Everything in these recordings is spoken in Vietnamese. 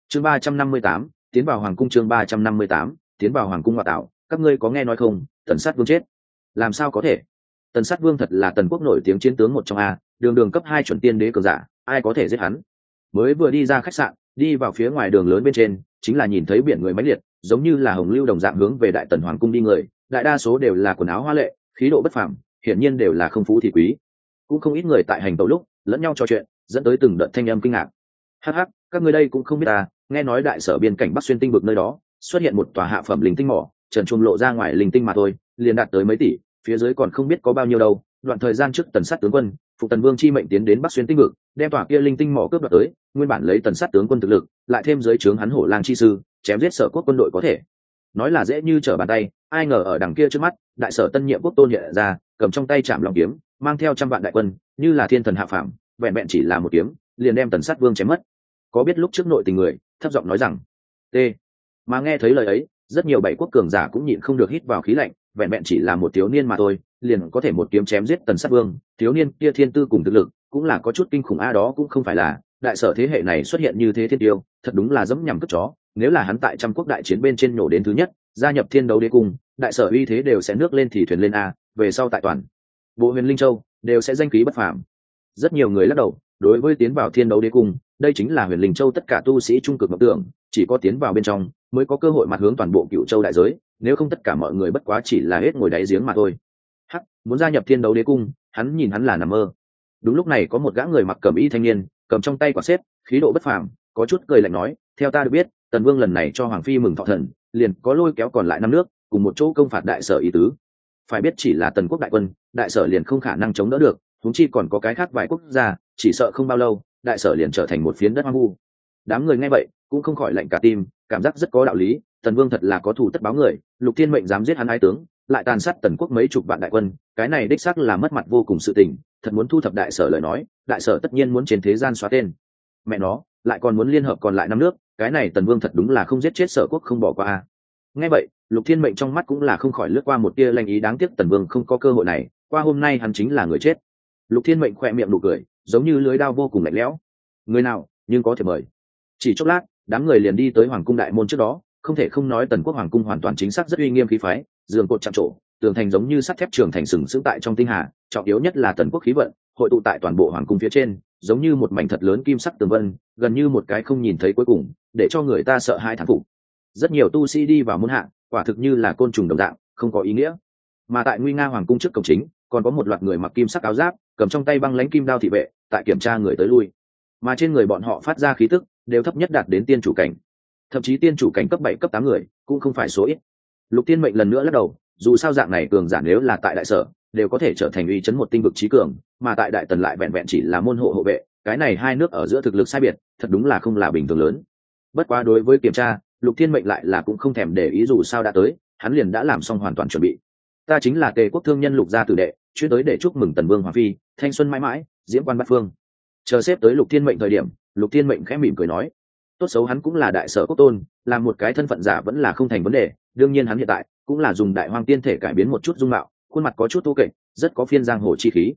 chương 358, tiến vào hoàng cung. chương 358, tiến vào hoàng cung. Ngoại tạo, các ngươi có nghe nói không, Tần Sát Vương chết? Làm sao có thể? Tần Sát Vương thật là Tần quốc nổi tiếng chiến tướng một trong a, đường đường cấp 2 chuẩn tiên đế cường giả, ai có thể giết hắn? Mới vừa đi ra khách sạn, đi vào phía ngoài đường lớn bên trên, chính là nhìn thấy biển người mãnh liệt, giống như là hồng lưu đồng dạng hướng về đại tần hoàng cung đi người, đại đa số đều là quần áo hoa lệ, khí độ bất phàm, hiển nhiên đều là không phú thì quý. Cũng không ít người tại hành tẩu lúc lẫn nhau trò chuyện, dẫn tới từng đợt thanh âm kinh ngạc. Hắc hắc, các ngươi đây cũng không biết à, nghe nói đại sở biên cảnh Bắc Xuyên tinh vực nơi đó xuất hiện một tòa hạ phẩm linh tinh mỏ, trần chuông lộ ra ngoài linh tinh mà thôi, liền đạt tới mấy tỷ, phía dưới còn không biết có bao nhiêu đâu. Đoạn thời gian trước Tần Sát tướng quân phục Tần Vương chi mệnh tiến đến Bắc Xuyên tinh vực, đem tòa kia linh tinh mỏ cướp đoạt tới, nguyên bản lấy Tần Sát tướng quân thực lực, lại thêm dưới trướng hắn Hổ Lang chi sư, chém giết Sở quốc quân đội có thể nói là dễ như trở bàn tay. Ai ngờ ở đằng kia trước mắt, đại sở tân nhiệm quốc tôn hiện ra, cầm trong tay chạm lòng kiếm, mang theo 100 vạn đại quân, như là thiên thần hạ phàm, vẹn vẹn chỉ là một kiếm, liền đem Tần Sát Vương chém mất. Có biết lúc trước nội tình người thấp giọng nói rằng t, mà nghe thấy lời ấy, rất nhiều bảy quốc cường giả cũng nhịn không được hít vào khí lạnh. Vẹn vẹn chỉ là một thiếu niên mà thôi, liền có thể một kiếm chém giết Tần Sát Vương, thiếu niên kia thiên tư cùng thực lực cũng là có chút kinh khủng a. Đó cũng không phải là đại sở thế hệ này xuất hiện như thế thiên tiêu, thật đúng là dẫm nhằm cướp chó. Nếu là hắn tại trăm quốc đại chiến bên trên nổ đến thứ nhất, gia nhập Thiên Đấu Đế Cung, đại sở uy thế đều sẽ nước lên thì thuyền lên a, về sau tại toàn bộ Huyền Linh Châu đều sẽ danh khí bất phàm. Rất nhiều người lắc đầu, đối với tiến vào Thiên Đấu Đế Cung, đây chính là Huyền Linh Châu tất cả tu sĩ trung cực mộng tưởng, chỉ có tiến vào bên trong mới có cơ hội mặt hướng toàn bộ Cựu Châu đại giới, nếu không tất cả mọi người bất quá chỉ là hết ngồi đáy giếng mà thôi. Hắc, muốn gia nhập Thiên Đấu Đế Cung, hắn nhìn hắn là nằm mơ. Đúng lúc này có một gã người mặc cẩm y thanh niên, cầm trong tay quả xếp, khí độ bất phàm, có chút cười lạnh nói, theo ta được biết, Tần Vương lần này cho hoàng phi mừng thọ thần, liền có lôi kéo còn lại 5 nước cùng một chỗ công phạt đại sở ý tứ. Phải biết chỉ là Tần quốc đại quân, đại sở liền không khả năng chống đỡ được, huống chi còn có cái khác vài quốc gia, chỉ sợ không bao lâu đại sở liền trở thành một phiến đất hoang vu. Đám người nghe vậy cũng không khỏi lạnh cả tim, cảm giác rất có đạo lý. Tần Vương thật là có thù tất báo người, Lục Thiên Mệnh dám giết hắn ái tướng, lại tàn sát Tần quốc mấy chục vạn đại quân, cái này đích xác là mất mặt vô cùng sự tình. Thật muốn thu thập đại sở lời nói, đại sở tất nhiên muốn trên thế gian xóa tên. Mẹ nó, lại còn muốn liên hợp còn lại 5 nước, cái này Tần Vương thật đúng là không giết chết Sở quốc không bỏ qua a. Nghe vậy, Lục Thiên Mệnh trong mắt cũng là không khỏi lướt qua một tia lanh ý, đáng tiếc Tần Vương không có cơ hội này, qua hôm nay hắn chính là người chết. Lục Thiên Mệnh khỏe miệng nụ cười, giống như lưới đao vô cùng lạnh lẽo. Người nào, nhưng có thể mời. Chỉ chốc lát, đám người liền đi tới hoàng cung đại môn trước đó, không thể không nói Tần quốc hoàng cung hoàn toàn chính xác rất uy nghiêm khí phái, giường cột chạm trổ, tường thành giống như sắt thép trường thành sừng sững tại trong tinh hà, trọng yếu nhất là Tần quốc khí vận hội tụ tại toàn bộ hoàng cung phía trên, giống như một mảnh thật lớn kim sắc tường vân, gần như một cái không nhìn thấy cuối cùng, để cho người ta sợ hãi thán phục. Rất nhiều tu sĩ đi vào môn hạ, quả thực như là côn trùng đồng dạng, không có ý nghĩa. Mà tại nguy nga hoàng cung trước cổng chính, còn có một loạt người mặc kim sắc áo giáp, cầm trong tay băng lãnh kim đao thị vệ, tại kiểm tra người tới lui. Mà trên người bọn họ phát ra khí tức đều thấp nhất đạt đến tiên chủ cảnh, thậm chí tiên chủ cảnh cấp 7 cấp 8 người cũng không phải số ít. Lục Thiên Mệnh lần nữa lắc đầu, dù sao dạng này cường giả nếu là tại đại sở đều có thể trở thành uy chấn một tinh vực trí cường, mà tại đại tần lại vẹn vẹn chỉ là môn hộ hộ vệ, cái này hai nước ở giữa thực lực sai biệt thật đúng là không là bình thường lớn. Bất quá đối với kiểm tra, Lục Thiên Mệnh lại là cũng không thèm để ý, dù sao đã tới, hắn liền đã làm xong hoàn toàn chuẩn bị. Ta chính là Tề quốc thương nhân Lục gia tử đệ, chuyên tới để chúc mừng Tần Vương hoàng phi thanh xuân mãi mãi, diễm quan bát phương. Chờ xếp tới Lục Thiên Mệnh thời điểm, Lục Thiên Mệnh khẽ mỉm cười nói, tốt xấu hắn cũng là đại sở quốc tôn, làm một cái thân phận giả vẫn là không thành vấn đề. Đương nhiên hắn hiện tại cũng là dùng đại hoang tiên thể cải biến một chút dung mạo, khuôn mặt có chút thô kệch, rất có phiên giang hồ chi khí.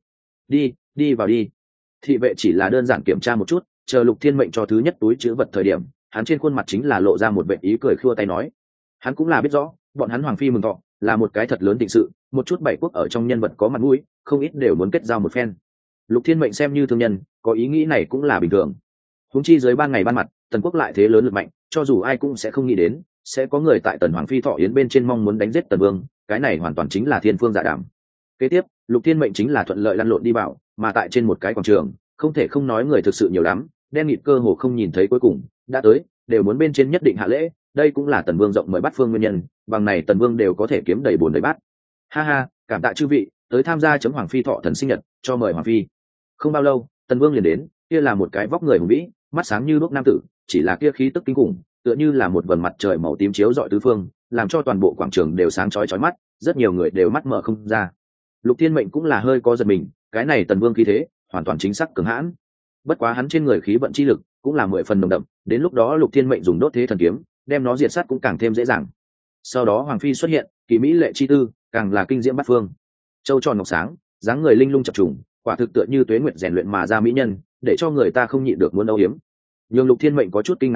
Đi vào đi. Thị vệ chỉ là đơn giản kiểm tra một chút, chờ Lục Thiên Mệnh cho thứ nhất túi chứa vật thời điểm, hắn trên khuôn mặt chính là lộ ra một vẻ ý cười, khua tay nói, hắn cũng là biết rõ bọn hắn hoàng phi mừng thọ là một cái thật lớn thịnh sự, một chút bảy quốc ở trong nhân vật có mặt mũi, không ít đều muốn kết giao một phen. Lục Thiên Mệnh xem như thương nhân, có ý nghĩ này cũng là bình thường. Huống chi dưới ban ngày ban mặt, Tần quốc lại thế lớn lực mạnh, cho dù ai cũng sẽ không nghĩ đến sẽ có người tại Tần hoàng phi thọ yến bên trên mong muốn đánh giết Tần Vương, cái này hoàn toàn chính là thiên phương dạ đàm. Kế tiếp, Lục Thiên Mệnh chính là thuận lợi lăn lộn đi vào, mà tại trên một cái quảng trường, không thể không nói người thực sự nhiều lắm, đen nghịt cơ hồ không nhìn thấy cuối cùng, đã tới đều muốn bên trên nhất định hạ lễ, đây cũng là Tần Vương rộng mời bát phương nguyên nhân, bằng này Tần Vương đều có thể kiếm đầy bồn đầy bát. Ha ha, cảm tạ chư vị tới tham gia chấm hoàng phi thọ thần sinh nhật, cho mời hoàng phi. Không bao lâu, Tần Vương liền đến, kia là một cái vóc người hùng vĩ, mắt sáng như đuốc nam tử, chỉ là kia khí tức kinh khủng, tựa như là một vầng mặt trời màu tím chiếu rọi tứ phương, làm cho toàn bộ quảng trường đều sáng chói chói mắt, rất nhiều người đều mắt mở không ra. Lục Thiên Mệnh cũng là hơi có giật mình, cái này Tần Vương khí thế hoàn toàn chính xác cường hãn. Bất quá hắn trên người khí vận chi lực cũng là 10 phần nồng đậm, đến lúc đó Lục Thiên Mệnh dùng đốt thế thần kiếm đem nó diệt sát cũng càng thêm dễ dàng. Sau đó hoàng phi xuất hiện, kỳ mỹ lệ chi tư càng là kinh diễm bát phương, châu tròn ngọc sáng, dáng người linh lung chập trùng, quả thực tựa như tuế nguyệt rèn luyện mà ra mỹ nhân, để cho người ta không nhịn được muốn âu yếm. Nhưng Lục Thiên Mệnh có chút kinh ngạc là,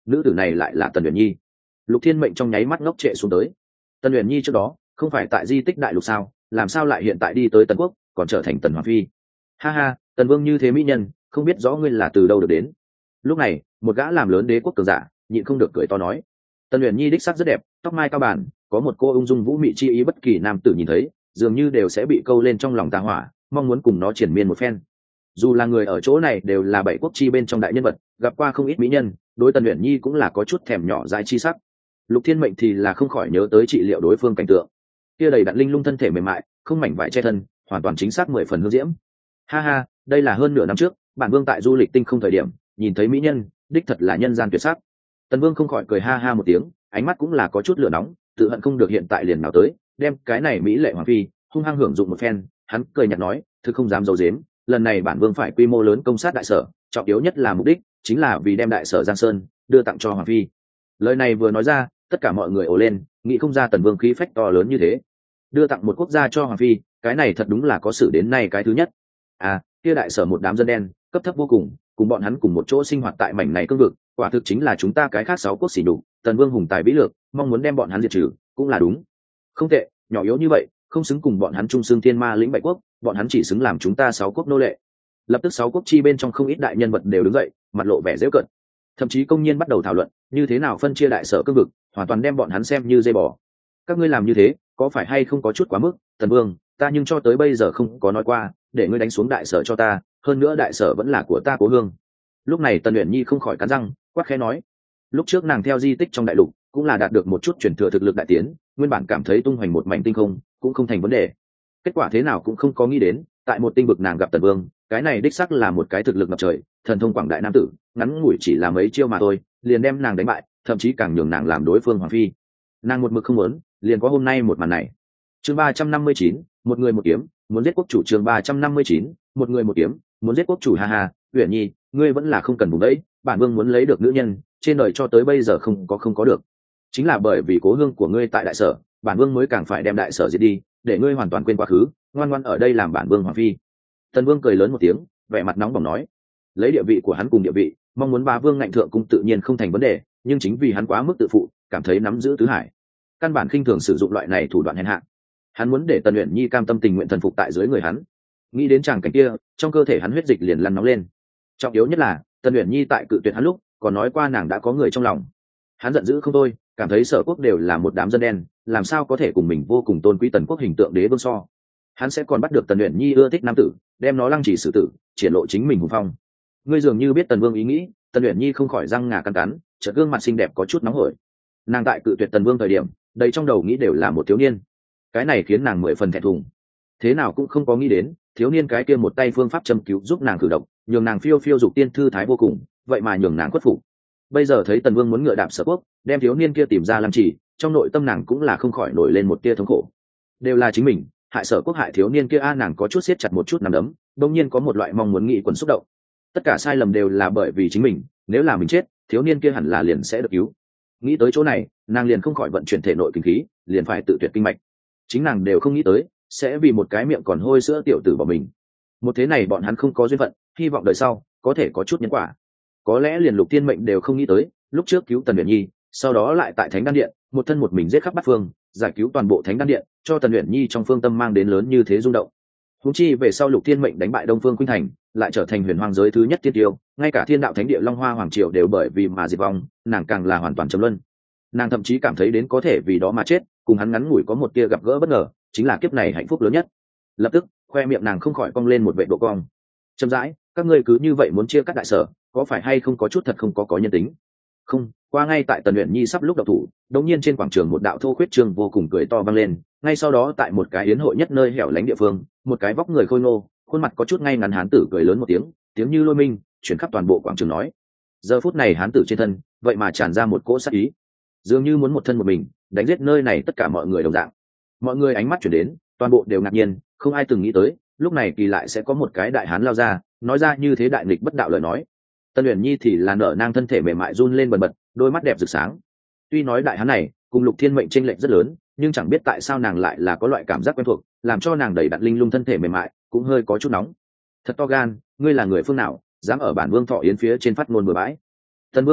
nữ tử này lại là Tần Uyển Nhi. Lục Thiên Mệnh trong nháy mắt ngốc trệ xuống tới. Tần Uyển Nhi trước đó không phải tại di tích đại lục sao, làm sao lại hiện tại đi tới Tần Quốc, còn trở thành Tần Hoàng phi? Ha ha, Tần Vương như thế mỹ nhân, không biết rõ ngươi là từ đâu được đến. Lúc này, một gã làm lớn đế quốc cường giả nhịn không được cười to nói. Tần Uyển Nhi đích sắc rất đẹp, tóc mai cao bản, có một cô ung dung vũ mị chi ý, bất kỳ nam tử nhìn thấy dường như đều sẽ bị câu lên trong lòng tà hỏa, mong muốn cùng nó triển miên một phen. Dù là người ở chỗ này đều là bảy quốc chi bên trong đại nhân vật, gặp qua không ít mỹ nhân, đối Tần Uyển Nhi cũng là có chút thèm nhỏ dãi chi sắc. Lục Thiên Mệnh thì là không khỏi nhớ tới trị liệu đối phương cảnh tượng, kia đầy đặn linh lung thân thể mềm mại, không mảnh vải che thân, hoàn toàn chính xác 10 phần hương diễm. Ha ha, đây là hơn nửa năm trước, bản vương tại du lịch tinh không thời điểm, nhìn thấy mỹ nhân, đích thật là nhân gian tuyệt sắc. Tần Vương không khỏi cười ha ha một tiếng, ánh mắt cũng là có chút lửa nóng, tự hận không được hiện tại liền nào tới, đem cái này mỹ lệ hoàng phi hung hăng hưởng dụng một phen. Hắn cười nhạt nói, thực không dám giấu giếm, lần này bản vương phải quy mô lớn công sát đại sở, trọng yếu nhất là mục đích chính là vì đem đại sở Giang Sơn đưa tặng cho hoàng phi. Lời này vừa nói ra, tất cả mọi người ồ lên, nghĩ không ra Tần Vương khí phách to lớn như thế, đưa tặng một quốc gia cho hoàng phi, cái này thật đúng là có sử đến nay cái thứ nhất. À, kia đại sở một đám dân đen, cấp thấp vô cùng bọn hắn cùng một chỗ sinh hoạt tại mảnh này cương vực, quả thực chính là chúng ta cái khác 6 quốc xỉ nhục. Tần Vương hùng tài vĩ lược, mong muốn đem bọn hắn diệt trừ, cũng là đúng. Không tệ, nhỏ yếu như vậy, không xứng cùng bọn hắn chung xương thiên ma lĩnh bảy quốc, bọn hắn chỉ xứng làm chúng ta 6 quốc nô lệ. Lập tức 6 quốc chi bên trong không ít đại nhân vật đều đứng dậy, mặt lộ vẻ giễu cợt, thậm chí công nhiên bắt đầu thảo luận như thế nào phân chia đại sở cương vực, hoàn toàn đem bọn hắn xem như dây bò. Các ngươi làm như thế, có phải hay không có chút quá mức? Tần Vương, ta nhưng cho tới bây giờ không có nói qua để ngươi đánh xuống đại sở cho ta, hơn nữa đại sở vẫn là của ta cố hương. Lúc này Tần Uyển Nhi không khỏi cắn răng quát khẽ nói. Lúc trước nàng theo di tích trong đại lục cũng là đạt được một chút truyền thừa thực lực đại tiến, nguyên bản cảm thấy tung hoành một mảnh tinh không cũng không thành vấn đề, kết quả thế nào cũng không có nghĩ đến tại một tinh vực nàng gặp Tần Vương, cái này đích sắc là một cái thực lực ngập trời, thần thông quảng đại nam tử, ngắn ngủi chỉ là mấy chiêu mà thôi liền đem nàng đánh bại, thậm chí càng nhường nàng làm đối phương hoàng phi. Nàng một mực không muốn, liền có hôm nay một màn này. Chương 359, một người một kiếm, muốn giết quốc chủ. Chương 359, một người một kiếm, muốn giết quốc chủ. Ha ha, Uyển Nhi, ngươi vẫn là không cần vùng đấy, bản vương muốn lấy được nữ nhân, trên đời cho tới bây giờ không có được. Chính là bởi vì cố hương của ngươi tại đại sở, bản vương mới càng phải đem đại sở diệt đi, để ngươi hoàn toàn quên quá khứ, ngoan ngoãn ở đây làm bản vương hoàng phi. Tần Vương cười lớn một tiếng, vẻ mặt nóng bỏng nói, lấy địa vị của hắn cùng địa vị, mong muốn bá vương ngạnh thượng cung tự nhiên không thành vấn đề, nhưng chính vì hắn quá mức tự phụ, cảm thấy nắm giữ tứ hải, căn bản khinh thường sử dụng loại này thủ đoạn hèn hạ. Hắn muốn để Tần Uyển Nhi cam tâm tình nguyện thần phục tại dưới người hắn. Nghĩ đến tràng cảnh kia, trong cơ thể hắn huyết dịch liền lăn nóng lên. Trọng yếu nhất là Tần Uyển Nhi tại cự tuyệt hắn lúc còn nói qua nàng đã có người trong lòng. Hắn giận dữ không thôi, cảm thấy Sở Quốc đều là một đám dân đen, làm sao có thể cùng mình vô cùng tôn quý Tần Quốc hình tượng đế vương so. Hắn sẽ còn bắt được Tần Uyển Nhi ưa thích nam tử, đem nó lăng trì xử tử, triển lộ chính mình hùng phong. Ngươi dường như biết Tần Vương ý nghĩ. Tần Uyển Nhi không khỏi răng ngà cắn cắn, chợt gương mặt xinh đẹp có chút nóng hổi. Nàng tại cự tuyệt Tần Vương thời điểm, đầy trong đầu nghĩ đều là một thiếu niên, cái này khiến nàng 10 phần thẹn thùng. Thế nào cũng không có nghĩ đến thiếu niên cái kia một tay phương pháp châm cứu giúp nàng cử động, nhường nàng phiêu phiêu dục tiên thư thái vô cùng, vậy mà nhường nàng khuất phục. Bây giờ thấy Tần Vương muốn ngựa đạp Sở Quốc, đem thiếu niên kia tìm ra làm chỉ, trong nội tâm nàng cũng là không khỏi nổi lên một tia thống khổ. Đều là chính mình hại Sở Quốc, hại thiếu niên kia a. Nàng có chút siết chặt một chút nắm đấm, đột nhiên có một loại mong muốn nghị quần xúc động. Tất cả sai lầm đều là bởi vì chính mình, nếu là mình chết, thiếu niên kia hẳn là liền sẽ được cứu. Nghĩ tới chỗ này, nàng liền không khỏi vận chuyển thể nội kinh khí, liền phải tự tuyệt kinh mạch. Chính nàng đều không nghĩ tới sẽ vì một cái miệng còn hôi sữa tiểu tử bỏ mình. Một thế này bọn hắn không có duyên phận, hy vọng đời sau có thể có chút nhân quả. Có lẽ liền Lục Thiên Mệnh đều không nghĩ tới, lúc trước cứu Tần Uyển Nhi, sau đó lại tại Thánh Đan Điện một thân một mình giết khắp bát phương, giải cứu toàn bộ Thánh Đan Điện, cho Tần Uyển Nhi trong phương tâm mang đến lớn như thế rung động. Huống chi về sau Lục Thiên Mệnh đánh bại Đông Phương Khuynh Thành, lại trở thành huyền hoang giới thứ nhất tiên tiêu, ngay cả Thiên Đạo Thánh Địa Long Hoa Hoàng Triều đều bởi vì mà diệt vong, nàng càng là hoàn toàn trầm luân. Nàng thậm chí cảm thấy đến có thể vì đó mà chết, cùng hắn ngắn ngủi có một tia gặp gỡ bất ngờ, chính là kiếp này hạnh phúc lớn nhất. Lập tức, khoe miệng nàng không khỏi cong lên một vệt độ cong. Chậm rãi, các ngươi cứ như vậy muốn chia cắt đại sở, có phải hay không có chút thật không có nhân tính? Không, qua ngay tại Tần Uyển Nhi sắp lúc độc thủ, đột nhiên trên quảng trường một đạo thô khuyết trương vô cùng cười to vang lên, ngay sau đó tại một cái yến hội nhất nơi hẻo lánh địa phương, một cái vóc người khôi ngô, khuôn mặt có chút ngay ngắn hán tử cười lớn một tiếng, tiếng như lôi minh, chuyển khắp toàn bộ quảng trường nói. Giờ phút này hán tử trên thân, vậy mà tràn ra một cỗ sát ý, dường như muốn một thân một mình đánh giết nơi này tất cả mọi người đồng dạng. Mọi người ánh mắt chuyển đến, toàn bộ đều ngạc nhiên, không ai từng nghĩ tới lúc này kỳ lại sẽ có một cái đại hán lao ra, nói ra như thế đại nghịch bất đạo lời nói. Tần Uyển Nhi thì là nở nang thân thể mềm mại run lên bần bật, đôi mắt đẹp rực sáng. Tuy nói đại hán này cùng Lục Thiên Mệnh chênh lệch rất lớn, nhưng chẳng biết tại sao nàng lại là có loại cảm giác quen thuộc, làm cho nàng đầy đặn linh lung thân thể mềm mại cũng hơi có chút nóng. Thật to gan, ngươi là người phương nào, dám ở bản vương thọ yến phía trên phát ngôn bừa bãi? Tần Vương nghe vậy,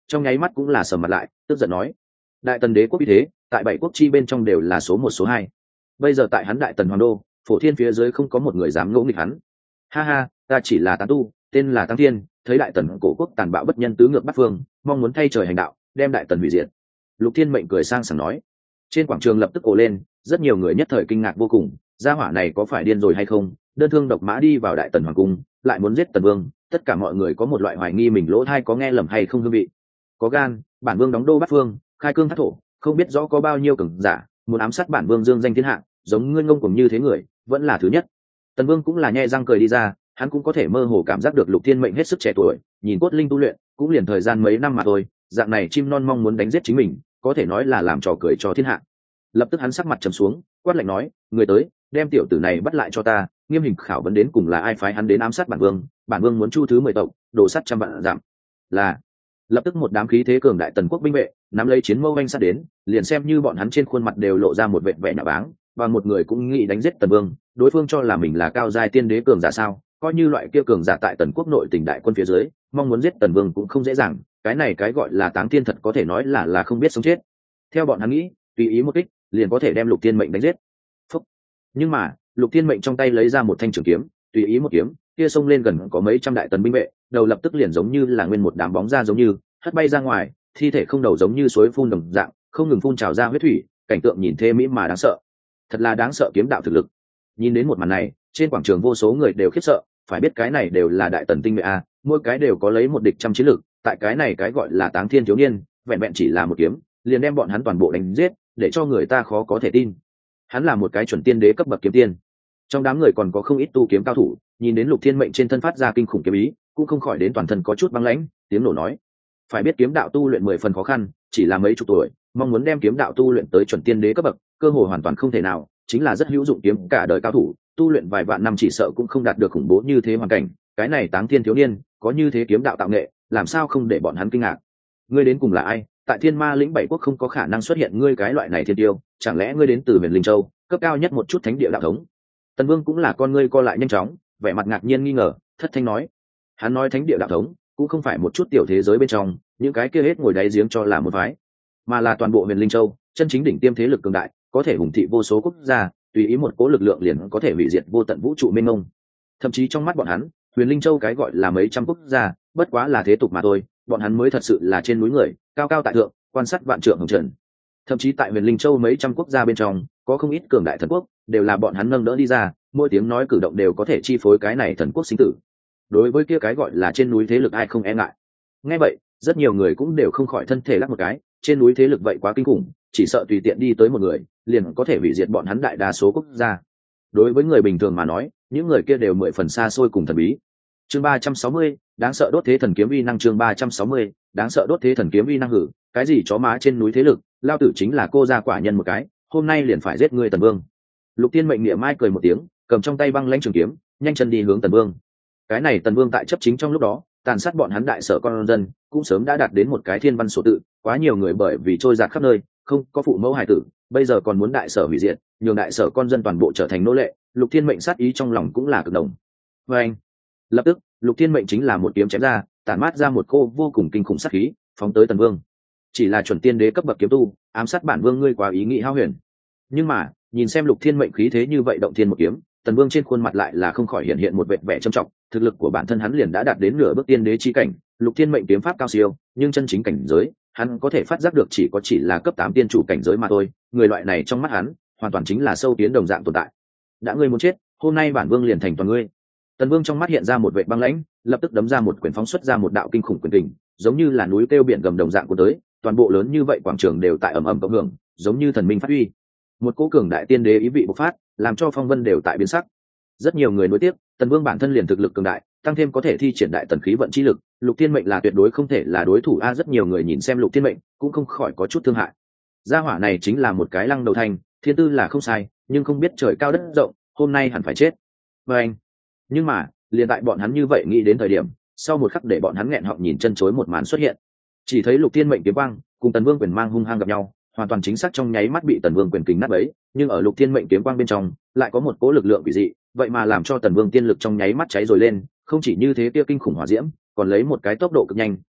trong nháy mắt cũng là sầm mặt lại, tức giận nói: đại tần đế quốc uy thế tại 7 quốc chi bên trong đều là số 1 số 2. Bây giờ tại hắn đại tần hoàng đô, phổ thiên phía dưới không có một người dám ngỗ nghịch hắn. Ha ha, ta chỉ là tán tu, tên là Tăng Thiên, thấy đại tần cổ quốc tàn bạo bất nhân tứ ngược bắt phương, mong muốn thay trời hành đạo, đem đại tần hủy diệt. Lục Thiên Mệnh cười sang sảng nói. Trên quảng trường lập tức ồ lên, rất nhiều người nhất thời kinh ngạc vô cùng, gia hỏa này có phải điên rồi hay không, đơn thương độc mã đi vào đại tần hoàng cung, lại muốn giết tần vương. Tất cả mọi người có một loại hoài nghi mình lỗ tai có nghe lầm hay không hương vị. Có gan, bản vương đóng đô bắt phương, khai cương thác thổ, không biết rõ có bao nhiêu cường giả muốn ám sát bản vương dương danh thiên hạ, giống ngươi ngông cuồng như thế người vẫn là thứ nhất. Tần vương cũng là nhe răng cười đi ra, hắn cũng có thể mơ hồ cảm giác được Lục Thiên Mệnh hết sức trẻ tuổi, nhìn cốt linh tu luyện cũng liền thời gian mấy năm mà thôi, dạng này chim non mong muốn đánh giết chính mình, có thể nói là làm trò cười cho thiên hạ. Lập tức hắn sắc mặt trầm xuống, quát lạnh nói: người tới, đem tiểu tử này bắt lại cho ta, nghiêm hình khảo vấn đến cùng là ai phái hắn đến ám sát bản vương muốn chu thứ 10 tộc, đổ sắt trăm vạn giảm. Là. Lập tức một đám khí thế cường đại tần quốc binh vệ nắm lấy chiến mâu anh sát đến, liền xem như bọn hắn trên khuôn mặt đều lộ ra một vẻ vẻ nhạ báng, và một người cũng nghĩ đánh giết tần vương, đối phương cho là mình là cao giai tiên đế cường giả sao? Coi như loại kia cường giả tại tần quốc nội tỉnh đại quân phía dưới, mong muốn giết tần vương cũng không dễ dàng, cái này cái gọi là Táng Thiên thật có thể nói là không biết sống chết. Theo bọn hắn nghĩ, tùy ý một kích liền có thể đem Lục Thiên Mệnh đánh giết. Phúc. Nhưng mà Lục Thiên Mệnh trong tay lấy ra một thanh trường kiếm, tùy ý một kiếm kia xông lên gần có mấy trăm đại tần binh vệ, đầu lập tức liền giống như là nguyên một đám bóng ra giống như hất bay ra ngoài, thi thể không đầu giống như suối phun đồng dạng không ngừng phun trào ra huyết thủy, cảnh tượng nhìn thê mỹ mà đáng sợ. Thật là đáng sợ kiếm đạo thực lực. Nhìn đến một màn này, trên quảng trường vô số người đều khiếp sợ, phải biết cái này đều là đại tần tinh nhuệ a, mỗi cái đều có lấy một địch trăm chiến lực, tại cái này cái gọi là Táng Thiên thiếu niên, vẹn vẹn chỉ là một kiếm, liền đem bọn hắn toàn bộ đánh giết, để cho người ta khó có thể tin. Hắn là một cái chuẩn tiên đế cấp bậc kiếm tiên. Trong đám người còn có không ít tu kiếm cao thủ, nhìn đến Lục Thiên Mệnh trên thân phát ra kinh khủng kiếm ý, cũng không khỏi đến toàn thân có chút băng lãnh, tiếng nổ nói: phải biết kiếm đạo tu luyện 10 phần khó khăn, chỉ là mấy chục tuổi, mong muốn đem kiếm đạo tu luyện tới chuẩn tiên đế cấp bậc, cơ hội hoàn toàn không thể nào, chính là rất hữu dụng kiếm cả đời cao thủ, tu luyện vài vạn năm chỉ sợ cũng không đạt được khủng bố như thế hoàn cảnh. Cái này Táng Thiên thiếu niên, có như thế kiếm đạo tạo nghệ, làm sao không để bọn hắn kinh ngạc. Ngươi đến cùng là ai? Tại Thiên Ma lĩnh 7 quốc không có khả năng xuất hiện ngươi cái loại này thiên tiêu, chẳng lẽ ngươi đến từ Huyền Linh Châu, cấp cao nhất một chút thánh địa đạo thống? Tần Vương cũng là con ngươi co lại nhanh chóng, vẻ mặt ngạc nhiên nghi ngờ, thất thanh nói: hắn nói thánh địa đạo thống cũng không phải một chút tiểu thế giới bên trong những cái kia hết ngồi đáy giếng cho là một phái, mà là toàn bộ Huyền Linh Châu chân chính đỉnh tiêm thế lực cường đại, có thể hùng thị vô số quốc gia, tùy ý một cỗ lực lượng liền có thể hủy diệt vô tận vũ trụ mênh mông. Thậm chí trong mắt bọn hắn, Huyền Linh Châu cái gọi là mấy trăm quốc gia bất quá là thế tục mà thôi, bọn hắn mới thật sự là trên núi người, cao cao tại thượng, quan sát vạn trượng hồng trần. Thậm chí tại Huyền Linh Châu mấy trăm quốc gia bên trong, có không ít cường đại thần quốc, đều là bọn hắn nâng đỡ đi ra, mỗi tiếng nói cử động đều có thể chi phối cái này thần quốc sinh tử. Đối với kia cái gọi là trên núi thế lực ai không e ngại. Nghe vậy, rất nhiều người cũng đều không khỏi thân thể lắc một cái, trên núi thế lực vậy quá kinh khủng, chỉ sợ tùy tiện đi tới một người, liền có thể hủy diệt bọn hắn đại đa số quốc gia. Đối với người bình thường mà nói, những người kia đều 10 phần xa xôi cùng thần bí. Chương 360, đáng sợ đốt thế thần kiếm uy năng. Chương 360, đáng sợ đốt thế thần kiếm uy năng. Hử, cái gì chó má trên núi thế lực, lao tử chính là cô gia quả nhân một cái, hôm nay liền phải giết ngươi Tần Vương. Lục Thiên Mệnh niệm mai cười một tiếng, cầm trong tay băng lãnh trường kiếm, nhanh chân đi hướng Tần Vương. Cái này Tần Vương tại chấp chính trong lúc đó, tàn sát bọn hắn đại sở con dân, cũng sớm đã đạt đến một cái thiên văn số tự, quá nhiều người bởi vì trôi giạt khắp nơi, không có phụ mẫu hài tử, bây giờ còn muốn đại sở hủy diệt, nhường đại sở con dân toàn bộ trở thành nô lệ. Lục Thiên Mệnh sát ý trong lòng cũng là cực đồng. Và anh, lập tức, Lục Thiên Mệnh chính là một kiếm chém ra, tản mát ra một cô vô cùng kinh khủng sát khí, phóng tới Tần Vương. Chỉ là chuẩn tiên đế cấp bậc kiếm tu, ám sát bản vương ngươi quá ý nghĩ hao huyền. Nhưng mà, nhìn xem Lục Thiên Mệnh khí thế như vậy động thiên một kiếm, Tần Vương trên khuôn mặt lại là không khỏi hiện hiện một vẻ vẻ trầm trọng, thực lực của bản thân hắn liền đã đạt đến nửa bước tiên đế chi cảnh, Lục Thiên Mệnh kiếm pháp cao siêu, nhưng chân chính cảnh giới, hắn có thể phát giác được chỉ là cấp 8 tiên chủ cảnh giới mà thôi, người loại này trong mắt hắn, hoàn toàn chính là sâu tiến đồng dạng tồn tại. Đã ngươi muốn chết, hôm nay bản vương liền thành toàn ngươi. Tần Vương trong mắt hiện ra một vẻ băng lãnh, lập tức đấm ra một quyền phóng xuất ra một đạo kinh khủng quyền kình, giống như là núi kêu biển gầm đồng dạng của tới, toàn bộ lớn như vậy quảng trường đều tại ầm ầm cộng hưởng, giống như thần minh phát huy. Một cỗ cường đại tiên đế ý vị bộc phát, làm cho phong vân đều tại biến sắc. Rất nhiều người nối tiếp, Tần Vương bản thân liền thực lực cường đại, tăng thêm có thể thi triển đại tần khí vận chi lực, Lục Thiên Mệnh là tuyệt đối không thể là đối thủ a. Rất nhiều người nhìn xem Lục Thiên Mệnh, cũng không khỏi có chút thương hại. Gia hỏa này chính là một cái lăng đầu thành, thiên tư là không sai, nhưng không biết trời cao đất rộng, hôm nay hẳn phải chết. Và anh, nhưng mà, liền tại bọn hắn như vậy nghĩ đến thời điểm, sau một khắc để bọn hắn nghẹn họng nhìn chân chối một màn xuất hiện. Chỉ thấy Lục Thiên Mệnh kiếm quang cùng Tần Vương quyền mang hung hăng gặp nhau, hoàn toàn chính xác trong nháy mắt bị Tần Vương quyền kình nát bấy, nhưng ở Lục Thiên Mệnh kiếm quang bên trong lại có một cỗ lực lượng quỷ dị, vậy mà làm cho Tần Vương tiên lực trong nháy mắt cháy rồi lên, không chỉ như thế, kia kinh khủng hỏa diễm còn lấy một cái tốc độ cực nhanh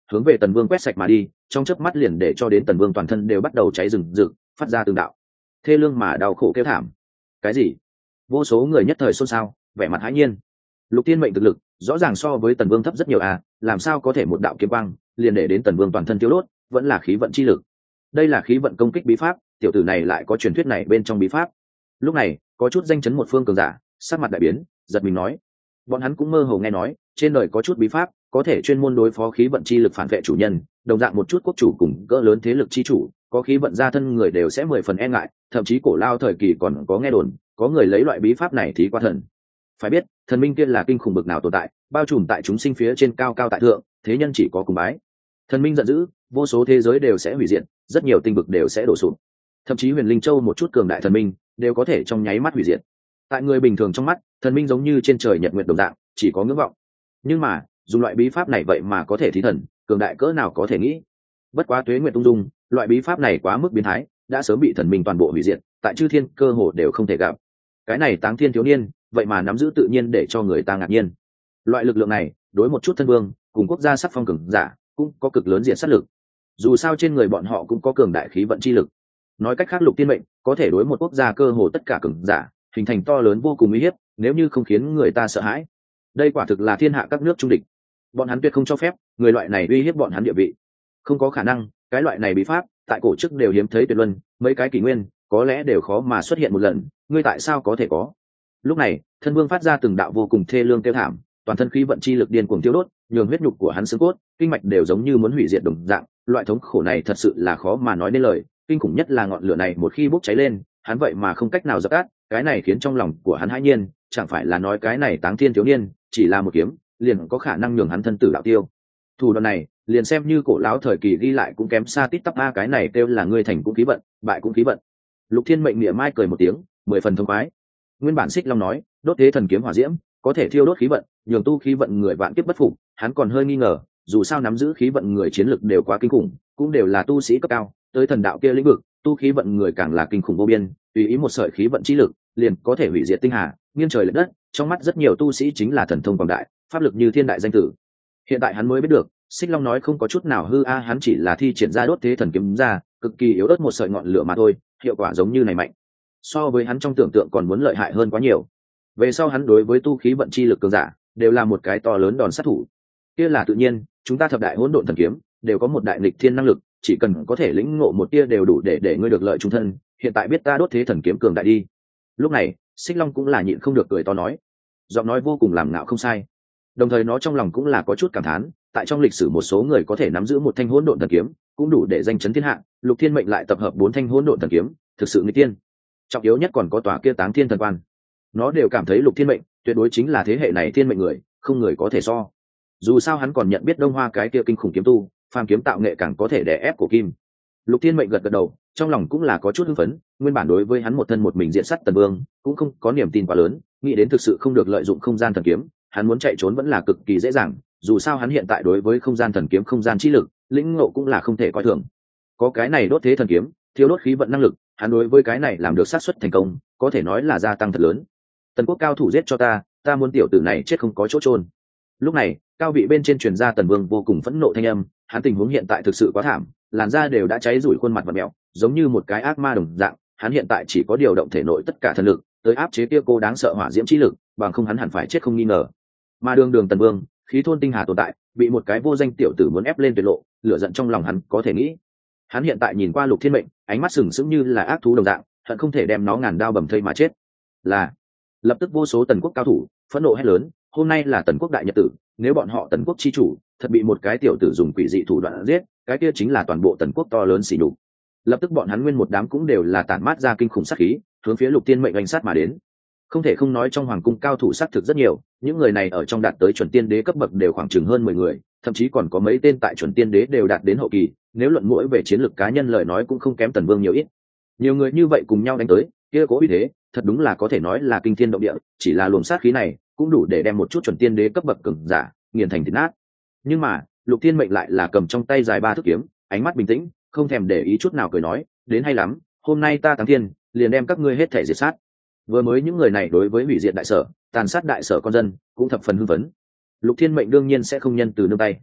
hướng về Tần Vương quét sạch mà đi, trong chớp mắt liền để cho đến Tần Vương toàn thân đều bắt đầu cháy rừng rực, phát ra từng đạo thê lương mà đau khổ kêu thảm. Cái gì? Vô số người nhất thời xôn xao, vẻ mặt hãi nhiên. Lục Thiên Mệnh thực lực rõ ràng so với Tần Vương thấp rất nhiều à, làm sao có thể một đạo kiếm quang liền để đến Tần Vương toàn thân tiêu đốt, vẫn là khí vận chi lực. Đây là khí vận công kích bí pháp, tiểu tử này lại có truyền thuyết này bên trong bí pháp. Lúc này, có chút danh chấn một phương cường giả, sắc mặt đại biến, giật mình nói: bọn hắn cũng mơ hồ nghe nói, trên đời có chút bí pháp, có thể chuyên môn đối phó khí vận chi lực phản vệ chủ nhân, đồng dạng một chút quốc chủ cùng cỡ lớn thế lực chi chủ, có khí vận gia thân người đều sẽ 10 phần e ngại, thậm chí cổ lao thời kỳ còn có nghe đồn, có người lấy loại bí pháp này thí qua thần. Phải biết, thần minh kia là kinh khủng bực nào tồn tại, bao trùm tại chúng sinh phía trên cao cao tại thượng, thế nhân chỉ có cùng bái. Thần minh giận dữ, vô số thế giới đều sẽ hủy diệt, rất nhiều tinh vực đều sẽ đổ sụp. Thậm chí Huyền Linh Châu một chút cường đại thần minh đều có thể trong nháy mắt hủy diệt. Tại người bình thường trong mắt, thần minh giống như trên trời nhật nguyệt đồng dạng, chỉ có ngưỡng vọng. Nhưng mà, dùng loại bí pháp này vậy mà có thể thí thần, cường đại cỡ nào có thể nghĩ. Bất quá tuế nguyệt tung dung, loại bí pháp này quá mức biến thái, đã sớm bị thần minh toàn bộ hủy diệt, tại chư thiên cơ hồ đều không thể gặp. Cái này Táng Thiên thiếu niên, vậy mà nắm giữ tự nhiên để cho người ta ngạc nhiên. Loại lực lượng này, đối một chút thân vương, cùng quốc gia sắc phong cường giả, cũng có cực lớn diện sát lực. Dù sao trên người bọn họ cũng có cường đại khí vận chi lực. Nói cách khác, Lục Tiên Mệnh có thể đối một quốc gia cơ hồ tất cả cường giả, hình thành to lớn vô cùng uy hiếp, nếu như không khiến người ta sợ hãi. Đây quả thực là thiên hạ các nước trung địch. Bọn hắn tuyệt không cho phép người loại này uy hiếp bọn hắn địa vị. Không có khả năng, cái loại này bí pháp, tại cổ chức đều hiếm thấy tuyệt luân, mấy cái kỷ nguyên, có lẽ đều khó mà xuất hiện một lần, ngươi tại sao có thể có? Lúc này, thân vương phát ra từng đạo vô cùng thê lương kêu thảm, toàn thân khí vận chi lực điên cuồng tiêu đốt, nhường huyết nhục của hắn xương cốt, kinh mạch đều giống như muốn hủy diệt đồng dạng, loại thống khổ này thật sự là khó mà nói nên lời, kinh khủng nhất là ngọn lửa này một khi bốc cháy lên, hắn vậy mà không cách nào dập tắt, cái này khiến trong lòng của hắn hãi nhiên, chẳng phải là nói cái này Táng Thiên thiếu niên, chỉ là một kiếm, liền có khả năng nhường hắn thân tử đạo tiêu. Thủ đoạn này, liền xem như cổ lão thời kỳ ghi lại cũng kém xa tít tắp a, cái này kêu là ngươi thành cũng khí vận, bại cũng khí vận. Lục Thiên Mệnh mỉa mai cười một tiếng, 10 phần thông khoái. Nguyên bản Xích Long nói, đốt thế thần kiếm hỏa diễm, có thể thiêu đốt khí vận, nhường tu khí vận người vạn kiếp bất phục, hắn còn hơi nghi ngờ, dù sao nắm giữ khí vận người chiến lực đều quá kinh khủng, cũng đều là tu sĩ cấp cao, tới thần đạo kia lĩnh vực, tu khí vận người càng là kinh khủng vô biên, tùy ý một sợi khí vận chi lực, liền có thể hủy diệt tinh hà, nghiêng trời lệch đất, trong mắt rất nhiều tu sĩ chính là thần thông quảng đại, pháp lực như thiên đại danh tử. Hiện tại hắn mới biết được, Xích Long nói không có chút nào hư a, hắn chỉ là thi triển ra đốt thế thần kiếm ra, cực kỳ yếu ớt một sợi ngọn lửa mà thôi, hiệu quả giống như này mạnh. So với hắn trong tưởng tượng còn muốn lợi hại hơn quá nhiều. Về sau hắn đối với tu khí vận chi lực cường giả, đều là một cái to lớn đòn sát thủ. Kia là tự nhiên, chúng ta thập đại hỗn độn thần kiếm đều có một đại nghịch thiên năng lực, chỉ cần có thể lĩnh ngộ một tia đều đủ để ngươi được lợi trung thân, hiện tại biết ta đốt thế thần kiếm cường đại đi. Lúc này, Xích Long cũng là nhịn không được cười to nói, giọng nói vô cùng làm ngạo không sai. Đồng thời nó trong lòng cũng là có chút cảm thán, tại trong lịch sử một số người có thể nắm giữ một thanh hỗn độn thần kiếm, cũng đủ để danh chấn thiên hạ, Lục Thiên Mệnh lại tập hợp 4 thanh hỗn độn thần kiếm, thực sự nghịch tiên. Trọng yếu nhất còn có tòa kia Táng Thiên thần quan. Nó đều cảm thấy Lục Thiên Mệnh tuyệt đối chính là thế hệ này thiên mệnh người, không người có thể so. Dù sao hắn còn nhận biết Đông Hoa cái kia kinh khủng kiếm tu, phàm kiếm tạo nghệ càng có thể đè ép cổ kim. Lục Thiên Mệnh gật gật đầu, trong lòng cũng là có chút hưng phấn, nguyên bản đối với hắn một thân một mình diện sát Tần Vương, cũng không có niềm tin quá lớn, nghĩ đến thực sự không được lợi dụng không gian thần kiếm, hắn muốn chạy trốn vẫn là cực kỳ dễ dàng, dù sao hắn hiện tại đối với không gian thần kiếm không gian chi lực, lĩnh ngộ cũng là không thể coi thường. Có cái này đốt thế thần kiếm, thiếu đốt khí vận năng lực, hắn đối với cái này làm được xác suất thành công, có thể nói là gia tăng thật lớn. Tần quốc cao thủ giết cho ta, ta muốn tiểu tử này chết không có chỗ chôn. Lúc này, cao vị bên trên truyền ra Tần Vương vô cùng phẫn nộ thanh âm, hắn tình huống hiện tại thực sự quá thảm, làn da đều đã cháy rủi, khuôn mặt và mẹo, giống như một cái ác ma đồng dạng, hắn hiện tại chỉ có điều động thể nội tất cả thần lực, tới áp chế kia cô đáng sợ hỏa diễm chi lực, bằng không hắn hẳn phải chết không nghi ngờ. Mà đường Tần Vương, khí thôn tinh hà tồn tại, bị một cái vô danh tiểu tử muốn ép lên tuyệt lộ, lửa giận trong lòng hắn có thể nghĩ. Hắn hiện tại nhìn qua Lục Thiên Mệnh, ánh mắt sừng sững như là ác thú đồng dạng, hận không thể đem nó ngàn đao bầm thây mà chết. Là, lập tức vô số Tần quốc cao thủ phẫn nộ hét lớn, hôm nay là Tần quốc đại nhật tử, nếu bọn họ Tần quốc chi chủ thật bị một cái tiểu tử dùng quỷ dị thủ đoạn giết, cái kia chính là toàn bộ Tần quốc to lớn xỉ nhục. Lập tức bọn hắn nguyên một đám cũng đều là tản mát ra kinh khủng sát khí, hướng phía Lục Thiên Mệnh đánh sát mà đến. Không thể không nói trong hoàng cung cao thủ sát thực rất nhiều, những người này ở trong đạt tới chuẩn tiên đế cấp bậc đều khoảng chừng hơn 10 người, thậm chí còn có mấy tên tại chuẩn tiên đế đều đạt đến hậu kỳ, nếu luận mỗi về chiến lược cá nhân lời nói cũng không kém Tần Vương nhiều ít. Nhiều người như vậy cùng nhau đánh tới, kia cố uy thế, thật đúng là có thể nói là kinh thiên động địa, chỉ là luồng sát khí này cũng đủ để đem một chút chuẩn tiên đế cấp bậc cường giả nghiền thành thịt nát. Nhưng mà, Lục Thiên Mệnh lại là cầm trong tay dài 3 thước kiếm, ánh mắt bình tĩnh, không thèm để ý chút nào cười nói, đến hay lắm, hôm nay ta Táng Thiên liền đem các ngươi hết thể diệt sát. Vừa mới những người này đối với hủy diệt đại sở, tàn sát đại sở con dân, cũng thập phần hưng phấn. Lục Thiên Mệnh đương nhiên sẽ không nhân từ nương tay.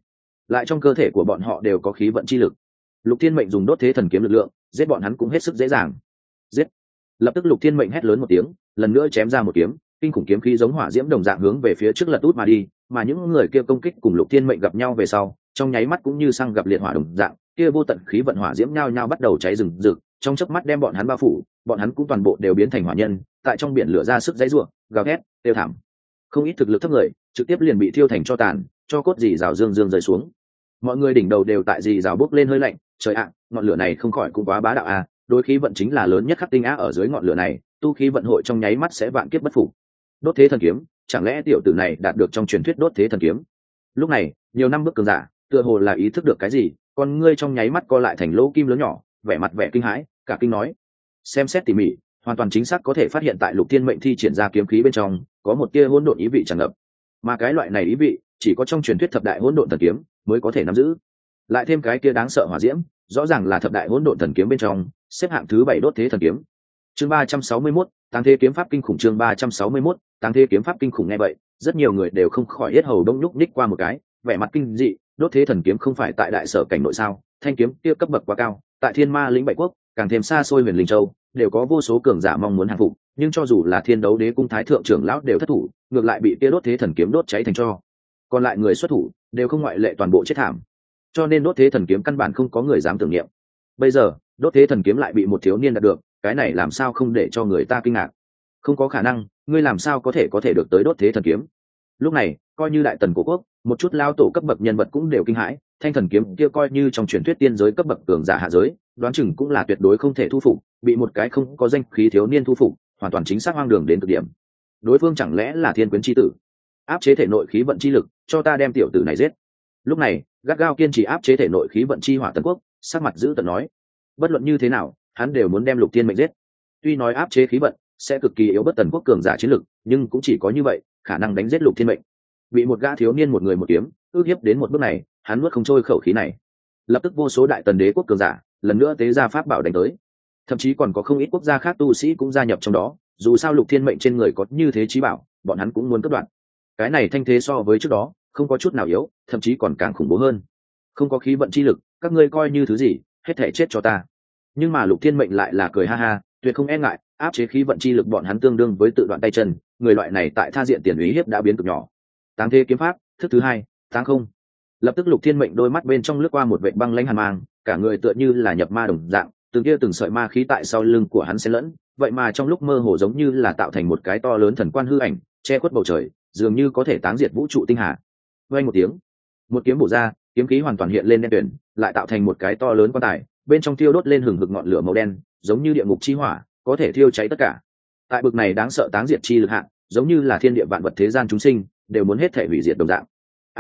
lại trong cơ thể của bọn họ đều có khí vận chi lực. Lục Thiên Mệnh dùng đốt thế thần kiếm lực lượng giết bọn hắn cũng hết sức dễ dàng. Giết! Lập tức Lục Thiên Mệnh hét lớn một tiếng, lần nữa chém ra một kiếm, kinh khủng kiếm khí giống hỏa diễm đồng dạng hướng về phía trước lật út mà đi, mà những người kia công kích cùng Lục Thiên Mệnh gặp nhau về sau, trong nháy mắt cũng như xăng gặp liệt hỏa đồng dạng, kia vô tận khí vận hỏa diễm nhao nhao bắt đầu cháy rừng rực, trong chớp mắt đem bọn hắn bao phủ, bọn hắn cũng toàn bộ đều biến thành hỏa nhân, tại trong biển lửa ra sức giãy giụa, gào thét, tiêu thảm. Không ít thực lực thấp người, trực tiếp liền bị thiêu thành tro tàn, cho cốt dì rào dương rơi xuống. Mọi người đỉnh đầu đều tại dì rào bốc lên hơi lạnh, trời ạ, ngọn lửa này không khỏi cũng quá bá đạo à, đối khí vận chính là lớn nhất khắc tinh á, ở dưới ngọn lửa này, tu khí vận hội trong nháy mắt sẽ vạn kiếp bất phục. Đốt thế thần kiếm, chẳng lẽ tiểu tử này đạt được trong truyền thuyết đốt thế thần kiếm? Lúc này, nhiều năm bước cường giả, tựa hồ là ý thức được cái gì, con ngươi trong nháy mắt co lại thành lỗ kim lớn nhỏ, vẻ mặt vẻ kinh hãi, cả kinh nói: xem xét tỉ mỉ, hoàn toàn chính xác có thể phát hiện tại Lục Thiên Mệnh thi triển ra kiếm khí bên trong có một tia hỗn độn ý vị tràn ngập, mà cái loại này ý vị chỉ có trong truyền thuyết thập đại hỗn độn thần kiếm mới có thể nắm giữ. Lại thêm cái kia đáng sợ hỏa diễm, rõ ràng là thập đại hỗn độn thần kiếm bên trong xếp hạng thứ 7 đốt thế thần kiếm. Chương 361, Táng thế kiếm pháp kinh khủng. Chương 361, Táng thế kiếm pháp kinh khủng. Nghe vậy, rất nhiều người đều không khỏi yết hầu đông nhúc nhích qua một cái, vẻ mặt kinh dị. Đốt thế thần kiếm không phải tại đại sở cảnh nội sao? Thanh kiếm kia cấp bậc quá cao, tại Thiên Ma lĩnh bảy quốc, càng thêm xa xôi Huyền Linh Châu, đều có vô số cường giả mong muốn hàng phục, nhưng cho dù là Thiên Đấu Đế cung thái thượng trưởng lão đều thất thủ, ngược lại bị kia đốt thế thần kiếm đốt cháy thành tro. Còn lại người xuất thủ đều không ngoại lệ toàn bộ chết thảm. Cho nên đốt thế thần kiếm căn bản không có người dám tưởng niệm. Bây giờ, đốt thế thần kiếm lại bị một thiếu niên đạt được, cái này làm sao không để cho người ta kinh ngạc? Không có khả năng, ngươi làm sao có thể được tới đốt thế thần kiếm? Lúc này, coi như đại tần của quốc, một chút lao tổ cấp bậc nhân vật cũng đều kinh hãi, thanh thần kiếm kia coi như trong truyền thuyết tiên giới cấp bậc cường giả hạ giới, đoán chừng cũng là tuyệt đối không thể thu phục, bị một cái không có danh khí thiếu niên thu phục, hoàn toàn chính xác hoang đường đến cực điểm. Đối phương chẳng lẽ là thiên quyến chi tử? Áp chế thể nội khí vận chi lực, cho ta đem tiểu tử này giết. Lúc này, gắt gao kiên trì áp chế thể nội khí vận chi hỏa tần quốc, sắc mặt giữ tợn nói: bất luận như thế nào, hắn đều muốn đem Lục Thiên Mệnh giết. Tuy nói áp chế khí vận sẽ cực kỳ yếu bất tần quốc cường giả chiến lực, nhưng cũng chỉ có như vậy khả năng đánh giết Lục Thiên Mệnh. Bị một gã thiếu niên một người một kiếm ước hiếp đến một bước này, hắn nuốt không trôi khẩu khí này. Lập tức vô số đại tần đế quốc cường giả lần nữa tế ra pháp bảo đánh tới, thậm chí còn có không ít quốc gia khác tu sĩ cũng gia nhập trong đó. Dù sao Lục Thiên Mệnh trên người có như thế chí bảo, bọn hắn cũng muốn cướp đoạt. Cái này thanh thế so với trước đó không có chút nào yếu, thậm chí còn càng khủng bố hơn. Không có khí vận chi lực, các ngươi coi như thứ gì, hết thể chết cho ta. Nhưng mà Lục Thiên Mệnh lại là cười ha ha, tuyệt không e ngại, áp chế khí vận chi lực bọn hắn tương đương với tự đoạn tay chân, người loại này tại tha diện tiền úy hiếp đã biến cực nhỏ. Táng thế kiếm pháp thức thứ 2, táng không. Lập tức Lục Thiên Mệnh đôi mắt bên trong lướt qua một vệt băng lãnh hàn mang, cả người tựa như là nhập ma đồng dạng, từng kia từng sợi ma khí tại sau lưng của hắn xen lẫn, vậy mà trong lúc mơ hồ giống như là tạo thành một cái to lớn thần quan hư ảnh, che khuất bầu trời, dường như có thể táng diệt vũ trụ tinh hà. Vang một tiếng, một kiếm bổ ra, kiếm khí hoàn toàn hiện lên đen tuyền, lại tạo thành một cái to lớn quan tài, bên trong thiêu đốt lên hừng hực ngọn lửa màu đen, giống như địa ngục chi hỏa, có thể thiêu cháy tất cả. Tại bực này đáng sợ táng diệt chi lực hạn, giống như là thiên địa vạn vật thế gian chúng sinh đều muốn hết thể hủy diệt đồng dạng.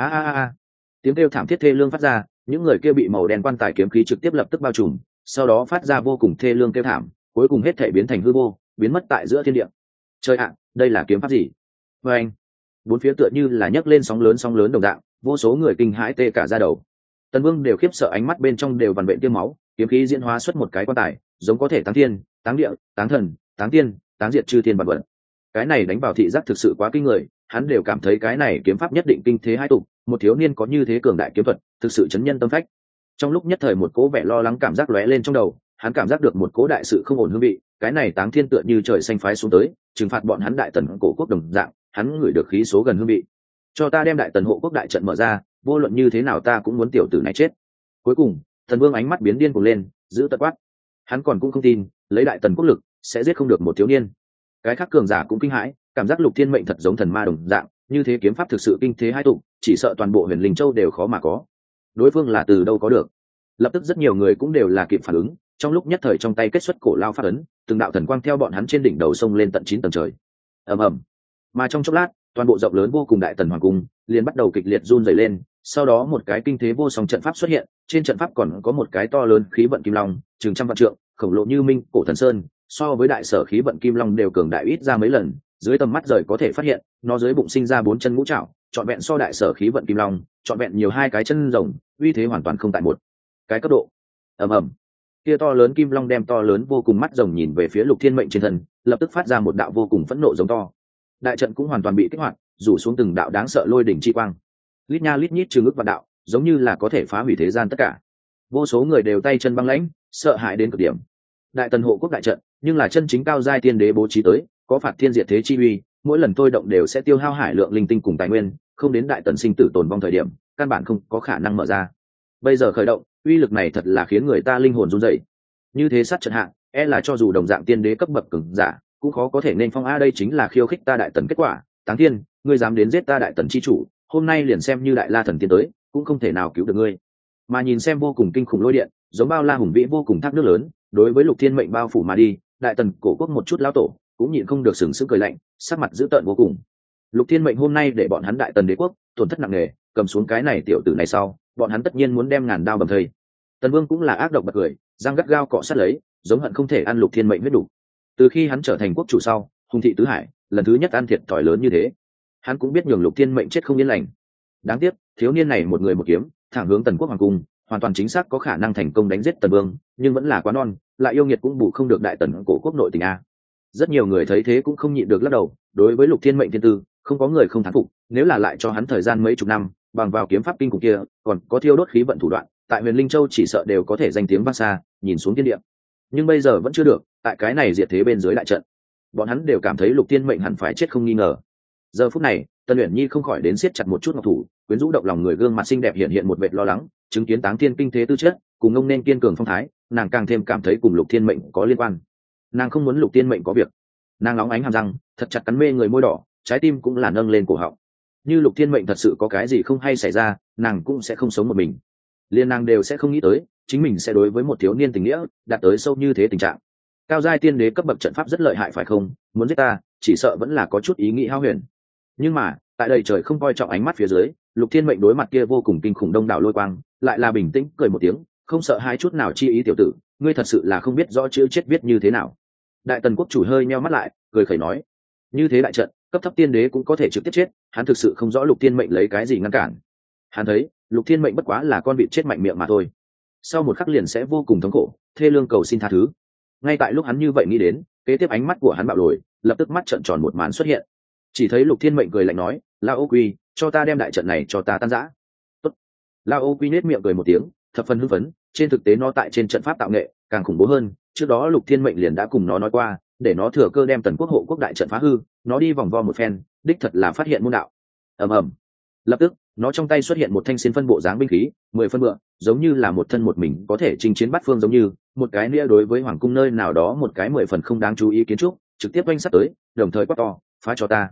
A tiếng kêu thảm thiết thê lương phát ra, những người kia bị màu đen quan tài kiếm khí trực tiếp lập tức bao trùm, sau đó phát ra vô cùng thê lương kêu thảm, cuối cùng hết thể biến thành hư vô, biến mất tại giữa thiên địa. Trời ạ, đây là kiếm pháp gì? Anh, bốn phía tựa như là nhấc lên sóng lớn đồng dạng, vô số người kinh hãi tê cả da đầu. Tần Vương đều khiếp sợ, ánh mắt bên trong đều vằn vện tiêm máu, kiếm khí diễn hóa xuất một cái quan tài, giống có thể táng thiên, táng địa, táng thần, táng tiên, táng diệt chư thiên vạn vật. Cái này đánh vào thị giác thực sự quá kinh người, hắn đều cảm thấy cái này kiếm pháp nhất định kinh thế hai tục, một thiếu niên có như thế cường đại kiếm thuật, thực sự chấn nhân tâm phách. Trong lúc nhất thời một cố vẻ lo lắng cảm giác lóe lên trong đầu, hắn cảm giác được một cố đại sự không ổn hương vị, cái này táng thiên tựa như trời xanh phái xuống tới, trừng phạt bọn hắn đại tần cổ quốc đồng dạng, hắn ngửi được khí số gần hương vị. Cho ta đem đại tần hộ quốc đại trận mở ra, vô luận như thế nào ta cũng muốn tiểu tử này chết. Cuối cùng, Thần Vương ánh mắt biến điên cuồng lên, giữ tận quát. Hắn còn cũng không tin, lấy đại tần quốc lực, sẽ giết không được một thiếu niên. Cái khác cường giả cũng kinh hãi, cảm giác Lục Thiên Mệnh thật giống thần ma đồng dạng, như thế kiếm pháp thực sự kinh thế hai tụ, chỉ sợ toàn bộ Huyền Linh Châu đều khó mà có. Đối phương là từ đâu có được? Lập tức rất nhiều người cũng đều là kịp phản ứng, trong lúc nhất thời trong tay kết xuất cổ lao phát ấn, từng đạo thần quang theo bọn hắn trên đỉnh đầu sông lên tận 9 tầng trời. Ầm ầm. Mà trong chốc lát, toàn bộ rộng lớn vô cùng đại tần hoàng cung liền bắt đầu kịch liệt run rẩy lên, sau đó một cái kinh thế vô song trận pháp xuất hiện, trên trận pháp còn có một cái to lớn khí vận kim long, chừng trăm vạn trượng, khổng lồ như minh cổ thần sơn, so với đại sở khí vận kim long đều cường đại ít ra mấy lần, dưới tầm mắt rời có thể phát hiện, nó dưới bụng sinh ra 4 chân ngũ trảo, trọn vẹn so đại sở khí vận kim long, trọn vẹn nhiều 2 cái chân rồng, uy thế hoàn toàn không tại một cái cấp độ. Ầm ầm. Kia to lớn kim long đem to lớn vô cùng mắt rồng nhìn về phía Lục Thiên Mệnh trên thân, lập tức phát ra một đạo vô cùng phẫn nộ giống to. Đại trận cũng hoàn toàn bị kích hoạt, rủ xuống từng đạo đáng sợ lôi đỉnh chi quang. Lít nha lít nhít trường ức vạn đạo, giống như là có thể phá hủy thế gian tất cả. Vô số người đều tay chân băng lãnh, sợ hãi đến cực điểm. Đại tần hộ quốc đại trận, nhưng là chân chính cao giai tiên đế bố trí tới, có phạt thiên diệt thế chi uy, mỗi lần tôi động đều sẽ tiêu hao hải lượng linh tinh cùng tài nguyên, không đến đại tần sinh tử tồn vong thời điểm, căn bản không có khả năng mở ra. Bây giờ khởi động, uy lực này thật là khiến người ta linh hồn run rẩy. Như thế sát trận hạng, là cho dù đồng dạng tiên đế cấp bậc cường giả, cũng khó có thể nên phong đây chính là khiêu khích ta đại tần kết quả. Táng Thiên, ngươi dám đến giết ta đại tần chi chủ, hôm nay liền xem như đại la thần tiên tới, cũng không thể nào cứu được ngươi. Mà nhìn xem vô cùng kinh khủng lôi điện, giống bao la hùng vĩ vô cùng thác nước lớn, đối với Lục Thiên Mệnh bao phủ mà đi, đại tần cổ quốc một chút lão tổ cũng nhịn không được sừng sững cười lạnh, sắc mặt dữ tợn vô cùng. Lục Thiên Mệnh hôm nay để bọn hắn đại tần đế quốc tổn thất nặng nề, cầm xuống cái này tiểu tử này sau, bọn hắn tất nhiên muốn đem ngàn đao bầm thây. Tần Vương cũng là ác độc bật cười, răng gắt gao cọ sát lấy, giống hận không thể ăn Lục Thiên Mệnh huyết đủ. Từ khi hắn trở thành quốc chủ sau, hùng thị tứ hải, lần thứ nhất ăn thiệt thòi lớn như thế. Hắn cũng biết nhường Lục Thiên Mệnh chết không yên lành. Đáng tiếc, thiếu niên này một người một kiếm, thẳng hướng Tần Quốc hoàng cung, hoàn toàn chính xác có khả năng thành công đánh giết Tần Vương, nhưng vẫn là quá non, lại yêu nghiệt cũng bù không được đại tần cổ quốc nội tình a. Rất nhiều người thấy thế cũng không nhịn được lắc đầu, đối với Lục Thiên Mệnh thiên tư, không có người không thán phục, nếu là lại cho hắn thời gian mấy chục năm, bằng vào kiếm pháp kinh khủng kia, còn có thiêu đốt khí vận thủ đoạn, tại Huyền Linh Châu chỉ sợ đều có thể danh tiếng vang xa, nhìn xuống thiên địa. Nhưng bây giờ vẫn chưa được, tại cái này diệt thế bên dưới đại trận, bọn hắn đều cảm thấy Lục Thiên Mệnh hẳn phải chết không nghi ngờ. Giờ phút này, Tân Uyển Nhi không khỏi đến siết chặt một chút ngọc thủ, quyến rũ động lòng người, gương mặt xinh đẹp hiện một vệt lo lắng, chứng kiến Táng Thiên kinh thế tư chất, cùng ông nên kiên cường phong thái, nàng càng thêm cảm thấy cùng Lục Thiên Mệnh có liên quan. Nàng không muốn Lục Thiên Mệnh có việc. Nàng nóng ánh hàm răng, thật chặt cắn mê người môi đỏ, trái tim cũng là nâng lên cổ họng. Như Lục Thiên Mệnh thật sự có cái gì không hay xảy ra, nàng cũng sẽ không sống một mình. Liên nàng đều sẽ không nghĩ tới, chính mình sẽ đối với một thiếu niên tình nghĩa đạt tới sâu như thế tình trạng. Cao giai tiên đế cấp bậc trận pháp rất lợi hại phải không? Muốn giết ta, chỉ sợ vẫn là có chút ý nghĩ hao huyền. Nhưng mà, tại đây trời không coi trọng ánh mắt phía dưới, Lục Thiên Mệnh đối mặt kia vô cùng kinh khủng đông đảo lôi quang, lại là bình tĩnh cười một tiếng, không sợ hai chút nào chi ý. Tiểu tử, ngươi thật sự là không biết rõ chữ chết viết như thế nào. Đại tần quốc chủ hơi nheo mắt lại, cười khẩy nói, như thế đại trận, cấp thấp tiên đế cũng có thể trực tiếp chết, hắn thực sự không rõ Lục Thiên Mệnh lấy cái gì ngăn cản. Hắn thấy, Lục Thiên Mệnh bất quá là con vịt chết mạnh miệng mà thôi, sau một khắc liền sẽ vô cùng thống khổ, thê lương cầu xin tha thứ. Ngay tại lúc hắn như vậy nghĩ đến, kế tiếp ánh mắt của hắn bạo lồi, lập tức mắt trợn tròn một màn xuất hiện. Chỉ thấy Lục Thiên Mệnh cười lạnh nói, Lao Ô Quy, cho ta đem đại trận này cho ta tan rã. Tốt. Lao Ô Quy nết miệng cười một tiếng, thập phần hưng phấn, trên thực tế nó tại trên trận pháp tạo nghệ càng khủng bố hơn, trước đó Lục Thiên Mệnh liền đã cùng nó nói qua, để nó thừa cơ đem tần quốc hộ quốc đại trận phá hư, nó đi vòng vo một phen, đích thật là phát hiện môn đạo. Ầm ầm. Lập tức, nó trong tay xuất hiện một thanh xiên phân bộ dáng binh khí, 10 phân bựa, giống như là một thân một mình có thể chinh chiến bát phương, giống như một cái nia đối với hoàng cung nơi nào đó một cái 10 phần không đáng chú ý kiến trúc, trực tiếp oanh sát tới, đồng thời quát to, phá cho ta.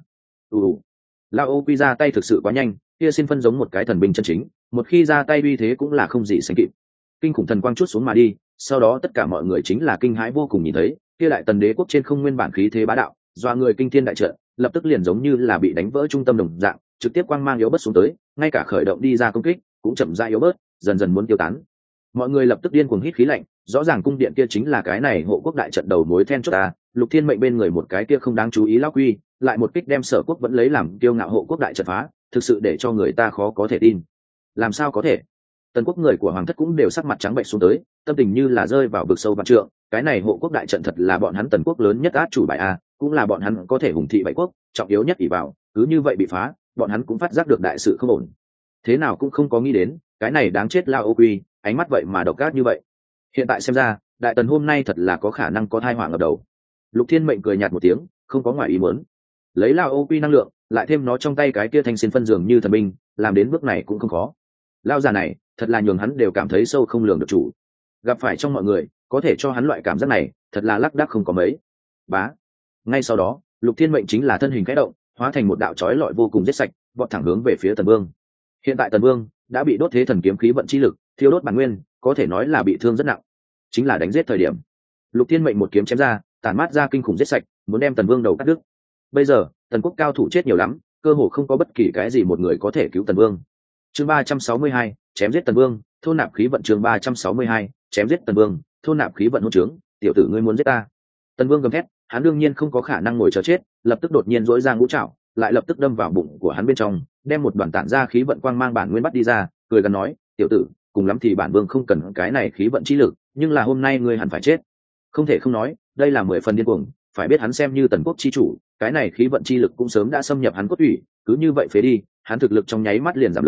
Lao Ô Quy ra tay thực sự quá nhanh, kia xiên phân giống một cái thần binh chân chính, một khi ra tay uy thế cũng là không gì sánh kịp. Kinh khủng thần quang chút xuống mà đi, sau đó tất cả mọi người chính là kinh hãi vô cùng nhìn thấy, kia đại tần đế quốc trên không nguyên bản khí thế bá đạo, doa người kinh thiên đại trận, lập tức liền giống như là bị đánh vỡ trung tâm đồng dạng, trực tiếp quang mang yếu bớt xuống tới, ngay cả khởi động đi ra công kích cũng chậm rãi yếu bớt, dần dần muốn tiêu tán. Mọi người lập tức điên cuồng hít khí lạnh, rõ ràng cung điện kia chính là cái này hộ quốc đại trận đầu mối then chốt ta. Lục Thiên Mệnh bên người một cái kia không đáng chú ý lão quy, lại một kích đem Sở Quốc vẫn lấy làm kiêu ngạo hộ quốc đại trận phá, thực sự để cho người ta khó có thể tin. Làm sao có thể? Tần quốc người của hoàng thất cũng đều sắc mặt trắng bệch xuống tới, tâm tình như là rơi vào vực sâu vạn trượng. Cái này hộ quốc đại trận thật là bọn hắn Tần quốc lớn nhất át chủ bài a, cũng là bọn hắn có thể hùng thị bảy quốc, trọng yếu nhất ỷ vào, cứ như vậy bị phá, bọn hắn cũng phát giác được đại sự không ổn. Thế nào cũng không có nghĩ đến, cái này đáng chết Lao Ô Quy, ánh mắt vậy mà độc ác như vậy. Hiện tại xem ra, đại tần hôm nay thật là có khả năng có tai họa ngập đầu. Lục Thiên Mệnh cười nhạt một tiếng, không có ngoài ý muốn. Lấy Lao Ô Quy năng lượng, lại thêm nó trong tay cái kia thanh xiên phân dường như thần binh, làm đến bước này cũng không khó. Lao già này, thật là nhường hắn đều cảm thấy sâu không lường được chủ. Gặp phải trong mọi người, có thể cho hắn loại cảm giác này, thật là lác đác không có mấy. Bá. Ngay sau đó, Lục Thiên Mệnh chính là thân hình khẽ động, hóa thành một đạo chói lọi vô cùng giết sạch, vọt thẳng hướng về phía Tần Vương. Hiện tại Tần Vương đã bị đốt thế thần kiếm khí vận chi lực thiêu đốt bản nguyên, có thể nói là bị thương rất nặng. Chính là đánh giết thời điểm, Lục Thiên Mệnh một kiếm chém ra, tản mát ra kinh khủng giết sạch, muốn đem Tần Vương đầu cắt đứt. Bây giờ, Tần quốc cao thủ chết nhiều lắm, cơ hồ không có bất kỳ cái gì một người có thể cứu Tần Vương. Chương 362, chém giết Tần Vương, thôn nạp khí vận. Chương 362, chém giết Tần Vương, thôn nạp khí vận. Hỗn trướng, tiểu tử ngươi muốn giết ta? Tần Vương gầm thét, hắn đương nhiên không có khả năng ngồi chờ chết, lập tức đột nhiên duỗi ra ngũ trảo, lại lập tức đâm vào bụng của hắn bên trong, đem một đoàn tản ra khí vận quang mang bản nguyên bắt đi ra, cười gần nói, tiểu tử, cùng lắm thì bản vương không cần cái này khí vận chi lực, nhưng là hôm nay ngươi hẳn phải chết. Không thể không nói, đây là 10 phần điên cuồng, phải biết hắn xem như Tần quốc chi chủ, cái này khí vận chi lực cũng sớm đã xâm nhập hắn cốt tủy, cứ như vậy phế đi, hắn thực lực trong nháy mắt liền giảm lớn,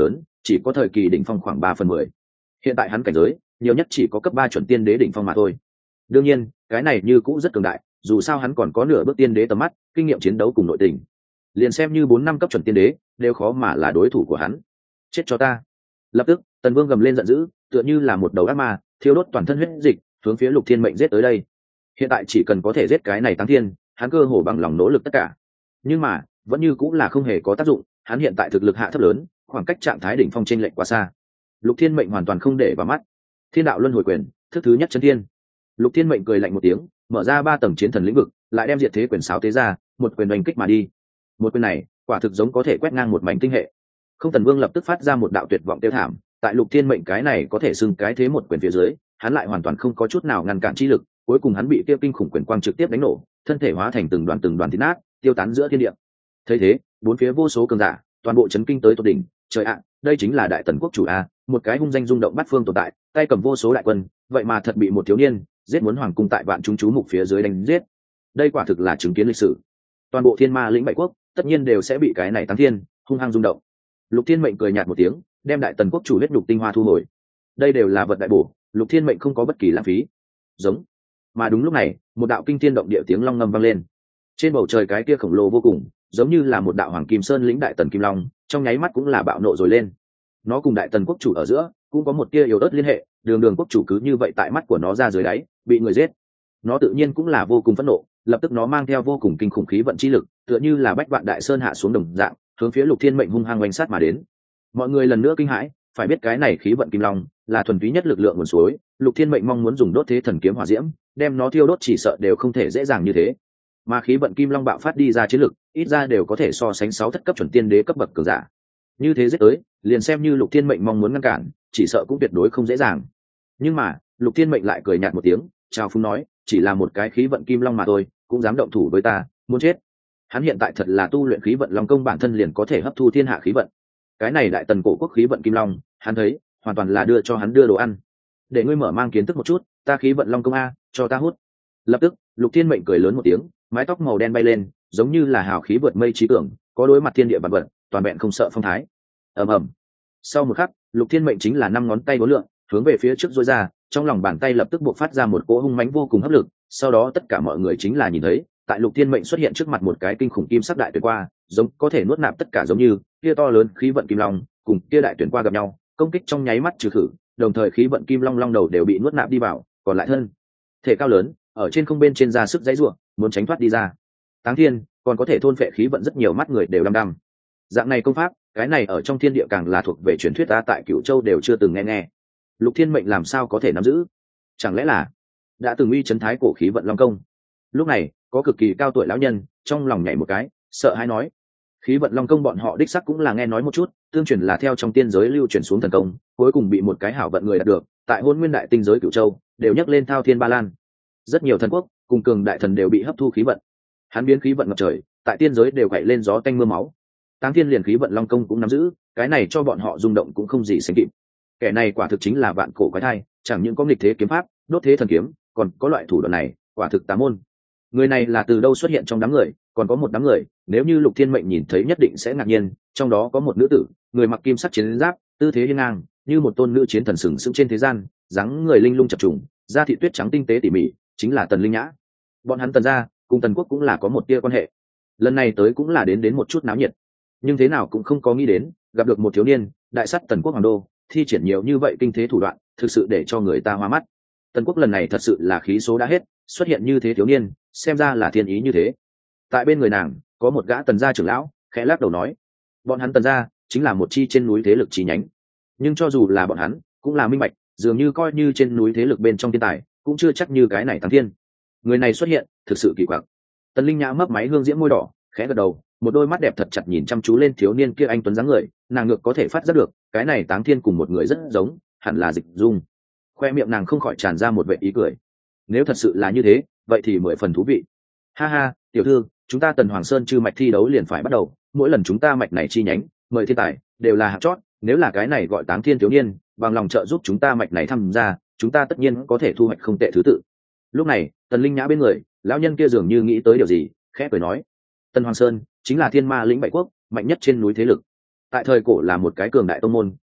chỉ có thời kỳ đỉnh phong khoảng 3/10. Hiện tại hắn cảnh giới nhiều nhất chỉ có cấp 3 chuẩn tiên đế đỉnh phong mà thôi. Đương nhiên cái này như cũng rất cường đại, dù sao hắn còn có nửa bước tiên đế tầm mắt, kinh nghiệm chiến đấu cùng nội tình, liền xem như 4-5 cấp chuẩn tiên đế đều khó mà là đối thủ của hắn. Chết cho ta. Lập tức Tần Vương gầm lên giận dữ, tựa như là một đầu ác ma thiêu đốt toàn thân huyết dịch, hướng phía Lục Thiên Mệnh giết tới đây. Hiện tại chỉ cần có thể giết cái này Táng Thiên, hắn cơ hồ bằng lòng nỗ lực tất cả. Nhưng mà vẫn như cũng là không hề có tác dụng, hắn hiện tại thực lực hạ thấp lớn, khoảng cách trạng thái đỉnh phong chênh lệch quá xa. Lục Thiên Mệnh hoàn toàn không để vào mắt. Thiên đạo luân hồi quyền, thức thứ nhất chân thiên. Lục Thiên Mệnh cười lạnh một tiếng, mở ra 3 tầng chiến thần lĩnh vực, lại đem diệt thế quyền sáo tế ra, một quyền đánh kích mà đi. Một quyền này quả thực giống có thể quét ngang một mảnh tinh hệ. Không Tần Vương lập tức phát ra một đạo tuyệt vọng tiêu thảm, tại Lục Thiên Mệnh cái này có thể xưng cái thế một quyền phía dưới, hắn lại hoàn toàn không có chút nào ngăn cản chi lực, cuối cùng hắn bị tiêu kinh khủng quyền quang trực tiếp đánh nổ, thân thể hóa thành từng đoàn thịt nát, tiêu tán giữa thiên địa. Thấy thế, bốn phía vô số cường giả, toàn bộ chấn kinh tới tột đỉnh, trời ạ, đây chính là Đại Tần quốc chủ a, một cái hung danh rung động bát phương tồn tại, tay cầm vô số đại quân, vậy mà thật bị một thiếu niên giết muốn hoàng cung tại vạn chúng chú mục phía dưới đánh giết. Đây quả thực là chứng kiến lịch sử. Toàn bộ Thiên Ma lĩnh 7 quốc, tất nhiên đều sẽ bị cái này Táng Thiên hung hăng rung động. Lục Thiên Mệnh cười nhạt một tiếng, đem Đại Tần quốc chủ huyết nhục tinh hoa thu hồi. Đây đều là vật đại bổ, Lục Thiên Mệnh không có bất kỳ lãng phí. Giống. Mà đúng lúc này, một đạo kinh thiên động địa tiếng long ngâm vang lên. Trên bầu trời cái kia khổng lồ vô cùng, giống như là một đạo hoàng kim sơn lĩnh Đại Tần kim long, trong nháy mắt cũng là bạo nộ rồi lên. Nó cùng Đại Tần quốc chủ ở giữa cũng có một tia yếu ớt liên hệ, đường quốc chủ cứ như vậy tại mắt của nó ra dưới đáy, bị người giết. Nó tự nhiên cũng là vô cùng phẫn nộ, lập tức nó mang theo vô cùng kinh khủng khí vận chi lực, tựa như là bách vạn đại sơn hạ xuống đồng dạng, hướng phía Lục Thiên Mệnh hung hăng oanh sát mà đến. Mọi người lần nữa kinh hãi, phải biết cái này khí vận kim long là thuần túy nhất lực lượng nguồn suối, Lục Thiên Mệnh mong muốn dùng đốt thế thần kiếm hỏa diễm đem nó thiêu đốt chỉ sợ đều không thể dễ dàng như thế. Mà khí vận kim long bạo phát đi ra chiến lực, ít ra đều có thể so sánh 6 thất cấp chuẩn tiên đế cấp bậc cường giả. Như thế giết tới, liền xem như Lục Thiên Mệnh mong muốn ngăn cản, chỉ sợ cũng tuyệt đối không dễ dàng. Nhưng mà Lục Thiên Mệnh lại cười nhạt một tiếng, chào phúng nói, chỉ là một cái khí vận kim long mà thôi, cũng dám động thủ với ta, muốn chết. Hắn hiện tại thật là tu luyện khí vận long công bản thân liền có thể hấp thu thiên hạ khí vận. Cái này Đại Tần cổ quốc khí vận kim long, hắn thấy hoàn toàn là đưa cho hắn đưa đồ ăn. Để ngươi mở mang kiến thức một chút, ta khí vận long công a, cho ta hút. Lập tức Lục Thiên Mệnh cười lớn một tiếng, mái tóc màu đen bay lên, giống như là hào khí vượt mây trí tưởng, có đối mặt thiên địa vạn vật, toàn vẹn không sợ phong thái. Ầm ầm. Sau một khắc, Lục Thiên Mệnh chính là 5 ngón tay uốn lượn, hướng về phía trước duỗi ra, trong lòng bàn tay lập tức bộc phát ra một cỗ hung mãnh vô cùng hấp lực, sau đó tất cả mọi người chính là nhìn thấy, tại Lục Thiên Mệnh xuất hiện trước mặt một cái kinh khủng kim sắc đại tuyển qua, giống có thể nuốt nạp tất cả, giống như kia to lớn khí vận kim long cùng kia đại tuyển qua gặp nhau, công kích trong nháy mắt trừ khử, đồng thời khí vận kim long long đầu đều bị nuốt nạp đi vào, còn lại thân thể cao lớn ở trên không bên trên ra sức giãy giụa, muốn tránh thoát đi ra. Táng Thiên còn có thể thôn phệ khí vận rất nhiều, mắt người đều đăm đăm. Dạng này công pháp, cái này ở trong thiên địa càng là thuộc về truyền thuyết, ta tại Cửu Châu đều chưa từng nghe. Lục Thiên Mệnh làm sao có thể nắm giữ? Chẳng lẽ là đã từng uy chấn thái cổ khí vận long công? Lúc này có cực kỳ cao tuổi lão nhân trong lòng nhảy một cái, sợ hãi nói, khí vận long công bọn họ đích sắc cũng là nghe nói một chút, tương truyền là theo trong tiên giới lưu truyền xuống thần công, cuối cùng bị một cái hảo vận người đạt được, tại Hôn Nguyên Đại Tinh giới Cửu Châu đều nhắc lên thao thiên ba lan, rất nhiều thần quốc cùng cường đại thần đều bị hấp thu khí vận. Hắn biến khí vận ngập trời, tại tiên giới đều quậy lên gió tanh mưa máu. Táng Thiên liền khí vận long công cũng nắm giữ, cái này cho bọn họ rung động cũng không gì sánh kịp. Kẻ này quả thực chính là vạn cổ quái thai, chẳng những có nghịch thế kiếm pháp, đốt thế thần kiếm, còn có loại thủ đoạn này, quả thực tà môn. Người này là từ đâu xuất hiện trong đám người? Còn có một đám người, nếu như Lục Thiên Mệnh nhìn thấy nhất định sẽ ngạc nhiên, trong đó có một nữ tử, người mặc kim sắc chiến giáp, tư thế hiên ngang, như một tôn nữ chiến thần sừng sững trên thế gian, dáng người linh lung chập trùng, da thị tuyết trắng tinh tế tỉ mỉ, chính là Tần Linh Nhã. Bọn hắn Tần gia cùng Tần quốc cũng là có một tia quan hệ. Lần này tới cũng là đến một chút náo nhiệt, nhưng thế nào cũng không có nghĩ đến gặp được một thiếu niên đại sắt Tần quốc hoàng đô, thi triển nhiều như vậy kinh thế thủ đoạn, thực sự để cho người ta hoa mắt. Tần quốc lần này thật sự là khí số đã hết, xuất hiện như thế thiếu niên, xem ra là thiên ý như thế. Tại bên người nàng có một gã Tần gia trưởng lão khẽ lắc đầu nói, bọn hắn Tần gia chính là một chi trên núi thế lực chi nhánh, nhưng cho dù là bọn hắn cũng là minh bạch, dường như coi như trên núi thế lực bên trong thiên tài cũng chưa chắc như cái này Táng Thiên. Người này xuất hiện thực sự kỳ quặc. Tần Linh Nhã mấp máy hương diễm môi đỏ, khẽ gật đầu, một đôi mắt đẹp thật chặt nhìn chăm chú lên thiếu niên kia anh tuấn dáng người, nàng ngược có thể phát giác được cái này Táng Thiên cùng một người rất giống, hẳn là Dịch Dung. Khoe miệng nàng không khỏi tràn ra một vẻ ý cười. Nếu thật sự là như thế, vậy thì 10 phần thú vị. Ha ha, tiểu thư, chúng ta Tần Hoàng Sơn chư mạch thi đấu liền phải bắt đầu, mỗi lần chúng ta mạch này chi nhánh mời thiên tài đều là hạng chót, nếu là cái này gọi Táng Thiên thiếu niên bằng lòng trợ giúp chúng ta mạch này tham gia, chúng ta tất nhiên có thể thu hoạch không tệ thứ tự. Lúc này Tần Linh Nhã bên người lão nhân kia dường như nghĩ tới điều gì, khẽ cười nói, Tần Hoàng Sơn chính là Thiên Ma lĩnh 7 quốc mạnh nhất trên núi thế lực, tại thời cổ là một cái cường đại tông môn,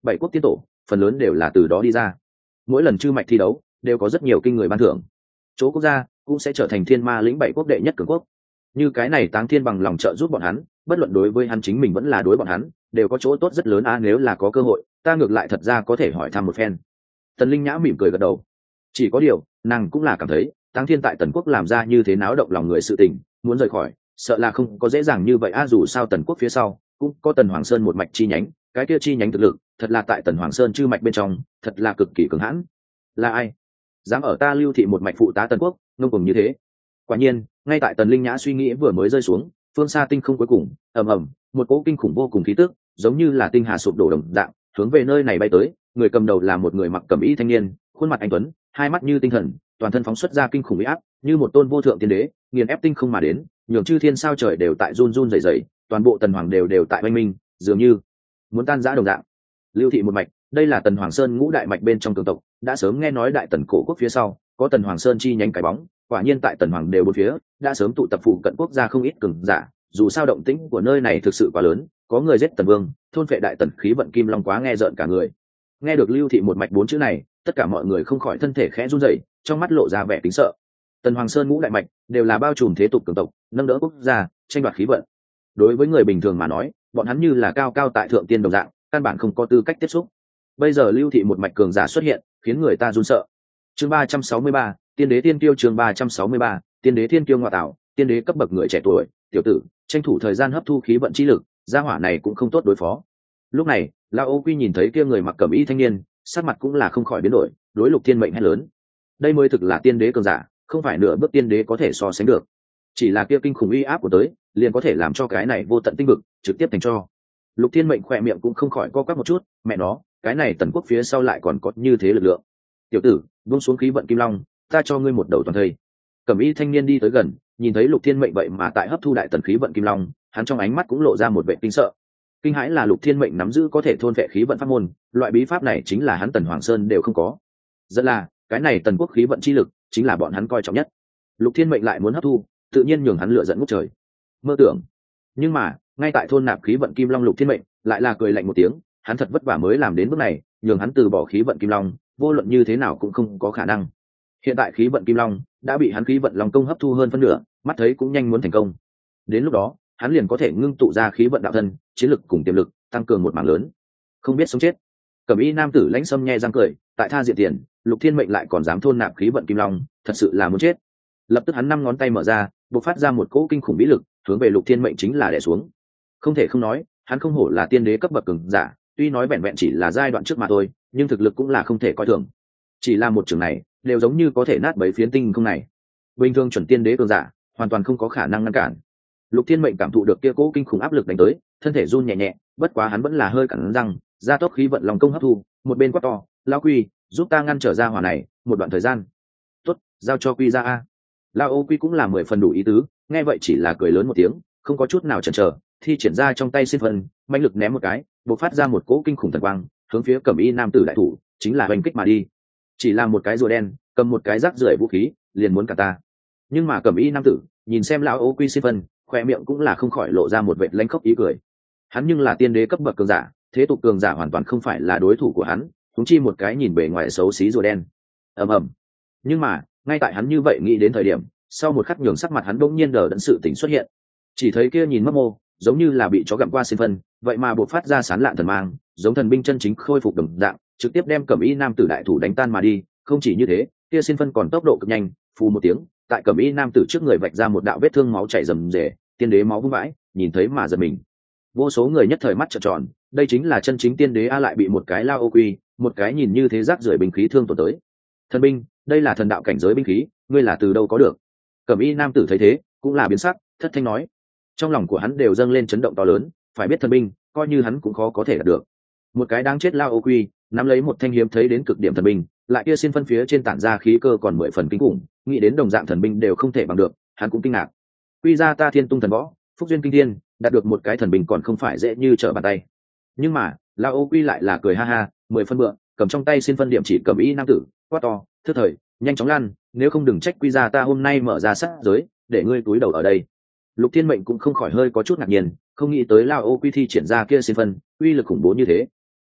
bảy quốc tiên tổ phần lớn đều là từ đó đi ra. Mỗi lần chư mạch thi đấu đều có rất nhiều kinh người ban thưởng, chỗ quốc gia cũng sẽ trở thành thiên ma lĩnh bảy quốc đệ nhất cường quốc. Như cái này Táng Thiên bằng lòng trợ giúp bọn hắn, bất luận đối với hắn chính mình vẫn là đối bọn hắn đều có chỗ tốt rất lớn nếu là có cơ hội ta ngược lại thật ra có thể hỏi thăm một phen. Tần Linh Nhã mỉm cười gật đầu, chỉ có điều nàng cũng là cảm thấy Táng Thiên tại Tần quốc làm ra như thế náo động lòng người sự tình, muốn rời khỏi sợ là không có dễ dàng như vậy dù sao Tần quốc phía sau cũng có Tần Hoàng Sơn một mạch chi nhánh, cái kia chi nhánh thực lực thật là tại Tần Hoàng Sơn chư mạch bên trong thật là cực kỳ cường hãn. Là ai dám ở ta Lưu thị một mạch phụ tá Tần quốc ngông cuồng như thế? Quả nhiên ngay tại Tần Linh Nhã suy nghĩ vừa mới rơi xuống, phương xa tinh không cuối cùng ầm ầm một cỗ kinh khủng vô cùng khí tức giống như là tinh hà sụp đổ đồng dạng hướng về nơi này bay tới. Người cầm đầu là một người mặc cẩm y thanh niên, khuôn mặt anh tuấn, hai mắt như tinh thần, toàn thân phóng xuất ra kinh khủng uy áp, như một tôn vô thượng tiên đế nghiền ép tinh không mà đến, nhường chư thiên sao trời đều tại run run rẩy rẩy, toàn bộ Tần Hoàng đều tại oanh minh, dường như muốn tan rã đồng dạng. Lưu thị một mạch, đây là Tần Hoàng Sơn ngũ đại mạch bên trong cường tộc, đã sớm nghe nói đại Tần cổ quốc phía sau có Tần Hoàng Sơn chi nhánh cái bóng, quả nhiên tại Tần Hoàng đều bốn phía đã sớm tụ tập phụ cận quốc gia không ít cường giả. Dù sao động tĩnh của nơi này thực sự quá lớn, có người giết Tần Vương, thôn phệ đại Tần khí vận kim long quá nghe rợn cả người. Nghe được Lưu thị một mạch bốn chữ này, tất cả mọi người không khỏi thân thể khẽ run rẩy, trong mắt lộ ra vẻ kính sợ. Tần Hoàng Sơn ngũ đại mạch đều là bao trùm thế tục cường tộc, nâng đỡ quốc gia, tranh đoạt khí vận. Đối với người bình thường mà nói, bọn hắn như là cao cao tại thượng tiên đồng dạng, căn bản không có tư cách tiếp xúc. Bây giờ Lưu thị một mạch cường giả xuất hiện, khiến người ta run sợ. Chương 363, Tiên đế tiên kiêu. Chương 363, Tiên đế thiên kiêu ngoại tạo, tiên đế cấp bậc người trẻ tuổi, tiểu tử, tranh thủ thời gian hấp thu khí vận chi lực, gia hỏa này cũng không tốt đối phó. Lúc này, Lão Ô Quy nhìn thấy kia người mặc cẩm y thanh niên, sắc mặt cũng là không khỏi biến đổi, đối Lục Thiên Mệnh hét lớn. Đây mới thực là tiên đế cường giả, không phải nửa bước tiên đế có thể so sánh được. Chỉ là kia kinh khủng uy áp của tới, liền có thể làm cho cái này vô tận tinh vực trực tiếp thành cho. Lục Thiên Mệnh khỏe miệng cũng không khỏi co quắp một chút, mẹ nó, cái này Tần quốc phía sau lại còn có như thế lực lượng. Tiểu tử, buông xuống khí vận kim long, ta cho ngươi một đầu toàn thây. Cẩm y thanh niên đi tới gần, nhìn thấy Lục Thiên Mệnh vậy mà tại hấp thu đại tần khí vận kim long, hắn trong ánh mắt cũng lộ ra một vẻ kinh sợ. Kinh hãi là Lục Thiên Mệnh nắm giữ có thể thôn phệ khí vận pháp môn, loại bí pháp này chính là hắn Tần Hoàng Sơn đều không có. Rất là, cái này Tần quốc khí vận chi lực chính là bọn hắn coi trọng nhất. Lục Thiên Mệnh lại muốn hấp thu, tự nhiên nhường hắn lựa giận ngút trời. Mơ tưởng. Nhưng mà, ngay tại thôn nạp khí vận kim long Lục Thiên Mệnh lại là cười lạnh một tiếng, hắn thật vất vả mới làm đến bước này, nhường hắn từ bỏ khí vận kim long, vô luận như thế nào cũng không có khả năng. Hiện tại khí vận kim long đã bị hắn khí vận long công hấp thu hơn phân nửa, mắt thấy cũng nhanh muốn thành công. Đến lúc đó, hắn liền có thể ngưng tụ ra khí vận đạo thân, chiến lực cùng tiềm lực tăng cường một mảng lớn. Không biết sống chết. Cẩm y nam tử lãnh sâm nhe răng cười, tại tha diện tiền, Lục Thiên Mệnh lại còn dám thôn nạp khí vận kim long, thật sự là muốn chết. Lập tức hắn năm ngón tay mở ra, bộc phát ra một cỗ kinh khủng bí lực, hướng về Lục Thiên Mệnh chính là đè xuống. Không thể không nói, hắn không hổ là tiên đế cấp bậc cường giả, tuy nói vẹn vẹn chỉ là giai đoạn trước mà thôi, nhưng thực lực cũng là không thể coi thường. Chỉ là một trường này, đều giống như có thể nát bấy phiến tinh không này. Bình thường chuẩn tiên đế cường giả, hoàn toàn không có khả năng ngăn cản. Lục Thiên Mệnh cảm thụ được kia cỗ kinh khủng áp lực đánh tới, thân thể run nhẹ nhẹ, bất quá hắn vẫn là hơi cắn răng, gia tốc khí vận lòng công hấp thu, một bên quát to, "Lão Quy, giúp ta ngăn trở ra hỏa này, một đoạn thời gian." "Tốt, giao cho Quy ra a." Lão Ô Quy cũng là 10 phần đủ ý tứ, nghe vậy chỉ là cười lớn một tiếng, không có chút nào chần chờ, thi triển ra trong tay xin phân, mãnh lực ném một cái, bộc phát ra một cỗ kinh khủng thần quang, hướng phía Cẩm y nam tử đại thủ, chính là hành kích mà đi. Chỉ là một cái rùa đen, cầm một cái rác rưởi vũ khí, liền muốn cả ta. Nhưng mà Cẩm y nam tử, nhìn xem lão Ô Quy xin phân, khoe miệng cũng là không khỏi lộ ra một vệt lãnh khốc ý cười. Hắn nhưng là tiên đế cấp bậc cường giả, thế tục cường giả hoàn toàn không phải là đối thủ của hắn, huống chi một cái nhìn bề ngoài xấu xí rùa đen. Ầm ầm. Nhưng mà, ngay tại hắn như vậy nghĩ đến thời điểm, sau một khắc nhường sắc mặt hắn bỗng nhiên đờ đẫn sự tình xuất hiện. Chỉ thấy kia nhìn mấp mô, giống như là bị chó gặm qua xin phân, vậy mà bộc phát ra sán lạn thần mang, giống thần binh chân chính khôi phục đồng dạng, trực tiếp đem Cẩm y nam tử đại thủ đánh tan mà đi. Không chỉ như thế, kia xin phân còn tốc độ cực nhanh, phù một tiếng, tại Cẩm y nam tử trước người vạch ra một đạo vết thương máu chảy rầm rề, tiên đế máu vung vãi, nhìn thấy mà giật mình. Vô số người nhất thời mắt trợn tròn, đây chính là chân chính tiên đế lại bị một cái lao Ô Quy, một cái nhìn như thế rác rưởi binh khí thương tổn tới. Thần binh, đây là thần đạo cảnh giới binh khí, ngươi là từ đâu có được? Cẩm y nam tử thấy thế, cũng là biến sắc, thất thanh nói. Trong lòng của hắn đều dâng lên chấn động to lớn, phải biết thần binh, coi như hắn cũng khó có thể đạt được. Một cái đáng chết lao Ô Quy, nắm lấy một thanh hiếm thấy đến cực điểm thần binh, lại kia xin phân phía trên tản ra khí cơ còn 10 phần kinh khủng, nghĩ đến đồng dạng thần binh đều không thể bằng được, hắn cũng kinh ngạc. Quy ra ta Thiên Tung thần võ, phúc duyên kinh thiên, đạt được một cái thần binh còn không phải dễ như trở bàn tay. Nhưng mà, lao Ô Quy lại là cười ha ha, 10 phân bựa, cầm trong tay xin phân điểm chỉ Cẩm y nam tử, quát to, thưa thời, nhanh chóng lăn, nếu không đừng trách Quy ra ta hôm nay mở ra sát giới, để ngươi túi đầu ở đây. Lục Thiên Mệnh cũng không khỏi hơi có chút ngạc nhiên, không nghĩ tới lao Ô Quy thi triển ra kia xin phân, uy lực khủng bố như thế.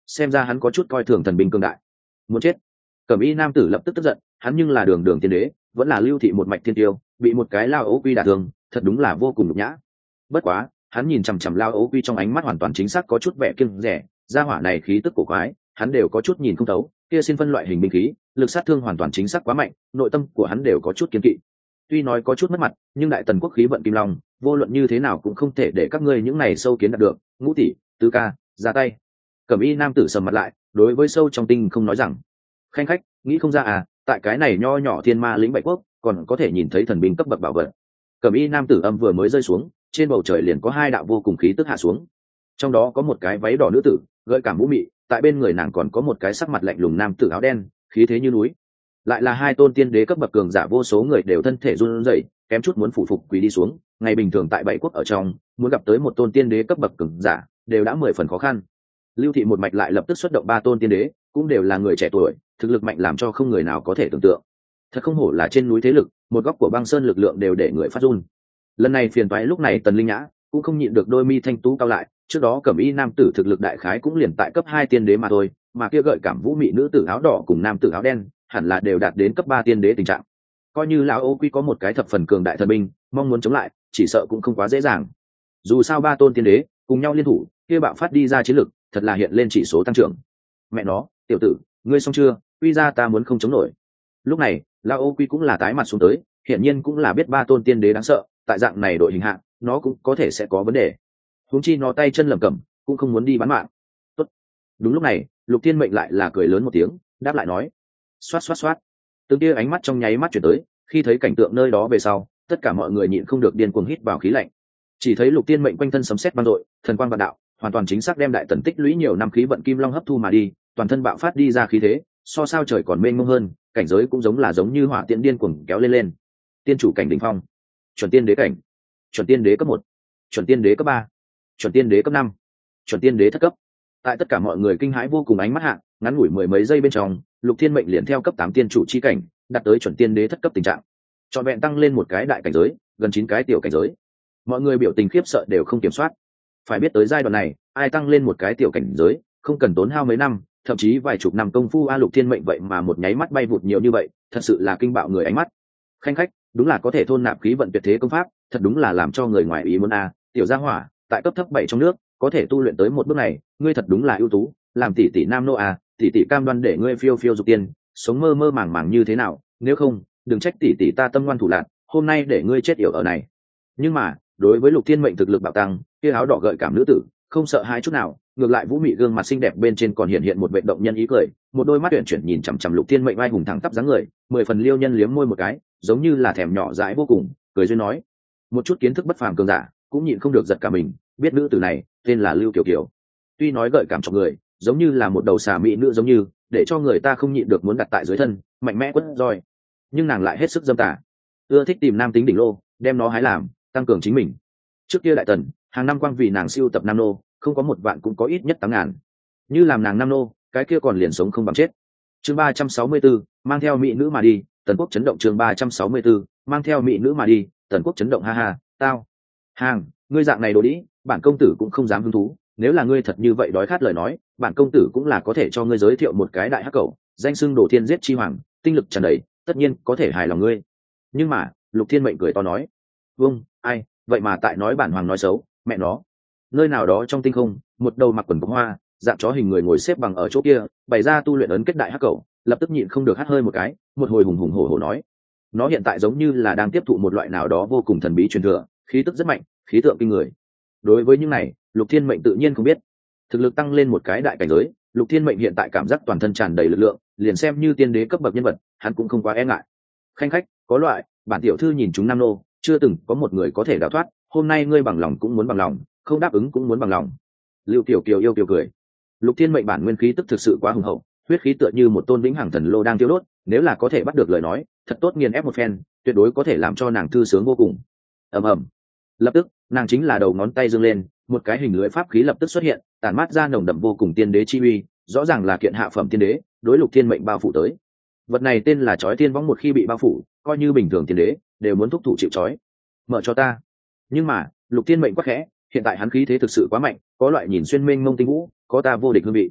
xem ra hắn có chút coi thường thần binh cương đại. Muốn chết. Cẩm y nam tử lập tức tức giận, hắn nhưng là đường đường tiên đế, vẫn là Lưu thị một mạch thiên tiêu, bị một cái lao ấu quy đả thương, thật đúng là vô cùng nhục nhã. Bất quá, hắn nhìn chằm chằm lao ấu quy trong ánh mắt hoàn toàn chính xác có chút vẻ kiêng rẻ, gia hỏa này khí tức cổ quái, hắn đều có chút nhìn không thấu, kia xin phân loại hình binh khí, lực sát thương hoàn toàn chính xác quá mạnh, nội tâm của hắn đều có chút kiêng kỵ. Tuy nói có chút mất mặt, nhưng đại tần quốc khí vận kim long, vô luận như thế nào cũng không thể để các ngươi những này sâu kiến đạt được. Ngũ tỷ, tứ ca, ra tay. Cẩm y nam tử sầm mặt lại, đối với sâu trong tinh không nói rằng: khanh khách, nghĩ không ra à, tại cái này nho nhỏ thiên ma lĩnh bạch quốc còn có thể nhìn thấy thần binh cấp bậc bảo vật. Cẩm y nam tử âm vừa mới rơi xuống, trên bầu trời liền có hai đạo vô cùng khí tức hạ xuống, trong đó có một cái váy đỏ nữ tử gợi cảm vũ mị, tại bên người nàng còn có một cái sắc mặt lạnh lùng nam tử áo đen, khí thế như núi. Lại là hai tôn tiên đế cấp bậc cường giả, vô số người đều thân thể run rẩy, kém chút muốn phủ phục quỳ đi xuống. Ngày bình thường tại bảy quốc ở trong, muốn gặp tới một tôn tiên đế cấp bậc cường giả đều đã 10 phần khó khăn. Lưu thị một mạch lại lập tức xuất động 3 tôn tiên đế, cũng đều là người trẻ tuổi, thực lực mạnh làm cho không người nào có thể tưởng tượng. Thật không hổ là trên núi thế lực, một góc của băng sơn lực lượng đều để người phát run. Lần này phiền toái, lúc này Tần Linh Nhã cũng không nhịn được đôi mi thanh tú cao lại. Trước đó Cẩm y nam tử thực lực đại khái cũng liền tại cấp 2 tiên đế mà thôi, mà kia gợi cảm vũ mị nữ tử áo đỏ cùng nam tử áo đen hẳn là đều đạt đến cấp 3 tiên đế tình trạng. Coi như lão Ô Quy có một cái thập phần cường đại thần binh, mong muốn chống lại, chỉ sợ cũng không quá dễ dàng. Dù sao 3 tôn tiên đế cùng nhau liên thủ, kia bạo phát đi ra chiến lực, thật là hiện lên chỉ số tăng trưởng. Mẹ nó, tiểu tử, ngươi xong chưa? Quy ra ta muốn không chống nổi. Lúc này, lão Ô Quy cũng là tái mặt xuống tới, hiển nhiên cũng là biết 3 tôn tiên đế đáng sợ, tại dạng này đội hình hạng, nó cũng có thể sẽ có vấn đề. Huống chi nó tay chân lẩm cẩm, cũng không muốn đi bán mạng. Tốt. Đúng lúc này, Lục Thiên Mệnh lại là cười lớn một tiếng, đáp lại nói: xoát xoát xoát. Từng tia ánh mắt trong nháy mắt chuyển tới, khi thấy cảnh tượng nơi đó về sau, tất cả mọi người nhịn không được điên cuồng hít vào khí lạnh. Chỉ thấy Lục Thiên Mệnh quanh thân sấm sét vang dội, thần quang vạn đạo, hoàn toàn chính xác đem đại tần tích lũy nhiều năm khí vận kim long hấp thu mà đi, toàn thân bạo phát đi ra khí thế, so sao trời còn mênh mông hơn, cảnh giới cũng giống như hỏa tiễn điên cuồng kéo lên. Tiên chủ cảnh đỉnh phong, chuẩn tiên đế cảnh, chuẩn tiên đế cấp 1, chuẩn tiên đế cấp 3, chuẩn tiên đế cấp 5, chuẩn tiên đế thất cấp. Tại tất cả mọi người kinh hãi vô cùng ánh mắt hạ, ngắn ngủi mười mấy giây bên trong, Lục Thiên Mệnh liền theo cấp 8 tiên chủ chi cảnh đạt tới chuẩn tiên đế thất cấp tình trạng, trọn vẹn tăng lên một cái đại cảnh giới, gần 9 cái tiểu cảnh giới. Mọi người biểu tình khiếp sợ đều không kiểm soát. Phải biết tới giai đoạn này, ai tăng lên một cái tiểu cảnh giới, không cần tốn hao mấy năm, thậm chí vài chục năm công phu. Lục Thiên Mệnh vậy mà một nháy mắt bay vụt nhiều như vậy, thật sự là kinh bạo người ánh mắt. Khanh khách, đúng là có thể thôn nạp khí vận tuyệt thế công pháp, thật đúng là làm cho người ngoài ý muốn tiểu gia hỏa, tại cấp thấp 7 trong nước, có thể tu luyện tới một bước này, ngươi thật đúng là ưu tú, làm tỷ tỷ nam nô tỷ tỷ cam đoan để ngươi phiêu phiêu dục tiên, sống mơ mơ màng màng như thế nào, nếu không, đừng trách tỷ tỷ ta tâm ngoan thủ lạn, hôm nay để ngươi chết yểu ở này. Nhưng mà, đối với Lục Thiên Mệnh thực lực bạo tăng, kia áo đỏ gợi cảm nữ tử, không sợ hãi chút nào, ngược lại vũ mị gương mặt xinh đẹp bên trên còn hiện một vẻ động nhân ý cười, một đôi mắt tuyển chuyển nhìn chằm chằm Lục Thiên Mệnh vai hùng thẳng tắp dáng người, 10 phần liêu nhân liếm môi một cái, giống như là thèm nhỏ dãi vô cùng, cười duyên nói: một chút kiến thức bất phàm cường giả, cũng nhịn không được giật cả mình, biết nữ tử này tên là Lưu Kiều Kiều. Tuy nói gợi cảm cho người, giống như là một đầu xà mỹ nữ giống như, để cho người ta không nhịn được muốn đặt tại dưới thân, mạnh mẽ quất roi, nhưng nàng lại hết sức dâm tà, ưa thích tìm nam tính đỉnh lô, đem nó hái làm, tăng cường chính mình. Trước kia đại tần, hàng năm quang vì nàng siêu tập nam nô, không có 1 vạn cũng có ít nhất 8.000. Như làm nàng nam nô, cái kia còn liền sống không bằng chết. Chương 364, mang theo mỹ nữ mà đi, tần quốc chấn động. Chương 364, mang theo mỹ nữ mà đi, tần quốc chấn động. Ha ha, tao hàng, ngươi dạng này đồ đĩ, bản công tử cũng không dám hứng thú. Nếu là ngươi thật như vậy đói khát lời nói, bản công tử cũng là có thể cho ngươi giới thiệu một cái đại hắc cẩu, danh xưng Đồ Thiên giết chi hoàng, tinh lực tràn đầy, tất nhiên có thể hài lòng ngươi. Nhưng mà, Lục Thiên Mệnh cười to nói: "Vâng, ai, vậy mà tại nói bản hoàng nói xấu, mẹ nó." Nơi nào đó trong tinh không, một đầu mặc quần bông hoa, dạng chó hình người ngồi xếp bằng ở chỗ kia, bày ra tu luyện ấn kết đại hắc cẩu, lập tức nhịn không được hắt hơi một cái, một hồi hùng hùng hổ hổ nói: "Nó hiện tại giống như là đang tiếp thụ một loại nào đó vô cùng thần bí truyền thừa, khí tức rất mạnh, khí tượng kinh người." Đối với những này, Lục Thiên Mệnh tự nhiên không biết. Thực lực tăng lên một cái đại cảnh giới, Lục Thiên Mệnh hiện tại cảm giác toàn thân tràn đầy lực lượng, liền xem như tiên đế cấp bậc nhân vật, hắn cũng không quá e ngại. Khanh khách, có loại, bản tiểu thư nhìn chúng nam nô, chưa từng có một người có thể đào thoát, hôm nay ngươi bằng lòng cũng muốn bằng lòng, không đáp ứng cũng muốn bằng lòng. Lưu Tiểu Kiều yêu kiều cười. Lục Thiên Mệnh bản nguyên khí tức thực sự quá hùng hậu, huyết khí tựa như một tôn vĩnh hằng thần lô đang tiêu đốt, nếu là có thể bắt được lời nói, thật tốt nghiền ép một phen, tuyệt đối có thể làm cho nàng thư sướng vô cùng. Ầm ầm. Lập tức, nàng chính là đầu ngón tay giương lên, một cái hình lưỡi pháp khí lập tức xuất hiện, tản mát ra nồng đậm vô cùng tiên đế chi uy, rõ ràng là kiện hạ phẩm tiên đế, đối Lục Thiên Mệnh bao phủ tới. Vật này tên là Chói Tiên Võng, một khi bị bao phủ, coi như bình thường tiên đế đều muốn thúc thủ chịu trói. Mở cho ta. Nhưng mà, Lục Thiên Mệnh quá khẽ, hiện tại hắn khí thế thực sự quá mạnh, có loại nhìn xuyên mênh mông tinh vũ, có ta vô địch hương vị.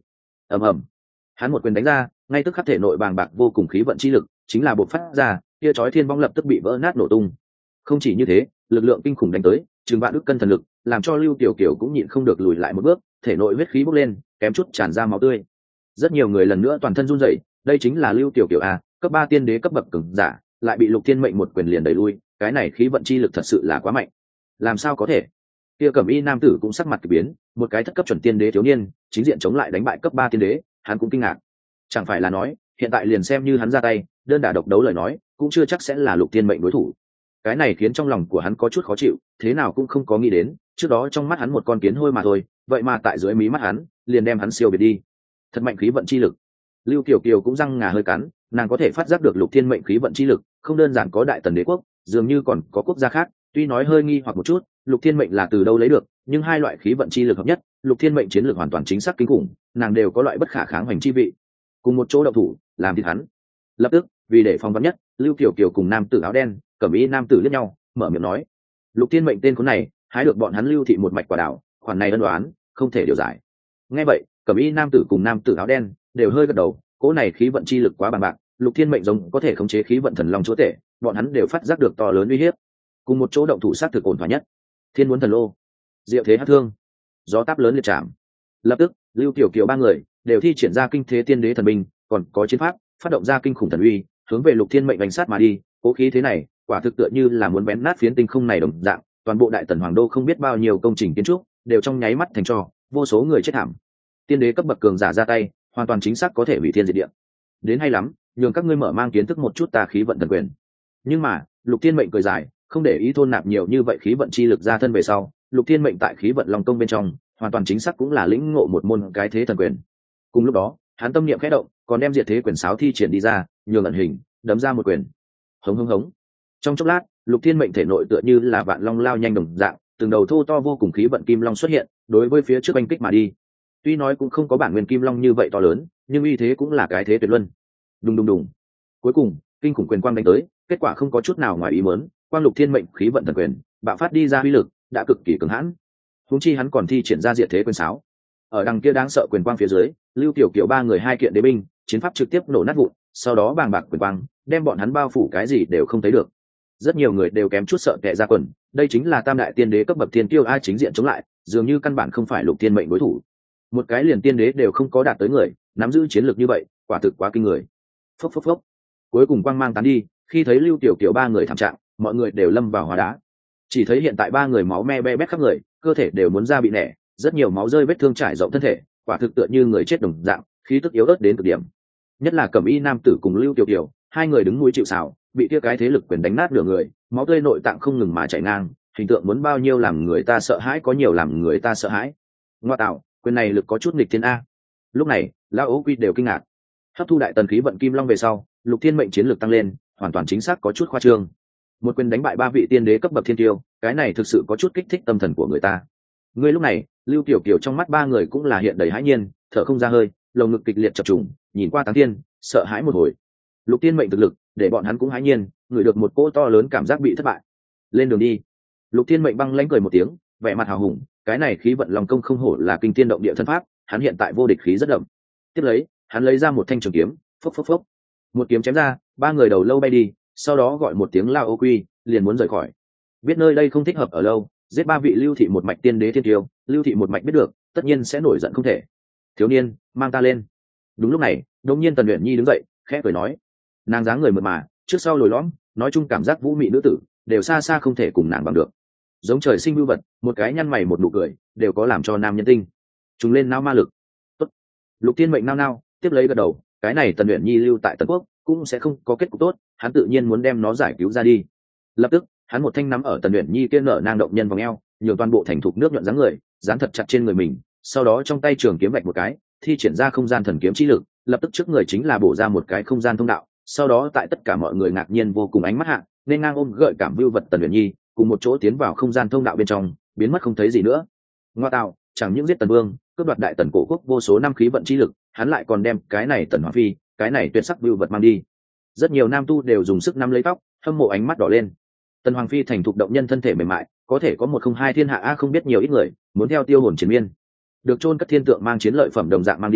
ầm ầm, hắn một quyền đánh ra, ngay tức khắc thể nội bàng bạc vô cùng khí vận chi lực chính là bộc phát ra, kia chói thiên vong lập tức bị vỡ nát nổ tung. Không chỉ như thế, lực lượng kinh khủng đánh tới, chừng vạn ức cân thần lực, làm cho Lưu Tiểu Kiều cũng nhịn không được lùi lại một bước, thể nội huyết khí bốc lên, kém chút tràn ra máu tươi. Rất nhiều người lần nữa toàn thân run rẩy, đây chính là Lưu Tiểu Kiều a, cấp 3 tiên đế cấp bậc cường giả, lại bị Lục Thiên Mệnh một quyền liền đẩy lui, cái này khí vận chi lực thật sự là quá mạnh. Làm sao có thể? Kia Cẩm Y nam tử cũng sắc mặt kỳ biến, một cái thất cấp chuẩn tiên đế thiếu niên, chính diện chống lại đánh bại cấp 3 tiên đế, hắn cũng kinh ngạc. Chẳng phải là nói, hiện tại liền xem như hắn ra tay, đơn đả độc đấu lời nói, cũng chưa chắc sẽ là Lục Thiên Mệnh đối thủ. Cái này khiến trong lòng của hắn có chút khó chịu, thế nào cũng không có nghĩ đến, trước đó trong mắt hắn một con kiến hôi mà thôi, vậy mà tại dưới mí mắt hắn, liền đem hắn siêu biệt đi. Thật mạnh khí vận chi lực. Lưu Kiều Kiều cũng răng ngà hơi cắn, nàng có thể phát giác được Lục Thiên Mệnh khí vận chi lực, không đơn giản có Đại Tần đế quốc, dường như còn có quốc gia khác, tuy nói hơi nghi hoặc một chút, Lục Thiên Mệnh là từ đâu lấy được, nhưng hai loại khí vận chi lực hợp nhất, Lục Thiên Mệnh chiến lược hoàn toàn chính xác kinh khủng, nàng đều có loại bất khả kháng hoành chi vị. Cùng một chỗ động thủ, làm thịt hắn. Lập tức, vì để phòng vắn nhất, Lưu Kiều Kiều cùng nam tử áo đen, Cẩm Y nam tử liếc nhau, mở miệng nói: Lục Thiên Mệnh tên khốn này, hái được bọn hắn Lưu thị một mạch quả đảo, khoản này ân oán, không thể điều giải. Nghe vậy, Cẩm Y nam tử cùng nam tử áo đen đều hơi gật đầu, cỗ này khí vận chi lực quá bằng bạc, Lục Thiên Mệnh giống có thể khống chế khí vận thần long chúa tể, bọn hắn đều phát giác được to lớn uy hiếp. Cùng một chỗ động thủ sát thực ổn thỏa nhất. Thiên muốn thần lô, diệu thế hắc thương, gió táp lớn liệt trảm. Lập tức, Lưu Kiều Kiều ba người đều thi triển ra kinh thế tiên đế thần binh, còn có chiến pháp, phát động ra kinh khủng thần uy, hướng về Lục Thiên Mệnh đánh sát mà đi. Cố khí thế này, quả thực tựa như là muốn bén nát phiến tinh không này đồng dạng, toàn bộ Đại Tần Hoàng đô không biết bao nhiêu công trình kiến trúc đều trong nháy mắt thành tro, vô số người chết thảm. Tiên đế cấp bậc cường giả ra tay, hoàn toàn chính xác có thể hủy thiên diệt địa. Đến hay lắm, nhường các ngươi mở mang kiến thức một chút ta khí vận thần quyền. Nhưng mà, Lục Thiên Mệnh cười dài, không để ý thôn nạp nhiều như vậy khí vận chi lực ra thân về sau, Lục Thiên Mệnh tại khí vận long công bên trong, hoàn toàn chính xác cũng là lĩnh ngộ một môn cái thế thần quyền. Cùng lúc đó, hắn tâm niệm khẽ động, còn đem diệt thế quyền sáo thi triển đi ra, nhường ẩn hình, đấm ra một quyền. Hống hống hống. Trong chốc lát, Lục Thiên Mệnh thể nội tựa như là vạn long lao nhanh đồng dạng, từng đầu thô to vô cùng khí vận kim long xuất hiện, đối với phía trước anh kích mà đi. Tuy nói cũng không có bản nguyên kim long như vậy to lớn, nhưng uy thế cũng là cái thế tuyệt luân. Đùng đùng đùng. Cuối cùng, kinh khủng quyền quang đánh tới, kết quả không có chút nào ngoài ý muốn, quang Lục Thiên Mệnh khí vận thần quyền, bạo phát đi ra uy lực, đã cực kỳ cứng hãn. Huống chi hắn còn thi triển ra diệt thế quyền sáo. Ở đằng kia đáng sợ quyền quang phía dưới, Lưu Tiểu Kiều ba người hai kiện đế binh, chiến pháp trực tiếp nổ nát vụn, sau đó bàng bạc quyền quang, đem bọn hắn bao phủ cái gì đều không thấy được. Rất nhiều người đều kém chút sợ tè ra quần, đây chính là tam đại tiên đế cấp bậc thiên kiêu ai chính diện chống lại, dường như căn bản không phải Lục Thiên Mệnh đối thủ. Một cái liền tiên đế đều không có đạt tới người, nắm giữ chiến lược như vậy, quả thực quá kinh người. Phốc phốc phốc. Cuối cùng quang mang tán đi, khi thấy Lưu Tiểu Kiều ba người thảm trạng, mọi người đều lâm vào hóa đá. Chỉ thấy hiện tại ba người máu me be bét khắp người, cơ thể đều muốn ra bị nẻ, rất nhiều máu rơi vết thương trải rộng thân thể, quả thực tựa như người chết đồng dạng, khí tức yếu ớt đến cực điểm. Nhất là Cẩm Y nam tử cùng Lưu Tiểu Kiều, hai người đứng núi chịu sào, bị kia cái thế lực quyền đánh nát nửa người, máu tươi nội tạng không ngừng mà chảy ngang, hình tượng muốn bao nhiêu làm người ta sợ hãi có nhiều làm người ta sợ hãi. Ngoa tạo, quyền này lực có chút nghịch thiên a. Lúc này, lão Ố Quy đều kinh ngạc. Hấp thu đại tần khí vận kim long về sau, Lục Thiên Mệnh chiến lược tăng lên, hoàn toàn chính xác có chút khoa trương. Một quyền đánh bại ba vị tiên đế cấp bậc thiên tiêu, cái này thực sự có chút kích thích tâm thần của người ta. Ngươi lúc này, Lưu Tiểu Kiều trong mắt ba người cũng là hiện đầy hãi nhiên, thở không ra hơi, lồng ngực kịch liệt chập trùng, nhìn qua Táng Thiên, sợ hãi một hồi. Lục Thiên Mệnh thực lực, để bọn hắn cũng hãi nhiên, ngửi được một cỗ to lớn cảm giác bị thất bại. Lên đường đi. Lục Thiên Mệnh băng lãnh cười một tiếng, vẻ mặt hào hùng, cái này khí vận lòng công không hổ là kinh thiên động địa thân pháp, hắn hiện tại vô địch khí rất đậm. Tiếp lấy, hắn lấy ra một thanh trường kiếm, phốc phốc phốc. Một kiếm chém ra, ba người đầu lâu bay đi, sau đó gọi một tiếng lao ô quy, liền muốn rời khỏi. Biết nơi đây không thích hợp ở lâu, giết ba vị Lưu thị một mạch tiên đế thiên tiêu, Lưu thị một mạch biết được, tất nhiên sẽ nổi giận không thể. Thiếu niên, mang ta lên. Đúng lúc này, đột nhiên Tần Uyển Nhi đứng dậy, khẽ cười nói, nàng dáng người mượt mà, trước sau lồi lõm, nói chung cảm giác vũ mị nữ tử đều xa xa không thể cùng nàng bằng được. Giống trời sinh vưu vật, một cái nhăn mày một nụ cười, đều có làm cho nam nhân tinh. Chúng lên nao ma lực. Tốt. Lục Thiên Mệnh nao nao, tiếp lấy gật đầu, cái này Tần Uyển Nhi lưu tại Tần Quốc cũng sẽ không có kết cục tốt, hắn tự nhiên muốn đem nó giải cứu ra đi. Lập tức, hắn một thanh nắm ở Tần Uyển Nhi kia nở nang động nhân vòng eo, nhường toàn bộ thành thục nước nhuận dáng người, dán thật chặt trên người mình, sau đó trong tay trường kiếm vạch một cái, thi triển ra không gian thần kiếm chi lực, lập tức trước người chính là bổ ra một cái không gian thông đạo, sau đó tại tất cả mọi người ngạc nhiên vô cùng ánh mắt hạ, nên ngang ôm gợi cảm vưu vật Tần Uyển Nhi, cùng một chỗ tiến vào không gian thông đạo bên trong, biến mất không thấy gì nữa. Ngoa tạo, chẳng những giết Tần Vương, cướp đoạt đại tần cổ quốc vô số năm khí vận chi lực, hắn lại còn đem cái này Tần Hoàng phi, cái này tuyệt sắc vưu vật mang đi. Rất nhiều nam tu đều dùng sức nắm lấy tóc, hâm mộ ánh mắt đỏ lên. Tần Hoàng phi thành thục động nhân thân thể mềm mại, có thể có một không hai thiên hạ a không biết nhiều ít người muốn theo tiêu hồn chiến miên. Được chôn cất thiên tượng mang chiến lợi phẩm đồng dạng mang đi,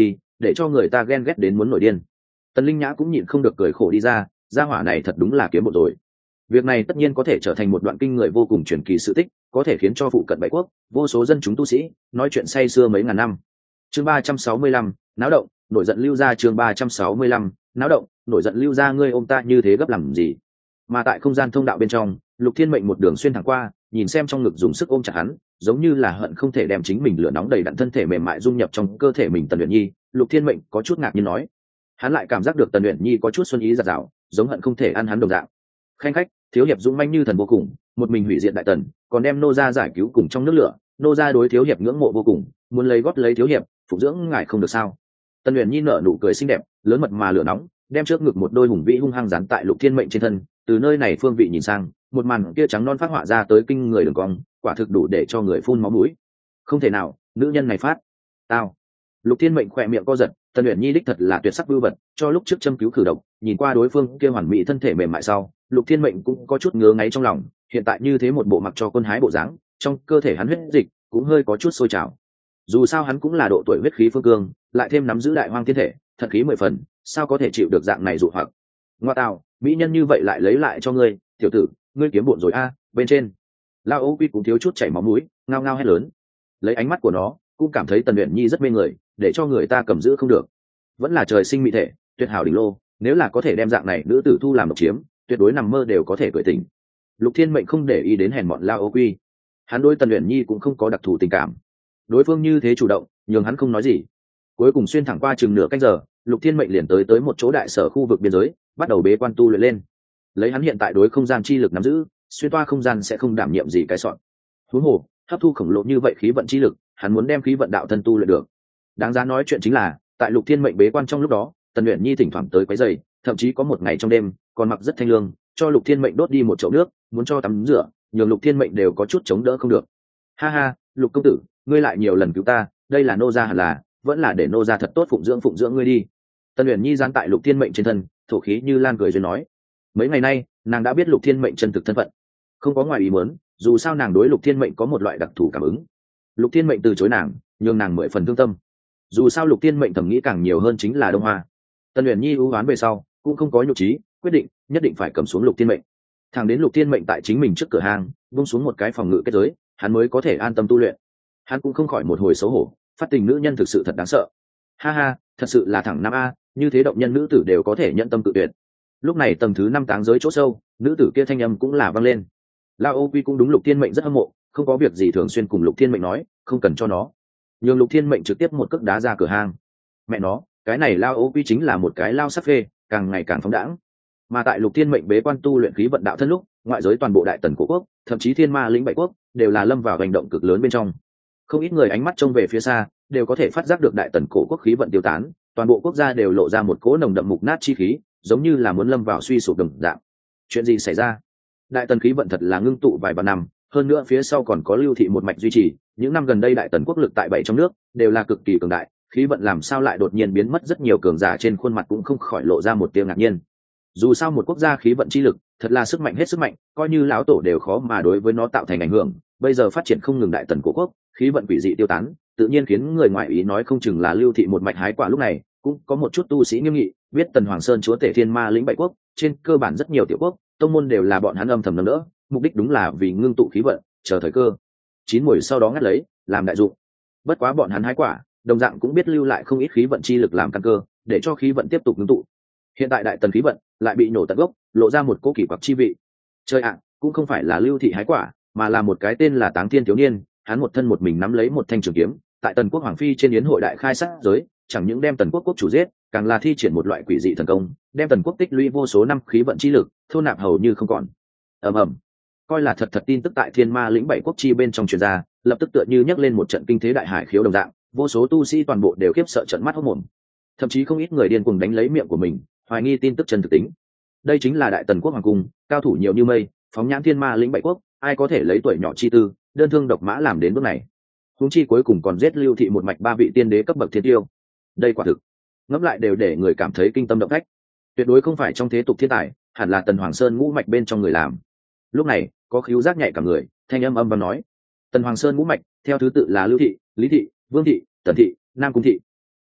để cho người ta ghen ghét đến muốn nổi điên. Tần Linh Nhã cũng nhịn không được cười khổ đi ra, gia hỏa này thật đúng là kiếm một rồi. Việc này tất nhiên có thể trở thành một đoạn kinh người vô cùng truyền kỳ sự tích, có thể khiến cho phụ cận bảy quốc vô số dân chúng tu sĩ nói chuyện say xưa mấy ngàn năm. Chương 365, náo động, nổi giận lưu ra. Chương 365, náo động, nổi giận lưu ra. Ngươi ôm ta như thế gấp làm gì? Mà tại không gian thông đạo bên trong, Lục Thiên Mệnh một đường xuyên thẳng qua, nhìn xem trong ngực dùng sức ôm chặt hắn, giống như là hận không thể đem chính mình lửa nóng đầy đặn thân thể mềm mại dung nhập trong cơ thể mình. Tần Uyển Nhi, Lục Thiên Mệnh có chút ngạc nhiên nói. Hắn lại cảm giác được Tần Uyển Nhi có chút xuân ý giạt rào, giống hận không thể ăn hắn đồng dạng. Khanh khách, thiếu hiệp dũng mãnh như thần vô cùng, một mình hủy diệt đại tần, còn đem nô gia giải cứu cùng trong nước lửa, nô gia đối thiếu hiệp ngưỡng mộ vô cùng, muốn lấy gót lấy thiếu hiệp, phụng dưỡng ngài không được sao? Tần Uyển Nhi nở nụ cười xinh đẹp, lớn mật mà lửa nóng, đem trước ngực một đôi hùng vĩ hung hăng dán tại Lục Thiên Mệnh trên thân. Từ nơi này phương vị nhìn sang, một màn kia trắng non phát họa ra tới kinh người đường cong, quả thực đủ để cho người phun máu mũi. Không thể nào, nữ nhân này phát tao. Lục Thiên Mệnh khỏe miệng co giật, Tần Uyển Nhi đích thật là tuyệt sắc vưu vật, cho lúc trước châm cứu khử độc, nhìn qua đối phương kia hoàn mỹ thân thể mềm mại sau, Lục Thiên Mệnh cũng có chút ngứa ngáy trong lòng. Hiện tại như thế một bộ mặc cho quân hái bộ dáng, trong cơ thể hắn huyết dịch cũng hơi có chút sôi trào. Dù sao hắn cũng là độ tuổi huyết khí phương cương, lại thêm nắm giữ đại hoang thiên thể, thật khí 10 phần, sao có thể chịu được dạng này dụ hoặc. Ngoa tào, mỹ nhân như vậy lại lấy lại cho ngươi, tiểu tử, ngươi kiếm bộn rồi a. Bên trên Lao Âu Quy cũng thiếu chút chảy máu mũi, ngao ngao hét lớn. Lấy ánh mắt của nó cũng cảm thấy Tần Uyển Nhi rất mê người, để cho người ta cầm giữ không được. Vẫn là trời sinh mỹ thể, tuyệt hảo đỉnh lô, nếu là có thể đem dạng này nữ tử thu làm độc chiếm, tuyệt đối nằm mơ đều có thể cười tỉnh. Lục Thiên Mệnh không để ý đến hèn mọn Lao Âu Quy, hắn đối Tần Uyển Nhi cũng không có đặc thù tình cảm. Đối phương như thế chủ động, nhường hắn không nói gì. Cuối cùng xuyên thẳng qua chừng nửa canh giờ, Lục Thiên Mệnh liền tới một chỗ đại sở khu vực biên giới, bắt đầu bế quan tu luyện lên. Lấy hắn hiện tại đối không gian chi lực nắm giữ, xuyên toa không gian sẽ không đảm nhiệm gì cái sọn. Huống hồ, hấp thu khổng lồ như vậy khí vận chi lực, hắn muốn đem khí vận đạo thân tu luyện được. Đáng giá nói chuyện chính là, tại Lục Thiên Mệnh bế quan trong lúc đó, Tần Uyển Nhi thỉnh thoảng tới quấy rầy, thậm chí có một ngày trong đêm, còn mặc rất thanh lương, cho Lục Thiên Mệnh đốt đi một chậu nước, muốn cho tắm rửa, nhường Lục Thiên Mệnh đều có chút chống đỡ không được. Ha ha, Lục công tử, ngươi lại nhiều lần cứu ta, đây là nô gia hẳn là, vẫn là để nô gia thật tốt phụng dưỡng ngươi đi. Tần Uyển Nhi giáng tại Lục Thiên Mệnh trên thân, thổ khí như lan cười duyên nói. Mấy ngày nay, nàng đã biết Lục Thiên Mệnh chân thực thân phận, không có ngoài ý muốn, dù sao nàng đối Lục Thiên Mệnh có một loại đặc thù cảm ứng. Lục Thiên Mệnh từ chối nàng, nhường nàng 10 phần thương tâm. Dù sao Lục Thiên Mệnh thầm nghĩ càng nhiều hơn chính là Đông Hoa. Tần Uyển Nhi ưu oán về sau, cũng không có nhục trí, quyết định nhất định phải cầm xuống Lục Thiên Mệnh. Thẳng đến Lục Thiên Mệnh tại chính mình trước cửa hàng, buông xuống một cái phòng ngự kết giới, hắn mới có thể an tâm tu luyện. Hắn cũng không khỏi một hồi xấu hổ, phát tình nữ nhân thực sự thật đáng sợ. Ha ha, thật sự là thẳng nam a, như thế động nhân nữ tử đều có thể nhận tâm tự tuyệt. Lúc này tầng thứ 5 táng giới chỗ sâu, nữ tử kia thanh âm cũng là vang lên. Lao Ô Quy cũng đúng Lục Thiên Mệnh rất hâm mộ, không có việc gì thường xuyên cùng Lục Thiên Mệnh nói, không cần cho nó. Nhưng Lục Thiên Mệnh trực tiếp một cước đá ra cửa hàng. Mẹ nó, cái này Lao Ô Quy chính là một cái lao sắc phê, càng ngày càng phóng đãng. Mà tại Lục Thiên Mệnh bế quan tu luyện khí vận đạo thân lúc, ngoại giới toàn bộ đại tần cổ quốc, thậm chí thiên ma lĩnh bảy quốc, đều là lâm vào hành động cực lớn bên trong. Không ít người ánh mắt trông về phía xa, đều có thể phát giác được đại tần cổ quốc khí vận tiêu tán, toàn bộ quốc gia đều lộ ra một cỗ nồng đậm mục nát chi khí, giống như là muốn lâm vào suy sụp đồng dạng. Chuyện gì xảy ra? Đại tần khí vận thật là ngưng tụ vài vạn năm, hơn nữa phía sau còn có lưu thị một mạch duy trì, những năm gần đây đại tần quốc lực tại bảy trong nước đều là cực kỳ cường đại, khí vận làm sao lại đột nhiên biến mất? Rất nhiều cường giả trên khuôn mặt cũng không khỏi lộ ra một tia ngạc nhiên. Dù sao một quốc gia khí vận chi lực thật là sức mạnh hết sức mạnh, coi như lão tổ đều khó mà đối với nó tạo thành ảnh hưởng. Bây giờ phát triển không ngừng đại tần cổ quốc, khí vận quỷ dị tiêu tán, tự nhiên khiến người ngoại ý nói không chừng là lưu thị một mạch hái quả. Lúc này cũng có một chút tu sĩ nghiêm nghị biết tần hoàng sơn chúa tể thiên ma lĩnh bảy quốc, trên cơ bản rất nhiều tiểu quốc tông môn đều là bọn hắn âm thầm nâng đỡ, mục đích đúng là vì ngưng tụ khí vận, chờ thời cơ chín muồi sau đó ngắt lấy làm đại dụng. Bất quá bọn hắn hái quả đồng dạng cũng biết lưu lại không ít khí vận chi lực làm căn cơ, để cho khí vận tiếp tục ngưng tụ. Hiện tại đại tần khí vận lại bị nổ tận gốc, lộ ra một cỗ kỳ quặc chi vị. Chơi ạ, cũng không phải là lưu thị hái quả, mà là một cái tên là Táng Thiên thiếu niên, hắn một thân một mình nắm lấy một thanh trường kiếm, tại tần quốc hoàng phi trên yến hội đại khai sát giới, chẳng những đem tần quốc quốc chủ giết, càng là thi triển một loại quỷ dị thần công, đem tần quốc tích lũy vô số năm khí vận chi lực thôn nạp hầu như không còn. ầm ầm, coi là thật tin tức tại thiên ma lĩnh bảy quốc chi bên trong truyền ra, lập tức tựa như nhắc lên một trận kinh thế đại hải khiếu đồng dạng, vô số tu sĩ toàn bộ đều khiếp sợ trợn mắt hốt mồm, thậm chí không ít người điên cuồng đánh lấy miệng của mình, hoài nghi tin tức chân thực tính. Đây chính là đại tần quốc hoàng cung, cao thủ nhiều như mây, phóng nhãn thiên ma lĩnh bảy quốc, ai có thể lấy tuổi nhỏ chi tư, đơn thương độc mã làm đến bước này? Huống chi cuối cùng còn giết lưu thị một mạch 3 vị tiên đế cấp bậc thiên tiêu. Đây quả thực ngẫm lại đều để người cảm thấy kinh tâm động phách. Tuyệt đối không phải trong thế tục thiên tài, hẳn là tần hoàng sơn ngũ mạch bên trong người làm. Lúc này có khíu giác nhạy cả người, thanh âm và nói: tần hoàng sơn ngũ mạch theo thứ tự là lưu thị, lý thị, vương thị, tần thị, nam cung thị.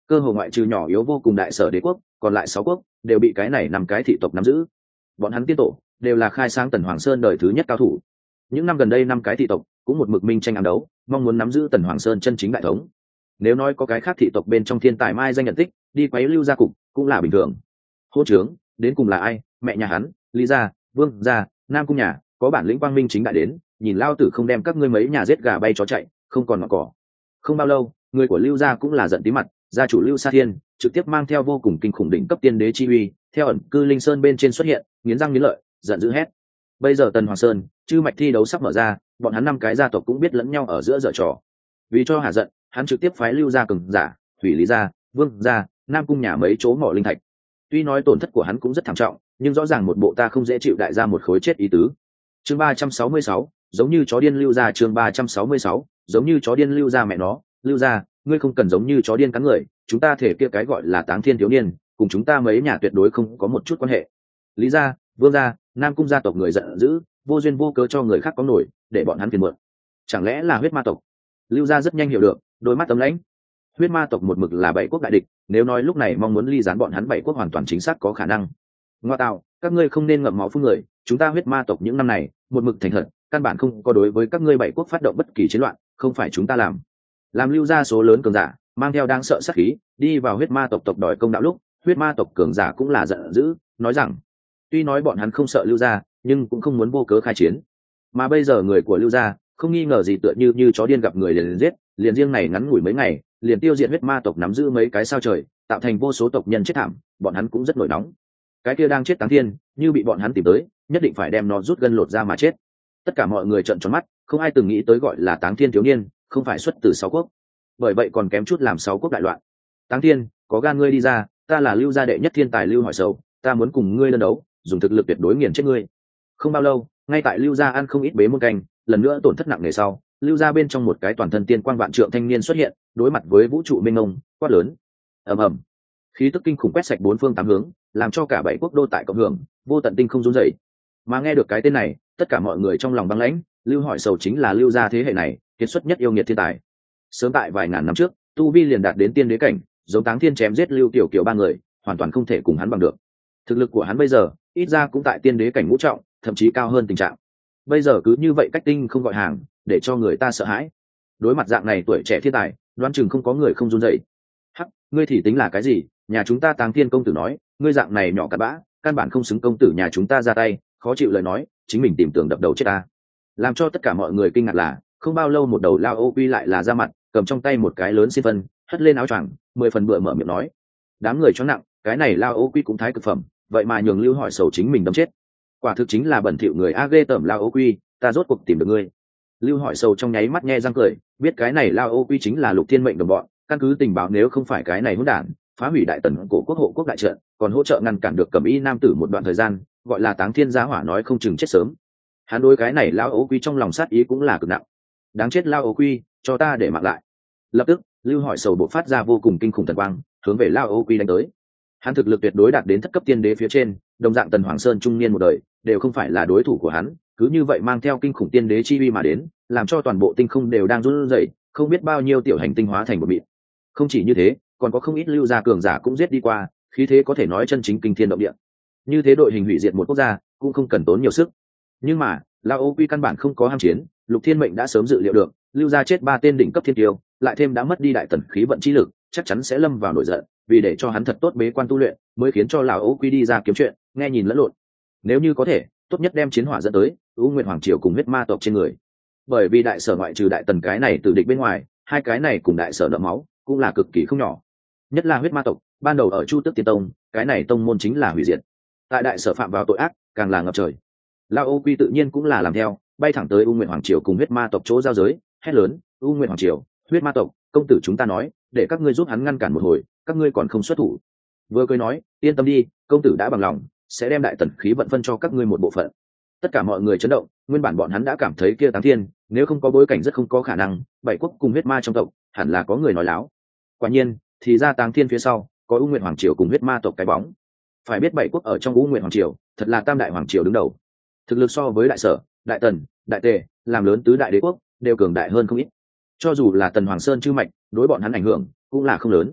cơ hồ ngoại trừ nhỏ yếu vô cùng đại sở đế quốc, còn lại 6 quốc đều bị cái này 5 cái thị tộc nắm giữ. Bọn hắn tiên tổ đều là khai sáng Tần Hoàng Sơn đời thứ nhất cao thủ. Những năm gần đây 5 cái thị tộc cũng một mực minh tranh ám đấu, mong muốn nắm giữ Tần Hoàng Sơn chân chính đại thống. Nếu nói có cái khác thị tộc bên trong thiên tài mai danh nhận tích, đi quấy lưu gia cục cũng là bình thường. Hô trướng, đến cùng là ai? Mẹ nhà hắn, Lý gia, Vương gia, Nam cung nhà, có bản lĩnh quang minh chính đại đến, nhìn lao tử không đem các ngươi mấy nhà giết gà bay chó chạy, không còn ngọn cỏ. Không bao lâu, người của lưu gia cũng là giận tí mặt, gia chủ Lưu Sa Thiên trực tiếp mang theo vô cùng kinh khủng đỉnh cấp tiên đế chi uy, theo ẩn cư linh sơn bên trên xuất hiện, nghiến răng nghiến lợi, giận dữ hét. Bây giờ Tần Hoàng Sơn, chư mạch thi đấu sắp mở ra, bọn hắn 5 cái gia tộc cũng biết lẫn nhau ở giữa giở trò. Vì cho hạ giận, hắn trực tiếp phái Lưu gia cường giả, Thủy Lý gia, Vương gia, Nam cung nhà mấy chỗ mỏ linh thạch. Tuy nói tổn thất của hắn cũng rất thảm trọng, nhưng rõ ràng một bộ ta không dễ chịu đại gia một khối chết ý tứ. Chương 366, giống như chó điên Lưu gia. Chương 366, giống như chó điên Lưu gia. Mẹ nó, Lưu gia, ngươi không cần giống như chó điên cắn người, chúng ta thể kia cái gọi là Táng Thiên thiếu niên, cùng chúng ta mấy nhà tuyệt đối không có một chút quan hệ. Lý gia, Vương gia, Nam cung gia tộc người giận dữ, vô duyên vô cớ cho người khác có nổi, để bọn hắn phiền muộn. Chẳng lẽ là huyết ma tộc? Lưu gia rất nhanh hiểu được, đôi mắt tấm lãnh. Huyết ma tộc một mực là 7 quốc đại địch, nếu nói lúc này mong muốn ly gián bọn hắn 7 quốc hoàn toàn chính xác có khả năng. Ngoa tạo, các ngươi không nên ngậm máu phun người, chúng ta huyết ma tộc những năm này một mực thành thật, căn bản không có đối với các ngươi 7 quốc phát động bất kỳ chiến loạn, không phải chúng ta làm. Làm Lưu gia số lớn cường giả mang theo đáng sợ sát khí đi vào huyết ma tộc tộc đòi công đạo lúc, huyết ma tộc cường giả cũng là giận dữ, nói rằng tuy nói bọn hắn không sợ Lưu gia, nhưng cũng không muốn vô cớ khai chiến. Mà bây giờ người của Lưu gia không nghi ngờ gì tựa như chó điên gặp người liền giết, liền riêng này ngắn ngủi mấy ngày, liền tiêu diệt huyết ma tộc nắm giữ mấy cái sao trời, tạo thành vô số tộc nhân chết thảm, bọn hắn cũng rất nổi nóng. Cái kia đang chết Táng Thiên, như bị bọn hắn tìm tới, nhất định phải đem nó rút gân lột ra mà chết. Tất cả mọi người trợn tròn mắt, không ai từng nghĩ tới gọi là Táng Thiên thiếu niên, không phải xuất từ 6 quốc. Bởi vậy còn kém chút làm 6 quốc đại loạn. Táng Thiên, có gan ngươi đi ra, ta là Lưu gia đệ nhất thiên tài Lưu Hỏi Sầu, ta muốn cùng ngươi đơn đấu, dùng thực lực tuyệt đối nghiền chết ngươi. Không bao lâu, ngay tại Lưu gia ăn không ít bế môn canh, lần nữa tổn thất nặng nề sau, Lưu gia bên trong một cái toàn thân tiên quang vạn trượng thanh niên xuất hiện, đối mặt với vũ trụ mênh mông, quát lớn. Ầm ầm. Khí tức kinh khủng quét sạch 4 phương 8 hướng, làm cho cả 7 quốc đô tại cộng hưởng, vô tận tinh không rung rẩy. Mà nghe được cái tên này, tất cả mọi người trong lòng băng lãnh, Lưu Hỏi Sầu chính là Lưu gia thế hệ này kiệt xuất nhất yêu nghiệt thiên tài. Sớm tại vài ngàn năm trước, tu vi liền đạt đến tiên đế cảnh, giống Táng Thiên chém giết Lưu Tiểu Kiều 3 người, hoàn toàn không thể cùng hắn bằng được. Thực lực của hắn bây giờ, ít ra cũng tại tiên đế cảnh ngũ trọng, thậm chí cao hơn tình trạng. Bây giờ cứ như vậy cách tinh không gọi hàng, để cho người ta sợ hãi. Đối mặt dạng này tuổi trẻ thiên tài, đoán chừng không có người không run rẩy. Hắc, ngươi thì tính là cái gì? Nhà chúng ta Táng Thiên công tử nói, ngươi dạng này nhỏ cặn bã, căn bản không xứng công tử nhà chúng ta ra tay, khó chịu lời nói, chính mình tìm tưởng đập đầu chết ta. Làm cho tất cả mọi người kinh ngạc là, không bao lâu một đầu lao ô quy lại là ra mặt, cầm trong tay một cái lớn xiên phân, hất lên áo choàng, 10 phần bựa mở miệng nói. Đám người choáng nặng, cái này lao ô quy cũng thái cực phẩm, vậy mà nhường Lưu Hỏi Sầu chính mình đâm chết. Quả thực chính là bẩn thỉu người a, ghê tởm lao ô quy, ta rốt cuộc tìm được ngươi. Lưu Hỏi Sầu trong nháy mắt nhe răng cười, biết cái này lao ô quy chính là Lục Thiên mệnh đồng bọn, căn cứ tình báo nếu không phải cái này hỗn đản phá hủy đại tần cổ quốc hộ quốc đại trận, còn hỗ trợ ngăn cản được Cẩm Y nam tử một đoạn thời gian, gọi là Táng Thiên giá hỏa nói không chừng chết sớm. Hắn đối cái này lao ô quy trong lòng sát ý cũng là cực nặng. Đáng chết lao ô quy, cho ta để mặc lại. Lập tức, Lưu Hỏi Sầu bộc phát ra vô cùng kinh khủng thần quang, hướng về lao ô quy đánh tới. Hắn thực lực tuyệt đối đạt đến thất cấp tiên đế phía trên, đồng dạng Tần Hoàng Sơn trung niên một đời đều không phải là đối thủ của hắn, cứ như vậy mang theo kinh khủng tiên đế chi uy mà đến, làm cho toàn bộ tinh không đều đang run rẩy, không biết bao nhiêu tiểu hành tinh hóa thành một mịn. Không chỉ như thế, còn có không ít Lưu gia cường giả cũng giết đi qua, khí thế có thể nói chân chính kinh thiên động địa. Như thế đội hình hủy diệt một quốc gia, cũng không cần tốn nhiều sức. Nhưng mà, lao ô quy căn bản không có ham chiến, Lục Thiên mệnh đã sớm dự liệu được, Lưu gia chết 3 tên đỉnh cấp thiên tiêu, lại thêm đã mất đi đại tần khí vận chi lực, chắc chắn sẽ lâm vào nổi giận, vì để cho hắn thật tốt bế quan tu luyện, mới khiến cho lão ô quy đi ra kiếm chuyện, nghe nhìn lẫn lộn. Nếu như có thể, tốt nhất đem chiến hỏa dẫn tới U Nguyệt Hoàng triều cùng huyết ma tộc trên người. Bởi vì đại sở ngoại trừ đại tần cái này từ địch bên ngoài, hai cái này cùng đại sở nợ máu cũng là cực kỳ không nhỏ. Nhất là huyết ma tộc, ban đầu ở Chu Tước Tiên Tông, cái này tông môn chính là hủy diệt. Tại đại sở phạm vào tội ác, càng là ngập trời. Lão ô quy tự nhiên cũng là làm theo, bay thẳng tới U Nguyệt Hoàng triều cùng huyết ma tộc chỗ giao giới, hét lớn: U Nguyệt Hoàng triều, huyết ma tộc, công tử chúng ta nói, để các ngươi giúp hắn ngăn cản một hồi, các ngươi còn không xuất thủ. Vừa cười nói, yên tâm đi, công tử đã bằng lòng, sẽ đem đại tần khí vận phân cho các ngươi một bộ phận. Tất cả mọi người chấn động, nguyên bản bọn hắn đã cảm thấy kia Táng Thiên nếu không có bối cảnh rất không có khả năng, 7 quốc cùng huyết ma trong tộc hẳn là có người nói láo. Quả nhiên, thì ra Táng Thiên phía sau có U Nguyệt Hoàng triều cùng huyết ma tộc cái bóng. Phải biết 7 quốc ở trong U Nguyệt Hoàng triều, thật là tam đại hoàng triều đứng đầu. Thực lực so với đại sở, đại tần, đại tề, làm lớn tứ đại đế quốc đều cường đại hơn không ít. Cho dù là Tần Hoàng Sơn chư mạch, đối bọn hắn ảnh hưởng cũng là không lớn.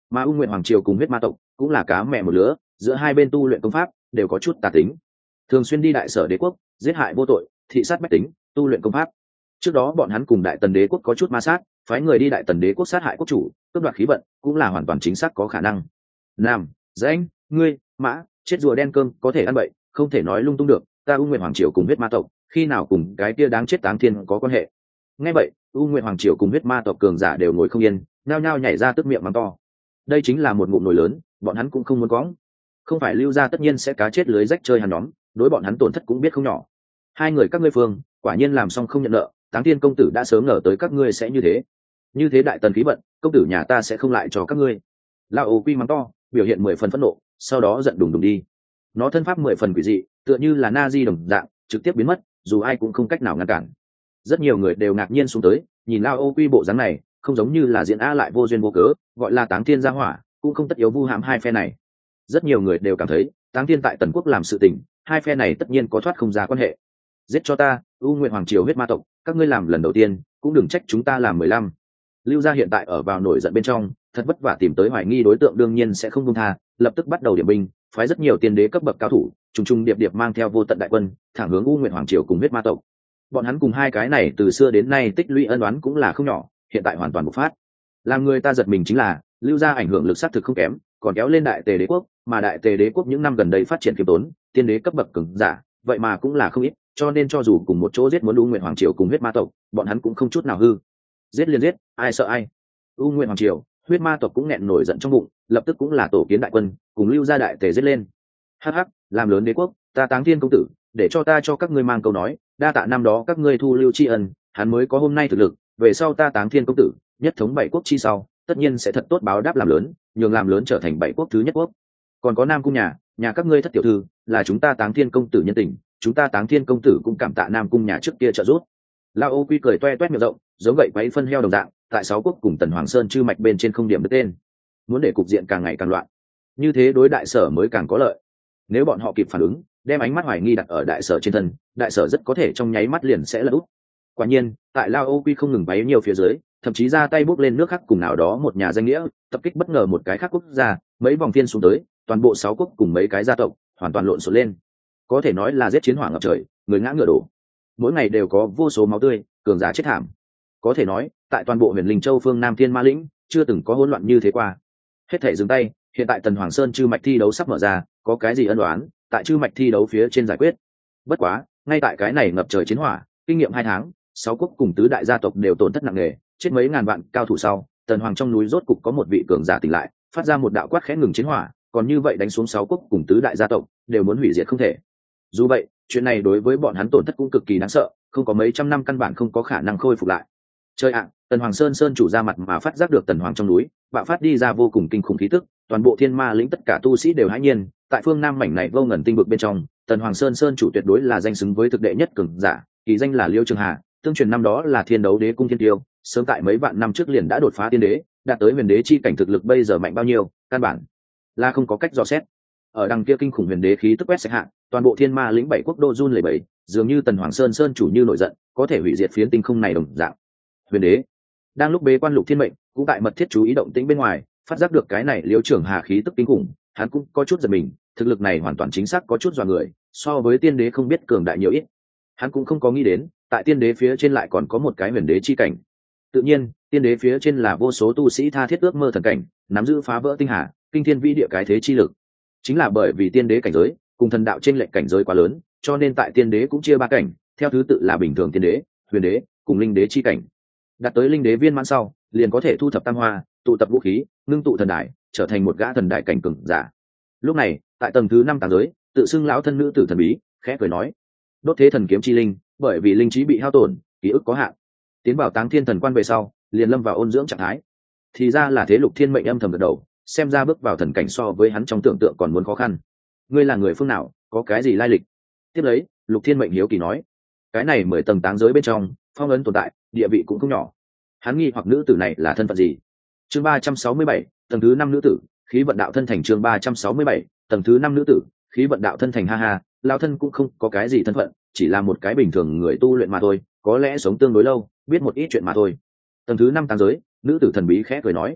mà U Nguyệt Hoàng Triều cùng huyết ma tộc cũng là cá mẹ một lứa, giữa hai bên tu luyện công pháp đều có chút tà tính, thường xuyên đi đại sở đế quốc giết hại vô tội, thị sát bách tính, tu luyện công pháp. Trước đó bọn hắn cùng đại tần đế quốc có chút ma sát, phái người đi đại tần đế quốc sát hại quốc chủ, cướp đoạt khí vận, cũng là hoàn toàn chính xác có khả năng. Nam, Danh, ngươi, Mã, chết rùa đen cơm có thể ăn bậy, không thể nói lung tung được. Ta U Nguyệt Hoàng Triều cùng huyết ma tộc khi nào cùng cái kia đáng chết Táng Thiên có quan hệ? Nghe vậy, U Nguyệt Hoàng Triều cùng huyết ma tộc cường giả đều ngồi không yên, nhao nhao nhảy ra tức miệng mắng to. Đây chính là một ngụm nồi lớn, bọn hắn cũng không muốn quõng. Không phải Lưu gia tất nhiên sẽ cá chết lưới rách chơi hắn nhóm, đối bọn hắn tổn thất cũng biết không nhỏ. Hai người các ngươi phương, quả nhiên làm xong không nhận nợ, Táng Thiên công tử đã sớm ngờ tới các ngươi sẽ như thế. Như thế đại tần khí vận, công tử nhà ta sẽ không lại cho các ngươi. Lão Ô Quy mắng to, biểu hiện 10 phần phẫn nộ, sau đó giận đùng đùng đi. Nó thân pháp 10 phần quỷ dị, tựa như là na di đồng dạng, trực tiếp biến mất, dù ai cũng không cách nào ngăn cản. Rất nhiều người đều ngạc nhiên xuống tới, nhìn Lão Ô Quy bộ dáng này, không giống như là diễn a lại vô duyên vô cớ, gọi là Táng Thiên gia hỏa, cũng không tất yếu vu hãm hai phe này. Rất nhiều người đều cảm thấy, Táng Thiên tại Tần Quốc làm sự tình, hai phe này tất nhiên có thoát không ra quan hệ. Giết cho ta, U Nguyệt Hoàng Triều huyết ma tộc, các ngươi làm lần đầu tiên, cũng đừng trách chúng ta làm 15. Lưu gia hiện tại ở vào nổi giận bên trong, thật vất vả tìm tới hoài nghi đối tượng đương nhiên sẽ không buông tha, lập tức bắt đầu điểm binh, phái rất nhiều tiên đế cấp bậc cao thủ, trùng trùng điệp điệp mang theo vô tận đại quân, thẳng hướng U Nguyệt Hoàng Triều cùng huyết ma tộc. Bọn hắn cùng hai cái này từ xưa đến nay tích lũy ân oán cũng là không nhỏ, hiện tại hoàn toàn bộc phát. Làm người ta giật mình chính là, Lưu gia ảnh hưởng lực sát thực không kém, còn kéo lên đại tề đế quốc, mà đại tề đế quốc những năm gần đây phát triển khiêm tốn, tiên đế cấp bậc cường giả, vậy mà cũng là không ít, cho nên cho dù cùng một chỗ giết muốn U Nguyệt Hoàng Triều cùng huyết ma tộc, bọn hắn cũng không chút nào hư. Giết liền giết, ai sợ ai. U Nguyệt Hoàng Triều, huyết ma tộc cũng nghẹn nổi giận trong bụng, lập tức cũng là tổ kiến đại quân, cùng Lưu gia đại tề giết lên. Hắc hắc, làm lớn đế quốc, ta Táng Thiên công tử, để cho ta cho các ngươi mang câu nói, đa tạ năm đó các ngươi thu Lưu tri ân, hắn mới có hôm nay thực lực, về sau ta Táng Thiên công tử, nhất thống bảy quốc chi sau, tất nhiên sẽ thật tốt báo đáp làm lớn, nhường làm lớn trở thành bảy quốc thứ nhất quốc. Còn có Nam cung nhà các ngươi thất tiểu thư, là chúng ta Táng Thiên công tử nhân tình, chúng ta Táng Thiên công tử cũng cảm tạ Nam cung nhà trước kia trợ giúp. Lao Ô Quy cười toe toét miệng rộng, giống gậy quấy phân heo đồng dạng, tại sáu quốc cùng Tần Hoàng Sơn chư mạch bên trên không điểm đứt tên, muốn để cục diện càng ngày càng loạn, như thế đối đại sở mới càng có lợi. Nếu bọn họ kịp phản ứng, đem ánh mắt hoài nghi đặt ở đại sở trên thân, đại sở rất có thể trong nháy mắt liền sẽ lật úp. Quả nhiên, tại Lao Ô Quy không ngừng bấy nhiều phía dưới, thậm chí ra tay bốc lên nước khác cùng nào đó một nhà danh nghĩa, tập kích bất ngờ một cái khác quốc gia, mấy vòng phiên xuống tới, toàn bộ sáu quốc cùng mấy cái gia tộc hoàn toàn lộn xộn lên, có thể nói là giết chiến hỏa ngập trời, người ngã ngựa đổ, mỗi ngày đều có vô số máu tươi, cường giả chết thảm. Có thể nói, tại toàn bộ Huyền Linh Châu phương Nam Thiên Ma lĩnh, chưa từng có hỗn loạn như thế qua. Hết thể dừng tay, hiện tại Tần Hoàng Sơn chư mạch thi đấu sắp mở ra, có cái gì ân oán, tại chư mạch thi đấu phía trên giải quyết. Bất quá, ngay tại cái này ngập trời chiến hỏa, kinh nghiệm 2 tháng, sáu quốc cùng tứ đại gia tộc đều tổn thất nặng nề, chết mấy ngàn vạn cao thủ sau, Tần Hoàng trong núi rốt cục có một vị cường giả tỉnh lại, phát ra một đạo quát khẽ ngừng chiến hỏa, còn như vậy đánh xuống sáu quốc cùng tứ đại gia tộc, đều muốn hủy diệt không thể. Dù vậy, chuyện này đối với bọn hắn tổn thất cũng cực kỳ đáng sợ, không có mấy trăm năm căn bản không có khả năng khôi phục lại. Chơi ạ, Tần Hoàng Sơn chủ ra mặt mà phát giác được Tần Hoàng trong núi bạo phát đi ra vô cùng kinh khủng khí tức, toàn bộ Thiên Ma lĩnh tất cả tu sĩ đều hãi nhiên, tại phương Nam mảnh này vô ngần tinh vực bên trong, Tần Hoàng Sơn chủ tuyệt đối là danh xứng với thực đệ nhất cường giả, kỳ danh là Liêu Trường Hà, tương truyền năm đó là Thiên Đấu Đế cung thiên tiêu, sớm tại mấy vạn năm trước liền đã đột phá tiên đế, đạt tới huyền đế chi cảnh, thực lực bây giờ mạnh bao nhiêu, căn bản là không có cách dò xét. Ở đằng kia kinh khủng huyền đế khí tức quét sạch hạ, toàn bộ Thiên Ma lĩnh 7 quốc đô run lẩy bẩy, dường như Tần Hoàng Sơn chủ như nổi giận, có thể hủy diệt phiến tinh không này đồng dạng. Huyền đế đang lúc bế quan Lục Thiên Mệnh cũng tại mật thiết chú ý động tĩnh bên ngoài, phát giác được cái này Liêu Trường Hà khí tức kinh khủng, hắn cũng có chút giật mình, thực lực này hoàn toàn chính xác có chút dọa người, so với tiên đế không biết cường đại nhiều ít. Hắn cũng không có nghĩ đến, tại tiên đế phía trên lại còn có một cái huyền đế chi cảnh. Tự nhiên, tiên đế phía trên là vô số tu sĩ tha thiết ước mơ thần cảnh, nắm giữ phá vỡ tinh hà, kinh thiên vĩ địa cái thế chi lực. Chính là bởi vì tiên đế cảnh giới cùng thần đạo trên lệnh cảnh giới quá lớn, cho nên tại tiên đế cũng chia 3 cảnh, theo thứ tự là bình thường tiên đế, huyền đế cùng linh đế chi cảnh. Đạt tới linh đế viên mãn sau, liền có thể thu thập tam hoa, tụ tập vũ khí, ngưng tụ thần đại, trở thành một gã thần đại cảnh cường giả. Lúc này, tại tầng thứ 5 tàng giới, tự xưng lão thân nữ tử thần bí, khẽ cười nói: "Đốt thế thần kiếm chi linh, bởi vì linh trí bị hao tổn, ký ức có hạn. Tiến vào Táng Thiên thần quan về sau, liền lâm vào ôn dưỡng trạng thái." Thì ra là thế. Lục Thiên Mệnh âm thầm gật đầu, xem ra bước vào thần cảnh so với hắn trong tưởng tượng còn muốn khó khăn. "Ngươi là người phương nào, có cái gì lai lịch?" Tiếp lấy, Lục Thiên Mệnh hiếu kỳ nói: "Cái này 10 tầng táng giới bên trong, phong ấn tồn tại, địa vị cũng không nhỏ." Hắn nghi hoặc nữ tử này là thân phận gì. Chương 367, tầng thứ 5 nữ tử, khí vận đạo thân thành. Chương 367, tầng thứ 5 nữ tử, khí vận đạo thân thành. Ha ha, lão thân cũng không có cái gì thân phận, chỉ là một cái bình thường người tu luyện mà thôi, có lẽ sống tương đối lâu, biết một ít chuyện mà thôi. Tầng thứ 5 táng giới, nữ tử thần bí khẽ cười nói: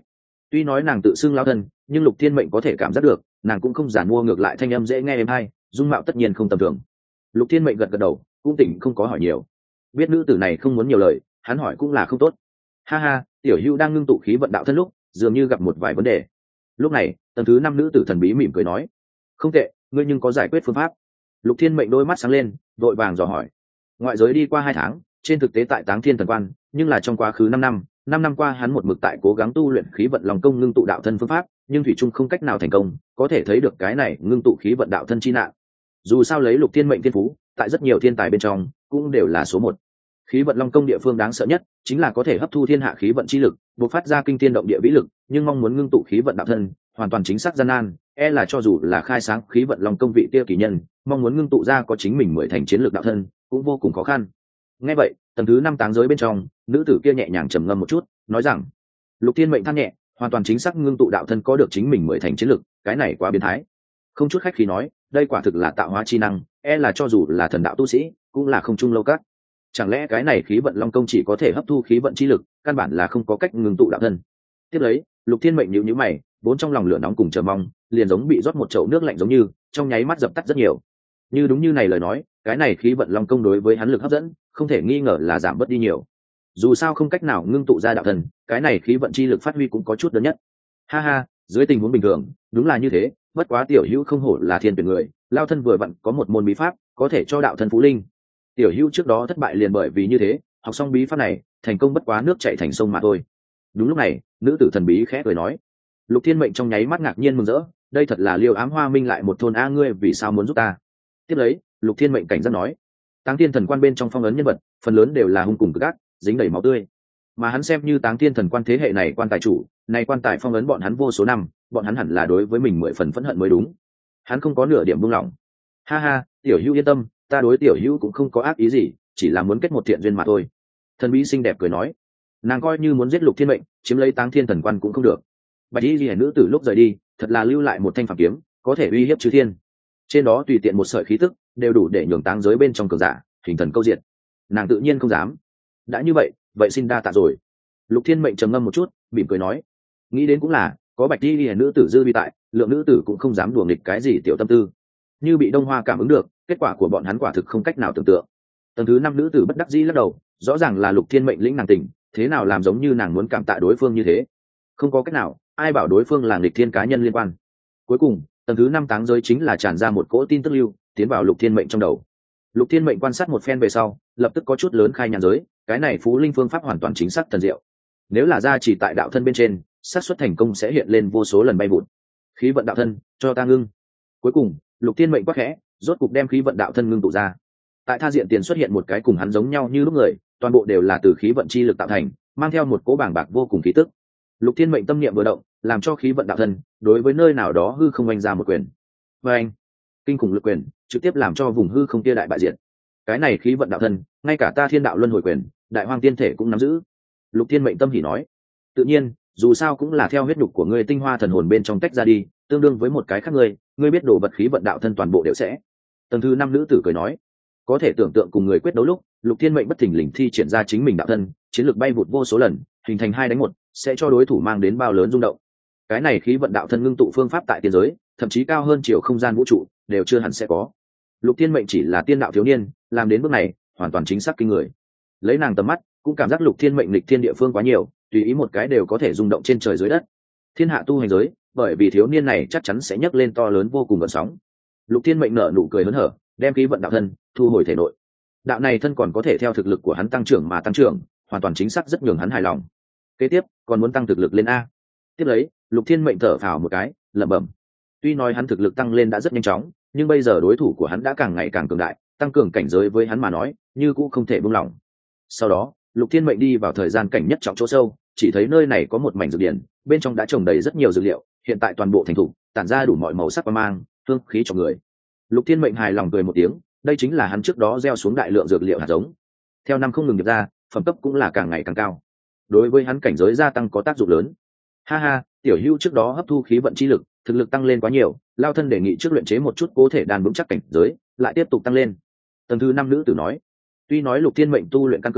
Tuy nói nàng tự xưng lao thân, nhưng Lục Thiên Mệnh có thể cảm giác được nàng cũng không giản mua, ngược lại thanh âm dễ nghe êm hay, dung mạo tất nhiên không tầm thường. Lục Thiên Mệnh gật gật đầu, cũng tỉnh không có hỏi nhiều. Biết nữ tử này không muốn nhiều lời, hắn hỏi cũng là không tốt. Ha ha, tiểu hữu đang ngưng tụ khí vận đạo thân lúc dường như gặp một vài vấn đề. Lúc này tầng thứ 5 nữ tử thần bí mỉm cười nói, không tệ, ngươi nhưng có giải quyết phương pháp? Lục Thiên Mệnh đôi mắt sáng lên, vội vàng dò hỏi. Ngoại giới đi qua 2 tháng, trên thực tế tại Táng Thiên Thần Quan, nhưng là trong quá khứ 5 năm qua hắn một mực tại cố gắng tu luyện khí vận lòng công ngưng tụ đạo thân phương pháp, nhưng thủy chung không cách nào thành công, có thể thấy được cái này ngưng tụ khí vận đạo thân chi nạn. Dù sao lấy Lục Thiên Mệnh thiên phú, tại rất nhiều thiên tài bên trong cũng đều là số 1. Khí vận long công địa phương đáng sợ nhất chính là có thể hấp thu thiên hạ khí vận chi lực, bộc phát ra kinh thiên động địa vĩ lực, nhưng mong muốn ngưng tụ khí vận đạo thân hoàn toàn chính xác gian nan, là cho dù là khai sáng khí vận long công vị kia kỳ nhân, mong muốn ngưng tụ ra có chính mình 10 thành chiến lược đạo thân cũng vô cùng khó khăn. Nghe vậy, tầng thứ 5 táng giới bên trong, nữ tử kia nhẹ nhàng trầm ngâm một chút, nói rằng: Lục Thiên Mệnh than nhẹ, hoàn toàn chính xác ngưng tụ đạo thân có được chính mình 10 thành chiến lược, cái này quá biến thái. Không chút khách khí nói, đây quả thực là tạo hóa chi năng, là cho dù là thần đạo tu sĩ cũng là không chung lâu các. Chẳng lẽ cái này khí vận long công chỉ có thể hấp thu khí vận chi lực, căn bản là không có cách ngưng tụ đạo thân? Tiếp lấy, Lục Thiên Mệnh nhíu nhíu mày, vốn trong lòng lửa nóng cùng chờ mong, liền giống bị rót một chậu nước lạnh giống như, trong nháy mắt dập tắt rất nhiều. Như đúng như này lời nói, cái này khí vận long công đối với hắn lực hấp dẫn, không thể nghi ngờ là giảm bớt đi nhiều. Dù sao không cách nào ngưng tụ ra đạo thân, cái này khí vận chi lực phát huy cũng có chút đơn nhất. Ha ha, dưới tình huống bình thường, đúng là như thế, bất quá tiểu hữu không hổ là thiên tuyển người, lao thân vừa vặn có một môn bí pháp, có thể cho đạo thân phú linh. Tiểu hữu trước đó thất bại liền bởi vì như thế, học xong bí pháp này, thành công bất quá nước chảy thành sông mà thôi. Đúng lúc này, nữ tử thần bí khẽ cười nói. Lục Thiên Mệnh trong nháy mắt ngạc nhiên mừng rỡ, đây thật là Liêu Ám Hoa Minh lại một thôn a, ngươi vì sao muốn giúp ta? Tiếp lấy, Lục Thiên Mệnh cảnh giác nói, Táng Thiên Thần Quan bên trong phong ấn nhân vật, phần lớn đều là hung cùng cực ác, dính đầy máu tươi. Mà hắn xem như Táng Thiên Thần Quan thế hệ này quan tài chủ, này quan tài phong ấn bọn hắn vô số năm, bọn hắn hẳn là đối với mình 10 phần phẫn hận mới đúng. Hắn không có nửa điểm buông lỏng. Ha ha, tiểu hữu yên tâm, ta đối tiểu hữu cũng không có ác ý gì, chỉ là muốn kết một thiện duyên mà thôi. Thần bí xinh đẹp cười nói, nàng coi như muốn giết Lục Thiên Mệnh, chiếm lấy Táng Thiên Thần Quan cũng không được. Bạch y liễu nữ tử lúc rời đi, thật là lưu lại một thanh phàm kiếm, có thể uy hiếp chư thiên. Trên đó tùy tiện một sợi khí tức, đều đủ để nhường táng giới bên trong cường giả hình thần câu diệt. Nàng tự nhiên không dám. Đã như vậy, vậy xin đa tạ rồi. Lục Thiên Mệnh trầm ngâm một chút, mỉm cười nói, nghĩ đến cũng là, có Bạch y liễu nữ tử dư vi tại, lượng nữ tử cũng không dám đùa nghịch cái gì tiểu tâm tư. Như bị Đông Hoa cảm ứng được, kết quả của bọn hắn quả thực không cách nào tưởng tượng. Tầng thứ 5 nữ tử bất đắc dĩ lắc đầu, rõ ràng là Lục Thiên Mệnh lĩnh nàng tình, thế nào làm giống như nàng muốn cảm tạ đối phương như thế. Không có cách nào, ai bảo đối phương là nghịch thiên cá nhân liên quan. Cuối cùng, tầng thứ 5 táng giới chính là tràn ra một cỗ tin tức lưu, tiến vào Lục Thiên Mệnh trong đầu. Lục Thiên Mệnh quan sát một phen về sau, lập tức có chút lớn khai nhàn giới, cái này phú linh phương pháp hoàn toàn chính xác thần diệu. Nếu là gia chỉ tại đạo thân bên trên, xác suất thành công sẽ hiện lên vô số lần bay vụt. Khí vận đạo thân, cho ta ngưng. Cuối cùng, Lục Thiên Mệnh quát khẽ, rốt cục đem khí vận đạo thân ngưng tụ ra. Tại tha diện tiền xuất hiện một cái cùng hắn giống nhau như lúc người, toàn bộ đều là từ khí vận chi lực tạo thành, mang theo một cỗ bảng bạc vô cùng khí tức. Lục Thiên Mệnh tâm niệm vừa động, làm cho khí vận đạo thân đối với nơi nào đó hư không oanh ra một quyền. Và anh, kinh khủng lực quyền trực tiếp làm cho vùng hư không kia đại bại diệt. Cái này khí vận đạo thân, ngay cả ta Thiên Đạo Luân Hồi quyền, Đại Hoang Tiên Thể cũng nắm giữ. Lục Thiên Mệnh tâm hỉ nói, tự nhiên, dù sao cũng là theo huyết nhục của ngươi tinh hoa thần hồn bên trong tách ra đi, tương đương với một cái khác ngươi biết đồ vật khí vận đạo thân toàn bộ đều sẽ. Tầng thứ 5 nữ tử cười nói, có thể tưởng tượng cùng người quyết đấu lúc, Lục Thiên Mệnh bất thình lình thi triển ra chính mình đạo thân, chiến lược bay vụt vô số lần, hình thành 2 đánh 1, sẽ cho đối thủ mang đến bao lớn rung động. Cái này khí vận đạo thân ngưng tụ phương pháp tại tiên giới, thậm chí cao hơn chiều không gian vũ trụ, đều chưa hẳn sẽ có. Lục Thiên Mệnh chỉ là tiên đạo thiếu niên, làm đến bước này, hoàn toàn chính xác kinh người. Lấy nàng tầm mắt, cũng cảm giác Lục Thiên Mệnh lịch thiên địa phương quá nhiều, tùy ý một cái đều có thể rung động trên trời dưới đất. Thiên hạ tu hành giới, bởi vì thiếu niên này chắc chắn sẽ nhấc lên to lớn vô cùng gợn sóng. Lục Thiên Mệnh nở nụ cười hớn hở, đem khí vận đạo thân thu hồi thể nội. Đạo này thân còn có thể theo thực lực của hắn tăng trưởng mà tăng trưởng, hoàn toàn chính xác rất nhường hắn hài lòng. Kế tiếp, còn muốn tăng thực lực lên a. Tiếp lấy, Lục Thiên Mệnh thở phào một cái, lẩm bẩm. Tuy nói hắn thực lực tăng lên đã rất nhanh chóng, nhưng bây giờ đối thủ của hắn đã càng ngày càng cường đại, tăng cường cảnh giới với hắn mà nói, như cũng không thể buông lỏng. Sau đó, Lục Thiên Mệnh đi vào thời gian cảnh nhất trọng chỗ sâu, chỉ thấy nơi này có một mảnh dược điển, bên trong đã trồng đầy rất nhiều dược liệu, hiện tại toàn bộ thành thủ, tản ra đủ mọi màu sắc và mang, hương khí cho người. Lục Thiên Mệnh hài lòng cười một tiếng, đây chính là hắn trước đó gieo xuống đại lượng dược liệu hạt giống. Theo năm không ngừng nhập ra, phẩm cấp cũng là càng ngày càng cao. Đối với hắn cảnh giới gia tăng có tác dụng lớn. Ha ha, tiểu hữu trước đó hấp thu khí vận chi lực, thực lực tăng lên quá nhiều, lao thân đề nghị trước luyện chế một chút cố thể đan vững chắc cảnh giới, lại tiếp tục tăng lên. Tầng thứ 5 nữ tử nói, tuy nói Lục Thiên Mệnh tu luyện căn cơ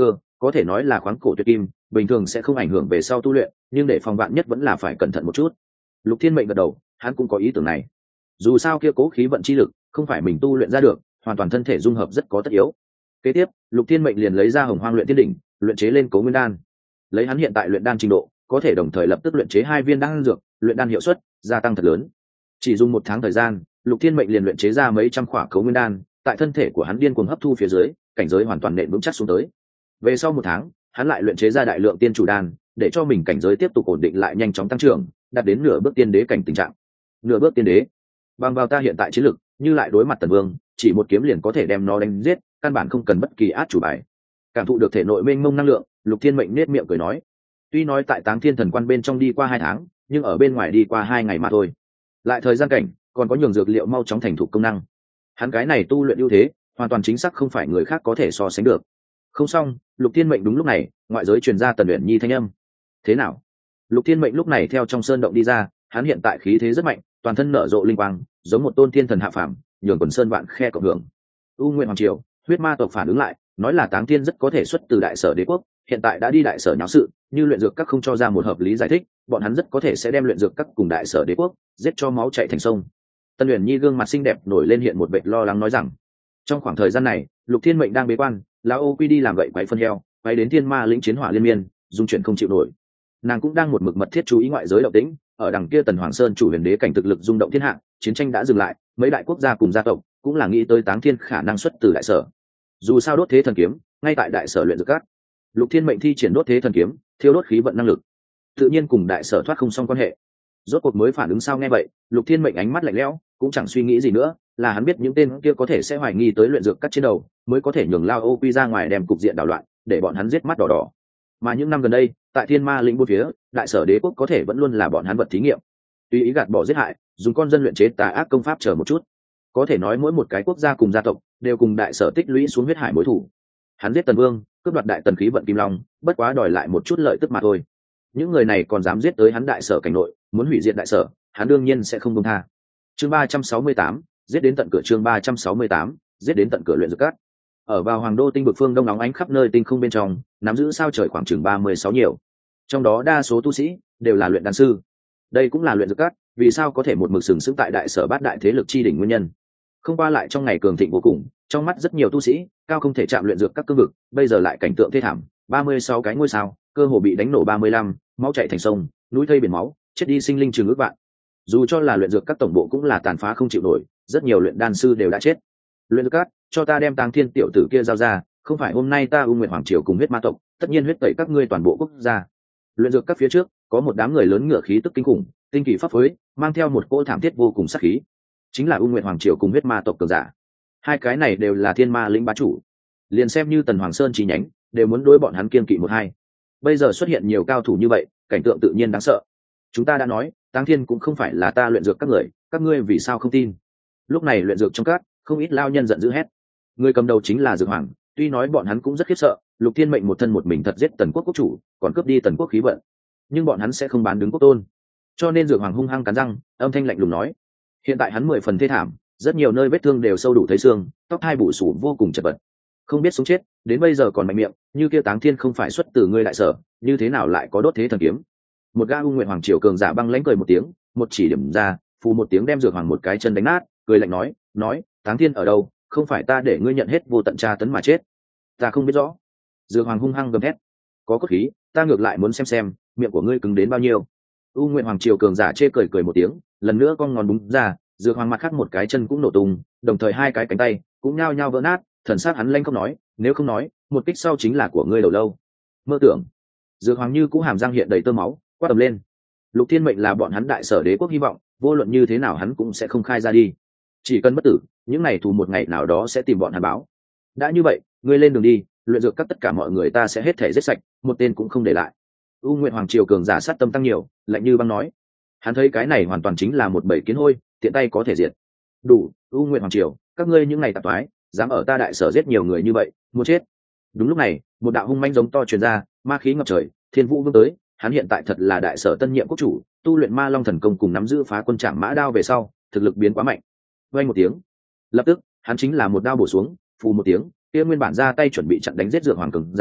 có thể nói là khoáng cổ tuyệt kim, bình thường sẽ không ảnh hưởng về sau tu luyện, nhưng để phòng vạn nhất vẫn là phải cẩn thận một chút. Lục Thiên Mệnh gật đầu, hắn cũng có ý tưởng này. Dù sao kia cố khí vận chi lực không phải mình tu luyện ra được, hoàn toàn thân thể dung hợp rất có tất yếu. Kế tiếp, Lục Thiên Mệnh liền lấy ra Hồng Hoang luyện tiên đỉnh, luyện chế lên Cố Nguyên đan. Lấy hắn hiện tại luyện đan trình độ, có thể đồng thời lập tức luyện chế 2 viên đan dược, luyện đan hiệu suất gia tăng thật lớn. Chỉ dùng 1 tháng thời gian, Lục Thiên Mệnh liền luyện chế ra mấy trăm khỏa Cố Nguyên đan, tại thân thể của hắn điên cuồng hấp thu phía dưới, cảnh giới hoàn toàn nện vững chắc xuống tới. Về sau 1 tháng, hắn lại luyện chế ra đại lượng tiên chủ đan, để cho mình cảnh giới tiếp tục ổn định lại nhanh chóng tăng trưởng, đạt đến nửa bước tiên đế cảnh tình trạng. Nửa bước tiên đế, bằng vào ta hiện tại chiến lực, như lại đối mặt Tần Vương, chỉ một kiếm liền có thể đem nó đánh giết, căn bản không cần bất kỳ át chủ bài. Cảm thụ được thể nội mênh mông năng lượng, Lục Thiên Mệnh nét miệng cười nói, tuy nói tại Táng Thiên Thần Quan bên trong đi qua 2 tháng, nhưng ở bên ngoài đi qua 2 ngày mà thôi. Lại thời gian cảnh, còn có nhường dược liệu mau chóng thành thục công năng. Hắn cái này tu luyện ưu thế, hoàn toàn chính xác không phải người khác có thể so sánh được. Không xong, Lục Thiên Mệnh đúng lúc này, ngoại giới truyền ra Tần Uyển Nhi thanh âm. Thế nào? Lục Thiên Mệnh lúc này theo trong sơn động đi ra, hắn hiện tại khí thế rất mạnh, toàn thân nở rộ linh quang, giống một tôn thiên thần hạ phàm, nhường quần sơn vạn khe cộng hưởng. U Nguyện Hoàng Triều, huyết ma tộc phản ứng lại, nói là Táng Thiên rất có thể xuất từ Đại Sở Đế quốc, hiện tại đã đi Đại Sở nháo sự, như luyện dược các không cho ra một hợp lý giải thích, bọn hắn rất có thể sẽ đem luyện dược các cùng Đại Sở Đế quốc giết cho máu chảy thành sông. Tân Uyển Nhi gương mặt xinh đẹp nổi lên hiện một vẻ lo lắng nói rằng, trong khoảng thời gian này, Lục Thiên Mệnh đang bế quan, lão ô quy đi làm gậy quái phân heo, quay đến thiên ma lĩnh chiến hỏa liên miên, dung chuyển không chịu nổi. Nàng cũng đang một mực mật thiết chú ý ngoại giới động tĩnh, ở đằng kia Tần Hoàng Sơn chủ huyền đế cảnh thực lực rung động thiên hạ, chiến tranh đã dừng lại, mấy đại quốc gia cùng gia tộc cũng là nghĩ tới Táng Thiên khả năng xuất từ Đại Sở. Dù sao đốt thế thần kiếm, ngay tại Đại Sở luyện dược các, Lục Thiên Mệnh thi triển đốt thế thần kiếm, thiêu đốt khí vận năng lực, tự nhiên cùng Đại Sở thoát không xong quan hệ. Rốt cuộc mới phản ứng sao nghe vậy, Lục Thiên Mệnh ánh mắt lạnh lẽo, cũng chẳng suy nghĩ gì nữa, là hắn biết những tên kia có thể sẽ hoài nghi tới luyện dược các trên đầu, mới có thể nhường Lao Ô Quy ra ngoài đem cục diện đảo loạn, để bọn hắn giết mắt đỏ đỏ. Mà những năm gần đây, tại Thiên Ma lĩnh bốn phía, Đại Sở Đế quốc có thể vẫn luôn là bọn hắn vật thí nghiệm, tùy ý gạt bỏ giết hại, dùng con dân luyện chế tà ác công pháp chờ một chút. Có thể nói mỗi một cái quốc gia cùng gia tộc đều cùng Đại Sở tích lũy xuống huyết hải mối thù. Hắn giết Tần Vương, cướp đoạt Đại Tần khí vận Kim Long, bất quá đòi lại một chút lợi tức mà thôi. Những người này còn dám giết tới hắn Đại Sở cảnh nội, muốn hủy diệt Đại Sở, hắn đương nhiên sẽ không buông tha. Chương 368, giết đến tận cửa. Chương 368, giết đến tận cửa luyện dược cát. Ở vào Hoàng Đô tinh vực phương đông nóng ánh khắp nơi tinh không bên trong, nắm giữ sao trời khoảng chừng 36 nhiều. Trong đó đa số tu sĩ đều là luyện đan sư. Đây cũng là luyện dược cát, vì sao có thể một mực sừng sững tại Đại Sở bát đại thế lực chi đỉnh nguyên nhân. Không qua lại trong ngày cường thịnh vô cùng, trong mắt rất nhiều tu sĩ, cao không thể chạm luyện dược các cương vực, bây giờ lại cảnh tượng thê thảm, 36 cái ngôi sao, cơ hồ bị đánh nổ 35, máu chảy thành sông, núi thây biển máu, chết đi sinh linh chừng ước vạn. Dù cho là luyện dược các tổng bộ cũng là tàn phá không chịu nổi, rất nhiều luyện đan sư đều đã chết. Luyện dược các, cho ta đem Táng Thiên tiểu tử kia giao ra, không phải hôm nay ta U Nguyệt Hoàng Triều cùng huyết ma tộc, tất nhiên huyết tẩy các ngươi toàn bộ quốc gia. Luyện dược các phía trước, có một đám người lớn ngựa khí tức kinh khủng, tinh kỳ pháp phối, mang theo một cỗ thảm thiết vô cùng sát khí, chính là U Nguyệt Hoàng Triều cùng huyết ma tộc cường giả. Hai cái này đều là Thiên Ma lĩnh bá chủ, liền xem như Tần Hoàng Sơn chi nhánh, đều muốn đối bọn hắn kiên kỵ một hai. Bây giờ xuất hiện nhiều cao thủ như vậy, cảnh tượng tự nhiên đáng sợ. Chúng ta đã nói, Táng Thiên cũng không phải là ta luyện dược các ngươi vì sao không tin? Lúc này luyện dược trong các, không ít lao nhân giận dữ hét. Người cầm đầu chính là Dược Hoàng, tuy nói bọn hắn cũng rất khiếp sợ, Lục Thiên Mệnh một thân một mình thật giết Tần quốc quốc chủ, còn cướp đi Tần quốc khí vận, nhưng bọn hắn sẽ không bán đứng quốc tôn. Cho nên Dược Hoàng hung hăng cắn răng, âm thanh lạnh lùng nói: hiện tại hắn 10 phần thê thảm, rất nhiều nơi vết thương đều sâu đủ thấy xương, tóc hai bù sủ vô cùng chật vật, không biết sống chết, đến bây giờ còn mạnh miệng, như kia Táng Thiên không phải xuất từ ngươi Đại Sở, như thế nào lại có đốt thế thần kiếm? Một gã U Nguyệt Hoàng Triều cường giả băng lãnh cười một tiếng, một chỉ điểm ra, phù một tiếng đem Dược Hoàng một cái chân đánh nát, cười lạnh nói Táng Thiên ở đâu, không phải ta để ngươi nhận hết vô tận tra tấn mà chết? Ta không biết rõ. Dược Hoàng hung hăng gầm thét: có cốt khí, ta ngược lại muốn xem miệng của ngươi cứng đến bao nhiêu. U Nguyệt Hoàng Triều cường giả chê cười một tiếng, lần nữa con ngón búng ra, Dược Hoàng mặt khác một cái chân cũng nổ tung, đồng thời hai cái cánh tay cũng nhao nhao vỡ nát, thần sắc hắn lanh không nói, nếu không nói, một kích sau chính là của ngươi đầu lâu. Mơ tưởng. Dược Hoàng như cũ hàm răng hiện đầy tơ máu, quát tầm lên. Lục Thiên Mệnh là bọn hắn Đại Sở Đế quốc hy vọng, vô luận như thế nào hắn cũng sẽ không khai ra đi. Chỉ cần bất tử, những này thù một ngày nào đó sẽ tìm bọn hắn báo. Đã như vậy, ngươi lên đường đi, luyện dược các tất cả mọi người ta sẽ hết thể giết sạch, một tên cũng không để lại. U Nguyệt Hoàng Triều cường giả sát tâm tăng nhiều, lạnh như băng nói. Hắn thấy cái này hoàn toàn chính là một bầy kiến hôi, tiện tay có thể diệt. Đủ, U Nguyệt Hoàng Triều, các ngươi những ngày tạp thoái, dám ở ta Đại Sở giết nhiều người như vậy, muốn chết. Đúng lúc này, một đạo hung manh giống to truyền ra, ma khí ngập trời, Thiên Vũ Vương tới, hắn hiện tại thật là Đại Sở tân nhiệm quốc chủ, tu luyện Ma Long thần công cùng nắm giữ phá quân trảm mã đao về sau, thực lực biến quá mạnh. Vang một tiếng, lập tức, hắn chính là một đao bổ xuống, phù một tiếng, kia nguyên bản ra tay chuẩn bị chặn đánh giết Dược Hoàng cường giả,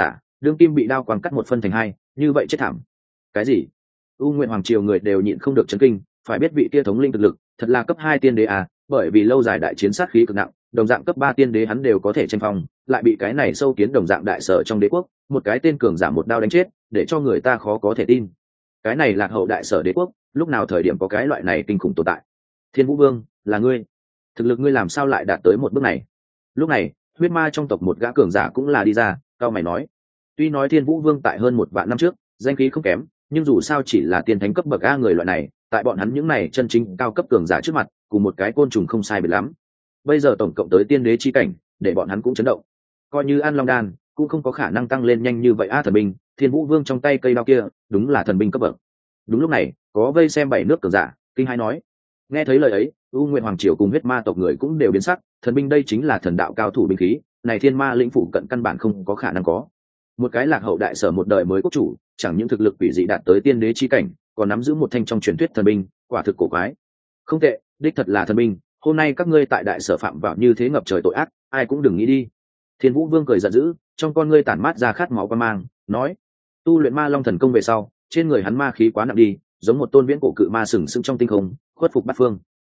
đương kim bị đao quang cắt một phân thành hai, như vậy chết thảm. Cái gì? U Nguyện Hoàng triều người đều nhịn không được chấn kinh, phải biết vị kia thống linh thực lực thật là cấp 2 tiên đế à, bởi vì lâu dài đại chiến sát khí cực nặng, đồng dạng cấp 3 tiên đế hắn đều có thể tranh phong, lại bị cái này sâu kiến đồng dạng đại sở trong đế quốc, một cái tên cường giả một đao đánh chết, để cho người ta khó có thể tin. Cái này lạc hậu đại sở đế quốc, lúc nào thời điểm có cái loại này kinh khủng tồn tại. Thiên Vũ Vương, là ngươi? Thực lực ngươi làm sao lại đạt tới một bước này? Lúc này, huyết ma trong tộc một gã cường giả cũng là đi ra, cao mày nói. Tuy nói Thiên Vũ Vương tại hơn 1 vạn năm trước, danh khí không kém, nhưng dù sao chỉ là tiên thánh cấp bậc a người loại này, tại bọn hắn những này chân chính cao cấp cường giả trước mặt, cùng một cái côn trùng không sai biệt lắm. Bây giờ tổng cộng tới tiên đế chi cảnh, để bọn hắn cũng chấn động. Coi như An Long Đan, cũng không có khả năng tăng lên nhanh như vậy a thần binh, Thiên Vũ Vương trong tay cây đao kia, đúng là thần binh cấp bậc. Đúng lúc này, có vây xem 7 nước cường giả, kinh hãi nói. Nghe thấy lời ấy, U Nguyện Hoàng triều cùng huyết ma tộc người cũng đều biến sắc, thần binh đây chính là thần đạo cao thủ binh khí, này thiên ma lĩnh phủ cận căn bản không có khả năng có. Một cái lạc hậu đại sở một đời mới quốc chủ, chẳng những thực lực quỷ dị đạt tới tiên đế chi cảnh, còn nắm giữ một thanh trong truyền thuyết thần binh, quả thực cổ quái. Không tệ, đích thật là thần binh, hôm nay các ngươi tại đại sở phạm vào như thế ngập trời tội ác, ai cũng đừng nghĩ đi. Thiên Vũ Vương cười giận dữ, trong con ngươi tản mát ra khát máu quan mang, nói: tu luyện ma long thần công về sau, trên người hắn ma khí quá nặng đi, giống một tôn viễn cổ cự ma sừng sững trong tinh không, khuất phục bát phương.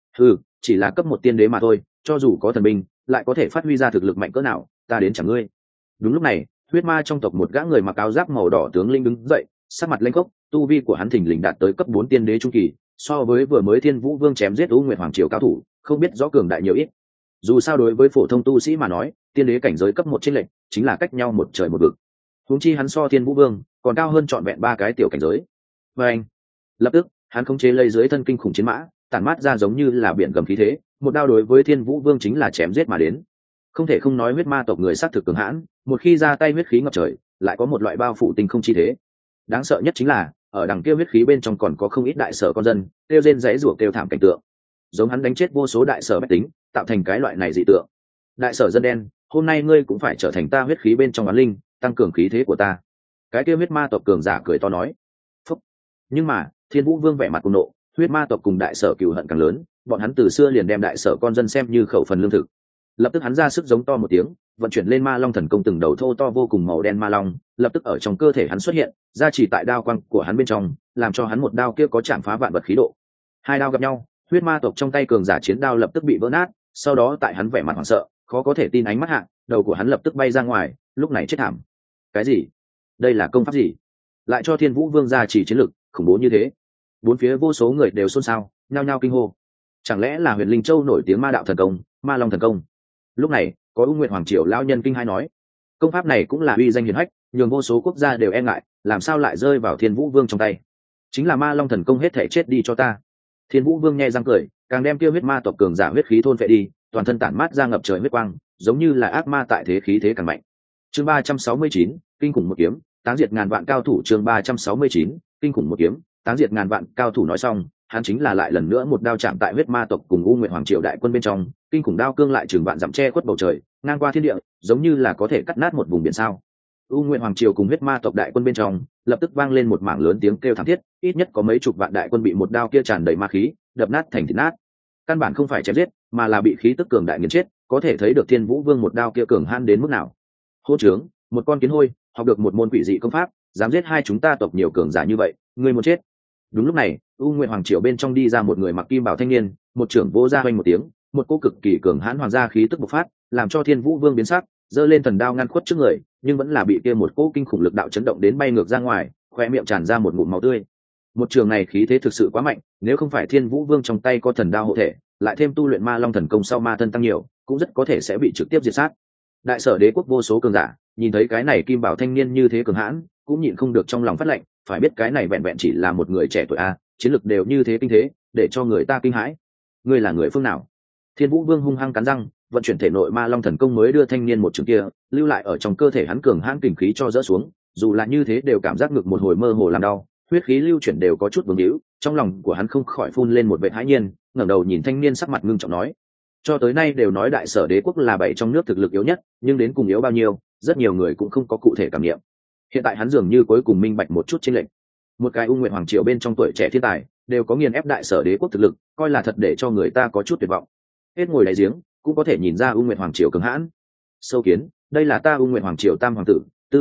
Chỉ là cấp 1 tiên đế mà thôi, cho dù có thần binh, lại có thể phát huy ra thực lực mạnh cỡ nào, ta đến chẳng ngươi. Đúng lúc này, huyết ma trong tộc một gã người mặc áo giáp màu đỏ tướng linh đứng dậy, sắc mặt lênh khốc, tu vi của hắn thình lình đạt tới cấp 4 tiên đế trung kỳ, so với vừa mới Thiên Vũ Vương chém giết U Nguyệt Hoàng triều cao thủ, không biết rõ cường đại nhiều ít. Dù sao đối với phổ thông tu sĩ mà nói, tiên đế cảnh giới cấp 1 chênh lệch, chính là cách nhau một trời một vực. Huống chi hắn so Thiên Vũ Vương còn cao hơn trọn vẹn 3 cái tiểu cảnh giới. Và anh, lập tức, hắn khống chế lấy dưới thân kinh khủng chiến mã, tản mát ra giống như là biển gầm khí thế, một đao đối với Thiên Vũ Vương chính là chém giết mà đến. Không thể không nói huyết ma tộc người sát thực cường hãn, một khi ra tay huyết khí ngập trời, lại có một loại bao phủ tinh không chi thế. Đáng sợ nhất chính là, ở đằng kia huyết khí bên trong còn có không ít đại sở con dân, kêu rên rẽ rủa kêu thảm cảnh tượng. Giống hắn đánh chết vô số đại sở bách tính, tạo thành cái loại này dị tượng. Đại sở dân đen, hôm nay ngươi cũng phải trở thành ta huyết khí bên trong oán linh, tăng cường khí thế của ta. Cái kia huyết ma tộc cường giả cười to nói. Phúc. Nhưng mà, Thiên Vũ Vương vẻ mặt cuồng nộ, huyết ma tộc cùng đại sở cừu hận càng lớn, bọn hắn từ xưa liền đem đại sở con dân xem như khẩu phần lương thực. Lập tức hắn ra sức giống to một tiếng, vận chuyển lên ma long thần công, từng đầu thô to vô cùng màu đen ma long lập tức ở trong cơ thể hắn xuất hiện, gia trì tại đao quang của hắn bên trong, làm cho hắn một đao kia có chạm phá vạn vật khí độ. Hai đao gặp nhau, huyết ma tộc trong tay cường giả chiến đao lập tức bị vỡ nát, sau đó tại hắn vẻ mặt hoảng sợ, khó có thể tin ánh mắt hạ, đầu của hắn lập tức bay ra ngoài, lúc này chết thảm. Cái gì? Đây là công pháp gì? Lại cho Thiên Vũ Vương gia trì chiến lực khủng bố như thế? Bốn phía vô số người đều xôn xao, nhao nhao kinh hô. Chẳng lẽ là Huyền Linh Châu nổi tiếng ma đạo thần công, ma long thần công? Lúc này, có U Nguyệt Hoàng triều lão nhân kinh hai nói, công pháp này cũng là uy danh hiển hách, nhường vô số quốc gia đều e ngại, làm sao lại rơi vào Thiên Vũ Vương trong tay? Chính là ma long thần công, hết thể chết đi cho ta. Thiên Vũ Vương nghe răng cười, càng đem kia huyết ma tộc cường giả huyết khí thôn phệ đi, toàn thân tản mát ra ngập trời huyết quang, giống như là ác ma tại thế, khí thế càng mạnh. Chương 369, kinh khủng một kiếm, táng diệt ngàn vạn cao thủ. Chương 369, kinh khủng một kiếm, táng diệt ngàn vạn cao thủ. Nói xong, hắn chính là lại lần nữa một đao chạm tại huyết ma tộc cùng U Nguyệt Hoàng triều đại quân bên trong, kinh khủng đao cương lại chừng vạn dặm che khuất bầu trời, ngang qua thiên địa, giống như là có thể cắt nát một vùng biển sao. U Nguyệt Hoàng triều cùng huyết ma tộc đại quân bên trong, lập tức vang lên một mảng lớn tiếng kêu thảm thiết, ít nhất có mấy chục vạn đại quân bị một đao kia tràn đầy ma khí, đập nát thành thịt nát. Căn bản không phải chém giết, mà là bị khí tức cường đại nghiền chết, có thể thấy được Thiên Vũ Vương một đao kia cường hãn đến mức nào. Hô trướng, một con kiến hôi, học được một môn quỷ dị công pháp, dám giết hai chúng ta tộc nhiều cường giả như vậy, ngươi muốn chết. Đúng lúc này, U Nguyệt Hoàng triều bên trong đi ra một người mặc kim bào thanh niên, một trưởng vô ra hoành một tiếng, một cỗ cực kỳ cường hãn hoàng gia khí tức bộc phát, làm cho Thiên Vũ Vương biến sắc, giơ lên thần đao ngăn khuất trước người, nhưng vẫn là bị kia một cỗ kinh khủng lực đạo chấn động đến bay ngược ra ngoài, khoe miệng tràn ra một ngụm máu tươi. Một trường này khí thế thực sự quá mạnh, nếu không phải Thiên Vũ Vương trong tay có thần đao hộ thể, lại thêm tu luyện ma long thần công sau ma thân tăng nhiều, cũng rất có thể sẽ bị trực tiếp diệt sát. Đại sở đế quốc vô số cường giả, nhìn thấy cái này kim bảo thanh niên như thế cường hãn, cũng nhịn không được trong lòng phát lệnh, phải biết cái này vẹn vẹn chỉ là một người trẻ tuổi a, chiến lực đều như thế kinh thế, để cho người ta kinh hãi. Ngươi là người phương nào? Thiên Vũ Vương hung hăng cắn răng, vận chuyển thể nội ma long thần công mới đưa thanh niên một trường kia lưu lại ở trong cơ thể hắn cường hãn kình khí cho dỡ xuống, dù là như thế đều cảm giác ngực một hồi mơ hồ làm đau, huyết khí lưu chuyển đều có chút vướng hữu, trong lòng của hắn không khỏi phun lên một vệt hãi nhiên, ngẩng đầu nhìn thanh niên sắc mặt ngưng trọng nói: cho tới nay đều nói đại sở đế quốc là bảy trong nước thực lực yếu nhất, nhưng đến cùng yếu bao nhiêu, rất nhiều người cũng không có cụ thể cảm nghiệm. Hiện tại hắn dường như cuối cùng minh bạch một chút chênh lệch. Một cái U Nguyệt Hoàng triều bên trong tuổi trẻ thiên tài, đều có nghiền ép đại sở đế quốc thực lực, coi là thật để cho người ta có chút tuyệt vọng. Hết ngồi đáy giếng, cũng có thể nhìn ra U Nguyệt Hoàng triều cường hãn. Sâu kiến, đây là ta U Nguyệt Hoàng triều tam hoàng tử, Tư Mã Hạo,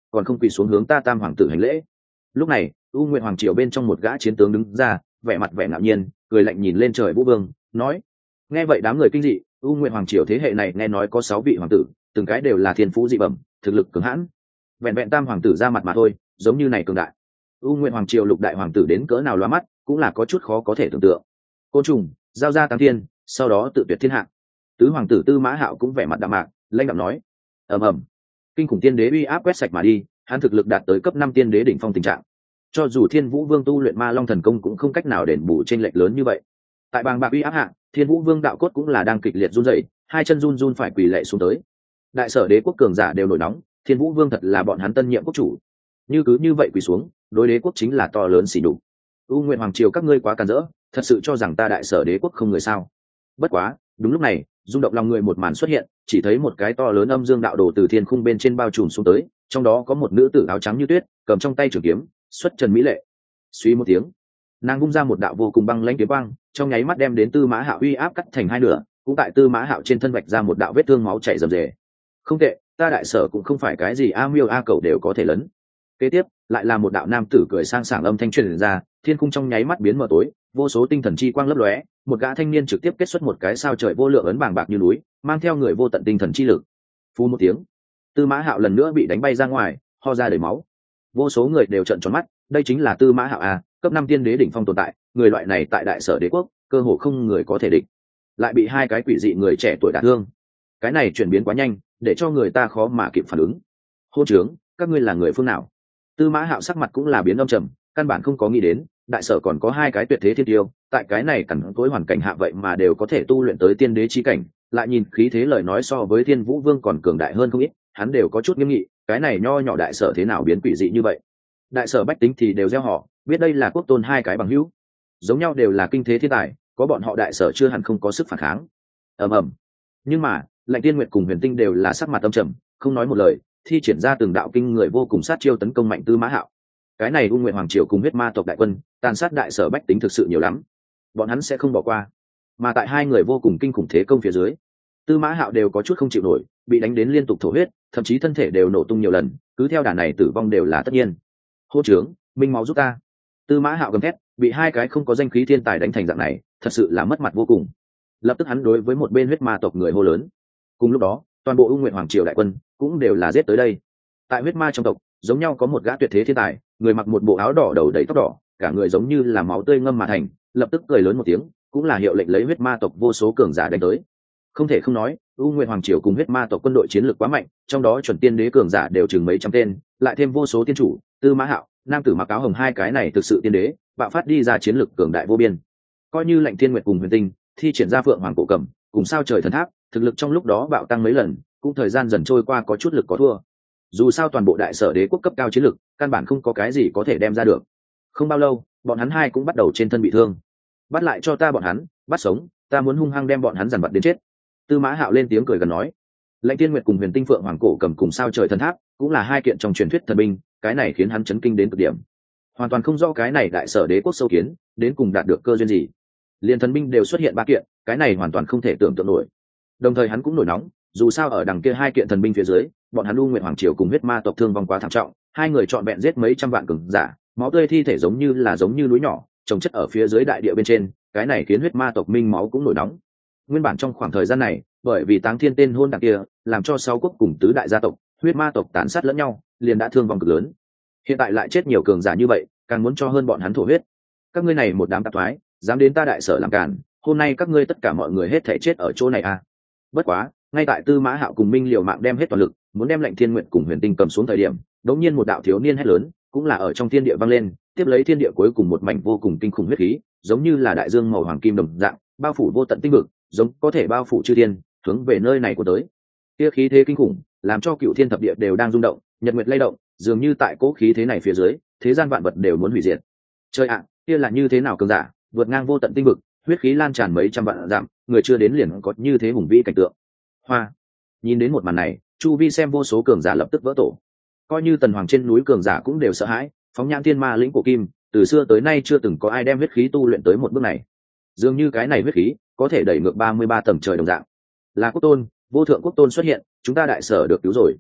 còn không quỳ xuống hướng ta Tam hoàng tử hành lễ. Lúc này U Nguyệt hoàng triều bên trong một gã chiến tướng đứng ra, vẻ mặt vẻ ngạo nhiên, cười lạnh nhìn lên trời Vũ Vương, nói. Nghe vậy đám người kinh dị, U Nguyệt hoàng triều thế hệ này nghe nói có 6 vị hoàng tử, từng cái đều là thiên phú dị bẩm, thực lực cường hãn. Vẹn vẹn Tam hoàng tử ra mặt mà thôi, giống như này cường đại. U Nguyệt hoàng triều lục đại hoàng tử đến cỡ nào lóa mắt, cũng là có chút khó có thể tưởng tượng. Côn trùng, giao ra Tam thiên, sau đó tự tuyệt thiên hạ. Tứ hoàng tử Tư Mã Hạo cũng vẻ mặt đạm mạc, lãnh đạm nói. Ầm ầm, kinh khủng tiên đế uy áp quét sạch mà đi, hắn thực lực đạt tới cấp 5 tiên đế đỉnh phong tình trạng. Cho dù Thiên Vũ Vương tu luyện Ma Long thần công cũng không cách nào đền bù chênh lệch lớn như vậy. Tại bàng bạc uy áp hạ, Thiên Vũ Vương đạo cốt cũng là đang kịch liệt run rẩy, hai chân run run phải quỳ lạy xuống tới. Đại sở đế quốc cường giả đều nổi nóng, Thiên Vũ Vương thật là bọn hắn tân nhiệm quốc chủ. Cứ như vậy quỳ xuống, đối đế quốc chính là to lớn xỉ nhục. U Nguyệt hoàng triều các ngươi quá càn rỡ, thật sự cho rằng ta đại sở đế quốc không người sao? Bất quá, đúng lúc này, rung động lòng người một màn xuất hiện, chỉ thấy một cái to lớn âm dương đạo đồ từ thiên khung bên trên bao trùm xuống tới, trong đó có một nữ tử áo trắng như tuyết, cầm trong tay trường kiếm, xuất trần mỹ lệ. Suy một tiếng, nàng vung ra một đạo vô cùng băng lãnh kiếm quang, trong nháy mắt đem đến Tư Mã Hạo uy áp cắt thành hai nửa, cũng tại Tư Mã Hạo trên thân vạch ra một đạo vết thương máu chảy rầm rề. Không tệ, ta đại sở cũng không phải cái gì a miêu a cẩu đều có thể lấn. Kế tiếp, lại là một đạo nam tử cười sang sảng âm thanh truyền ra, thiên khung trong nháy mắt biến mờ tối, vô số tinh thần chi quang lấp lóe, một gã thanh niên trực tiếp kết xuất một cái sao trời vô lượng ấn bàng bạc như núi, mang theo người vô tận tinh thần chi lực. Phù một tiếng, Tư Mã Hạo lần nữa bị đánh bay ra ngoài, ho ra đầy máu. Vô số người đều trợn tròn mắt, đây chính là Tư Mã Hạo à, cấp 5 tiên đế đỉnh phong tồn tại, người loại này tại đại sở đế quốc, cơ hồ không người có thể địch. Lại bị hai cái quỷ dị người trẻ tuổi đả thương. Cái này chuyển biến quá nhanh, để cho người ta khó mà kịp phản ứng. Hôn trướng, các ngươi là người phương nào? Tư Mã Hạo sắc mặt cũng là biến âm trầm, căn bản không có nghĩ đến, đại sở còn có hai cái tuyệt thế thiên tiêu, tại cái này cẩn tối hoàn cảnh hạ vậy mà đều có thể tu luyện tới tiên đế chi cảnh, lại nhìn khí thế lời nói so với Thiên Vũ Vương còn cường đại hơn không ít, hắn đều có chút nghiêm nghị, cái này nho nhỏ đại sở thế nào biến quỷ dị như vậy? Đại sở bách tính thì đều gieo họ, biết đây là quốc tôn hai cái bằng hữu, giống nhau đều là kinh thế thiên tài, có bọn họ đại sở chưa hẳn không có sức phản kháng. Ầm ầm. Nhưng mà, Lạnh Tiên Nguyệt cùng Huyền Tinh đều là sắc mặt âm trầm, không nói một lời, thi triển ra từng đạo kinh người vô cùng sát chiêu tấn công mạnh Tư Mã Hạo. Cái này U Nguyệt hoàng triều cùng huyết ma tộc đại quân, tàn sát đại sở bách tính thực sự nhiều lắm, bọn hắn sẽ không bỏ qua. Mà tại hai người vô cùng kinh khủng thế công phía dưới, Tư Mã Hạo đều có chút không chịu nổi, bị đánh đến liên tục thổ huyết, thậm chí thân thể đều nổ tung nhiều lần, cứ theo đà này tử vong đều là tất nhiên. Hô trướng, minh máu giúp ta! Tư Mã Hạo gầm thét, bị hai cái không có danh khí thiên tài đánh thành dạng này, thật sự là mất mặt vô cùng. Lập tức hắn đối với một bên huyết ma tộc người hô lớn. Cùng lúc đó, toàn bộ U Nguyệt hoàng triều đại quân cũng đều là giết tới đây. Tại huyết ma trong tộc, giống nhau có một gã tuyệt thế thiên tài, người mặc một bộ áo đỏ đầu đầy tóc đỏ, cả người giống như là máu tươi ngâm mà thành, lập tức cười lớn một tiếng, cũng là hiệu lệnh lấy huyết ma tộc vô số cường giả đánh tới. Không thể không nói, U Nguyệt hoàng triều cùng huyết ma tộc quân đội chiến lược quá mạnh, trong đó chuẩn tiên đế cường giả đều chừng mấy trăm tên, lại thêm vô số tiên chủ, Tư Mã Hạo, nam tử mặc áo hồng hai cái này thực sự tiên đế, bạo phát đi ra chiến lược cường đại vô biên. Coi như Lạnh Thiên Nguyệt cùng Huyền Tinh, thi triển ra Phượng Hoàng cổ cầm, cùng sao trời thần tháp, thực lực trong lúc đó bạo tăng mấy lần, cũng thời gian dần trôi qua có chút lực có thua. Dù sao toàn bộ đại sở đế quốc cấp cao chiến lực, căn bản không có cái gì có thể đem ra được. Không bao lâu, bọn hắn hai cũng bắt đầu trên thân bị thương. Bắt lại cho ta bọn hắn, bắt sống, ta muốn hung hăng đem bọn hắn dằn vặt đến chết. Tư Mã Hạo lên tiếng cười gần nói. Lạnh Tiên Nguyệt cùng Huyền Tinh Phượng Hoàng cổ cầm cùng sao trời thần tháp, cũng là hai kiện trong truyền thuyết thần binh, cái này khiến hắn chấn kinh đến cực điểm. Hoàn toàn không rõ cái này đại sở đế quốc sâu kiến, đến cùng đạt được cơ duyên gì. Liên thần binh đều xuất hiện ba kiện, cái này hoàn toàn không thể tưởng tượng nổi. Đồng thời hắn cũng nổi nóng, dù sao ở đằng kia hai kiện thần binh phía dưới, bọn hắn U Nguyệt hoàng triều cùng huyết ma tộc thương vong quá thảm trọng, hai người chọn vẹn giết mấy trăm vạn cường giả, máu tươi thi thể giống như núi nhỏ, chồng chất ở phía dưới đại địa bên trên, cái này khiến huyết ma tộc minh máu cũng nổi nóng. Nguyên bản trong khoảng thời gian này, bởi vì Táng Thiên tên hôn đặc kia, làm cho sáu quốc cùng tứ đại gia tộc, huyết ma tộc tàn sát lẫn nhau, liền đã thương vong cực lớn. Hiện tại lại chết nhiều cường giả như vậy, càng muốn cho hơn bọn hắn thổ huyết. Các ngươi này một đám tạp thoái, dám đến ta đại sở làm càn, hôm nay các ngươi tất cả mọi người hết thảy chết ở chỗ này à? Bất quá, ngay tại Tư Mã Hạo cùng Minh liều mạng đem hết toàn lực, muốn đem Lạnh Thiên Nguyệt cùng Huyền Tinh cầm xuống thời điểm, đống nhiên một đạo thiếu niên hét lớn, cũng là ở trong thiên địa vang lên, tiếp lấy thiên địa cuối cùng một mảnh vô cùng kinh khủng huyết khí, giống như là đại dương màu hoàng kim đồng dạng, bao phủ vô tận tinh vực, giống có thể bao phủ chư thiên, hướng về nơi này của tới. Kia khí thế kinh khủng, làm cho cựu thiên thập địa đều đang rung động, nhật nguyệt lay động, dường như tại cố khí thế này phía dưới, thế gian vạn vật đều muốn hủy diệt. Trời ạ, kia là như thế nào cường giả, vượt ngang vô tận tinh vực, huyết khí lan tràn mấy trăm vạn dặm, người chưa đến liền có như thế hùng vĩ cảnh tượng. Hoa. Nhìn đến một màn này, chu vi xem vô số cường giả lập tức vỡ tổ. Coi như tần hoàng trên núi cường giả cũng đều sợ hãi, phóng nhãn thiên ma lĩnh cổ kim, từ xưa tới nay chưa từng có ai đem huyết khí tu luyện tới một bước này. Dường như cái này huyết khí có thể đẩy ngược 33 tầng trời đồng dạng. Là quốc tôn, vô thượng quốc tôn xuất hiện, chúng ta đại sở được cứu rồi.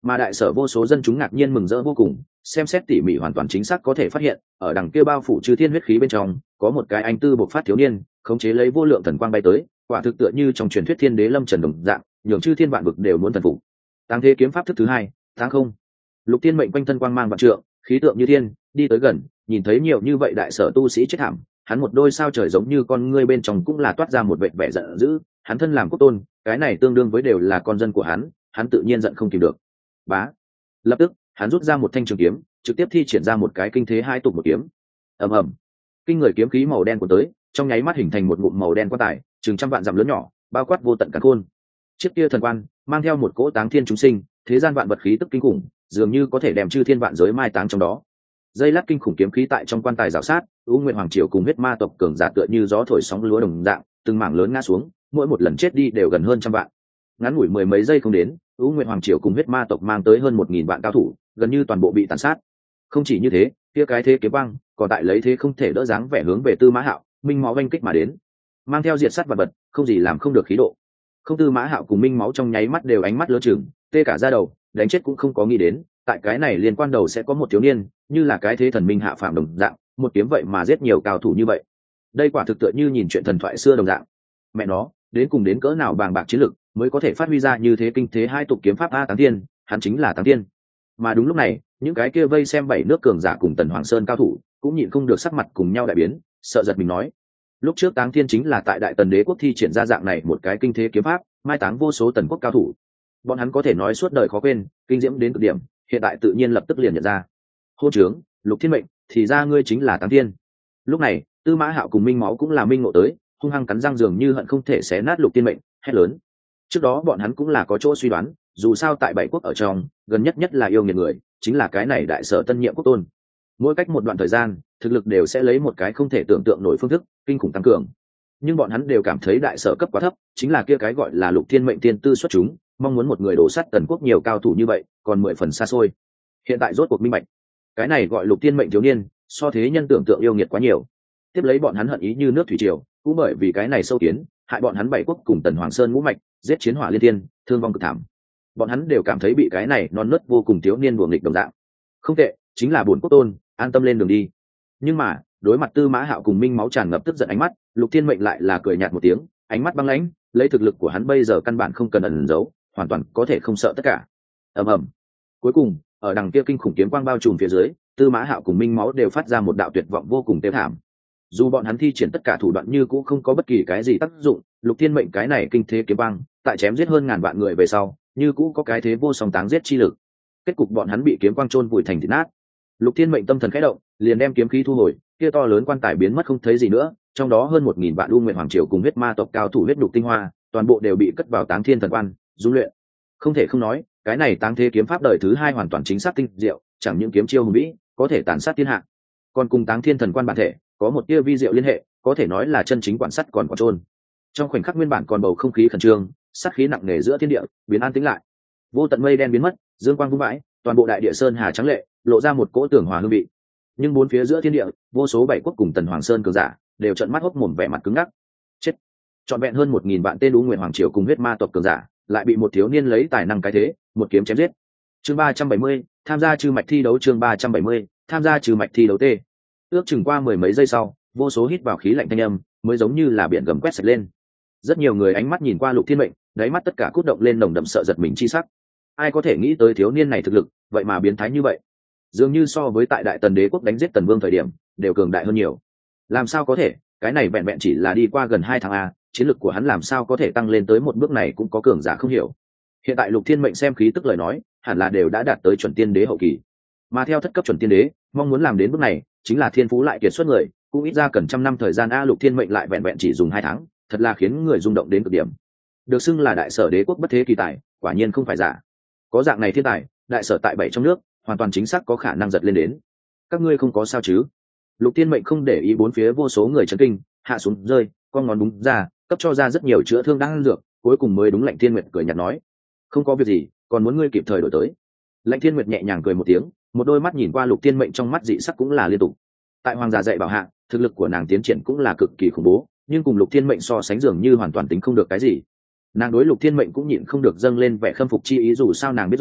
Mà đại sở vô số dân chúng ngạc nhiên mừng rỡ vô cùng, xem xét tỉ mỉ hoàn toàn chính xác có thể phát hiện ở đằng kia bao phủ chư thiên huyết khí bên trong có một cái anh tư bộc phát thiếu niên khống chế lấy vô lượng thần quang bay tới, quả thực tựa như trong truyền thuyết thiên đế lâm trần đồng dạng, nhường chư thiên vạn vực đều muốn thần phục. Táng thế kiếm pháp thức thứ hai, táng không. Lục Thiên Mệnh quanh thân quang mang vạn trượng, khí tượng như thiên, đi tới gần, nhìn thấy nhiều như vậy đại sở tu sĩ chết thảm, hắn một đôi sao trời giống như con ngươi bên trong cũng là toát ra một vẻ vẻ giận dữ. Hắn thân làm quốc tôn, cái này tương đương với đều là con dân của hắn tự nhiên giận không kìm được. Bá. Lập tức, hắn rút ra một thanh trường kiếm, trực tiếp thi triển ra một cái kinh thế hai tục một kiếm. Ầm ầm. Kinh người kiếm khí màu đen của tới, trong nháy mắt hình thành một ngụm màu đen quan tài, chừng trăm vạn dặm lớn nhỏ, bao quát vô tận cả khôn. Chiếc kia thần quan mang theo một cỗ táng thiên chúng sinh, thế gian vạn vật khí tức kinh khủng, dường như có thể đem chư thiên vạn giới mai táng trong đó. Dây lát kinh khủng kiếm khí tại trong quan tài rào sát, U Nguyệt Hoàng Triều cùng huyết ma tộc cường giả tựa như gió thổi sóng lúa đồng dạng, từng mảng lớn ngã xuống, mỗi một lần chết đi đều gần hơn trăm vạn. Ngắn ngủi mười mấy giây không đến, U Nguyệt Hoàng Triều cùng huyết ma tộc mang tới hơn 1000 vạn cao thủ, gần như toàn bộ bị tàn sát. Không chỉ như thế, kia cái thế kiếm băng, còn tại lấy thế không thể đỡ dáng vẻ hướng về Tư Mã Hạo, Minh Máu oanh kích mà đến, mang theo diệt sát vật vật, không gì làm không được khí độ. Không, Tư Mã Hạo cùng Minh Máu trong nháy mắt đều ánh mắt lỡ chừng, tê cả da đầu, đánh chết cũng không có nghĩ đến, tại cái này liên quan đầu sẽ có một thiếu niên, như là cái thế thần minh hạ phàm đồng dạng, một kiếm vậy mà giết nhiều cao thủ như vậy. Đây quả thực tựa như nhìn chuyện thần thoại xưa đồng dạng. Mẹ nó, đến cùng đến cỡ nào bàng bạc chiến lực mới có thể phát huy ra như thế kinh thế hai tục kiếm pháp a Táng Thiên, hắn chính là Táng Thiên. Mà đúng lúc này, những cái kia vây xem bảy nước cường giả cùng Tần Hoàng Sơn cao thủ, cũng nhịn không được sắc mặt cùng nhau đại biến, sợ giật mình nói: lúc trước Táng Thiên chính là tại Đại Tần Đế quốc thi triển ra dạng này một cái kinh thế kiếm pháp, mai táng vô số tần quốc cao thủ. Bọn hắn có thể nói suốt đời khó quên, kinh diễm đến cực điểm, hiện tại tự nhiên lập tức liền nhận ra. Hôn trướng, Lục Thiên Mệnh, thì ra ngươi chính là Táng Thiên. Lúc này, Tư Mã Hạo cùng Minh Máu cũng là minh ngộ tới, hung hăng cắn răng dường như hận không thể xé nát Lục Thiên Mệnh, hét lớn. Trước đó bọn hắn cũng là có chỗ suy đoán, dù sao tại bảy quốc ở trong, gần nhất là yêu nghiệt người, chính là cái này đại sở tân nhiệm quốc tôn. Mỗi cách một đoạn thời gian, thực lực đều sẽ lấy một cái không thể tưởng tượng nổi phương thức kinh khủng tăng cường. Nhưng bọn hắn đều cảm thấy đại sở cấp quá thấp, chính là kia cái gọi là Lục Thiên Mệnh tiên tư xuất chúng, mong muốn một người đổ sắt tần quốc nhiều cao thủ như vậy, còn 10 phần xa xôi. Hiện tại rốt cuộc minh bạch, cái này gọi Lục Thiên Mệnh thiếu niên, so thế nhân tưởng tượng yêu nghiệt quá nhiều. Tiếp lấy bọn hắn hận ý như nước thủy triều, cũng bởi vì cái này sâu kiến, hại bọn hắn bảy quốc cùng Tần Hoàng Sơn ngũ mạch, giết chiến hỏa liên thiên, thương vong cực thảm. Bọn hắn đều cảm thấy bị cái này non nớt vô cùng thiếu niên đùa nghịch đồng dạng. Không tệ, chính là bổn quốc tôn, an tâm lên đường đi. Nhưng mà, đối mặt Tư Mã Hạo cùng Minh Máu tràn ngập tức giận ánh mắt, Lục Thiên Mệnh lại là cười nhạt một tiếng, ánh mắt băng lãnh, lấy thực lực của hắn bây giờ căn bản không cần ẩn giấu, hoàn toàn có thể không sợ tất cả. Ầm ầm. Cuối cùng, ở đằng kia kinh khủng kiếm quang bao trùm phía dưới, Tư Mã Hạo cùng Minh Máu đều phát ra một đạo tuyệt vọng vô cùng tê thảm. Dù bọn hắn thi triển tất cả thủ đoạn như cũng không có bất kỳ cái gì tác dụng, Lục Thiên Mệnh cái này kinh thế kiếm quang, tại chém giết hơn ngàn vạn người về sau, như cũng có cái thế vô song táng giết chi lực. Kết cục bọn hắn bị kiếm quang chôn vùi thành thịt nát. Lục Thiên Mệnh tâm thần khẽ động, liền đem kiếm khí thu hồi, kia to lớn quan tài biến mất không thấy gì nữa, trong đó hơn 1000 vạn U Nguyệt Hoàng Triều cùng huyết ma tộc cao thủ huyết đục tinh hoa, toàn bộ đều bị cất vào Táng Thiên thần quan, dung luyện. Không thể không nói, cái này Táng Thế kiếm pháp đời thứ hai hoàn toàn chính xác tinh diệu, chẳng những kiếm chiêu hùng vĩ, có thể tàn sát thiên hạ, còn cùng Táng Thiên thần quan bản thể có một tia vi diệu liên hệ, có thể nói là chân chính quản sắt còn quả trôn. Trong khoảnh khắc nguyên bản còn bầu không khí khẩn trương, sát khí nặng nề giữa thiên địa, biến an tĩnh lại. Vô tận mây đen biến mất, dương quang vung vãi, toàn bộ đại địa sơn hà trắng lệ, lộ ra một cỗ tường hòa hương vị. Nhưng bốn phía giữa thiên địa, vô số bảy quốc cùng Tần Hoàng Sơn cường giả đều trợn mắt hốc mồm vẻ mặt cứng ngắc. Chết! Trọn vẹn hơn 1000 vạn tên U Nguyệt Hoàng Triều cùng huyết ma tộc cường giả, lại bị một thiếu niên lấy tài năng cái thế, một kiếm chém giết. Chương 370, tham gia trừ mạch thi đấu. Chương 370, tham gia trừ mạch thi đấu tê. Ước chừng qua mười mấy giây sau, vô số hít vào khí lạnh thanh âm, mới giống như là biển gầm quét sạch lên. Rất nhiều người ánh mắt nhìn qua Lục Thiên Mệnh, đáy mắt tất cả cốt động lên nồng đậm sợ giật mình chi sắc. Ai có thể nghĩ tới thiếu niên này thực lực, vậy mà biến thái như vậy? Dường như so với tại Đại Tần Đế quốc đánh giết Tần Vương thời điểm, đều cường đại hơn nhiều. Làm sao có thể? Cái này vẹn vẹn chỉ là đi qua gần 2 tháng a, chiến lực của hắn làm sao có thể tăng lên tới một bước này cũng có cường giả không hiểu. Hiện tại Lục Thiên Mệnh xem khí tức lời nói, hẳn là đều đã đạt tới chuẩn tiên đế hậu kỳ. Mà theo thất cấp chuẩn tiên đế, mong muốn làm đến bước này, chính là thiên phú lại kiệt xuất người, cũng ít ra cần trăm năm thời gian a. Lục Thiên Mệnh lại vẹn vẹn chỉ dùng 2 tháng, thật là khiến người rung động đến cực điểm. Được xưng là đại sở đế quốc bất thế kỳ tài, quả nhiên không phải giả. Có dạng này thiên tài, đại sở tại bảy trong nước, hoàn toàn chính xác có khả năng giật lên đến. Các ngươi không có sao chứ? Lục Thiên Mệnh không để ý bốn phía vô số người chấn kinh, hạ xuống rơi, con ngón đúng ra, cấp cho ra rất nhiều chữa thương đang dược, cuối cùng mới đúng Lạnh Thiên Nguyệt cười nhạt nói: không có việc gì, còn muốn ngươi kịp thời đổi tới. Lạnh Thiên Nguyệt nhẹ nhàng cười một tiếng, một đôi mắt nhìn qua Lục Thiên Mệnh trong mắt dị sắc cũng là liên tục. Tại hoàng gia dạy bảo hạ, thực lực của nàng tiến triển cũng là cực kỳ khủng bố, nhưng cùng Lục Thiên Mệnh so sánh dường như hoàn toàn tính không được cái gì. Nàng đối Lục Thiên Mệnh cũng nhịn không được dâng lên vẻ khâm phục chi ý, dù sao nàng biết rõ,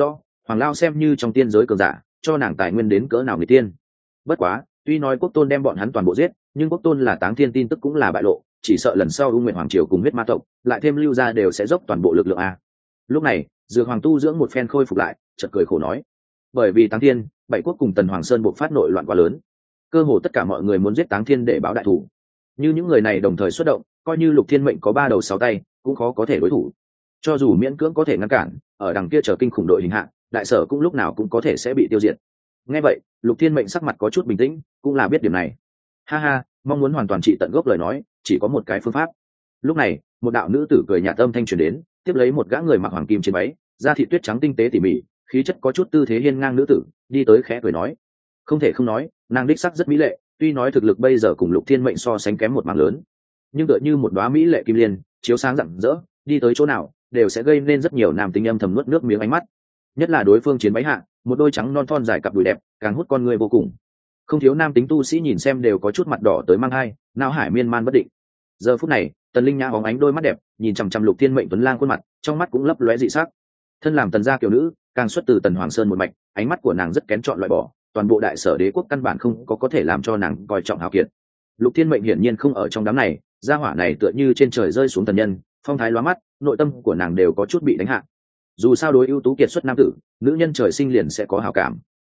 Hoàng Lao xem như trong tiên giới cường giả, cho nàng tài nguyên đến cỡ nào người tiên. Bất quá, tuy nói quốc tôn đem bọn hắn toàn bộ giết, nhưng quốc tôn là táng thiên tin tức cũng là bại lộ, chỉ sợ lần sau U Nguyệt Hoàng triều cùng huyết ma tộc lại thêm lưu ra đều sẽ dốc toàn bộ lực lượng a. Lúc này, Dược Hoàng tu dưỡng một phen khôi phục lại, chợt cười khổ nói: bởi vì Táng Thiên, Bảy Quốc cùng Tần Hoàng Sơn buộc phát nội loạn quá lớn, cơ hồ tất cả mọi người muốn giết Táng Thiên để báo đại thủ. Như những người này đồng thời xuất động, coi như Lục Thiên Mệnh có 3 đầu 6 tay, cũng khó có thể đối thủ. Cho dù miễn cưỡng có thể ngăn cản, ở đằng kia chờ kinh khủng đội hình hạ, đại sở cũng lúc nào cũng có thể sẽ bị tiêu diệt. Nghe vậy, Lục Thiên Mệnh sắc mặt có chút bình tĩnh, cũng là biết điểm này. Ha ha, mong muốn hoàn toàn trị tận gốc lời nói, chỉ có một cái phương pháp. Lúc này, một đạo nữ tử cười nhạt âm thanh truyền đến, tiếp lấy một gã người mặc hoàng kim trên váy, da thịt tuyết trắng tinh tế tỉ mỉ, khí chất có chút tư thế hiên ngang nữ tử, đi tới khẽ cười nói: không thể không nói, nàng đích sắc rất mỹ lệ, tuy nói thực lực bây giờ cùng Lục Thiên Mệnh so sánh kém một mảng lớn, nhưng tựa như một đóa mỹ lệ kim liên, chiếu sáng rạng rỡ, đi tới chỗ nào đều sẽ gây nên rất nhiều nam tính âm thầm nuốt nước miếng ánh mắt. Nhất là đối phương chiến váy hạ, một đôi trắng non thon dài cặp đùi đẹp, càng hút con người vô cùng. Không thiếu nam tính tu sĩ nhìn xem đều có chút mặt đỏ tới mang hai, não hải miên man bất định. Giờ phút này, Tần Linh Nhã bóng ánh đôi mắt đẹp, nhìn chằm chằm Lục Thiên Mệnh tuấn lang khuôn mặt, trong mắt cũng lấp lóe dị sắc. Thân làm Tần gia kiều nữ, càng xuất từ Tần Hoàng Sơn một mạch, ánh mắt của nàng rất kén chọn loại bỏ, toàn bộ đại sở đế quốc căn bản không có thể làm cho nàng coi trọng hào kiệt. Lục Thiên Mệnh hiển nhiên không ở trong đám này, gia hỏa này tựa như trên trời rơi xuống tần nhân, phong thái lóa mắt, nội tâm của nàng đều có chút bị đánh hạ. Dù sao đối ưu tú kiệt xuất nam tử, nữ nhân trời sinh liền sẽ có hảo cảm.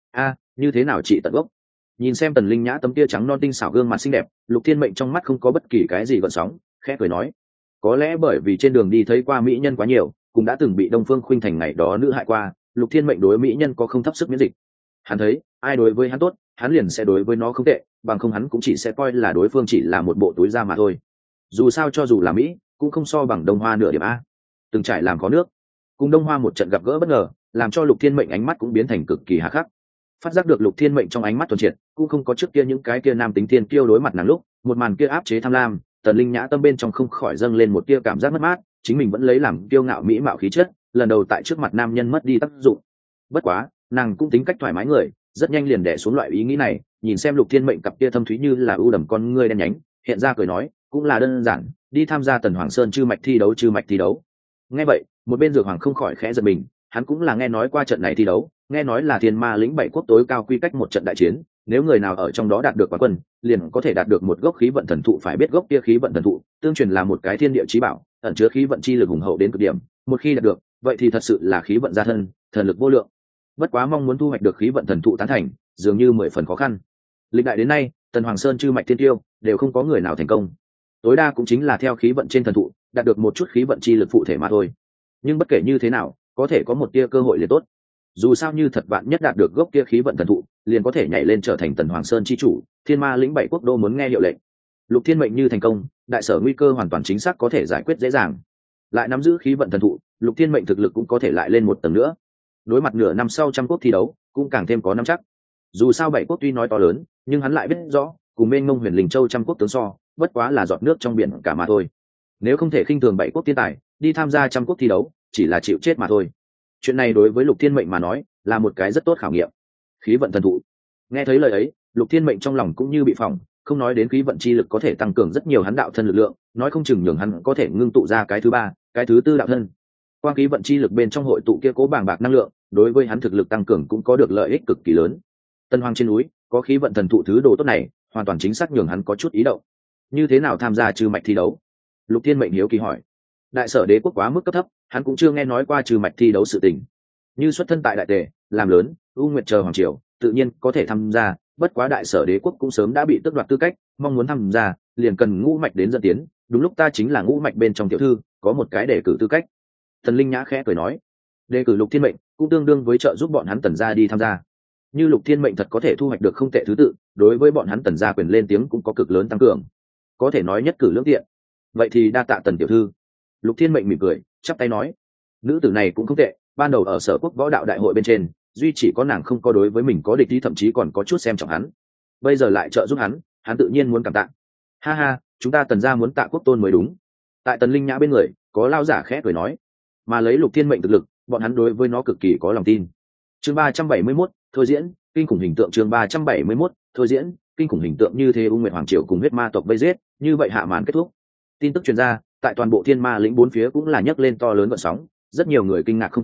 Như thế nào chị tận gốc? Nhìn xem Tần Linh Nhã tấm tia trắng non tinh xảo gương mặt xinh đẹp, Lục Thiên Mệnh trong mắt không có bất kỳ cái gì gợn sóng, khẽ cười nói: có lẽ bởi vì trên đường đi thấy qua mỹ nhân quá nhiều, cũng đã từng bị Đông Phương Khuynh Thành ngày đó nữ hại qua, Lục Thiên Mệnh đối mỹ nhân có không thấp sức miễn dịch. Hắn thấy, ai đối với hắn tốt, hắn liền sẽ đối với nó không tệ, bằng không hắn cũng chỉ sẽ coi là đối phương chỉ là một bộ túi da mà thôi. Dù sao cho dù là mỹ, cũng không so bằng Đông Hoa nửa điểm a. Từng trải làm có nước, cùng Đông Hoa một trận gặp gỡ bất ngờ, làm cho Lục Thiên Mệnh ánh mắt cũng biến thành cực kỳ hà khắc. Phát giác được Lục Thiên Mệnh trong ánh mắt thuần triệt, cũng không có trước kia những cái kia nam tính thiên kiêu đối mặt nàng lúc, một màn kia áp chế tham lam, Tần Linh Nhã tâm bên trong không khỏi dâng lên một tia cảm giác mất mát, chính mình vẫn lấy làm kiêu ngạo mỹ mạo khí chất, lần đầu tại trước mặt nam nhân mất đi tác dụng. Bất quá, nàng cũng tính cách thoải mái người, rất nhanh liền đè xuống loại ý nghĩ này, nhìn xem Lục Thiên Mệnh cặp kia thâm thúy như là ưu đầm con ngươi đen nhánh, hiện ra cười nói: cũng là đơn giản, đi tham gia Tần Hoàng Sơn chư mạch thi đấu. Nghe vậy, một bên Dược Hoàng không khỏi khẽ giật mình, hắn cũng là nghe nói qua trận này thi đấu, nghe nói là Thiên Ma lĩnh 7 quốc tối cao quy cách một trận đại chiến, nếu người nào ở trong đó đạt được quán quân, liền có thể đạt được một gốc khí vận thần thụ, phải biết gốc kia khí vận thần thụ, tương truyền là một cái thiên địa chí bảo, ẩn chứa khí vận chi lực hùng hậu đến cực điểm, một khi đạt được, vậy thì thật sự là khí vận gia thân, thần lực vô lượng. Bất quá mong muốn thu hoạch được khí vận thần thụ tán thành, dường như 10 phần khó khăn. Lịch đại đến nay, Tần Hoàng Sơn chư mạch thiên tiêu đều không có người nào thành công. Tối đa cũng chính là theo khí vận trên thần thụ, đạt được một chút khí vận chi lực phụ thể mà thôi. Nhưng bất kể như thế nào, có thể có một tia cơ hội liền tốt. Dù sao như thật bạn nhất đạt được gốc kia khí vận thần thụ, liền có thể nhảy lên trở thành Tần Hoàng Sơn chi chủ, Thiên Ma lĩnh 7 quốc đô muốn nghe hiệu lệnh. Lục Thiên Mệnh như thành công, đại sở nguy cơ hoàn toàn chính xác có thể giải quyết dễ dàng. Lại nắm giữ khí vận thần thụ, Lục Thiên Mệnh thực lực cũng có thể lại lên một tầng nữa. Đối mặt nửa năm sau trăm quốc thi đấu, cũng càng thêm có nắm chắc. Dù sao 7 quốc tuy nói to lớn, nhưng hắn lại biết rõ, cùng bên ngông huyền linh châu trăm quốc tướng so, bất quá là giọt nước trong biển cả mà thôi. Nếu không thể khinh thường 7 quốc tiên tài, đi tham gia trăm quốc thi đấu, chỉ là chịu chết mà thôi. Chuyện này đối với Lục Thiên Mệnh mà nói, là một cái rất tốt khảo nghiệm. Khí vận thần thụ. Nghe thấy lời ấy, Lục Thiên Mệnh trong lòng cũng như bị phỏng, không nói đến khí vận chi lực có thể tăng cường rất nhiều hắn đạo thân lực lượng, nói không chừng nhường hắn có thể ngưng tụ ra cái thứ ba, cái thứ tư đạo thân. Qua khí vận chi lực bên trong hội tụ kia cố bàng bạc năng lượng, đối với hắn thực lực tăng cường cũng có được lợi ích cực kỳ lớn. Tân Hoàng trên núi, có khí vận thần thụ thứ đồ tốt này, hoàn toàn chính xác nhường hắn có chút ý động. Như thế nào tham gia trừ mạch thi đấu? Lục Thiên Mệnh hiếu kỳ hỏi. Đại sở đế quốc quá mức cấp thấp, hắn cũng chưa nghe nói qua trừ mạch thi đấu sự tình. Như xuất thân tại đại tề, làm lớn, U Nguyệt chờ hoàng triều, tự nhiên có thể tham gia, bất quá đại sở đế quốc cũng sớm đã bị tước đoạt tư cách, mong muốn tham gia, liền cần ngũ mạch đến dẫn tiến, đúng lúc ta chính là ngũ mạch bên trong tiểu thư, có một cái đề cử tư cách. Thần Linh Nhã khẽ cười nói, đề cử Lục Thiên Mệnh cũng tương đương với trợ giúp bọn hắn Tần gia đi tham gia. Như Lục Thiên Mệnh thật có thể thu hoạch được không tệ thứ tự, đối với bọn hắn Tần gia quyền lên tiếng cũng có cực lớn tăng cường, có thể nói nhất cử lưỡng tiện. Vậy thì đa tạ Tần tiểu thư. Lục Thiên Mệnh mỉm cười, chắp tay nói, nữ tử này cũng không tệ, ban đầu ở Sở Quốc Võ Đạo Đại hội bên trên, duy chỉ có nàng không có đối với mình có địch ý, thậm chí còn có chút xem trọng hắn. Bây giờ lại trợ giúp hắn tự nhiên muốn cảm tạ. Ha ha, chúng ta Tần gia muốn tạ quốc tôn mới đúng. Tại Tần Linh Nhã bên người, có lao giả khẽ cười nói, mà lấy Lục Thiên Mệnh thực lực, bọn hắn đối với nó cực kỳ có lòng tin. Chương 371, thôi diễn, kinh khủng hình tượng. Chương 371, thôi diễn, kinh khủng hình tượng. Như thế U Nguyệt hoàng triều cùng huyết ma tộc vây giết, như vậy hạ màn kết thúc. Tin tức truyền ra, tại toàn bộ Thiên Ma lĩnh bốn phía cũng là nhấc lên to lớn gợn sóng, rất nhiều người kinh ngạc không thôi,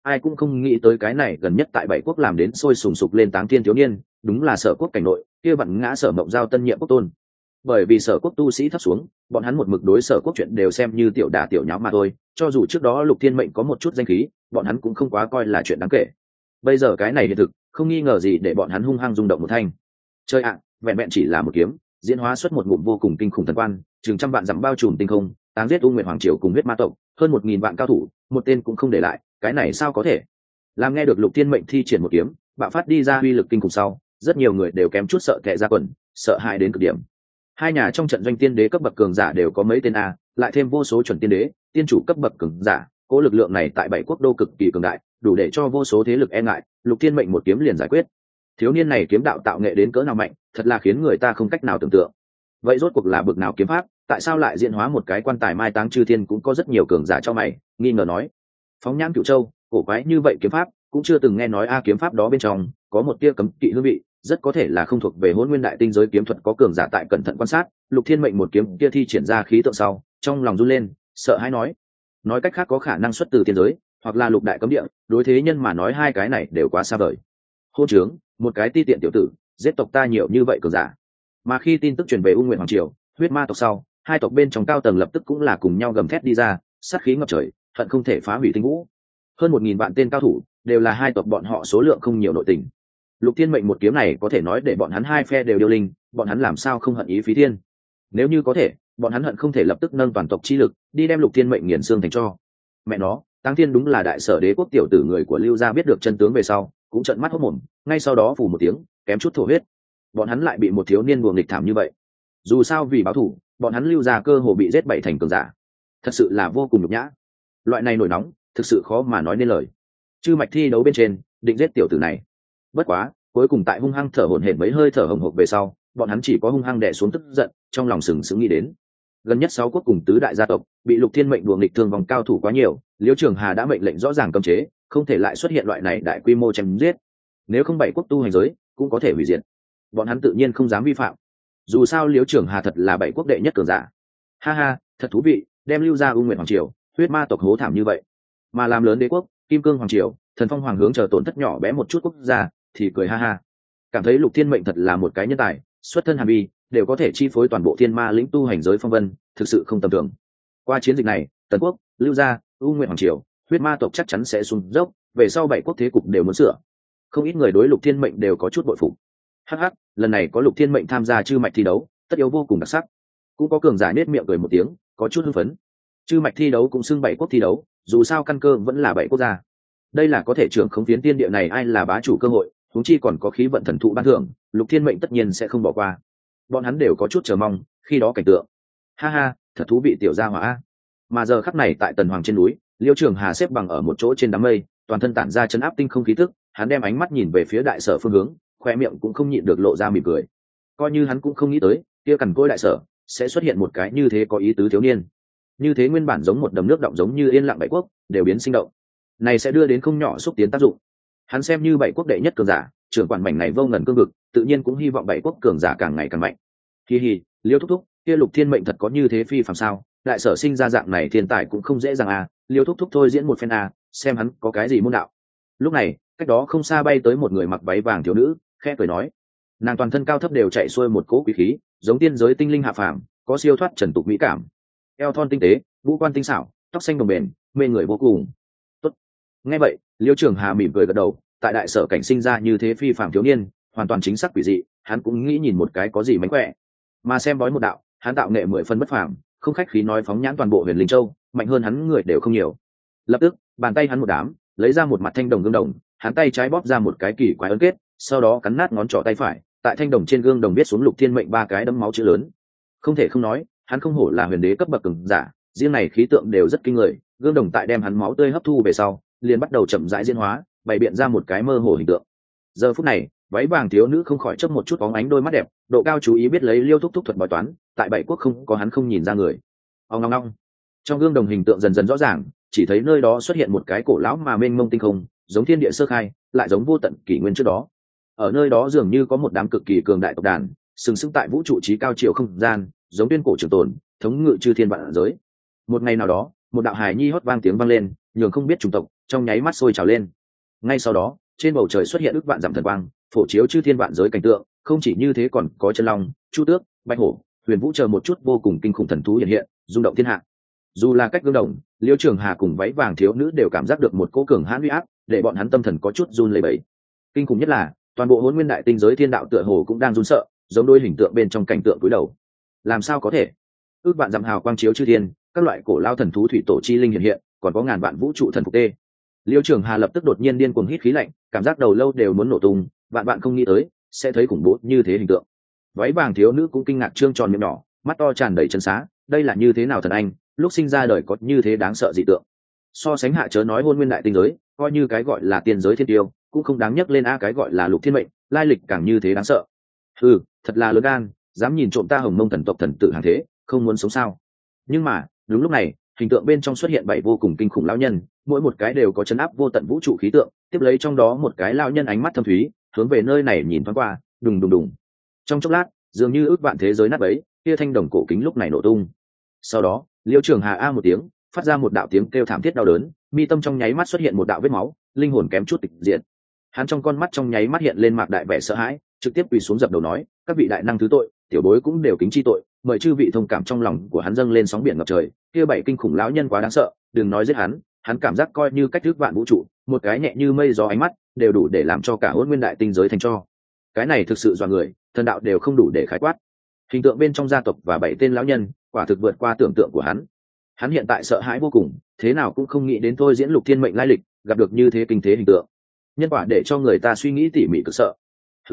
ai cũng không nghĩ tới cái này gần nhất tại bảy quốc làm đến sôi sùng sục lên táng thiên thiếu niên đúng là Sở Quốc cảnh nội kia vặn ngã Sở Mộng Giao tân nhiệm quốc tôn. Bởi vì Sở Quốc tu sĩ thấp xuống, bọn hắn một mực đối Sở Quốc chuyện đều xem như tiểu đả tiểu nháo mà thôi, cho dù trước đó Lục Thiên Mệnh có một chút danh khí, bọn hắn cũng không quá coi là chuyện đáng kể. Bây giờ cái này hiện thực, không nghi ngờ gì để bọn hắn hung hăng rung động một thanh. Chơi ạ, vẹn vẹn chỉ là một kiếm, diễn hóa xuất một ngụm vô cùng kinh khủng thần quan, chừng trăm vạn dặm bao trùm tinh không, táng giết U Nguyệt Hoàng triều cùng huyết ma tộc, hơn 1000 vạn cao thủ, một tên cũng không để lại, cái này sao có thể? Làm nghe được Lục Thiên Mệnh thi triển một kiếm, bạo phát đi ra uy lực kinh khủng sau, rất nhiều người đều kém chút sợ tè ra quần, sợ hãi đến cực điểm. Hai nhà trong trận doanh tiên đế cấp bậc cường giả đều có mấy tên a, lại thêm vô số chuẩn tiên đế, tiên chủ cấp bậc cường giả, cố lực lượng này tại bảy quốc đô cực kỳ cường đại, đủ để cho vô số thế lực e ngại. Lục Thiên Mệnh một kiếm liền giải quyết. Thiếu niên này kiếm đạo tạo nghệ đến cỡ nào mạnh, thật là khiến người ta không cách nào tưởng tượng. Vậy rốt cuộc là bực nào kiếm pháp, tại sao lại diễn hóa một cái quan tài mai táng chư thiên? Cũng có rất nhiều cường giả cho mày nghi ngờ nói. Phóng nhãn Cửu Châu, cổ quái như vậy kiếm pháp cũng chưa từng nghe nói a. Kiếm pháp đó bên trong có một tia cấm kỵ hương vị, rất có thể là không thuộc về Hỗn Nguyên Đại Tinh giới kiếm thuật. Có cường giả tại cẩn thận quan sát Lục Thiên Mệnh một kiếm kia thi triển ra khí tượng sau, trong lòng run lên, sợ hãi nói cách khác có khả năng xuất từ tiên giới hoặc là lục đại cấm địa. Đối thế nhân mà nói hai cái này đều quá xa vời. Hôn trướng, một cái ti tiện tiểu tử, giết tộc ta nhiều như vậy cường giả. Mà khi tin tức truyền về U Nguyệt Hoàng triều, huyết ma tộc sau, hai tộc bên trong cao tầng lập tức cũng là cùng nhau gầm thét đi ra, sát khí ngập trời, hận không thể phá hủy tinh vũ. Hơn 1000 vạn tên cao thủ, đều là hai tộc bọn họ số lượng không nhiều nội tình. Lục Thiên Mệnh một kiếm này có thể nói để bọn hắn hai phe đều điêu linh, bọn hắn làm sao không hận ý phí thiên. Nếu như có thể, bọn hắn hận không thể lập tức nâng toàn tộc chi lực, đi đem Lục Thiên Mệnh nghiền xương thành tro. Mẹ nó, Táng Thiên đúng là đại sở đế quốc tiểu tử. Người của Lưu gia biết được chân tướng về sau, cũng trợn mắt hốt mồm, ngay sau đó phù một tiếng, kém chút thổ huyết. Bọn hắn lại bị một thiếu niên buồng nghịch thảm như vậy. Dù sao vì báo thù, bọn hắn Lưu gia cơ hồ bị giết 7 thành cường giả. Thật sự là vô cùng nhục nhã. Loại này nổi nóng, thực sự khó mà nói nên lời. Chư mạch thi đấu bên trên, định giết tiểu tử này. Bất quá, cuối cùng tại hung hăng thở hổn hển mấy hơi thở hồng hộc về sau, bọn hắn chỉ có hung hăng đè xuống tức giận, trong lòng sừng sững nghĩ đến. Gần nhất 6 quốc cùng tứ đại gia tộc bị Lục Thiên Mệnh đuổi nghịch thương vòng cao thủ quá nhiều, Liễu Trường Hà đã mệnh lệnh rõ ràng cấm chế, không thể lại xuất hiện loại này đại quy mô chém giết. Nếu không bảy quốc tu hành giới cũng có thể hủy diệt. Bọn hắn tự nhiên không dám vi phạm. Dù sao Liễu Trường Hà thật là bảy quốc đệ nhất cường giả. Ha ha, thật thú vị, đem Lưu gia U Nguyệt Hoàng triều, huyết ma tộc hố thảm như vậy, mà làm lớn đế quốc, Kim Cương Hoàng triều, Thần Phong Hoàng hướng chờ tổn thất nhỏ bé một chút quốc gia, thì cười ha ha. Cảm thấy Lục Thiên Mệnh thật là một cái nhân tài, xuất thân hàm vi, đều có thể chi phối toàn bộ thiên ma lĩnh tu hành giới phong vân, thực sự không tầm thường. Qua chiến dịch này, Tần quốc, Lưu gia, U Nguyệt Hoàng triều, huyết ma tộc chắc chắn sẽ xuống dốc, về sau bảy quốc thế cục đều muốn sửa. Không ít người đối Lục Thiên Mệnh đều có chút bội phục. Hắc hắc, lần này có Lục Thiên Mệnh tham gia chư mạch thi đấu, tất yếu vô cùng đặc sắc. Cũng có cường giả nết miệng cười một tiếng, có chút hưng phấn. Chư mạch thi đấu cũng xưng bảy quốc thi đấu, dù sao căn cơ vẫn là bảy quốc gia. Đây là có thể trưởng khống phiến tiên địa này ai là bá chủ cơ hội, huống chi còn có khí vận thần thụ ban thưởng, Lục Thiên Mệnh tất nhiên sẽ không bỏ qua. Bọn hắn đều có chút chờ mong khi đó cảnh tượng. Ha ha, thật thú vị tiểu gia hỏa. Mà giờ khắc này tại Tần Hoàng trên núi, Liêu Trường Hà xếp bằng ở một chỗ trên đám mây, toàn thân tản ra chấn áp tinh không khí tức, hắn đem ánh mắt nhìn về phía đại sở phương hướng, khoe miệng cũng không nhịn được lộ ra mỉm cười. Coi như hắn cũng không nghĩ tới, kia cằn cỗi đại sở sẽ xuất hiện một cái như thế có ý tứ thiếu niên. Như thế nguyên bản giống một đầm nước động giống như yên lặng bảy quốc, đều biến sinh động. Này sẽ đưa đến không nhỏ xúc tiến tác dụng. Hắn xem như bảy quốc đệ nhất cường giả, trưởng quản mảnh này vô ngần cương vực, tự nhiên cũng hy vọng bảy quốc cường giả càng ngày càng mạnh. Hi hi, Liêu thúc thúc, kia Lục Thiên Mệnh thật có như thế phi phàm sao? Đại sở sinh ra dạng này thiên tài cũng không dễ dàng à, Liêu thúc thúc thôi diễn một phen à, xem hắn có cái gì môn đạo. Lúc này, cách đó không xa bay tới một người mặc váy vàng thiếu nữ, khẽ cười nói. Nàng toàn thân cao thấp đều chạy xuôi một cỗ quý khí, giống tiên giới tinh linh hạ phàm, có siêu thoát trần tục mỹ cảm. Eo thon tinh tế, ngũ quan tinh xảo, tóc xanh đồng bền, mê người vô cùng. Tốt. Nghe vậy, Liêu Trường Hà mỉm cười gật đầu, tại đại sở cảnh sinh ra như thế phi phàm thiếu niên, hoàn toàn chính xác quỷ dị, hắn cũng nghĩ nhìn một cái có gì mánh khỏe. Mà xem bói một đạo, hắn tạo nghệ 10 phân bất phàm, không khách khí nói phóng nhãn toàn bộ Huyền Linh Châu, mạnh hơn hắn người đều không nhiều. Lập tức, bàn tay hắn một đám, lấy ra một mặt thanh đồng gương đồng, hắn tay trái bóp ra một cái kỳ quái ấn kết, sau đó cắn nát ngón trỏ tay phải, tại thanh đồng trên gương đồng viết xuống Lục Thiên Mệnh 3 cái đấm máu chữ lớn. Không thể không nói, hắn không hổ là huyền đế cấp bậc cường giả, riêng này khí tượng đều rất kinh người, gương đồng tại đem hắn máu tươi hấp thu về sau, liền bắt đầu chậm rãi diễn hóa, bày biện ra một cái mơ hồ hình tượng. Giờ phút này, váy vàng thiếu nữ không khỏi chớp một chút bóng ánh đôi mắt đẹp, độ cao chú ý biết lấy Liêu thúc thúc thuật bói toán, tại bảy quốc không có hắn không nhìn ra người. Ong ong ong. Trong gương đồng hình tượng dần dần rõ ràng, chỉ thấy nơi đó xuất hiện một cái cổ lão mà mênh mông tinh không, giống thiên địa sơ khai, lại giống vô tận kỷ nguyên trước đó. Ở nơi đó dường như có một đám cực kỳ cường đại tộc đàn, sừng sững tại vũ trụ trí cao chiều không gian, giống tuyên cổ trường tồn, thống ngự chư thiên vạn giới. Một ngày nào đó, một đạo hài nhi hót vang tiếng vang lên, nhường không biết chủng tộc trong nháy mắt sôi trào lên. Ngay sau đó trên bầu trời xuất hiện ức vạn dặm thần quang, phổ chiếu chư thiên vạn giới cảnh tượng. Không chỉ như thế, còn có chân long, chu tước, bạch hổ, huyền vũ chờ một chút vô cùng kinh khủng thần thú hiện hiện, rung động thiên hạ. Dù là cách gương đồng, Liễu Trường Hà cùng váy vàng thiếu nữ đều cảm giác được một cỗ cường hãn uy áp, để bọn hắn tâm thần có chút run lẩy bẩy. Kinh khủng nhất là toàn bộ hỗn nguyên đại tinh giới thiên đạo tựa hồ cũng đang run sợ, giống đôi hình tượng bên trong cảnh tượng cúi đầu. Làm sao có thể? Ước vạn dặm hào quang chiếu chư thiên, các loại cổ lao thần thú thủy tổ chi linh hiện hiện, còn có ngàn vạn vũ trụ thần phục tê. Liễu Trường Hà lập tức đột nhiên điên cuồng hít khí lạnh, cảm giác đầu lâu đều muốn nổ tung, vạn vạn không nghĩ tới sẽ thấy khủng bố như thế hình tượng. Váy vàng thiếu nữ cũng kinh ngạc trương tròn miệng nhỏ, mắt to tràn đầy chân xá, đây là như thế nào thần anh, lúc sinh ra đời có như thế đáng sợ dị tượng. So sánh hạ chớ nói hôn nguyên đại tinh giới, coi như cái gọi là tiên giới thiên tiêu cũng không đáng nhắc lên cái gọi là lục thiên mệnh, lai lịch càng như thế đáng sợ. Thật là lớn gan, dám nhìn trộm ta Hồng Mông thần tộc thần tử hàng thế, không muốn sống sao? Nhưng mà đúng lúc này, hình tượng bên trong xuất hiện 7 vô cùng kinh khủng lão nhân, mỗi một cái đều có chấn áp vô tận vũ trụ khí tượng. Tiếp lấy trong đó một cái lão nhân ánh mắt thâm thúy, hướng về nơi này nhìn thoáng qua, đùng đùng đùng. Trong chốc lát, dường như ước vạn thế giới nát bấy, kia thanh đồng cổ kính lúc này nổ tung. Sau đó Liễu Trường Hà a một tiếng, phát ra một đạo tiếng kêu thảm thiết đau đớn, mi tâm trong nháy mắt xuất hiện một đạo vết máu, linh hồn kém chút tịch diệt. Hắn trong con mắt trong nháy mắt hiện lên mạc đại vẻ sợ hãi, trực tiếp quỳ xuống dập đầu nói: các vị đại năng thứ tội, tiểu bối cũng đều kính chi tội, mời chư vị thông cảm. Trong lòng của hắn dâng lên sóng biển ngập trời, kia 7 kinh khủng lão nhân quá đáng sợ, đừng nói giết hắn, hắn cảm giác coi như cách thức vạn vũ trụ, một cái nhẹ như mây gió ánh mắt đều đủ để làm cho cả hỗn nguyên đại tinh giới thành cho. Cái này thực sự dọa người, thần đạo đều không đủ để khái quát. Hình tượng bên trong gia tộc và 7 tên lão nhân quả thực vượt qua tưởng tượng của hắn. Hắn hiện tại sợ hãi vô cùng, thế nào cũng không nghĩ đến thôi diễn lục thiên mệnh lai lịch, gặp được như thế kinh thế hình tượng. Nhân quả để cho người ta suy nghĩ tỉ mỉ cực sợ.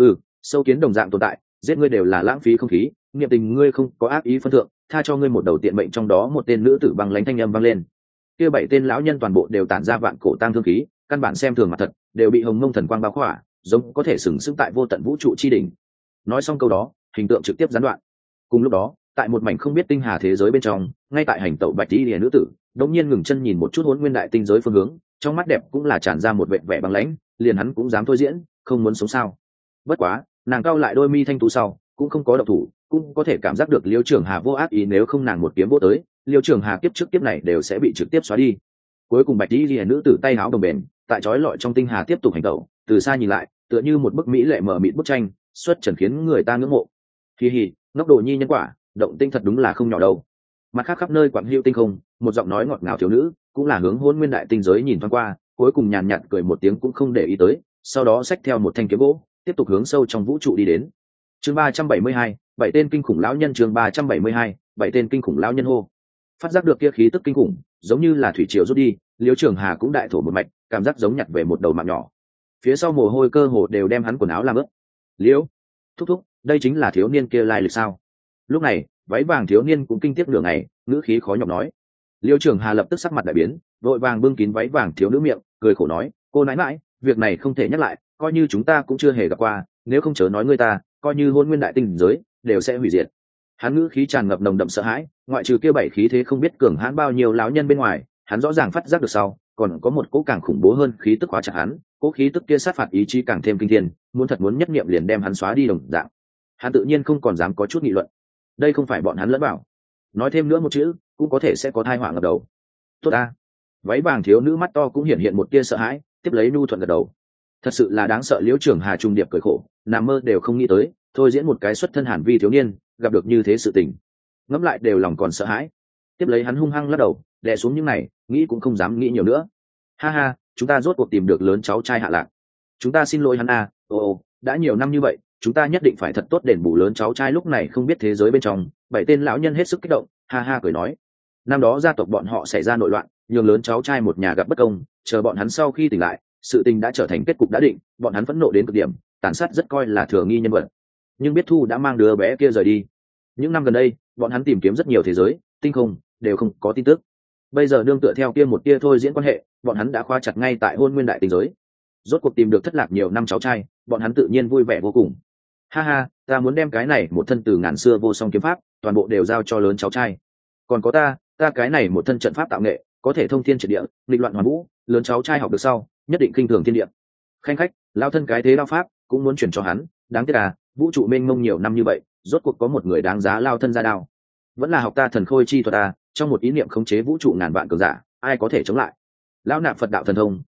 Sâu kiến đồng dạng tồn tại, giết ngươi đều là lãng phí không khí, niệm tình ngươi không có ác ý phân thượng, tha cho ngươi một đầu tiện mệnh. Trong đó một tên nữ tử băng lãnh thanh âm vang lên. Kia 7 tên lão nhân toàn bộ đều tản ra vạn cổ tang thương khí, căn bản xem thường mặt thật, đều bị hồng mông thần quang bao khỏa, giống có thể sừng sững tại vô tận vũ trụ chi đỉnh. Nói xong câu đó, hình tượng trực tiếp gián đoạn. Cùng lúc đó, tại một mảnh không biết tinh hà thế giới bên trong, ngay tại hành tẩu bạch y lìa nữ tử đống nhiên ngừng chân nhìn một chút hỗn nguyên đại tinh giới phương hướng, trong mắt đẹp cũng là tràn ra một vẻ vẻ băng lãnh, liền hắn cũng dám thôi diễn, không muốn sống sao? Bất quá nàng cau lại đôi mi thanh tú sau cũng không có động thủ, cũng có thể cảm giác được Liễu Trường Hà vô ác ý, nếu không nàng một kiếm vô tới, Liễu Trường Hà kiếp trước kiếp này đều sẽ bị trực tiếp xóa đi. Cuối cùng bạch y lìa nữ tử tay áo đồng bền tại chói lọi trong tinh hà tiếp tục hành tẩu, từ xa nhìn lại tựa như một bức mỹ lệ mờ mịt bức tranh, xuất trần khiến người ta ngưỡng mộ. Hi, ngốc đồ nhi nhân quả, động tinh thật đúng là không nhỏ đâu. Mặt khác khắp nơi quặng hữu tinh không, một giọng nói ngọt ngào thiếu nữ cũng là hướng hôn nguyên đại tinh giới nhìn thoáng qua, cuối cùng nhàn nhạt cười một tiếng cũng không để ý tới, sau đó xách theo một thanh kiếm gỗ tiếp tục hướng sâu trong vũ trụ đi đến. Chương 372, 7 tên kinh khủng lão nhân. Chương 372, 7 tên kinh khủng lão nhân hô. Phát giác được kia khí tức kinh khủng, giống như là thủy triều rút đi, Liễu Trường Hà cũng đại thổ một mạch, cảm giác giống nhặt về một đầu mạng nhỏ. Phía sau mồ hôi cơ hồ đều đem hắn quần áo làm ướt. Liễu thúc thúc, đây chính là thiếu niên kia lai lịch sao? Lúc này váy vàng thiếu niên cũng kinh tiếc nửa ngày, ngữ khí khó nhọc nói. Liễu Trường Hà lập tức sắc mặt đại biến, vội vàng bưng kín váy vàng thiếu nữ miệng, cười khổ nói: cô nãi mãi, việc này không thể nhắc lại, coi như chúng ta cũng chưa hề gặp qua, nếu không chớ nói ngươi ta, coi như hôn nguyên đại tinh giới đều sẽ hủy diệt. Hắn ngữ khí tràn ngập nồng đậm sợ hãi, ngoại trừ kia 7 khí thế không biết cường hãn bao nhiêu lão nhân bên ngoài, hắn rõ ràng phát giác được sau còn có một cỗ càng khủng bố hơn khí tức khóa chặt hắn, cỗ khí tức kia sát phạt ý chí càng thêm kinh thiên, muốn nhất niệm liền đem hắn xóa đi đồng dạng. Hắn tự nhiên không còn dám có chút nghị luận, đây không phải bọn hắn lẫn bảo, nói thêm nữa một chữ cũng có thể sẽ có tai họa ngập đầu. Tốt a. Váy vàng thiếu nữ mắt to cũng hiện hiện một tia sợ hãi, tiếp lấy nhu thuận gật đầu. Thật sự là đáng sợ. Liễu Trường Hà trung điệp cười khổ, nằm mơ đều không nghĩ tới, thôi diễn một cái xuất thân hàn vi thiếu niên gặp được như thế sự tình, ngẫm lại đều lòng còn sợ hãi. Tiếp lấy hắn hung hăng lắc đầu, đè xuống những này, nghĩ cũng không dám nghĩ nhiều nữa. Ha, chúng ta rốt cuộc tìm được lớn cháu trai Hạ Lạc, chúng ta xin lỗi hắn a. Đã nhiều năm như vậy, chúng ta nhất định phải thật tốt đền bù lớn cháu trai. Lúc này không biết thế giới bên trong 7 tên lão nhân hết sức kích động, ha cười nói: năm đó gia tộc bọn họ xảy ra nội loạn, nhường lớn cháu trai một nhà gặp bất công, chờ bọn hắn sau khi tỉnh lại, sự tình đã trở thành kết cục đã định, bọn hắn phẫn nộ đến cực điểm, tàn sát rất coi là thừa nghi nhân vật. Nhưng biết Thu đã mang đứa bé kia rời đi. Những năm gần đây bọn hắn tìm kiếm rất nhiều thế giới tinh không, đều không có tin tức. Bây giờ nương tựa theo kia một tia thôi diễn quan hệ, bọn hắn đã khóa chặt ngay tại hôn nguyên đại tinh giới, rốt cuộc tìm được thất lạc nhiều năm cháu trai, bọn hắn tự nhiên vui vẻ vô cùng. Ha, ta muốn đem cái này một thân từ ngàn xưa vô song kiếm pháp toàn bộ đều giao cho lớn cháu trai, còn có ta cái này một thân trận pháp tạo nghệ có thể thông thiên triệt địa, nghịch loạn hoàn vũ, lớn cháu trai học được sau nhất định kinh thường thiên địa. Khanh khách, lao thân cái thế đao pháp cũng muốn chuyển cho hắn, đáng tiếc vũ trụ mênh mông nhiều năm như vậy, rốt cuộc có một người đáng giá lao thân ra đao. Vẫn là học ta thần khôi chi thuật trong một ý niệm khống chế vũ trụ ngàn vạn cường giả, ai có thể chống lại. Lão nạp Phật đạo thần thông,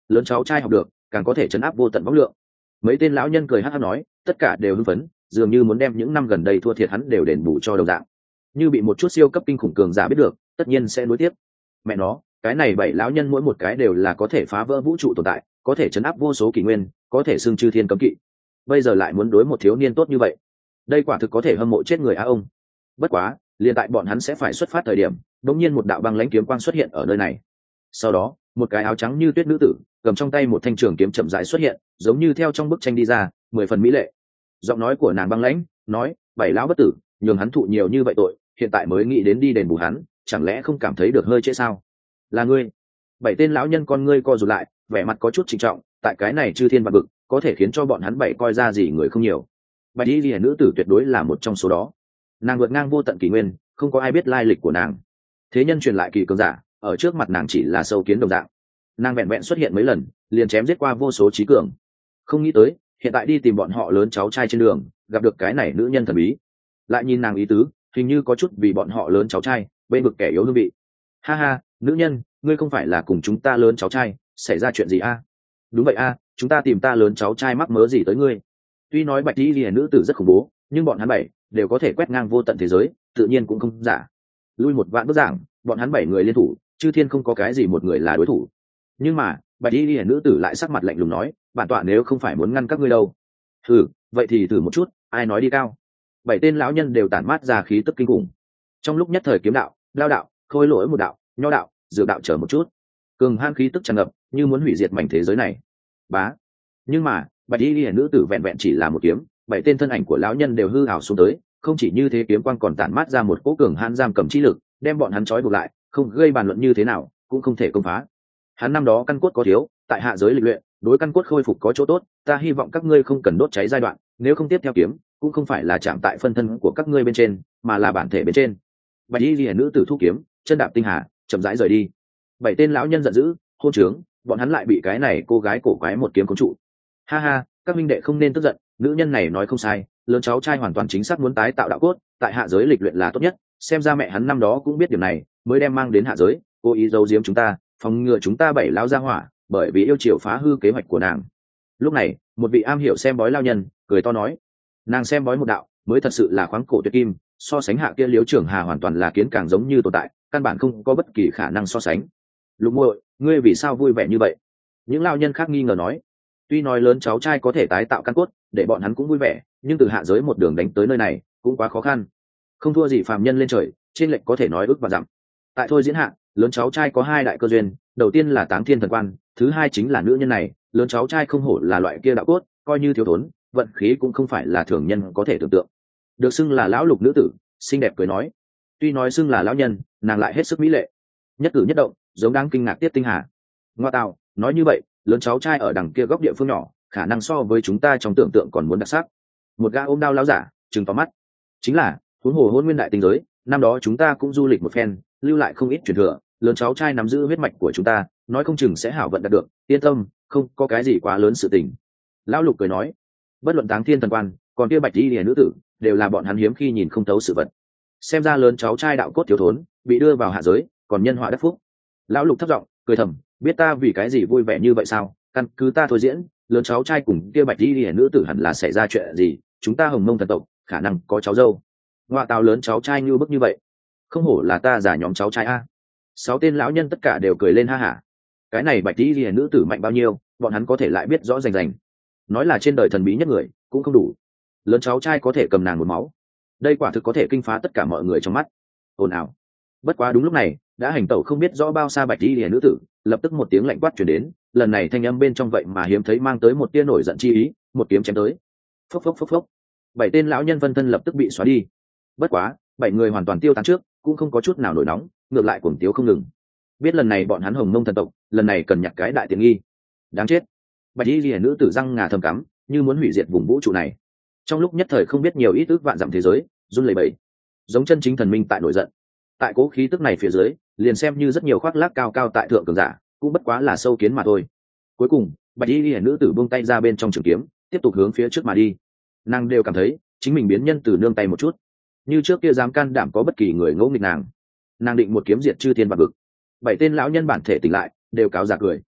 lớn cháu trai học được càng có thể chấn áp vô tận võng lượng. Mấy tên lão nhân cười hát hát nói, tất cả đều hưng phấn, dường như muốn đem những năm gần đây thua thiệt hắn đều đền bù cho đồng dạng. Như bị một chút siêu cấp kinh khủng cường giả biết được, tất nhiên sẽ nối tiếp. Mẹ nó, cái này 7 lão nhân mỗi một cái đều là có thể phá vỡ vũ trụ tồn tại, có thể chấn áp vô số kỷ nguyên, có thể xưng chư thiên cấm kỵ. Bây giờ lại muốn đối một thiếu niên tốt như vậy, đây quả thực có thể hâm mộ chết người á ông. Bất quá, liền tại bọn hắn sẽ phải xuất phát thời điểm, đột nhiên một đạo băng lãnh kiếm quang xuất hiện ở nơi này. Sau đó, một cái áo trắng như tuyết nữ tử, cầm trong tay một thanh trường kiếm chậm rãi xuất hiện, giống như theo trong bức tranh đi ra, 10 phần mỹ lệ. Giọng nói của nàng băng lãnh, nói: "Bảy lão bất tử, nhường hắn thụ nhiều như vậy tội, hiện tại mới nghĩ đến đi đền bù hắn, chẳng lẽ không cảm thấy được hơi trễ sao?" "Là ngươi?" 7 tên lão nhân con ngươi co rụt lại, vẻ mặt có chút trịnh trọng, tại cái này chư thiên vạn vực, có thể khiến cho bọn hắn bảy coi ra gì người không nhiều. Bạch y liễu nữ tử tuyệt đối là một trong số đó. Nàng vượt ngang vô tận kỷ nguyên, không có ai biết lai lịch của nàng. Thế nhân truyền lại kỳ cường giả, ở trước mặt nàng chỉ là sâu kiến đồng dạng. Nàng vẹn vẹn xuất hiện mấy lần, liền chém giết qua vô số trí cường. Không nghĩ tới, hiện tại đi tìm bọn họ lớn cháu trai trên đường, gặp được cái này nữ nhân thần bí. Lại nhìn nàng ý tứ, hình như có chút vì bọn họ lớn cháu trai, bên vực kẻ yếu hương vị. Ha ha, nữ nhân, ngươi không phải là cùng chúng ta lớn cháu trai, xảy ra chuyện gì a? Đúng vậy a, chúng ta tìm ta lớn cháu trai mắc mớ gì tới ngươi? Tuy nói bạch y liễu nữ tử rất khủng bố, nhưng bọn hắn bảy đều có thể quét ngang vô tận thế giới, tự nhiên cũng không giả. Lui một vạn bước giảng, bọn hắn 7 người liên thủ, chư thiên không có cái gì một người là đối thủ. Nhưng mà bạch y liễu nữ tử lại sắc mặt lạnh lùng nói: "Bản tọa nếu không phải muốn ngăn các ngươi đâu." "Thử, vậy thì thử một chút, ai nói đi cao." 7 tên lão nhân đều tản mát ra khí tức kinh khủng. Trong lúc nhất thời kiếm đạo, lao đạo, khôi lỗi một đạo, nho đạo, dược đạo chờ một chút, cường han khí tức tràn ngập, như muốn hủy diệt mảnh thế giới này. Bá. Nhưng mà bạch y liễu nữ tử vẹn vẹn chỉ là một kiếm, 7 tên thân ảnh của lão nhân đều hư ảo xuống tới. Không chỉ như thế, kiếm quang còn tản mát ra một cỗ cường hãn giam cầm chi lực, đem bọn hắn trói buộc lại, không gây bàn luận như thế nào cũng không thể công phá. Hắn năm đó căn cốt có thiếu, tại hạ giới lịch luyện, đối căn cốt khôi phục có chỗ tốt, ta hy vọng các ngươi không cần đốt cháy giai đoạn, nếu không tiếp theo kiếm cũng không phải là chạm tại phân thân của các ngươi bên trên, mà là bản thể bên trên. Bạch y liễu nữ tử thu kiếm, chân đạp tinh hà, chậm rãi rời đi. 7 tên lão nhân giận dữ, hôn trướng, bọn hắn lại bị cái này cô gái cổ quái một kiếm cuốn trụ. Ha ha, các minh đệ không nên tức giận, nữ nhân này nói không sai, lớn cháu trai hoàn toàn chính xác muốn tái tạo đạo cốt, tại hạ giới lịch luyện là tốt nhất, xem ra mẹ hắn năm đó cũng biết điểm này, mới đem mang đến hạ giới, cố ý giấu giếm chúng ta, phòng ngừa chúng ta 7 lão gia hỏa, bởi vì yêu chiều phá hư kế hoạch của nàng. Lúc này, một vị am hiểu xem bói lao nhân cười to nói: "Nàng xem bói một đạo, mới thật sự là khoáng cổ tuyệt kim, so sánh hạ kia Liễu Trưởng Hà hoàn toàn là kiến càng giống như tồn tại, căn bản không có bất kỳ khả năng so sánh." "Lục muội, ngươi vì sao vui vẻ như vậy?" Những lao nhân khác nghi ngờ nói. Tuy nói lớn cháu trai có thể tái tạo căn cốt, để bọn hắn cũng vui vẻ, nhưng từ hạ giới một đường đánh tới nơi này cũng quá khó khăn, không thua gì phàm nhân lên trời, trên lệnh có thể nói ước và dặm. Tại thôi diễn hạ, lớn cháu trai có 2 đại cơ duyên, đầu tiên là Táng Thiên Thần Quan, thứ hai chính là nữ nhân này. Lớn cháu trai không hổ là loại kia đạo cốt, coi như thiếu thốn, vận khí cũng không phải là thường nhân có thể tưởng tượng. Được xưng là lão lục nữ tử, xinh đẹp cười nói. Tuy nói xưng là lão nhân, nàng lại hết sức mỹ lệ, nhất cử nhất động giống đang kinh ngạc tiết tinh hà. Ngoa tạo, nói như vậy, lớn cháu trai ở đằng kia góc địa phương nhỏ, khả năng so với chúng ta trong tưởng tượng còn muốn đặc sắc. Một gã ôm đao lão giả trừng to mắt. Chính là huống hồ hôn nguyên đại tinh giới, năm đó chúng ta cũng du lịch một phen, lưu lại không ít truyền thừa, lớn cháu trai nắm giữ huyết mạch của chúng ta, nói không chừng sẽ hảo vận đạt được, yên tâm, không có cái gì quá lớn sự tình. Lão lục cười nói. Bất luận Táng Thiên Thần Quan, còn kia bạch y liễu nữ tử, đều là bọn hắn hiếm khi nhìn không thấu sự vật. Xem ra lớn cháu trai đạo cốt thiếu thốn, bị đưa vào hạ giới, còn nhân họa đắc phúc. Lão lục thấp giọng cười thầm, biết ta vì cái gì vui vẻ như vậy sao? Căn cứ ta thôi diễn, lớn cháu trai cùng kia bạch y liễu nữ tử hẳn là xảy ra chuyện gì, chúng ta Hồng Mông thần tộc khả năng có cháu dâu. Ngoa tào, lớn cháu trai như bức như vậy, không hổ là ta giả nhóm cháu trai a. 6 tên lão nhân tất cả đều cười lên ha hả. Cái này bạch y liễu nữ tử mạnh bao nhiêu, bọn hắn có thể lại biết rõ rành rành. Nói là trên đời thần bí nhất người cũng không đủ, lớn cháu trai có thể cầm nàng một máu, đây quả thực có thể kinh phá tất cả mọi người trong mắt. Ồn ào. Bất quá đúng lúc này, đã hành tẩu không biết rõ bao xa bạch y liễu nữ tử, lập tức một tiếng lạnh quát truyền đến, lần này thanh âm bên trong vậy mà hiếm thấy mang tới một tia nổi giận chi ý, một kiếm chém tới. Phốc phốc phốc phốc. 7 tên lão nhân phân thân lập tức bị xóa đi. Bất quá, 7 người hoàn toàn tiêu tán trước, cũng không có chút nào nổi nóng, ngược lại cuồng tiếu không ngừng. Biết lần này bọn hắn Hồng Mông thần tộc, lần này cần nhặt cái đại tiện nghi. Đáng chết. Bạch y liễu nữ tử răng ngà thầm cắm, như muốn hủy diệt vùng vũ trụ này. Trong lúc nhất thời không biết nhiều ít ước vạn dặm thế giới run lẩy bẩy, giống chân chính thần minh tại nổi giận. Tại cố khí tức này phía dưới, liền xem như rất nhiều khoác lác cao cao tại thượng cường giả, cũng bất quá là sâu kiến mà thôi. Cuối cùng, bạch y liễu nữ tử buông tay ra bên trong trường kiếm, tiếp tục hướng phía trước mà đi. Nàng đều cảm thấy chính mình biến nhân từ nương tay một chút, như trước kia dám can đảm có bất kỳ người ngỗ nghịch nàng. Nàng định một kiếm diệt chư thiên vạn vực. 7 tên lão nhân bản thể tỉnh lại, đều cáo giả cười.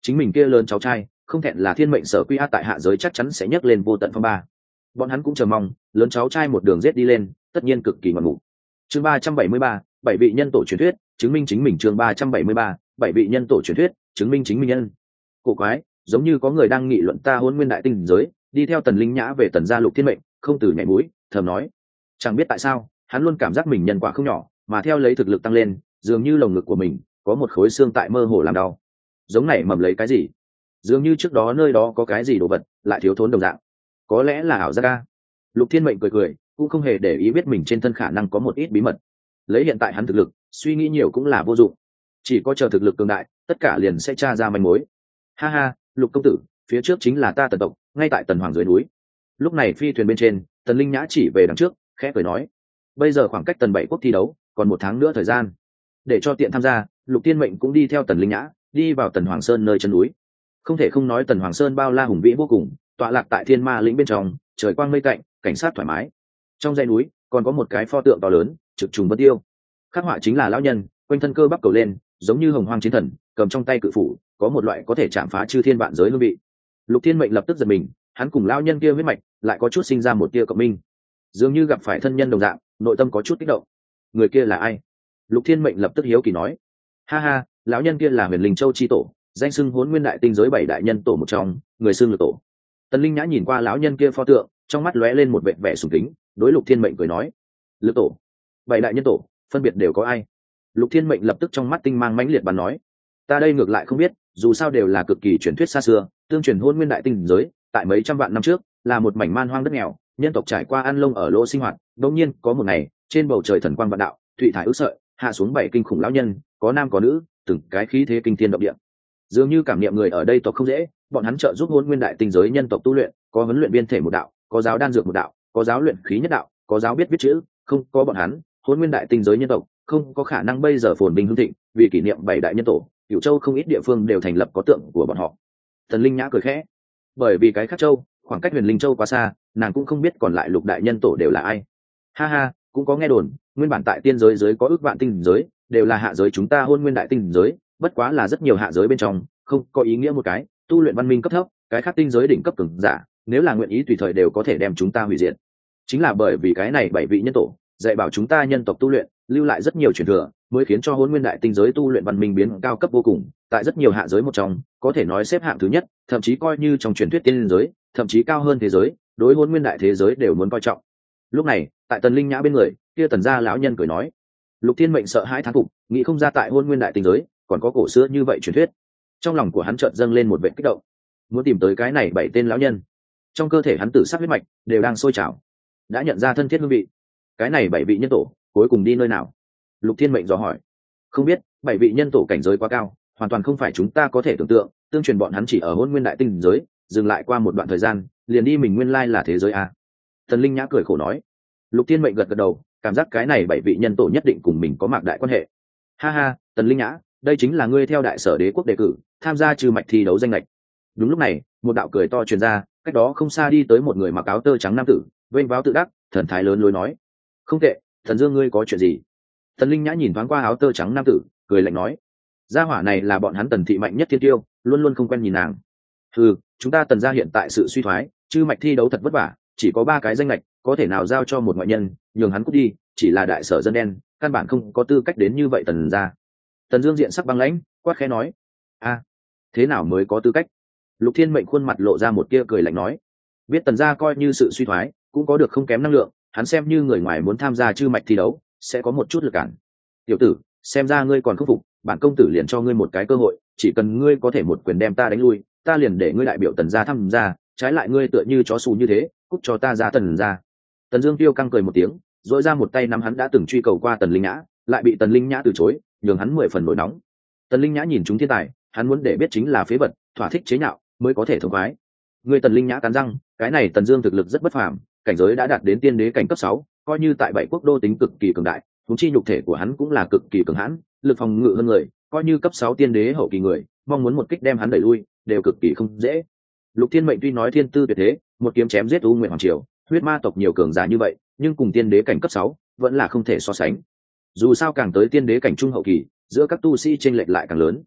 chính mình kia lớn cháu trai không thẹn là thiên mệnh sở quy át tại hạ giới chắc chắn sẽ nhấc lên vô tận phong ba. Bọn hắn cũng chờ mong lớn cháu trai một đường rết đi lên, tất nhiên cực kỳ ngoạn mục. Chương 373, bảy vị nhân tổ truyền thuyết chứng minh chính mình. Chương 373, bảy vị nhân tổ truyền thuyết chứng minh chính mình nhân. Cổ quái, giống như có người đang nghị luận ta Hôn Nguyên đại tinh giới, đi theo Tần Linh Nhã về Tần gia Lục Thiên Mệnh không từ nhảy mũi thầm nói, chẳng biết tại sao hắn luôn cảm giác mình nhân quả không nhỏ, mà theo lấy thực lực tăng lên, dường như lồng ngực của mình có một khối xương tại mơ hồ làm đau. Giống này mầm lấy cái gì? Dường như trước đó nơi đó có cái gì đồ vật lại thiếu thốn đồng dạng. Có lẽ là ảo giác ca. Lục Thiên Mệnh cười cười, cũng không hề để ý biết mình trên thân khả năng có một ít bí mật. Lấy hiện tại hắn thực lực, suy nghĩ nhiều cũng là vô dụng, chỉ có chờ thực lực cường đại, tất cả liền sẽ tra ra manh mối. Ha ha, Lục công tử, phía trước chính là ta Tần tộc, ngay tại Tần Hoàng dưới núi. Lúc này phi thuyền bên trên, Tần Linh Nhã chỉ về đằng trước, khẽ cười nói, bây giờ khoảng cách Tần Bảy quốc thi đấu còn 1 tháng nữa thời gian. Để cho tiện tham gia, Lục Thiên Mệnh cũng đi theo Tần Linh Nhã đi vào Tần Hoàng Sơn nơi chân núi. Không thể không nói Tần Hoàng Sơn bao la hùng vĩ vô cùng, tọa lạc tại Thiên Ma lĩnh bên trong, trời quang mây tạnh, cảnh sát thoải mái. Trong dãy núi còn có một cái pho tượng to lớn, trực trùng vân tiêu. Khắc họa chính là lão nhân, quanh thân cơ bắp cầu lên, giống như hồng hoang chiến thần, cầm trong tay cự phủ, có một loại có thể chạm phá chư thiên vạn giới hương vị. Lục Thiên Mệnh lập tức giật mình, hắn cùng lão nhân kia huyết mạch lại có chút sinh ra một tia cộng minh, dường như gặp phải thân nhân đồng dạng, nội tâm có chút kích động. Người kia là ai? Lục Thiên Mệnh lập tức hiếu kỳ nói. Ha ha, lão nhân kia là Huyền Linh Châu chi tổ, danh xưng Hỗn Nguyên đại tinh giới 7 đại nhân tổ một trong, người xưng Lực tổ. Tần Linh Nhã nhìn qua lão nhân kia pho tượng, trong mắt lóe lên một vẻ vẻ sùng kính, đối Lục Thiên Mệnh cười nói, Lực tổ, 7 đại nhân tổ, phân biệt đều có ai? Lục Thiên Mệnh lập tức trong mắt tinh mang mãnh liệt bắn nói, ta đây ngược lại không biết, dù sao đều là cực kỳ truyền thuyết xa xưa, tương truyền Hỗn Nguyên đại tinh giới, tại mấy trăm vạn năm trước, là một mảnh man hoang đất nghèo, nhân tộc trải qua ăn lông ở lỗ sinh hoạt, đột nhiên có một ngày, trên bầu trời thần quang vạn đạo, thụy thải ước sợi, hạ xuống 7 kinh khủng lão nhân, có nam có nữ, từng cái khí thế kinh thiên động địa. Dường như cảm niệm người ở đây tộc không dễ, bọn hắn trợ giúp Hỗn Nguyên đại tinh giới nhân tộc tu luyện, có huấn luyện viên thể một đạo, có giáo đan dược một đạo, có giáo luyện khí nhất đạo, có giáo biết viết chữ, không có bọn hắn, Hỗn Nguyên đại tinh giới nhân tộc không có khả năng bây giờ phồn vinh hưng thịnh. Vì kỷ niệm 7 đại nhân tổ, Cửu Châu không ít địa phương đều thành lập có tượng của bọn họ. Thần Linh Nhã cười khẽ, bởi vì cái khác châu, khoảng cách Huyền Linh Châu quá xa, nàng cũng không biết còn lại lục đại nhân tổ đều là ai. Ha ha, cũng có nghe đồn, nguyên bản tại tiên giới giới có ước vạn tinh giới, đều là hạ giới chúng ta Hôn Nguyên đại tinh giới, bất quá là rất nhiều hạ giới bên trong, không có ý nghĩa một cái, tu luyện văn minh cấp thấp, cái khác tinh giới đỉnh cấp cường giả, nếu là nguyện ý tùy thời đều có thể đem chúng ta hủy diệt. Chính là bởi vì cái này 7 vị nhân tổ, dạy bảo chúng ta nhân tộc tu luyện, lưu lại rất nhiều truyền thừa, mới khiến cho Hôn Nguyên đại tinh giới tu luyện văn minh biến cao cấp vô cùng, tại rất nhiều hạ giới một trong, có thể nói xếp hạng thứ nhất, thậm chí coi như trong truyền thuyết tiên giới, thậm chí cao hơn thế giới, đối Hôn Nguyên đại thế giới đều muốn coi trọng. Lúc này, tại Tần Linh Nhã bên người, kia Tần gia lão nhân cười nói, Lục Thiên Mệnh sợ hãi thán phục, nghĩ không ra tại Hôn Nguyên đại tinh giới còn có cổ xưa như vậy truyền thuyết. Trong lòng của hắn chợt dâng lên một vẻ kích động, muốn tìm tới cái này 7 tên lão nhân. Trong cơ thể hắn tử sắc huyết mạch đều đang sôi trào, đã nhận ra thân thiết hương vị. Cái này 7 vị nhân tổ cuối cùng đi nơi nào? Lục Thiên Mệnh dò hỏi. Không biết, 7 vị nhân tổ cảnh giới quá cao, hoàn toàn không phải chúng ta có thể tưởng tượng, tương truyền bọn hắn chỉ ở Hôn Nguyên đại tinh giới, dừng lại qua một đoạn thời gian, liền đi mình nguyên lai là thế giới a. Tần Linh Nhã cười khổ nói. Lục Thiên Mệnh gật gật đầu, cảm giác cái này 7 vị nhân tổ nhất định cùng mình có mạc đại quan hệ. Ha ha, Tần Linh Nhã, đây chính là ngươi theo Đại Sở Đế quốc đề cử, tham gia trừ mạch thi đấu danh lệch. Đúng lúc này, một đạo cười to truyền ra, cách đó không xa đi tới một người mặc áo tơ trắng nam tử, vênh váo tự đắc, thần thái lớn lối nói: "Không tệ, Thần Dương ngươi có chuyện gì?" Tần Linh Nhã nhìn thoáng qua áo tơ trắng nam tử, cười lạnh nói: "Gia hỏa này là bọn hắn Tần thị mạnh nhất thiên tiêu, luôn luôn không quen nhìn nàng. Ừ, chúng ta Tần gia hiện tại sự suy thoái, trừ mạch thi đấu thật vất vả, chỉ có 3 cái danh lệch, có thể nào giao cho một ngoại nhân, nhường hắn cút đi, chỉ là Đại Sở dân đen, căn bản không có tư cách đến như vậy Tần gia." Tần Dương diện sắc băng lãnh, quát khẽ nói: "A, thế nào mới có tư cách?" Lục Thiên Mệnh khuôn mặt lộ ra một tia cười lạnh nói: "Biết Tần gia coi như sự suy thoái, cũng có được không kém năng lượng, hắn xem như người ngoài muốn tham gia chư mạch thi đấu, sẽ có một chút lực cản. Tiểu tử, xem ra ngươi còn khắc phục, bản công tử liền cho ngươi một cái cơ hội, chỉ cần ngươi có thể một quyền đem ta đánh lui, ta liền để ngươi đại biểu Tần gia tham gia, trái lại ngươi tựa như chó xù như thế, cút cho ta ra Tần gia." Tần Dương tiêu căng cười một tiếng, rỗi ra một tay nắm hắn đã từng truy cầu qua Tần Linh Nhã, lại bị Tần Linh Nhã từ chối, nhường hắn 10 phần nổi nóng. Tần Linh Nhã nhìn chúng thiên tài, hắn muốn để biết chính là phế vật, thỏa thích chế nhạo mới có thể thông khoái. Người Tần Linh Nhã cắn răng, cái này Tần Dương thực lực rất bất phàm, cảnh giới đã đạt đến tiên đế cảnh cấp 6, coi như tại 7 quốc đô tính cực kỳ cường đại, huống chi nhục thể của hắn cũng là cực kỳ cường hãn, lực phòng ngự hơn người, coi như cấp 6 tiên đế hậu kỳ người, mong muốn một kích đem hắn đẩy lui, đều cực kỳ không dễ. Lục Thiên Mệnh tuy nói thiên tư tuyệt thế, một kiếm chém giết U Nguyệt Hoàng Triều, huyết ma tộc nhiều cường giả như vậy, nhưng cùng tiên đế cảnh cấp 6 vẫn là không thể so sánh. Dù sao càng tới tiên đế cảnh trung hậu kỳ, giữa các tu sĩ chênh lệch lại càng lớn.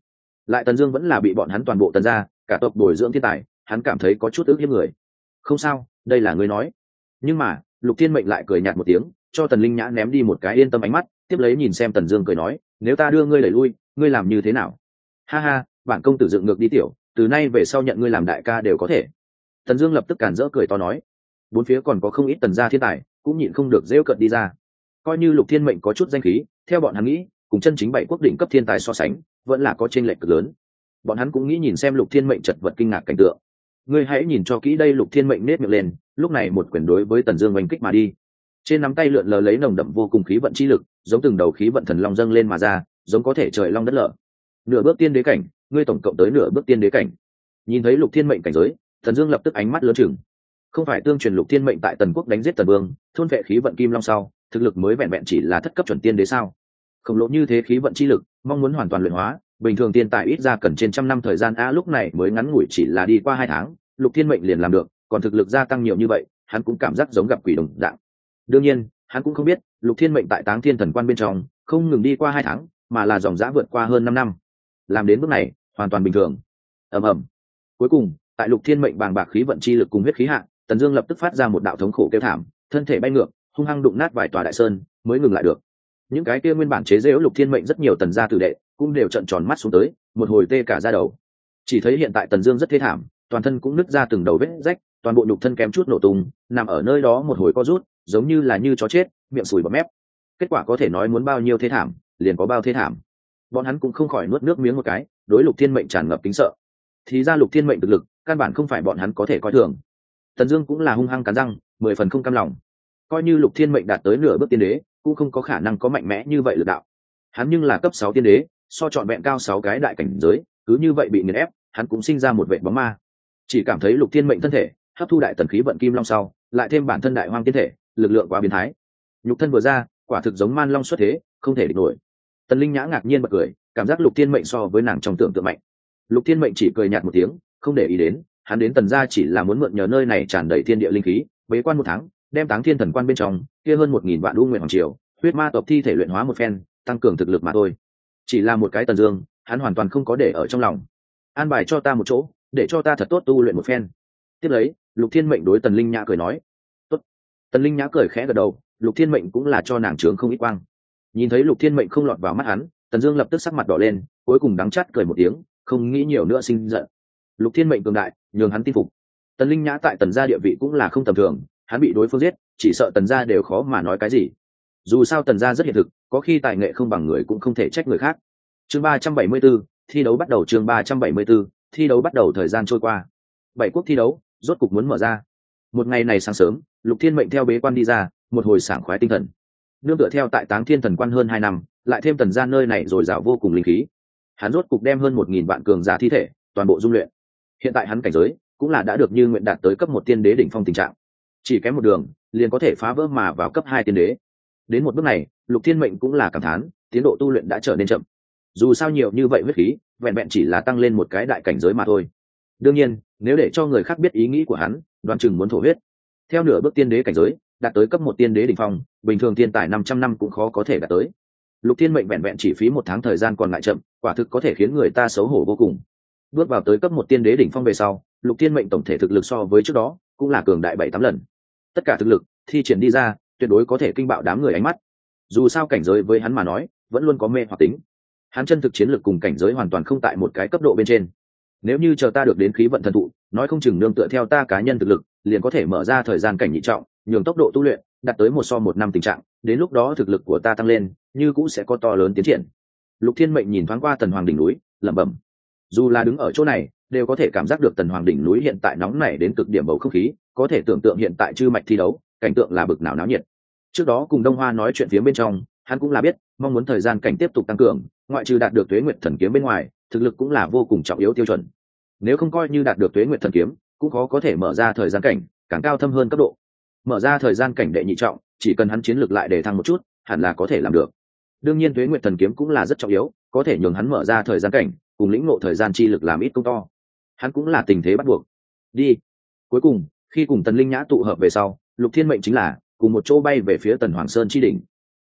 lại Tần Dương vẫn là bị bọn hắn toàn bộ Tần gia cả tộc bồi dưỡng thiên tài, hắn cảm thấy có chút ức hiếp người. Không sao, đây là ngươi nói. Nhưng mà Lục Thiên Mệnh lại cười nhạt một tiếng, cho Tần Linh Nhã ném đi một cái yên tâm ánh mắt, tiếp lấy nhìn xem Tần Dương cười nói, nếu ta đưa ngươi đẩy lui, ngươi làm như thế nào? Ha ha, bản công tử dựng ngược đi tiểu, từ nay về sau nhận ngươi làm đại ca đều có thể. Tần Dương lập tức cản rỡ cười to nói. Bốn phía còn có không ít Tần gia thiên tài, cũng nhịn không được giễu cợt đi ra. Coi như Lục Thiên Mệnh có chút danh khí, theo bọn hắn nghĩ, cùng chân chính bảy quốc đỉnh cấp thiên tài so sánh, vẫn là có chênh lệch cực lớn. Bọn hắn cũng nghĩ nhìn xem Lục Thiên Mệnh chật vật kinh ngạc cảnh tượng. Ngươi hãy nhìn cho kỹ đây, Lục Thiên Mệnh nét miệng lên, lúc này một quyền đối với Tần Dương oanh kích mà đi. Trên nắm tay lượn lờ lấy nồng đậm vô cùng khí vận chi lực, giống từng đầu khí vận thần long dâng lên mà ra, giống có thể trời long đất lở. Nửa bước tiên đế cảnh, ngươi tổng cộng tới nửa bước tiên đế cảnh. Nhìn thấy Lục Thiên Mệnh cảnh giới, Tần Dương lập tức ánh mắt lớn trừng. Không phải tương truyền Lục Thiên Mệnh tại Tần Quốc đánh giết Tần Vương, thôn vệ khí vận kim long sau, thực lực mới vẹn vẹn chỉ là thất cấp chuẩn tiên đế sao? Khổng lồ như thế khí vận chi lực, mong muốn hoàn toàn luyện hóa, bình thường tiên tài ít ra cần trên trăm năm thời gian a, lúc này mới ngắn ngủi chỉ là đi qua 2 tháng, Lục Thiên Mệnh liền làm được, còn thực lực gia tăng nhiều như vậy, hắn cũng cảm giác giống gặp quỷ đồng dạng. Đương nhiên, hắn cũng không biết, Lục Thiên Mệnh tại Táng Thiên Thần Quan bên trong, không ngừng đi qua 2 tháng, mà là dòng dã vượt qua hơn 5 năm. Làm đến bước này, hoàn toàn bình thường. Ầm ầm. Cuối cùng, tại Lục Thiên Mệnh bàng bạc khí vận chi lực cùng huyết khí hạ, Tần Dương lập tức phát ra một đạo thống khổ kêu thảm, thân thể bay ngược, hung hăng đụng nát vài tòa đại sơn, mới ngừng lại được. Những cái kia nguyên bản chế giễu Lục Thiên Mệnh rất nhiều Tần gia tử đệ, cũng đều trợn tròn mắt xuống tới, một hồi tê cả da đầu. Chỉ thấy hiện tại Tần Dương rất thê thảm, toàn thân cũng nứt ra từng đầu vết rách, toàn bộ nhục thân kém chút nổ tung, nằm ở nơi đó một hồi co rút, giống như là như chó chết, miệng sùi bọt mép. Kết quả có thể nói muốn bao nhiêu thê thảm, liền có bao thê thảm. Bọn hắn cũng không khỏi nuốt nước miếng một cái, đối Lục Thiên Mệnh tràn ngập kính sợ. Thì ra Lục Thiên Mệnh thực lực, căn bản không phải bọn hắn có thể coi thường. Tần Dương cũng là hung hăng cắn răng, 10 phần không cam lòng. Coi như Lục Thiên Mệnh đạt tới nửa bước tiên đế, cũng không có khả năng có mạnh mẽ như vậy lực đạo. Hắn nhưng là cấp 6 tiên đế, so trọn vẹn cao 6 cái đại cảnh giới, cứ như vậy bị nghiền ép, hắn cũng sinh ra một vệt bóng ma. Chỉ cảm thấy Lục Thiên Mệnh thân thể hấp thu đại tần khí vận kim long sau, lại thêm bản thân đại hoang tiên thể, lực lượng quá biến thái. Nhục thân vừa ra, quả thực giống man long xuất thế, không thể địch nổi. Tần Linh Nhã ngạc nhiên bật cười, cảm giác Lục Thiên Mệnh so với nàng trong tưởng tượng mạnh. Lục Thiên Mệnh chỉ cười nhạt một tiếng, không để ý đến, hắn đến Tần gia chỉ là muốn mượn nhờ nơi này tràn đầy thiên địa linh khí, bế quan 1 tháng, đem Táng Thiên Thần Quan bên trong kia hơn 1000 vạn U Nguyệt Hoàng Triều, huyết ma tộc thi thể luyện hóa một phen, tăng cường thực lực mà thôi. Chỉ là một cái Tần Dương, hắn hoàn toàn không có để ở trong lòng. An bài cho ta một chỗ, để cho ta thật tốt tu luyện một phen. Tiếp lấy, Lục Thiên Mệnh đối Tần Linh Nhã cười nói. Tốt. Tần Linh Nhã cười khẽ gật đầu, Lục Thiên Mệnh cũng là cho nàng trướng không ít quang. Nhìn thấy Lục Thiên Mệnh không lọt vào mắt hắn, Tần Dương lập tức sắc mặt đỏ lên, cuối cùng đắng chát cười một tiếng, không nghĩ nhiều nữa sinh giận. Lục Thiên Mệnh cường đại, nhường hắn tin phục. Tần Linh Nhã tại Tần gia địa vị cũng là không tầm thường, hắn bị đối phương giết, chỉ sợ Tần gia đều khó mà nói cái gì. Dù sao Tần gia rất hiện thực, có khi tài nghệ không bằng người cũng không thể trách người khác. Chương 374, thi đấu bắt đầu. Chương 374, thi đấu bắt đầu. Thời gian trôi qua, 7 quốc thi đấu rốt cục muốn mở ra. Một ngày này sáng sớm, Lục Thiên Mệnh theo bế quan đi ra, một hồi sảng khoái tinh thần. Nương tựa theo tại Táng Thiên Thần Quan hơn 2 năm, lại thêm Tần gia nơi này dồi dào vô cùng linh khí, hắn rốt cục đem hơn 1000 vạn cường giả thi thể toàn bộ dung luyện. Hiện tại hắn cảnh giới cũng là đã được như nguyện đạt tới cấp 1 tiên đế đỉnh phong tình trạng, chỉ kém một đường liền có thể phá vỡ mà vào cấp 2 tiên đế. Đến một bước này, Lục Thiên Mệnh cũng là cảm thán, tiến độ tu luyện đã trở nên chậm. Dù sao nhiều như vậy huyết khí, vẹn vẹn chỉ là tăng lên một cái đại cảnh giới mà thôi. Đương nhiên, nếu để cho người khác biết ý nghĩ của hắn, đoán chừng muốn thổ huyết. Theo nửa bước tiên đế cảnh giới, đạt tới cấp 1 tiên đế đỉnh phong, bình thường tiên tài 500 năm cũng khó có thể đạt tới. Lục Thiên Mệnh vẹn vẹn chỉ phí 1 tháng thời gian còn lại chậm, quả thực có thể khiến người ta xấu hổ vô cùng. Bước vào tới cấp 1 tiên đế đỉnh phong về sau, Lục Thiên Mệnh tổng thể thực lực so với trước đó cũng là cường đại 7-8 lần. Tất cả thực lực thi triển đi ra, tuyệt đối có thể kinh bạo đám người ánh mắt. Dù sao cảnh giới với hắn mà nói, vẫn luôn có mê hoặc tính. Hắn chân thực chiến lực cùng cảnh giới hoàn toàn không tại một cái cấp độ bên trên. Nếu như chờ ta được đến khí vận thần thụ, nói không chừng nương tựa theo ta cá nhân thực lực, liền có thể mở ra thời gian cảnh nhị trọng, nhường tốc độ tu luyện đạt tới 1 so 1 năm tình trạng, đến lúc đó thực lực của ta tăng lên, như cũ sẽ có to lớn tiến triển. Lục Thiên Mệnh nhìn thoáng qua Tần Hoàng đỉnh núi, lẩm bẩm. Dù là đứng ở chỗ này, đều có thể cảm giác được Tần Hoàng đỉnh núi hiện tại nóng nảy đến cực điểm bầu không khí, có thể tưởng tượng hiện tại chư mạch thi đấu, cảnh tượng là bực nào náo nhiệt. Trước đó cùng Đông Hoa nói chuyện phía bên trong, hắn cũng là biết, mong muốn thời gian cảnh tiếp tục tăng cường, ngoại trừ đạt được Tuế Nguyệt Thần Kiếm bên ngoài, thực lực cũng là vô cùng trọng yếu tiêu chuẩn. Nếu không coi như đạt được Tuế Nguyệt Thần Kiếm, cũng khó có thể mở ra thời gian cảnh, càng cao thâm hơn cấp độ. Mở ra thời gian cảnh đệ nhị trọng, chỉ cần hắn chiến lược lại để thăng một chút, hẳn là có thể làm được. Đương nhiên Tuế Nguyệt Thần Kiếm cũng là rất trọng yếu, có thể nhường hắn mở ra thời gian cảnh, cùng lĩnh ngộ thời gian chi lực làm ít công to. Hắn cũng là tình thế bắt buộc. Đi. Cuối cùng, khi cùng Tần Linh Nhã tụ hợp về sau, Lục Thiên Mệnh chính là cùng một chỗ bay về phía Tần Hoàng Sơn chi đỉnh.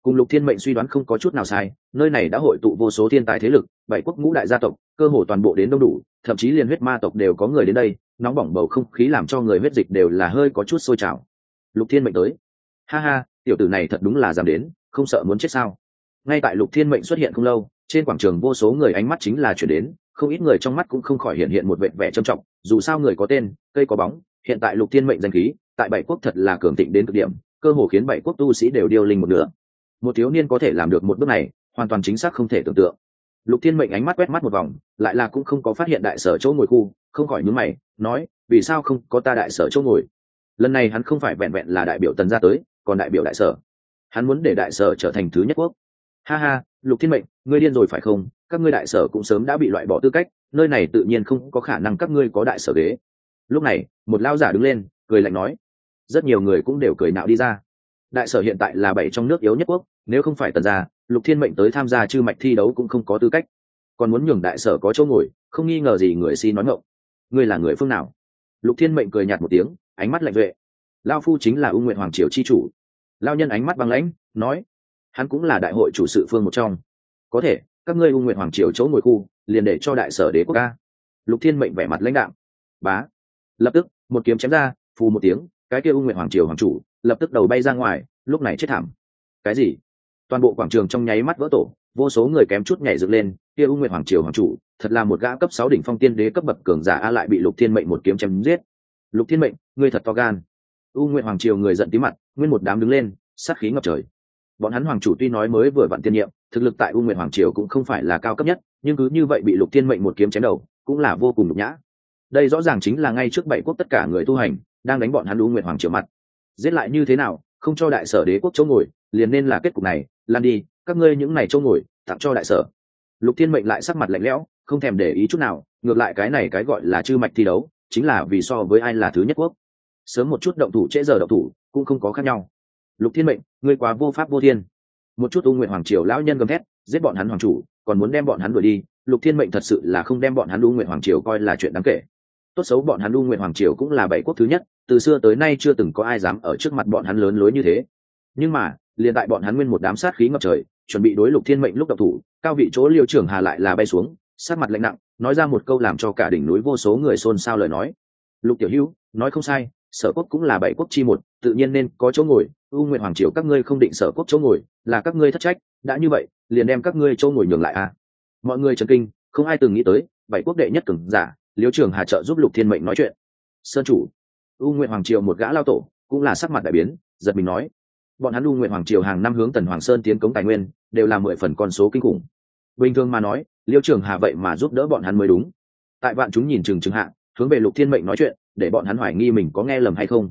Cùng Lục Thiên Mệnh suy đoán không có chút nào sai, nơi này đã hội tụ vô số thiên tài thế lực, bảy quốc ngũ đại gia tộc, cơ hồ toàn bộ đến đông đủ, thậm chí liền huyết ma tộc đều có người đến đây, nóng bỏng bầu không khí làm cho người huyết dịch đều là hơi có chút sôi trào. Lục Thiên Mệnh tới. Ha ha, tiểu tử này thật đúng là dám đến, không sợ muốn chết sao? Ngay tại Lục Thiên Mệnh xuất hiện không lâu, trên quảng trường vô số người ánh mắt chính là chuyển đến, không ít người trong mắt cũng không khỏi hiện một vẻ trầm trọng, dù sao người có tên, cây có bóng, hiện tại Lục Thiên Mệnh danh khí, tại bảy quốc thật là cường thịnh đến cực điểm, cơ hồ khiến bảy quốc tu sĩ đều điêu linh một nửa. Một thiếu niên có thể làm được một bước này, hoàn toàn chính xác không thể tưởng tượng. Lục Thiên Mệnh ánh mắt quét mắt một vòng, lại là cũng không có phát hiện đại sở chỗ ngồi khu, không khỏi nhướng mày, nói, vì sao không có ta đại sở chỗ ngồi? Lần này hắn không phải vẹn vẹn là đại biểu Tần gia tới, còn đại biểu đại sở. Hắn muốn để đại sở trở thành thứ nhất quốc. Ha ha, Lục Thiên Mệnh, ngươi điên rồi phải không? Các ngươi đại sở cũng sớm đã bị loại bỏ tư cách, nơi này tự nhiên không có khả năng các ngươi có đại sở ghế. Lúc này, một lão giả đứng lên, cười lạnh nói. Rất nhiều người cũng đều cười nạo đi ra. Đại sở hiện tại là bảy trong nước yếu nhất quốc, nếu không phải Tần gia, Lục Thiên Mệnh tới tham gia chư mạch thi đấu cũng không có tư cách. Còn muốn nhường đại sở có chỗ ngồi, không nghi ngờ gì người si nói ngọng. Ngươi là người phương nào? Lục Thiên Mệnh cười nhạt một tiếng, ánh mắt lạnh duệ. Lão phu chính là U Nguyện Hoàng triều chi chủ. Lão nhân ánh mắt băng lãnh, nói, hắn cũng là đại hội chủ sự phương một trong. Có thể, các ngươi U Nguyện Hoàng triều chỗ ngồi khu, liền để cho đại sở đế quốc ca. Lục Thiên Mệnh vẻ mặt lãnh đạm. Bá. Lập tức, một kiếm chém ra, phù một tiếng, cái kia U Nguyện Hoàng triều hoàng chủ, lập tức đầu bay ra ngoài, lúc này chết thảm. Cái gì? Toàn bộ quảng trường trong nháy mắt vỡ tổ, vô số người kém chút nhảy dựng lên, kia U Nguyệt Hoàng triều hoàng chủ, thật là một gã cấp 6 đỉnh phong tiên đế cấp bậc cường giả a lại bị Lục Thiên Mệnh một kiếm chém giết. Lục Thiên Mệnh, ngươi thật to gan. U Nguyệt Hoàng triều người giận tí mặt, nguyên một đám đứng lên, sát khí ngập trời. Bọn hắn hoàng chủ tuy nói mới vừa vặn tiên nhiệm, thực lực tại U Nguyệt Hoàng triều cũng không phải là cao cấp nhất, nhưng cứ như vậy bị Lục Thiên Mệnh một kiếm chém đầu, cũng là vô cùng nhục nhã. Đây rõ ràng chính là ngay trước bảy quốc tất cả người tu hành, đang đánh bọn hắn U Nguyệt Hoàng triều mặt. Giết lại như thế nào, không cho đại sở đế quốc chỗ ngồi, liền nên là kết cục này, lan đi, các ngươi những này chỗ ngồi, tặng cho đại sở. Lục Thiên Mệnh lại sắc mặt lạnh lẽo, không thèm để ý chút nào, ngược lại cái này cái gọi là chư mạch thi đấu, chính là vì so với ai là thứ nhất quốc. Sớm một chút động thủ trễ giờ động thủ, cũng không có khác nhau. Lục Thiên Mệnh, ngươi quá vô pháp vô thiên. Một chút U Nguyện Hoàng triều lão nhân gầm thét, giết bọn hắn hoàng chủ, còn muốn đem bọn hắn đuổi đi. Lục Thiên Mệnh thật sự là không đem bọn hắn U Nguyện Hoàng triều coi là chuyện đáng kể. Tốt xấu bọn hắn U Nguyện Hoàng triều cũng là bảy quốc thứ nhất, từ xưa tới nay chưa từng có ai dám ở trước mặt bọn hắn lớn lối như thế. Nhưng mà, liền tại bọn hắn nguyên một đám sát khí ngập trời, chuẩn bị đối Lục Thiên Mệnh lúc động thủ, cao vị chỗ Liêu Trưởng Hà lại là bay xuống, sát mặt lạnh nặng, nói ra một câu làm cho cả đỉnh núi vô số người xôn xao lời nói. Lục tiểu hữu, nói không sai, sở quốc cũng là bảy quốc chi một, tự nhiên nên có chỗ ngồi. U Nguyệt Hoàng triều các ngươi không định sở quốc chỗ ngồi, là các ngươi thất trách, đã như vậy, liền đem các ngươi chỗ ngồi nhường lại a. Mọi người chấn kinh, không ai từng nghĩ tới, bảy quốc đệ nhất cường giả, Liêu Trưởng Hà trợ giúp Lục Thiên Mệnh nói chuyện. Sơn chủ, U Nguyệt Hoàng triều một gã lao tổ, cũng là sắc mặt đại biến, giật mình nói, bọn hắn U Nguyệt Hoàng triều hàng năm hướng Tần Hoàng Sơn tiến cống tài nguyên, đều là 10 phần con số kinh khủng. Bình thường mà nói, Liêu Trưởng Hà vậy mà giúp đỡ bọn hắn mới đúng. Tại vạn chúng nhìn chừng hạ, hướng về Lục Thiên Mệnh nói chuyện, để bọn hắn hoài nghi mình có nghe lầm hay không.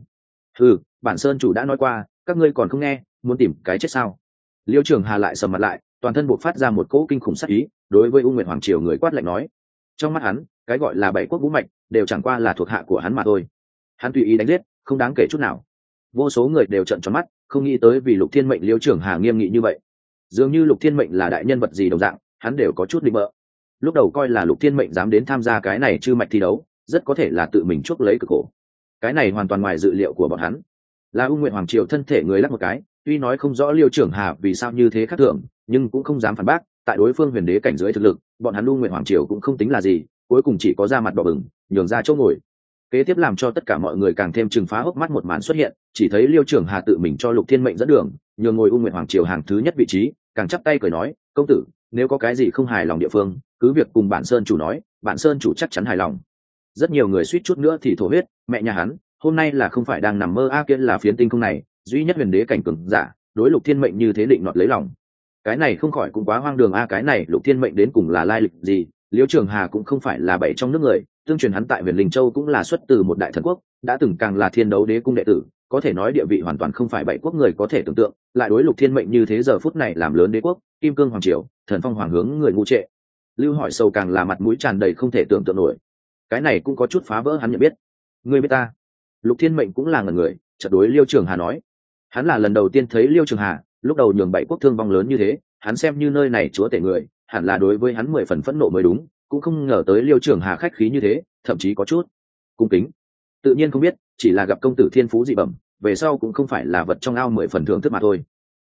Bản sơn chủ đã nói qua, các ngươi còn không nghe, muốn tìm cái chết sao? Liêu Trưởng Hà lại sầm mặt lại, toàn thân buộc phát ra một cỗ kinh khủng sát ý, đối với U Nguyệt Hoàng triều người quát lạnh nói. Trong mắt hắn, cái gọi là bảy quốc vũ mạch, đều chẳng qua là thuộc hạ của hắn mà thôi. Hắn tùy ý đánh giết, không đáng kể chút nào. Vô số người đều trợn tròn mắt, không nghĩ tới vì Lục Thiên Mệnh Liêu Trưởng Hà nghiêm nghị như vậy. Dường như Lục Thiên Mệnh là đại nhân vật gì đồng dạng, hắn đều có chút định bợ. Lúc đầu coi là Lục Thiên Mệnh dám đến tham gia cái này chư mạch thi đấu, rất có thể là tự mình chuốc lấy cực khổ. Cái này hoàn toàn ngoài dự liệu của bọn hắn. Là U Nguyệt Hoàng triều thân thể người lắc một cái, tuy nói không rõ Liêu Trưởng Hà vì sao như thế khác thường, nhưng cũng không dám phản bác, tại đối phương huyền đế cảnh giới thực lực, bọn hắn U Nguyệt Hoàng triều cũng không tính là gì, cuối cùng chỉ có ra mặt đỏ bừng, nhường ra chỗ ngồi. Kế tiếp làm cho tất cả mọi người càng thêm trừng phá hốc mắt một màn xuất hiện, chỉ thấy Liêu Trưởng Hà tự mình cho Lục Thiên Mệnh dẫn đường, nhường ngồi U Nguyệt Hoàng triều hàng thứ nhất vị trí, càng chắp tay cười nói, công tử, nếu có cái gì không hài lòng địa phương, cứ việc cùng bản sơn chủ nói, bản sơn chủ chắc chắn hài lòng. Rất nhiều người suýt chút nữa thì thổ huyết, mẹ nhà hắn, hôm nay là không phải đang nằm mơ a, kia là phiến tinh không này, duy nhất huyền đế cảnh cường giả, đối Lục Thiên Mệnh như thế định nọt lấy lòng. Cái này không khỏi cũng quá hoang đường a, cái này Lục Thiên Mệnh đến cùng là lai lịch gì? Liêu Trưởng Hà cũng không phải là bảy trong nước người, tương truyền hắn tại Huyền Linh Châu cũng là xuất từ một đại thần quốc, đã từng càng là Thiên Đấu Đế cung đệ tử, có thể nói địa vị hoàn toàn không phải bảy quốc người có thể tưởng tượng, lại đối Lục Thiên Mệnh như thế giờ phút này làm lớn đế quốc, Kim Cương hoàng triều, Thần Phong hoàng hướng người ngu trệ. Lưu Hỏi Sầu càng là mặt mũi tràn đầy không thể tưởng tượng nổi. Cái này cũng có chút phá vỡ hắn nhận biết. Ngươi biết ta? Lục Thiên Mệnh cũng là ngẩn người, chợt đối Liêu Trưởng Hà nói. Hắn là lần đầu tiên thấy Liêu Trưởng Hà, lúc đầu nhường bảy quốc thương vong lớn như thế, hắn xem như nơi này chúa tể người, hẳn là đối với hắn 10 phần phẫn nộ mới đúng, cũng không ngờ tới Liêu Trưởng Hà khách khí như thế, thậm chí có chút cung kính. Tự nhiên không biết, chỉ là gặp công tử thiên phú dị bẩm, về sau cũng không phải là vật trong ao 10 phần thưởng thức mà thôi.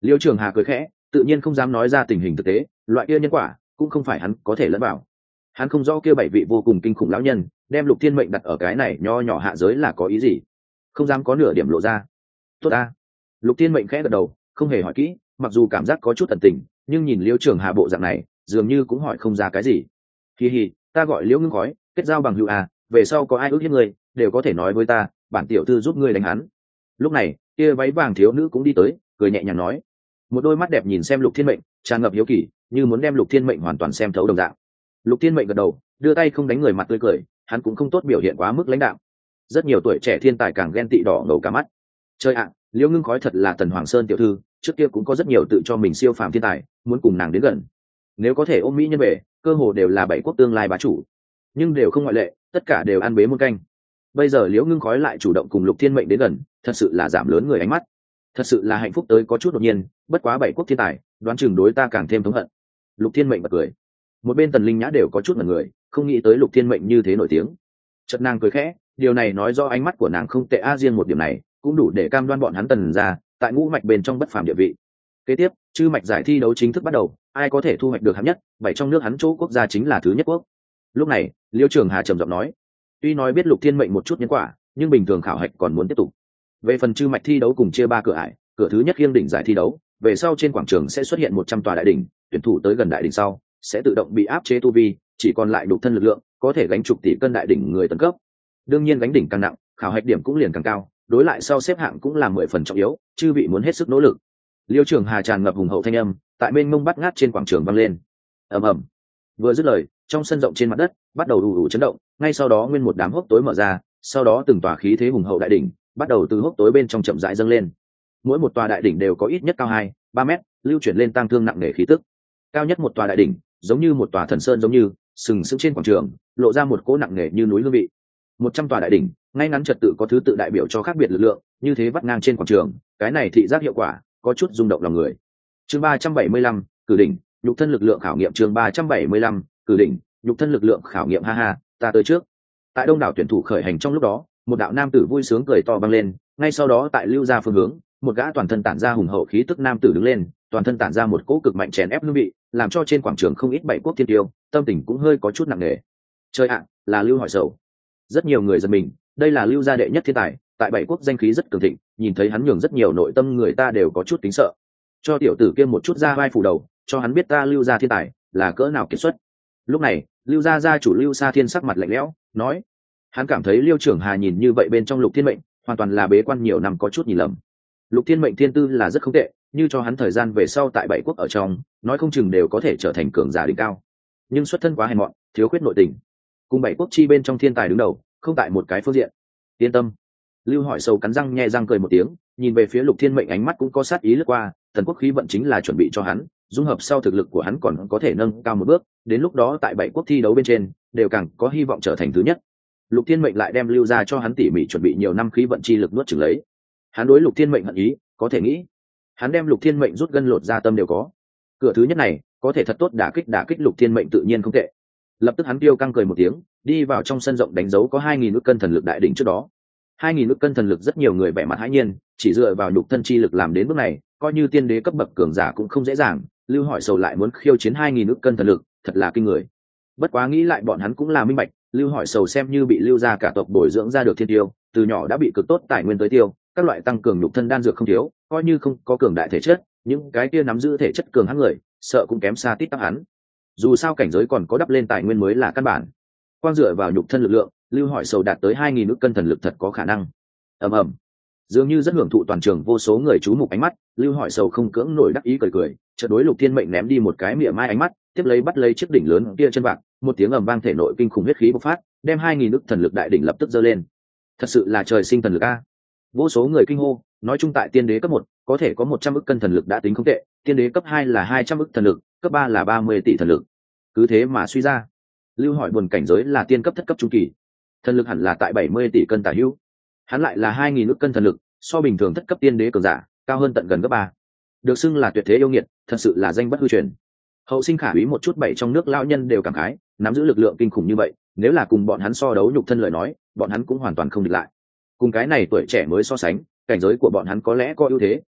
Liêu Trường Hà cười khẽ, tự nhiên không dám nói ra tình hình thực tế, loại kia nhân quả cũng không phải hắn có thể lẫn vào. Hắn không rõ kia 7 vị vô cùng kinh khủng lão nhân đem Lục Thiên Mệnh đặt ở cái này nho nhỏ hạ giới là có ý gì, không dám có nửa điểm lộ ra. Tốt a. Lục Thiên Mệnh khẽ gật đầu, không hề hỏi kỹ, mặc dù cảm giác có chút tận tình, nhưng nhìn Liêu Trường Hà bộ dạng này, dường như cũng hỏi không ra cái gì. Hi hi, ta gọi Liễu Ngưng Khói, kết giao bằng hữu à, về sau có ai ước hiếp ngươi, đều có thể nói với ta, bản tiểu thư giúp ngươi đánh hắn. Lúc này, kia váy vàng thiếu nữ cũng đi tới, cười nhẹ nhàng nói, một đôi mắt đẹp nhìn xem Lục Thiên Mệnh, tràn ngập hiếu kỳ, như muốn đem Lục Thiên Mệnh hoàn toàn xem thấu đồng dạng. Lục Thiên Mệnh gật đầu, đưa tay không đánh người, mặt tươi cười, hắn cũng không tốt biểu hiện quá mức lãnh đạm. Rất nhiều tuổi trẻ thiên tài càng ghen tị đỏ ngầu cả mắt. Chơi ạ, Liễu Ngưng Khói thật là Tần Hoàng Sơn tiểu thư, trước kia cũng có rất nhiều tự cho mình siêu phàm thiên tài, muốn cùng nàng đến gần. Nếu có thể ôm mỹ nhân về, cơ hồ đều là 7 quốc tương lai bá chủ, nhưng đều không ngoại lệ, tất cả đều ăn bế muôn canh. Bây giờ Liễu Ngưng Khói lại chủ động cùng Lục Thiên Mệnh đến gần, thật sự là giảm lớn người ánh mắt. Thật sự là hạnh phúc tới có chút đột nhiên, bất quá 7 quốc thiên tài, đoán chừng đối ta càng thêm thống hận. Lục Thiên Mệnh bật cười. Một bên Tần Linh Nhã đều có chút ngẩn người, không nghĩ tới Lục Thiên Mệnh như thế nổi tiếng. Chợt nàng cười khẽ, điều này nói do ánh mắt của nàng không tệ a, riêng một điểm này cũng đủ để cam đoan bọn hắn Tần ra tại ngũ mạch bên trong bất phàm địa vị. Kế tiếp, chư mạch giải thi đấu chính thức bắt đầu, ai có thể thu hoạch được hạng nhất, 7 trong nước hắn chỗ quốc gia chính là thứ nhất quốc. Lúc này, Liêu Trường Hà trầm giọng nói, tuy nói biết Lục Thiên Mệnh một chút nhân quả, nhưng bình thường khảo hạch còn muốn tiếp tục. Về phần chư mạch thi đấu cùng chia 3 cửa ải, cửa thứ nhất khiêng đỉnh giải thi đấu, về sau trên quảng trường sẽ xuất hiện 100 tòa đại đỉnh, tuyển thủ tới gần đại đỉnh sau sẽ tự động bị áp chế tu vi, chỉ còn lại nhục thân lực lượng, có thể gánh chục tỷ cân đại đỉnh người tấn cấp. Đương nhiên gánh đỉnh càng nặng, khảo hạch điểm cũng liền càng cao, đối lại sau xếp hạng cũng là 10 phần trọng yếu, chư vị muốn hết sức nỗ lực. Liêu Trường Hà tràn ngập hùng hậu thanh âm, tại bên mông bắt ngát trên quảng trường vang lên. Ầm ầm. Vừa dứt lời, trong sân rộng trên mặt đất bắt đầu ù ù chấn động, ngay sau đó nguyên một đám hốc tối mở ra, sau đó từng tòa khí thế hùng hậu đại đỉnh bắt đầu từ hốc tối bên trong chậm rãi dâng lên. Mỗi một tòa đại đỉnh đều có ít nhất cao 2-3 mét, lưu chuyển lên tăng thương nặng nề khí tức. Cao nhất một tòa đại đỉnh, giống như một tòa thần sơn giống như sừng sững trên quảng trường, lộ ra một cỗ nặng nề như núi hương vị. 100 tòa đại đỉnh, ngay ngắn trật tự có thứ tự đại biểu cho khác biệt lực lượng, như thế vắt ngang trên quảng trường, cái này thị giác hiệu quả có chút rung động lòng người. Chương 375, cử đỉnh, nhục thân lực lượng khảo nghiệm. Chương 375, cử đỉnh, nhục thân lực lượng khảo nghiệm. Ha ha, ta tới trước. Tại đông đảo tuyển thủ khởi hành trong lúc đó, một đạo nam tử vui sướng cười to vang lên, ngay sau đó tại lưu ra phương hướng, một gã toàn thân tản ra hùng hậu khí tức nam tử đứng lên, toàn thân tản ra một cỗ cực mạnh chèn ép hương vị, làm cho trên quảng trường không ít 7 quốc thiên tiêu, tâm tình cũng hơi có chút nặng nề. Trời ạ, là Lưu Hỏi Sầu. Rất nhiều người giật mình, đây là Lưu gia đệ nhất thiên tài, tại 7 quốc danh khí rất cường thịnh, nhìn thấy hắn nhường rất nhiều nội tâm người ta đều có chút kính sợ. Cho tiểu tử kia một chút ra vai phủ đầu, cho hắn biết ta Lưu gia thiên tài là cỡ nào kiệt xuất. Lúc này, Lưu gia gia chủ Lưu Sa Thiên sắc mặt lạnh lẽo, nói: hắn cảm thấy Liêu Trường Hà nhìn như vậy bên trong Lục Thiên Mệnh, hoàn toàn là bế quan nhiều năm có chút nhìn lầm. Lục Thiên Mệnh thiên tư là rất không tệ, như cho hắn thời gian về sau tại 7 quốc ở trong, nói không chừng đều có thể trở thành cường giả đỉnh cao. Nhưng xuất thân quá hèn mọn, thiếu khuyết nội tình. Cùng 7 quốc chi bên trong thiên tài đứng đầu, không tại một cái phương diện. Yên tâm. Lưu Hỏi Sầu cắn răng nhe răng cười một tiếng, nhìn về phía Lục Thiên Mệnh, ánh mắt cũng có sát ý lướt qua, thần quốc khí vận chính là chuẩn bị cho hắn, dung hợp sau thực lực của hắn còn có thể nâng cao một bước, đến lúc đó tại 7 quốc thi đấu bên trên, đều càng có hy vọng trở thành thứ nhất. Lục Thiên Mệnh lại đem Lưu ra cho hắn tỉ mỉ chuẩn bị nhiều năm khí vận chi lực nuốt chửng lấy. Hắn đối Lục Thiên Mệnh hận ý, có thể nghĩ, hắn đem Lục Thiên Mệnh rút gân lột ra tâm đều có. Cửa thứ nhất này, có thể thật tốt đả kích Lục Thiên Mệnh tự nhiên không tệ. Lập tức hắn tiêu căng cười một tiếng, đi vào trong sân rộng đánh dấu có 2000 ức cân thần lực đại đỉnh trước đó. 2000 ức cân thần lực rất nhiều người vẻ mặt hãi nhiên, chỉ dựa vào nhục thân chi lực làm đến bước này, coi như tiên đế cấp bậc cường giả cũng không dễ dàng, Lưu Hỏi Sầu lại muốn khiêu chiến 2000 ức cân thần lực, thật là kinh người. Bất quá nghĩ lại bọn hắn cũng là minh bạch, Lưu Hỏi Sầu xem như bị Lưu gia cả tộc bồi dưỡng ra được thiên tiêu, từ nhỏ đã bị cực tốt tài nguyên tới tiêu, các loại tăng cường nhục thân đan dược không thiếu, coi như không có cường đại thể chất, những cái kia nắm giữ thể chất cường hãn người, sợ cũng kém xa tít tắp hắn. Dù sao cảnh giới còn có đắp lên tài nguyên mới là căn bản. Quang dựa vào nhục thân lực lượng, Lưu Hỏi Sầu đạt tới 2000 ức cân thần lực thật có khả năng. Ầm ầm. Dường như rất hưởng thụ toàn trường vô số người chú mục ánh mắt, Lưu Hỏi Sầu không cưỡng nổi đắc ý cười cười, chợt đối Lục Thiên Mệnh ném đi một cái mỉa mai ánh mắt, tiếp lấy bắt lấy chiếc đỉnh lớn kia chân bạc, một tiếng ầm vang thể nội kinh khủng huyết khí bộc phát, đem 2000 ức thần lực đại đỉnh lập tức giơ lên. Thật sự là trời sinh thần lực a. Vô số người kinh hô, nói chung tại tiên đế cấp 1, có thể có 100 ức cân thần lực đã tính không tệ, tiên đế cấp 2 là 200 ức thần lực, cấp 3 là 30 tỷ thần lực. Cứ thế mà suy ra, Lưu Hỏi buồn cảnh giới là tiên cấp thất cấp trung kỳ, thần lực hẳn là tại 70 tỷ cân tả hữu. Hắn lại là 2000 ức cân thần lực, so bình thường thất cấp tiên đế cường giả, cao hơn tận gần gấp 3. Được xưng là tuyệt thế yêu nghiệt, thật sự là danh bất hư truyền. Hậu sinh khả úy một chút 7 trong nước lão nhân đều cảm khái, nắm giữ lực lượng kinh khủng như vậy, nếu là cùng bọn hắn so đấu nhục thân lời nói, bọn hắn cũng hoàn toàn không địch lại. Cùng cái này tuổi trẻ mới so sánh, cảnh giới của bọn hắn có lẽ có ưu thế,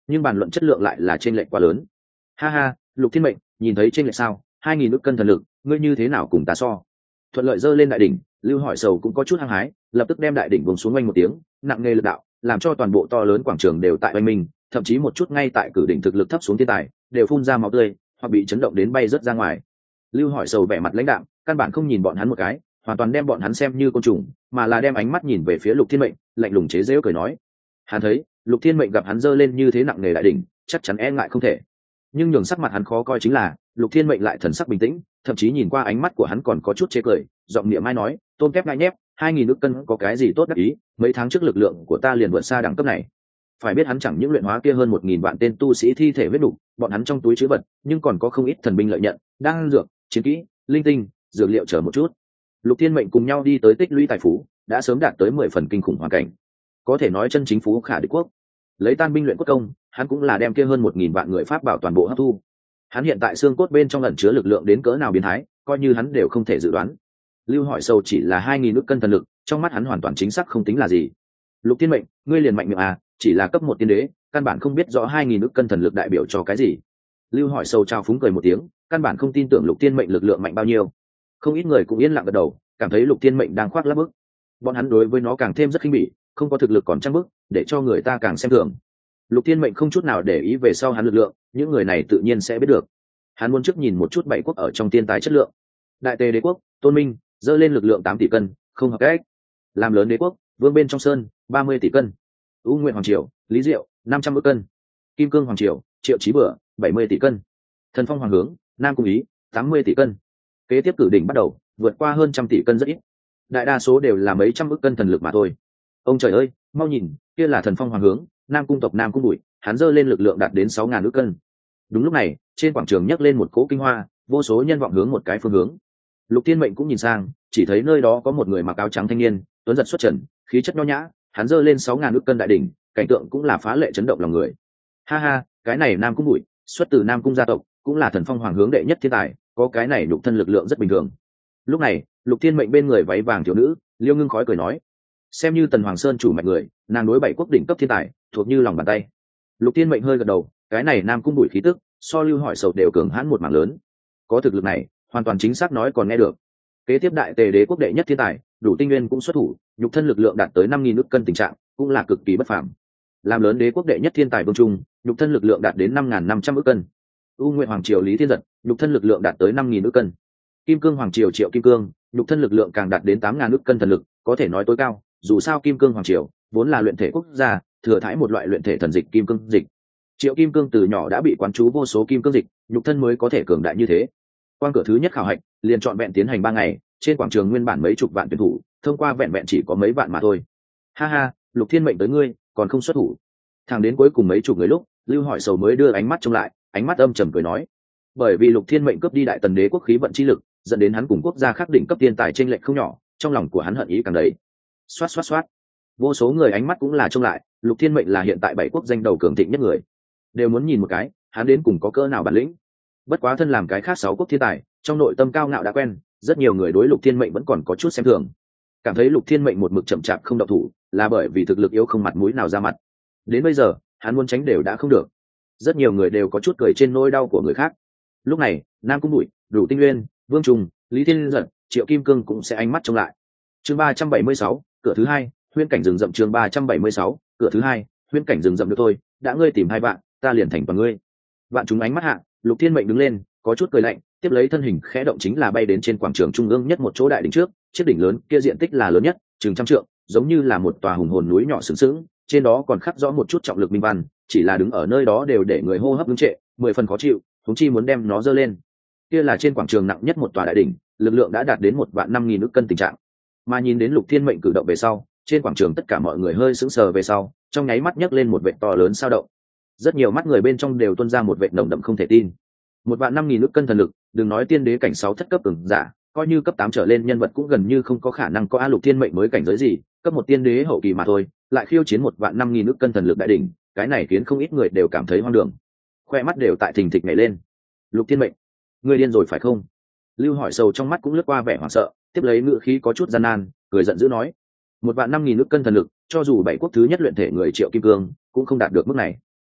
nhưng bàn luận chất lượng lại là chênh lệch quá lớn. Ha ha, Lục Thiên Mệnh, nhìn thấy chênh lệch sao? 2000 ức cân thần lực, ngươi như thế nào cùng ta so? Thuận lợi dơ lên đại đỉnh, Lưu Hỏi Sầu cũng có chút hăng hái, lập tức đem đại đỉnh buông xuống oanh một tiếng, nặng nề lực đạo, làm cho toàn bộ to lớn quảng trường đều tại oanh minh, thậm chí một chút ngay tại cử đỉnh thực lực thấp xuống thiên tài, đều phun ra máu tươi, hoặc bị chấn động đến bay rớt ra ngoài. Lưu Hỏi Sầu vẻ mặt lãnh đạm, căn bản không nhìn bọn hắn một cái, hoàn toàn đem bọn hắn xem như côn trùng, mà là đem ánh mắt nhìn về phía Lục Thiên Mệnh, lạnh lùng chế giễu cười nói. Hắn thấy, Lục Thiên Mệnh gặp hắn dơ lên như thế nặng nề đại đỉnh, chắc chắn e ngại không thể. Nhưng nhường sắc mặt hắn khó coi chính là, Lục Thiên Mệnh lại thần sắc bình tĩnh, thậm chí nhìn qua ánh mắt của hắn còn có chút chế cười, giọng niệm mai nói, tôm kép ngại nhép, 2000 ức cân có cái gì tốt đắc ý, mấy tháng trước lực lượng của ta liền vượt xa đẳng cấp này. Phải biết hắn chẳng những luyện hóa kia hơn 1000 vạn tên tu sĩ thi thể huyết đủ, bọn hắn trong túi trữ vật, nhưng còn có không ít thần binh lợi nhận, đan dược, chiến kỹ, linh tinh, dược liệu chờ một chút. Lục Thiên Mệnh cùng nhau đi tới tích lũy tài phú, đã sớm đạt tới 10 phần kinh khủng hoàn cảnh. Có thể nói chân chính phú khả địch quốc. Lấy tan binh luyện cốt công, hắn cũng là đem kia hơn 1000 vạn người pháp bảo toàn bộ hấp thu. Hắn hiện tại xương cốt bên trong ẩn chứa lực lượng đến cỡ nào biến thái, coi như hắn đều không thể dự đoán. Lưu Hỏi Sầu chỉ là 2000 ức cân thần lực, trong mắt hắn hoàn toàn chính xác không tính là gì. Lục Thiên Mệnh, ngươi liền mạnh miệng à, chỉ là cấp 1 tiên đế, căn bản không biết rõ 2000 ức cân thần lực đại biểu cho cái gì. Lưu Hỏi Sầu trao phúng cười một tiếng, căn bản không tin tưởng Lục Thiên Mệnh lực lượng mạnh bao nhiêu. Không ít người cũng yên lặng gật đầu, cảm thấy Lục Thiên Mệnh đang khoác lác bức. Bọn hắn đối với nó càng thêm rất khinh bỉ, không có thực lực còn trăng bức, để cho người ta càng xem thường. Lục Thiên Mệnh không chút nào để ý về sau hắn lực lượng, những người này tự nhiên sẽ biết được. Hắn muốn trước nhìn một chút bảy quốc ở trong tiên tài chất lượng. Đại Tề đế quốc, Tôn Minh, dơ lên lực lượng 8 tỷ cân, không hợp cách. Làm lớn đế quốc, Vương bên trong sơn, 30 tỷ cân. U Nguyện Hoàng Triều, Lý Diệu, 500 ức cân. Kim Cương Hoàng Triều, Triệu Chí Bửa, 70 tỷ cân. Thần Phong Hoàng Hướng, Nam Cung Ý, 80 tỷ cân. Kế tiếp cử đỉnh bắt đầu, vượt qua hơn 100 tỷ cân rất ít. Đại đa số đều là mấy trăm ức cân thần lực mà thôi. Ông trời ơi, mau nhìn, kia là Thần Phong Hoàng Hướng, Nam Cung tộc Nam Cung Bụi, hắn dơ lên lực lượng đạt đến 6000 ức cân. Đúng lúc này, trên quảng trường nhấc lên một cỗ kinh hoa, vô số nhân vọng hướng một cái phương hướng. Lục Thiên Mệnh cũng nhìn sang, chỉ thấy nơi đó có một người mặc áo trắng thanh niên, tuấn giật xuất trần, khí chất nho nhã, hắn dơ lên 6000 ức cân đại đỉnh, cảnh tượng cũng là phá lệ chấn động lòng người. Ha ha, cái này Nam Cung Bụi, xuất từ Nam Cung gia tộc, cũng là Thần Phong Hoàng Hướng đệ nhất thiên tài, có cái này nhục thân lực lượng rất bình thường. Lúc này, Lục Thiên Mệnh bên người váy vàng thiếu nữ, Liêu Ngưng khói cười nói, xem như Tần Hoàng Sơn chủ mạnh người, nàng đối bảy quốc đỉnh cấp thiên tài, thuộc như lòng bàn tay. Lục Thiên Mệnh hơi gật đầu, cái này Nam Cung Bụi khí tức, so Lưu Hỏi Sầu đều cường hãn một mảng lớn. Có thực lực này, hoàn toàn chính xác nói còn nghe được. Kế tiếp Đại Tề đế quốc đệ nhất thiên tài, Đủ Tinh Nguyên cũng xuất thủ, nhục thân lực lượng đạt tới 5000 ức cân tình trạng, cũng là cực kỳ bất phàm. Làm lớn đế quốc đệ nhất thiên tài Vương Trung, nhục thân lực lượng đạt đến 5500 ức cân. U Nguyện Hoàng Triều Lý Thiên Giật, nhục thân lực lượng đạt tới 5000 ức cân. Kim Cương Hoàng Triều Triệu Kim Cương, nhục thân lực lượng càng đạt đến 8000 ức cân thần lực, có thể nói tối cao, dù sao Kim Cương Hoàng Triều vốn là luyện thể quốc gia, thừa thãi một loại luyện thể thần dịch kim cương dịch. Triệu Kim Cương từ nhỏ đã bị quán chú vô số kim cương dịch, nhục thân mới có thể cường đại như thế. Quan cửa thứ nhất khảo hạch, liền chọn vẹn tiến hành 3 ngày, trên quảng trường nguyên bản mấy chục vạn tuyển thủ, thông qua vẹn vẹn chỉ có mấy vạn mà thôi. Ha ha, Lục Thiên Mệnh tới ngươi, còn không xuất thủ. Thẳng đến cuối cùng mấy chục người lúc, Lưu Hỏi Sầu mới đưa ánh mắt trông lại, ánh mắt âm trầm cười nói, bởi vì Lục Thiên Mệnh cướp đi Đại Tần đế quốc khí vận chi lực, dẫn đến hắn cùng quốc gia khác đỉnh cấp tiên tài chênh lệch không nhỏ, trong lòng của hắn hận ý càng đầy. Xoát xoát xoát, vô số người ánh mắt cũng là trông lại, Lục Thiên Mệnh là hiện tại bảy quốc danh đầu cường thịnh nhất người, đều muốn nhìn một cái, hắn đến cùng có cỡ nào bản lĩnh. Bất quá thân làm cái khác 6 quốc thiên tài, trong nội tâm cao ngạo đã quen, rất nhiều người đối Lục Thiên Mệnh vẫn còn có chút xem thường, cảm thấy Lục Thiên Mệnh một mực chậm chạp không động thủ, là bởi vì thực lực yếu không mặt mũi nào ra mặt. Đến bây giờ, hắn muốn tránh đều đã không được. Rất nhiều người đều có chút cười trên nỗi đau của người khác. Lúc này, Nam Cung Bụi, Đủ Tinh Nguyên, Vương Trùng, Lý Thiên Giật, Triệu Kim Cương cũng sẽ ánh mắt trông lại. Chương 376, cửa thứ 2, huyễn cảnh rừng rậm. Chương 376, cửa thứ 2, huyễn cảnh rừng rậm. Được thôi, đã ngươi tìm 2 bạn, ta liền thành toàn ngươi. Vạn chúng ánh mắt hạ, Lục Thiên Mệnh đứng lên, có chút cười lạnh, tiếp lấy thân hình khẽ động chính là bay đến trên quảng trường trung ương nhất một chỗ đại đỉnh trước, chiếc đỉnh lớn kia diện tích là lớn nhất, chừng 100 trượng, giống như là một tòa hùng hồn núi nhỏ sừng sững, trên đó còn khắc rõ một chút trọng lực minh văn, chỉ là đứng ở nơi đó đều để người hô hấp ngưng trệ, 10 phần khó chịu, huống chi muốn đem nó dơ lên. Kia là trên quảng trường nặng nhất một tòa đại đỉnh, lực lượng đã đạt đến 15000 ức cân tình trạng. Mà nhìn đến Lục Thiên Mệnh cử động về sau, trên quảng trường tất cả mọi người hơi sững sờ về sau, trong nháy mắt nhấc lên một vệt to lớn sao động. Rất nhiều mắt người bên trong đều tuôn ra một vệt nồng đậm không thể tin. 15000 ức cân thần lực, đừng nói tiên đế cảnh 6 thất cấp cường giả, coi như cấp 8 trở lên nhân vật cũng gần như không có khả năng có Lục Thiên Mệnh mới cảnh giới gì, cấp 1 tiên đế hậu kỳ mà thôi, lại khiêu chiến 15000 ức cân thần lực đại đỉnh, cái này khiến không ít người đều cảm thấy hoang đường. Khoe mắt đều tại thình thịch nhảy lên. Lục Thiên Mệnh, ngươi điên rồi phải không? Lưu Hỏi Sầu trong mắt cũng lướt qua vẻ hoảng sợ, tiếp lấy ngữ khí có chút gian nan, cười giận dữ nói, 15000 ức cân thần lực, cho dù bảy quốc thứ nhất luyện thể người Triệu Kim Cương cũng không đạt được mức này.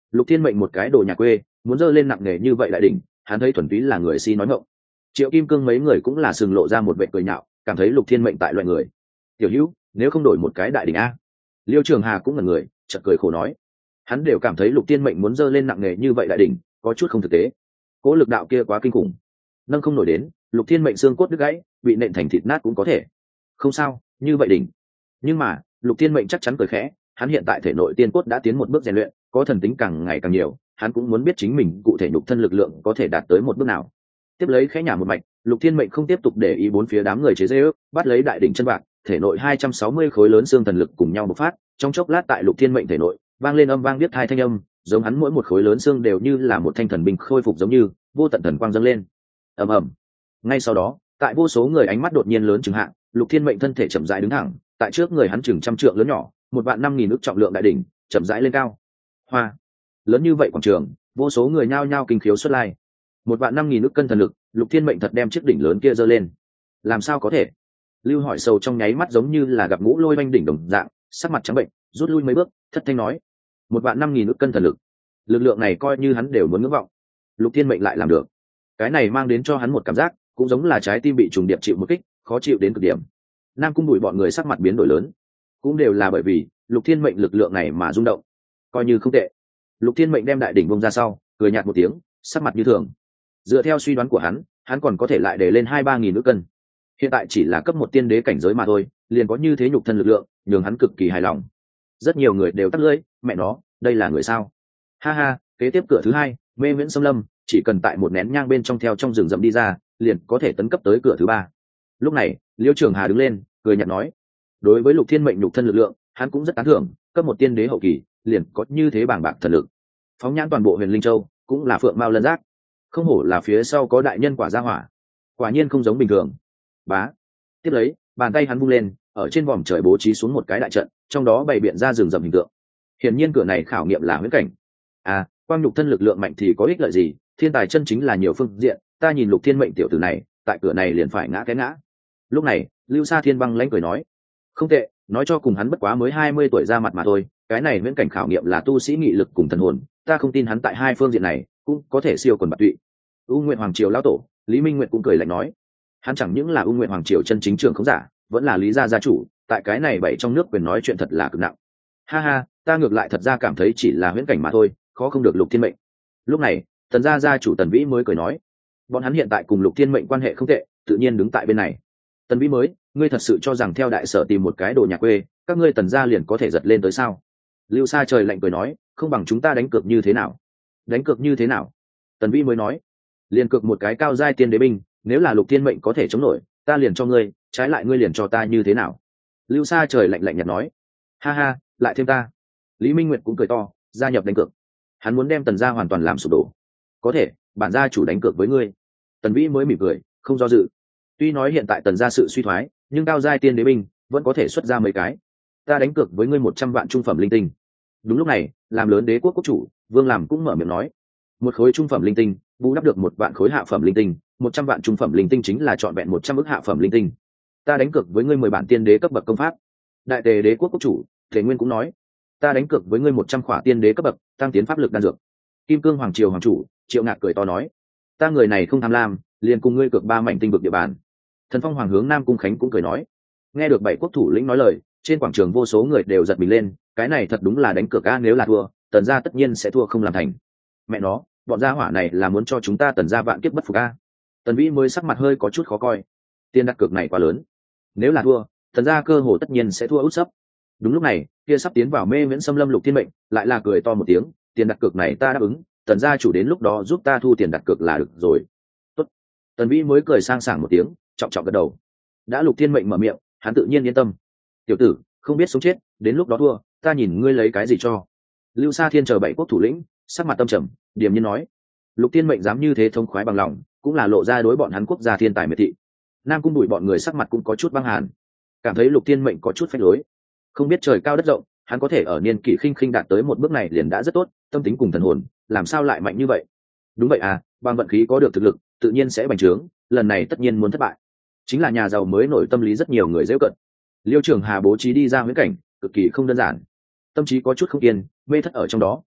Lục Thiên Mệnh một cái đồ nhà quê muốn dơ lên nặng nề như vậy đại đỉnh, hắn thấy thuần túy là người si nói ngọng. Triệu Kim Cương mấy người cũng là sừng lộ ra một vẻ cười nhạo, cảm thấy Lục Thiên Mệnh tại loại người. Tiểu Hữu, nếu không đổi một cái đại đỉnh a? Liêu Trường Hà cũng là người, chợt cười khổ nói. Hắn đều cảm thấy Lục Thiên Mệnh muốn dơ lên nặng nề như vậy đại đỉnh, có chút không thực tế. Cố lực đạo kia quá kinh khủng, nâng không nổi đến, Lục Thiên Mệnh xương cốt đứt gãy, bị nện thành thịt nát cũng có thể. Không sao, như vậy đỉnh. Nhưng mà, Lục Thiên Mệnh chắc chắn cười khẽ, hắn hiện tại thể nội tiên cốt đã tiến một bước rèn luyện, có thần tính càng ngày càng nhiều, hắn cũng muốn biết chính mình cụ thể nhục thân lực lượng có thể đạt tới một bước nào. Tiếp lấy khẽ nhả một mạch, Lục Thiên Mệnh không tiếp tục để ý bốn phía đám người chế giễu, bắt lấy đại đỉnh chân bạc, thể nội 260 khối lớn xương thần lực cùng nhau bộc phát, trong chốc lát tại Lục Thiên Mệnh thể nội, vang lên âm vang biết hai thanh âm, giống hắn mỗi một khối lớn xương đều như là một thanh thần binh khôi phục giống như, vô tận thần quang dâng lên. Ầm ầm. Ngay sau đó, tại vô số người ánh mắt đột nhiên lớn chừng hạn, Lục Thiên Mệnh thân thể chậm rãi đứng thẳng, tại trước người hắn chừng trăm trượng lớn nhỏ, 1.500.000 ức trọng lượng đại đỉnh, chậm rãi lên cao. Hoa, lớn như vậy quảng trường, vô số người nhao nhao kinh khiếu xuất lai. 1.500.000 ức cân thần lực, Lục Thiên Mệnh thật đem chiếc đỉnh lớn kia giơ lên. Làm sao có thể? Lưu Hỏi Sầu trong nháy mắt giống như là gặp ngũ lôi vanh đỉnh đồng dạng, sắc mặt trắng bệnh, rút lui mấy bước, thất thanh nói: 1.500.000 ức cân thần lực, lực lượng này coi như hắn đều muốn ngưỡng vọng. Lục Thiên Mệnh lại làm được. Cái này mang đến cho hắn một cảm giác, cũng giống là trái tim bị trùng điệp chịu một kích, khó chịu đến cực điểm. Nam Cung Bụi bọn người sắc mặt biến đổi lớn, cũng đều là bởi vì Lục Thiên Mệnh lực lượng này mà rung động. Coi như không tệ. Lục Thiên Mệnh đem đại đỉnh bông ra sau, cười nhạt một tiếng, sắc mặt như thường. Dựa theo suy đoán của hắn còn có thể lại để lên 2-3 nghìn ức cân. Hiện tại chỉ là cấp một tiên đế cảnh giới mà thôi, liền có như thế nhục thân lực lượng, nhường hắn cực kỳ hài lòng. Rất nhiều người đều tắt lưỡi, mẹ nó, đây là người sao? Ha ha, kế tiếp cửa thứ hai, Mê Viễn Xâm Lâm, chỉ cần tại một nén nhang bên trong theo trong rừng rậm đi ra, liền có thể tấn cấp tới cửa thứ ba. Lúc này, Liêu Trường Hà đứng lên, cười nhạt nói: đối với Lục Thiên Mệnh nhục thân lực lượng, hắn cũng rất tán thưởng, cấp một tiên đế hậu kỳ, liền có như thế bàng bạc thần lực. Phóng nhãn toàn bộ Huyền Linh Châu, cũng là phượng mao lân giác. Không hổ là phía sau có đại nhân quả gia hỏa, quả nhiên không giống bình thường. Bá. Tiếp lấy, bàn tay hắn vung lên, ở trên vòm trời bố trí xuống một cái đại trận, trong đó bày biện ra rừng rậm hình tượng. Hiển nhiên cửa này khảo nghiệm là huyễn cảnh. À, quang nhục thân lực lượng mạnh thì có ích lợi gì, thiên tài chân chính là nhiều phương diện, ta nhìn Lục Thiên Mệnh tiểu tử này, tại cửa này liền phải ngã cái ngã. Lúc này, Lưu Sa Thiên băng lãnh cười nói: không tệ, nói cho cùng hắn bất quá mới 20 tuổi ra mặt mà thôi, cái này huyễn cảnh khảo nghiệm là tu sĩ nghị lực cùng thần hồn, ta không tin hắn tại hai phương diện này cũng có thể siêu quần bạt tụy. U Nguyện Hoàng Triều lão tổ Lý Minh Nguyệt cũng cười lạnh nói: hắn chẳng những là U Nguyện Hoàng Triều chân chính trưởng không giả, vẫn là Lý gia gia chủ, tại cái này bảy trong nước quyền nói chuyện thật là cực nặng. Ha ha, ta ngược lại thật ra cảm thấy chỉ là huyễn cảnh mà thôi, khó không được Lục Thiên Mệnh. Lúc này, Tần gia gia chủ Tần Vĩ mới cười nói: bọn hắn hiện tại cùng Lục Thiên Mệnh quan hệ không tệ, tự nhiên đứng tại bên này. Tần Vĩ mới, ngươi thật sự cho rằng theo đại sở tìm một cái đồ nhà quê, các ngươi Tần gia liền có thể giật lên tới sao? Lưu Sa trời lạnh cười nói: không bằng chúng ta đánh cược như thế nào? Đánh cược như thế nào? Tần Vĩ mới nói: liền cược một cái cao giai tiên đế binh, nếu là Lục Thiên Mệnh có thể chống nổi, ta liền cho ngươi, trái lại ngươi liền cho ta như thế nào? Lưu Sa trời lạnh lạnh nhạt nói: ha ha, lại thêm ta. Lý Minh Nguyệt cũng cười to, gia nhập đánh cược. Hắn muốn đem Tần gia hoàn toàn làm sụp đổ. Có thể, bản gia chủ đánh cược với ngươi. Tần Vĩ mới mỉm cười, không do dự. Tuy nói hiện tại Tần gia sự suy thoái, nhưng cao giai tiên đế binh vẫn có thể xuất ra mấy cái. Ta đánh cược với ngươi 100 vạn trung phẩm linh tinh. Đúng lúc này, làm lớn đế quốc quốc chủ Vương Làm cũng mở miệng nói: một khối trung phẩm linh tinh bù đắp được 1 vạn khối hạ phẩm linh tinh, 100 vạn trung phẩm linh tinh chính là trọn vẹn 100 ức hạ phẩm linh tinh. Ta đánh cược với ngươi 10 bản tiên đế cấp bậc công pháp. Đại tề đế quốc quốc chủ Thể Nguyên cũng nói: ta đánh cược với ngươi 100 khỏa tiên đế cấp bậc tăng tiến pháp lực đan dược. Kim Cương Hoàng Triều hoàng chủ Triệu Ngạc cười to nói: ta người này không tham lam, liền cùng ngươi cược 3 mảnh tinh vực địa bàn. Thần Phong Hoàng hướng Nam Cung Khánh cũng cười nói: nghe được 7 quốc thủ lĩnh nói lời, trên quảng trường vô số người đều giật mình lên, cái này thật đúng là đánh cược a, nếu là thua, Tần gia tất nhiên sẽ thua không làm thành. Mẹ nó, bọn gia hỏa này là muốn cho chúng ta Tần gia vạn kiếp bất phục a. Tần Vĩ mới sắc mặt hơi có chút khó coi, tiền đặt cược này quá lớn, nếu là thua, Tần gia cơ hồ tất nhiên sẽ thua út sấp. Đúng lúc này, kia sắp tiến vào Mê Viễn Xâm Lâm Lục Thiên Mệnh lại là cười to một tiếng: tiền đặt cược này ta đáp ứng, Tần gia chủ đến lúc đó giúp ta thu tiền đặt cược là được rồi. Tốt. Tần Vĩ mới cười sang sảng một tiếng, trọng trọng gật đầu. Đã Lục Thiên Mệnh mở miệng, hắn tự nhiên yên tâm. Tiểu tử, không biết sống chết, đến lúc đó thua, ta nhìn ngươi lấy cái gì cho. Lưu Sa Thiên chờ 7 quốc thủ lĩnh, sắc mặt tâm trầm, điềm nhiên nói: Lục Thiên Mệnh dám như thế thông khoái bằng lòng, cũng là lộ ra đối bọn hắn quốc gia thiên tài miệt thị. Nam Cung Bụi bọn người sắc mặt cũng có chút băng hàn, cảm thấy Lục Thiên Mệnh có chút phách lối. Không biết trời cao đất rộng, hắn có thể ở niên kỷ khinh khinh đạt tới một bước này liền đã rất tốt, tâm tính cùng thần hồn, làm sao lại mạnh như vậy? Đúng vậy à, bằng vận khí có được thực lực, tự nhiên sẽ bành trướng, lần này tất nhiên muốn thất bại. Chính là nhà giàu mới nổi tâm lý rất nhiều người giễu cận. Liêu Trường Hà bố trí đi ra huyễn cảnh, cực kỳ không đơn giản. Tâm trí có chút không yên, mê thất ở trong đó,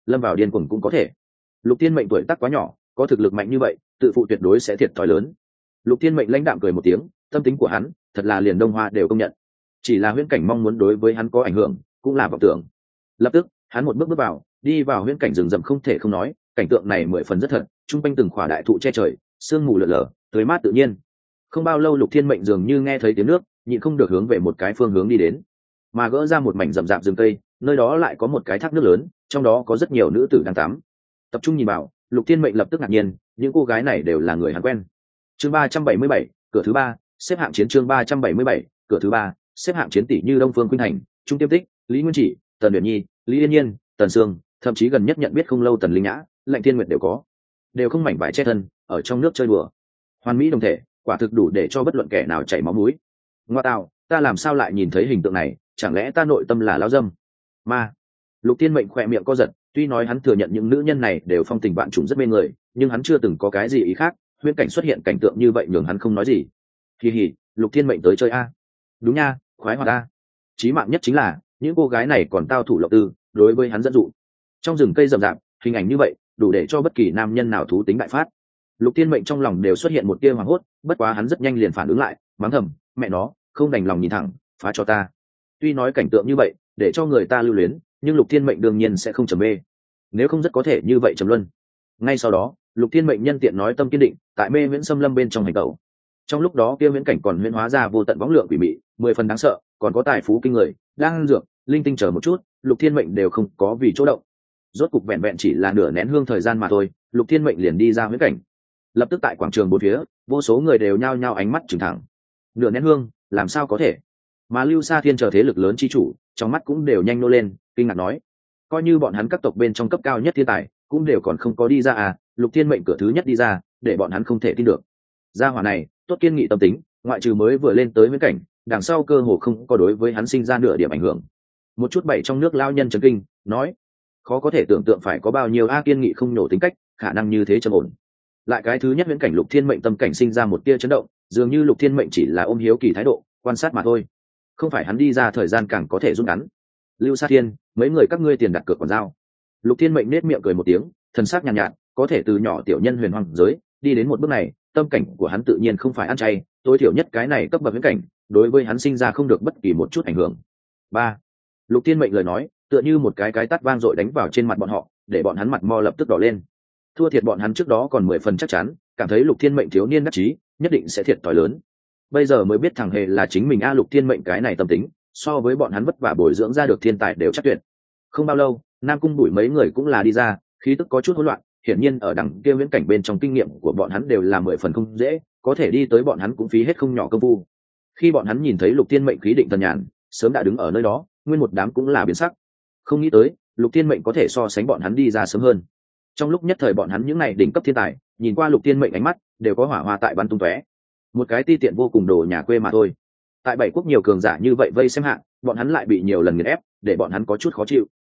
lâm vào điên cuồng cũng có thể. Lục Thiên Mệnh tuổi tác quá nhỏ, có thực lực mạnh như vậy, tự phụ tuyệt đối sẽ thiệt thòi lớn. Lục Thiên Mệnh lãnh đạm cười một tiếng, tâm tính của hắn thật là liền Đông Hoa đều công nhận. Chỉ là huyễn cảnh mong muốn đối với hắn có ảnh hưởng, cũng là vọng tưởng. Lập tức, hắn một bước bước vào, đi vào huyễn cảnh rừng rậm không thể không nói, cảnh tượng này mười phần rất thật, trung quanh từng khỏa đại thụ che trời, sương mù lờ lờ, tươi mát tự nhiên. Không bao lâu Lục Thiên Mệnh dường như nghe thấy tiếng nước, nhịn không được hướng về một cái phương hướng đi đến, mà gỡ ra một mảnh rậm rạp rừng cây, nơi đó lại có một cái thác nước lớn, trong đó có rất nhiều nữ tử đang tắm. Tập trung nhìn vào, Lục Thiên Mệnh lập tức ngạc nhiên, những cô gái này đều là người hắn quen. Chương 377, cửa thứ ba, xếp hạng chiến. Chương 377, cửa thứ ba, xếp hạng chiến tỷ như Đông Phương Khuynh Thành, Trung Tiêm Tích, Lý Nguyên Chỉ, Tần Uyển Nhi, Lý Yên Nhiên, Tần Sương, thậm chí gần nhất nhận biết không lâu Tần Linh Nhã, Lệnh Thiên Nguyệt đều có, đều không mảnh vải che thân, ở trong nước chơi đùa. Hoàn mỹ đồng thể, quả thực đủ để cho bất luận kẻ nào chảy máu mũi. Ngoa tạo, ta làm sao lại nhìn thấy hình tượng này, chẳng lẽ ta nội tâm là lão dâm? Ma. Lục Thiên Mệnh khỏe miệng co giật, tuy nói hắn thừa nhận những nữ nhân này đều phong tình vạn trùng rất mê người, nhưng hắn chưa từng có cái gì ý khác, huyễn cảnh xuất hiện cảnh tượng như vậy nhường hắn không nói gì. Kỳ hỉ, Lục Thiên Mệnh tới chơi a? Đúng nha, khoái hoạt a. Chí mạng nhất chính là những cô gái này còn tao thủ lộc tư, đối với hắn dẫn dụ. Trong rừng cây rậm rạp, hình ảnh như vậy đủ để cho bất kỳ nam nhân nào thú tính đại phát. Lục Thiên Mệnh trong lòng đều xuất hiện một tia hoảng hốt, bất quá hắn rất nhanh liền phản ứng lại, mắng thầm, mẹ nó, không đành lòng nhìn thẳng, phá cho ta. Tuy nói cảnh tượng như vậy để cho người ta lưu luyến, nhưng Lục Thiên Mệnh đương nhiên sẽ không trầm mê, nếu không rất có thể như vậy trầm luân. Ngay sau đó, Lục Thiên Mệnh nhân tiện nói tâm kiên định, tại mê viễn xâm lâm bên trong hành tẩu. Trong lúc đó kia viễn cảnh còn huyễn hóa ra vô tận võng lượng quỷ mị, 10 phần đáng sợ, còn có tài phú kinh người, đang dược, linh tinh chờ một chút, Lục Thiên Mệnh đều không có vì chỗ động. Rốt cục vẹn vẹn chỉ là nửa nén hương thời gian mà thôi, Lục Thiên Mệnh liền đi ra huyễn cảnh. Lập tức tại quảng trường bốn phía, vô số người đều nhao nhao ánh mắt trừng thẳng. Nửa nén hương, làm sao có thể? Mà Lưu Sa Thiên chờ thế lực lớn chi chủ, trong mắt cũng đều nhanh nô lên, kinh ngạc nói: coi như bọn hắn các tộc bên trong cấp cao nhất thiên tài, cũng đều còn không có đi ra à? Lục Thiên Mệnh cửa thứ nhất đi ra, để bọn hắn không thể tin được. Gia hỏa này, tốt kiên nghị tâm tính, ngoại trừ mới vừa lên tới huyễn cảnh, đằng sau cơ hồ không có đối với hắn sinh ra nửa điểm ảnh hưởng. Một chút bảy trong nước lao nhân chấn kinh, nói: khó có thể tưởng tượng phải có bao nhiêu a kiên nghị không nhổ tính cách, khả năng như thế trầm ổn. Lại cái thứ nhất huyễn cảnh Lục Thiên Mệnh tâm cảnh sinh ra một tia chấn động, dường như Lục Thiên Mệnh chỉ là ôm hiếu kỳ thái độ, quan sát mà thôi. Không phải hắn đi ra thời gian càng có thể rút ngắn. Lưu Sa Thiên, mấy người các ngươi tiền đặt cược còn giao. Lục Thiên Mệnh nết miệng cười một tiếng, thần sắc nhàn nhạt, có thể từ nhỏ tiểu nhân huyền hoàng giới đi đến một bước này, tâm cảnh của hắn tự nhiên không phải ăn chay, tối thiểu nhất cái này cấp bậc huyễn cảnh, đối với hắn sinh ra không được bất kỳ một chút ảnh hưởng. Ba. Lục Thiên Mệnh lời nói, tựa như một cái tát vang dội đánh vào trên mặt bọn họ, để bọn hắn mặt mo lập tức đỏ lên. Thua thiệt bọn hắn trước đó còn 10 phần chắc chắn, cảm thấy Lục Thiên Mệnh thiếu niên đắc chí, nhất định sẽ thiệt thòi lớn. Bây giờ mới biết thằng hề là chính mình a. Lục Thiên Mệnh cái này tâm tính, so với bọn hắn vất vả bồi dưỡng ra được thiên tài đều chắc tuyệt. Không bao lâu, Nam Cung Bụi mấy người cũng là đi ra, khí tức có chút hỗn loạn, hiển nhiên ở đằng kia viễn cảnh bên trong kinh nghiệm của bọn hắn đều là 10 phần không dễ, có thể đi tới bọn hắn cũng phí hết không nhỏ công phu. Khi bọn hắn nhìn thấy Lục Thiên Mệnh khí định thần nhàn, sớm đã đứng ở nơi đó, nguyên một đám cũng là biến sắc. Không nghĩ tới, Lục Thiên Mệnh có thể so sánh bọn hắn đi ra sớm hơn. Trong lúc nhất thời bọn hắn những này đỉnh cấp thiên tài, nhìn qua Lục Thiên Mệnh ánh mắt đều có hỏa hoa tại bắn tung tóe. Một cái ti tiện vô cùng đồ nhà quê mà thôi. Tại bảy quốc nhiều cường giả như vậy vây xem hạng, bọn hắn lại bị nhiều lần nghiền ép, để bọn hắn có chút khó chịu.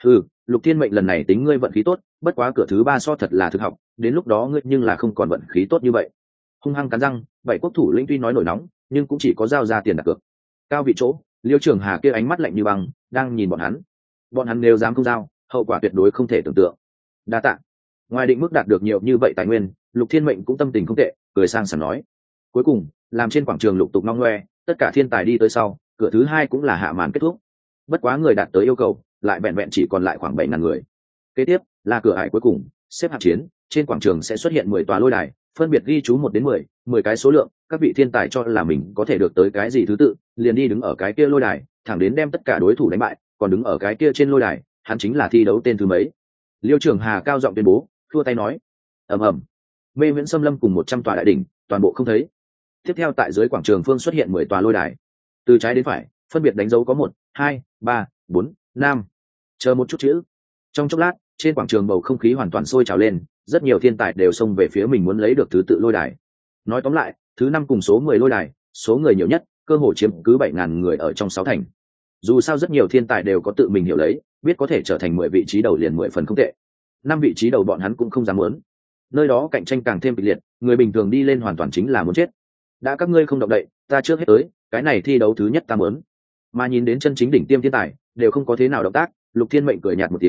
Lục Thiên Mệnh lần này tính ngươi vận khí tốt, bất quá cửa thứ ba so thật là thực học, đến lúc đó ngươi nhưng là không còn vận khí tốt như vậy. Hung hăng cắn răng, bảy quốc thủ lĩnh tuy nói nổi nóng, nhưng cũng chỉ có giao ra tiền đặt cược. Cao vị chỗ, Liêu Trường Hà kia ánh mắt lạnh như băng, đang nhìn bọn hắn nếu dám không giao, hậu quả tuyệt đối không thể tưởng tượng. Đa tạ. Ngoài định mức đạt được nhiều như vậy tài nguyên, Lục Thiên Mệnh cũng tâm tình không tệ, cười sang sảng nói. Cuối cùng, làm trên quảng trường lục tục ngong ngoe, tất cả thiên tài đi tới sau, cửa thứ hai cũng là hạ màn kết thúc. Bất quá người đạt tới yêu cầu, lại vẹn vẹn chỉ còn lại khoảng 7.000 người. Kế tiếp là cửa ải cuối cùng, xếp hạng chiến, trên quảng trường sẽ xuất hiện 10 tòa lôi đài, phân biệt ghi chú 1 đến 10 cái số lượng, các vị thiên tài cho là mình có thể được tới cái gì thứ tự, liền đi đứng ở cái kia lôi đài, thẳng đến đem tất cả đối thủ đánh bại, còn đứng ở cái kia trên lôi đài, hắn chính là thi đấu tên thứ mấy. Liêu Trường Hà cao giọng tuyên bố, thua tay nói: ầm ầm. Mê Viễn Xâm Lâm cùng 100 tòa đại đỉnh, toàn bộ không thấy. Tiếp theo tại dưới quảng trường phương xuất hiện 10 tòa lôi đài, từ trái đến phải phân biệt đánh dấu có 1, 2, 3, 4, 5. Chờ một chút chữ. Trong chốc lát, trên quảng trường bầu không khí hoàn toàn sôi trào lên, rất nhiều thiên tài đều xông về phía mình muốn lấy được thứ tự lôi đài. Nói tóm lại, thứ 5 cùng số 10 lôi đài, số người nhiều nhất, cơ hội chiếm cứ 7.000 người ở trong 6 thành. Dù sao rất nhiều thiên tài đều có tự mình hiểu lấy, biết có thể trở thành 10 vị trí đầu liền 10 phần không tệ. 5 vị trí đầu bọn hắn cũng không dám muốn. Nơi đó cạnh tranh càng thêm kịch liệt, người bình thường đi lên hoàn toàn chính là muốn chết. Đã các ngươi không động đậy, ta trước hết tới, cái này thi đấu thứ nhất ta muốn. Mà nhìn đến chân chính đỉnh tiêm thiên tài, đều không có thế nào động tác, Lục Thiên Mệnh cười nhạt một tiếng,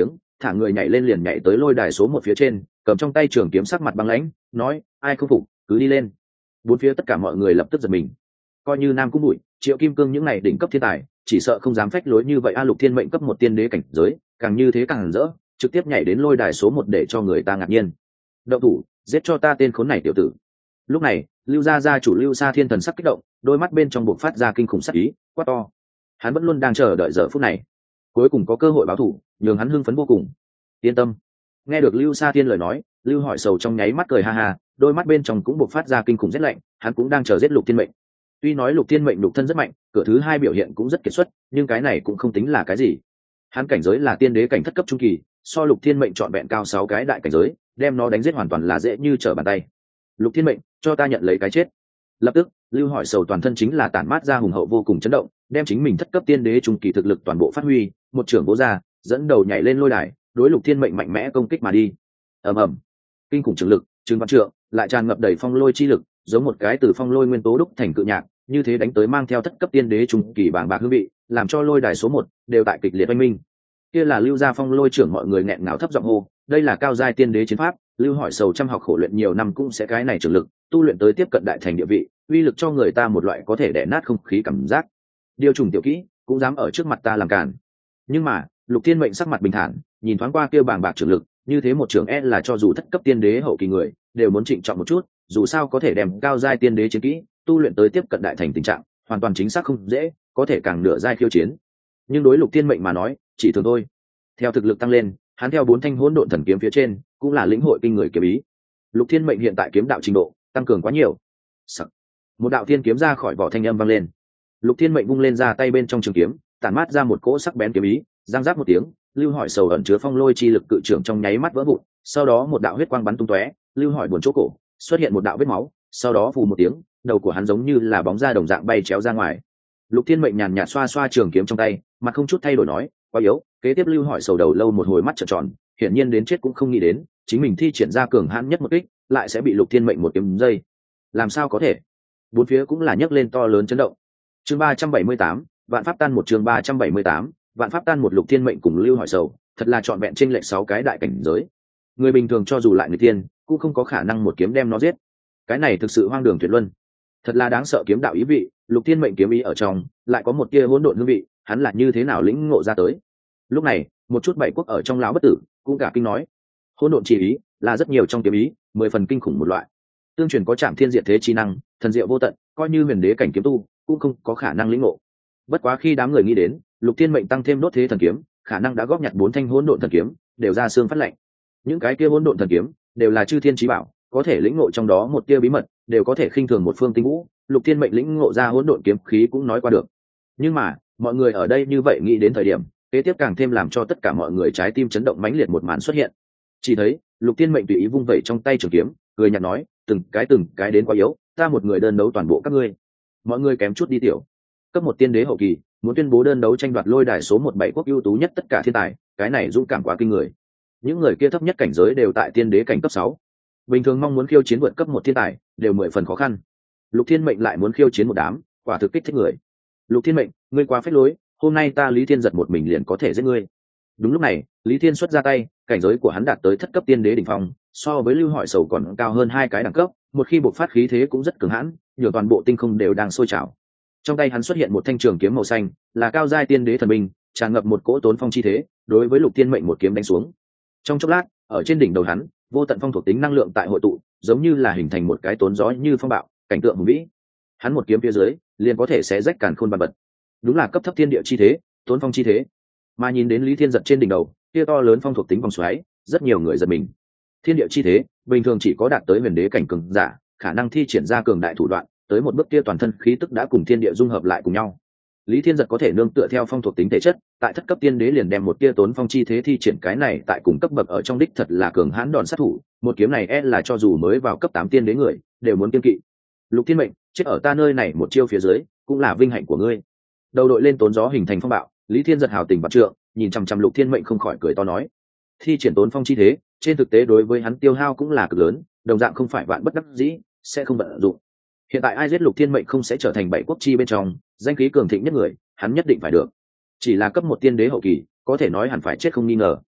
thả người nhảy lên liền nhảy tới lôi đài số 1 phía trên, cầm trong tay trường kiếm, sắc mặt băng lãnh nói: ai không phục cứ đi lên. Bốn phía tất cả mọi người lập tức giật mình. Coi như Nam Cung Bụi, Triệu Kim Cương những này đỉnh cấp thiên tài, chỉ sợ không dám phách lối như vậy. Lục Thiên Mệnh cấp 1 tiên đế cảnh giới, càng như thế càng rỡ, trực tiếp nhảy đến lôi đài số 1 để cho người ta ngạc nhiên. Động thủ, giết cho ta tên khốn này tiểu tử. Lúc này, Lưu gia chủ Lưu Sa Thiên thần sắc kích động, đôi mắt bên trong bộc phát ra kinh khủng sắc ý, quát to. Hắn vẫn luôn đang chờ đợi giờ phút này, cuối cùng có cơ hội báo thù, nhường hắn hưng phấn vô cùng. Yên tâm. Nghe được Lưu Sa Thiên lời nói, Lưu Hỏi Sầu trong nháy mắt cười ha ha, đôi mắt bên trong cũng bộc phát ra kinh khủng rét lạnh, hắn cũng đang chờ giết Lục Thiên Mệnh. Tuy nói Lục Thiên Mệnh đục thân rất mạnh, cửa thứ 2 biểu hiện cũng rất kiệt xuất, nhưng cái này cũng không tính là cái gì. Hắn cảnh giới là tiên đế cảnh thất cấp trung kỳ, so Lục Thiên Mệnh trọn vẹn cao 6 cái đại cảnh giới, đem nó đánh giết hoàn toàn là dễ như trở bàn tay. Lục Thiên Mệnh, cho ta nhận lấy cái chết. Lập tức, Lưu Hỏi Sầu toàn thân chính là tản mát ra hùng hậu vô cùng chấn động, đem chính mình thất cấp tiên đế trung kỳ thực lực toàn bộ phát huy, một trưởng vỗ ra, dẫn đầu nhảy lên lôi đài, đối Lục Thiên Mệnh mạnh mẽ công kích mà đi. Ầm ầm, kinh khủng trường lực, trường văn trượng, lại tràn ngập đầy phong lôi chi lực, giống một cái từ phong lôi nguyên tố đúc thành cự nhạc, như thế đánh tới mang theo thất cấp tiên đế trung kỳ bàng bạc hương vị, làm cho lôi đài số 1 đều tại kịch liệt oanh minh. Kia là Lưu gia phong lôi trưởng, mọi người nghẹn ngào thấp giọng hô, đây là cao giai tiên đế chiến pháp. Lưu Hỏi Sầu chăm học khổ luyện nhiều năm cũng sẽ cái này trường lực, tu luyện tới tiếp cận đại thành địa vị, uy lực cho người ta một loại có thể đè nát không khí cảm giác. Điều trùng tiểu kỹ cũng dám ở trước mặt ta làm cản. Nhưng mà Lục Thiên Mệnh sắc mặt bình thản, nhìn thoáng qua kia bàng bạc trường lực, như thế một trường là cho dù thất cấp tiên đế hậu kỳ người đều muốn trịnh trọng một chút, dù sao có thể đem cao giai tiên đế chiến kỹ tu luyện tới tiếp cận đại thành tình trạng, hoàn toàn chính xác không dễ, có thể càng nửa giai khiêu chiến. Nhưng đối Lục Thiên Mệnh mà nói, chỉ thường thôi. Theo thực lực tăng lên, hắn theo 4 thanh hỗn độn thần kiếm phía trên, cũng là lĩnh hội kinh người kiếm ý. Lục Thiên Mệnh hiện tại kiếm đạo trình độ tăng cường quá nhiều. Sắc. Một đạo thiên kiếm ra khỏi vỏ, thanh âm vang lên. Lục Thiên Mệnh vung lên ra tay bên trong trường kiếm, tản mát ra một cỗ sắc bén kiếm ý, giang giáp một tiếng, Lưu Hỏi Sầu ẩn chứa phong lôi chi lực cự trưởng trong nháy mắt vỡ vụn, sau đó một đạo huyết quang bắn tung tóe, Lưu Hỏi buồn chỗ cổ, xuất hiện một đạo vết máu, sau đó phù một tiếng, đầu của hắn giống như là bóng da đồng dạng bay chéo ra ngoài. Lục Thiên Mệnh nhàn nhạt xoa xoa trường kiếm trong tay, mặt không chút thay đổi nói, quá yếu. Kế tiếp Lưu Hỏi Sầu đầu lâu một hồi mắt trợn tròn, hiển nhiên đến chết cũng không nghĩ đến, chính mình thi triển ra cường hãn nhất một kích, lại sẽ bị Lục Thiên Mệnh một kiếm dây. Làm sao có thể? Bốn phía cũng là nhấc lên to lớn chấn động. Chương 378, vạn pháp tan một. Chương 378, vạn pháp tan một. Lục Thiên Mệnh cùng Lưu Hỏi Sầu, thật là trọn vẹn chênh lệch 6 cái đại cảnh giới. Người bình thường cho dù lại người tiên, cũng không có khả năng một kiếm đem nó giết. Cái này thực sự hoang đường tuyệt luân. Thật là đáng sợ kiếm đạo ý vị, Lục Thiên Mệnh kiếm ý ở trong, lại có một tia hỗn độn hương vị, hắn là như thế nào lĩnh ngộ ra tới. Lúc này, một chút bảy quốc ở trong lão bất tử, cũng cả kinh nói, hỗn độn chỉ ý là rất nhiều trong kiếm ý, 10 phần kinh khủng một loại. Tương truyền có Trảm Thiên Diệt Thế chi năng, thần diệu vô tận, coi như huyền đế cảnh kiếm tu, cũng không có khả năng lĩnh ngộ. Bất quá khi đám người nghĩ đến, Lục Thiên Mệnh tăng thêm đốt thế thần kiếm, khả năng đã góp nhặt 4 thanh hỗn độn thần kiếm, đều ra xương phát lạnh. Những cái kia hỗn độn thần kiếm, đều là chư thiên chí bảo, có thể lĩnh ngộ trong đó một tia bí mật, đều có thể khinh thường một phương tinh vũ. Lục Thiên Mệnh lĩnh ngộ ra hỗn độn kiếm khí cũng nói qua được. Nhưng mà, mọi người ở đây như vậy nghĩ đến thời điểm, kế tiếp càng thêm làm cho tất cả mọi người trái tim chấn động mãnh liệt một màn xuất hiện. Chỉ thấy, Lục Thiên Mệnh tùy ý vung vẩy trong tay trường kiếm, cười nhạt nói, từng cái đến quá yếu, ta một người đơn đấu toàn bộ các ngươi. Mọi người kém chút đi tiểu. Cấp 1 tiên đế hậu kỳ, muốn tuyên bố đơn đấu tranh đoạt lôi đài số 1 7 quốc ưu tú nhất tất cả thiên tài, cái này dũng cảm quá kinh người. Những người kia thấp nhất cảnh giới đều tại tiên đế cảnh cấp 6. Bình thường mong muốn khiêu chiến vượt cấp 1 thiên tài, đều 10 phần khó khăn. Lục Thiên Mệnh lại muốn khiêu chiến một đám, quả thực kích thích người. Lục Thiên Mệnh, ngươi quá phế lối, hôm nay ta Lý Thiên giật một mình liền có thể giết ngươi. Đúng lúc này, Lý Thiên xuất ra tay, cảnh giới của hắn đạt tới thất cấp tiên đế đỉnh phong, so với Lưu Hỏi Sầu còn cao hơn 2 cái đẳng cấp, một khi bộc phát khí thế cũng rất cường hãn, nhiều toàn bộ tinh không đều đang sôi trào. Trong tay hắn xuất hiện một thanh trường kiếm màu xanh, là cao giai tiên đế thần binh, tràn ngập một cỗ tốn phong chi thế, đối với Lục Thiên Mệnh một kiếm đánh xuống. Trong chốc lát, ở trên đỉnh đầu hắn, vô tận phong thuộc tính năng lượng tại hội tụ, giống như là hình thành một cái tốn gió như phong bạo, cảnh tượng hùng vĩ. Hắn một kiếm phía dưới, liền có thể xé rách càn khôn vạn vật. Đúng là cấp thấp thiên địa chi thế, tốn phong chi thế. Mà nhìn đến Lý Thiên giật trên đỉnh đầu, kia to lớn phong thuộc tính vòng xoáy, rất nhiều người giật mình. Thiên địa chi thế, bình thường chỉ có đạt tới huyền đế cảnh cường giả, khả năng thi triển ra cường đại thủ đoạn, tới một bước kia toàn thân khí tức đã cùng thiên địa dung hợp lại cùng nhau. Lý Thiên giật có thể nương tựa theo phong thuộc tính thể chất, tại thất cấp tiên đế liền đem một tia tốn phong chi thế thi triển, cái này tại cùng cấp bậc ở trong đích thật là cường hãn đòn sát thủ, một kiếm này là cho dù mới vào cấp 8 tiên đế người, đều muốn kiêng kỵ. Lục Thiên Mệnh, chết ở ta nơi này một chiêu phía dưới, cũng là vinh hạnh của ngươi. Đầu đội lên tốn gió hình thành phong bạo, Lý Thiên giật hào tình bạc trượng, nhìn chằm chằm Lục Thiên Mệnh không khỏi cười to nói: thi triển tốn phong chi thế, trên thực tế đối với hắn tiêu hao cũng là cực lớn, đồng dạng không phải vạn bất đắc dĩ, sẽ không vận dụng. Hiện tại ai giết Lục Thiên Mệnh không sẽ trở thành 7 quốc chi bên trong danh khí cường thịnh nhất người, hắn nhất định phải được. Chỉ là cấp 1 tiên đế hậu kỳ, có thể nói hẳn phải chết không nghi ngờ.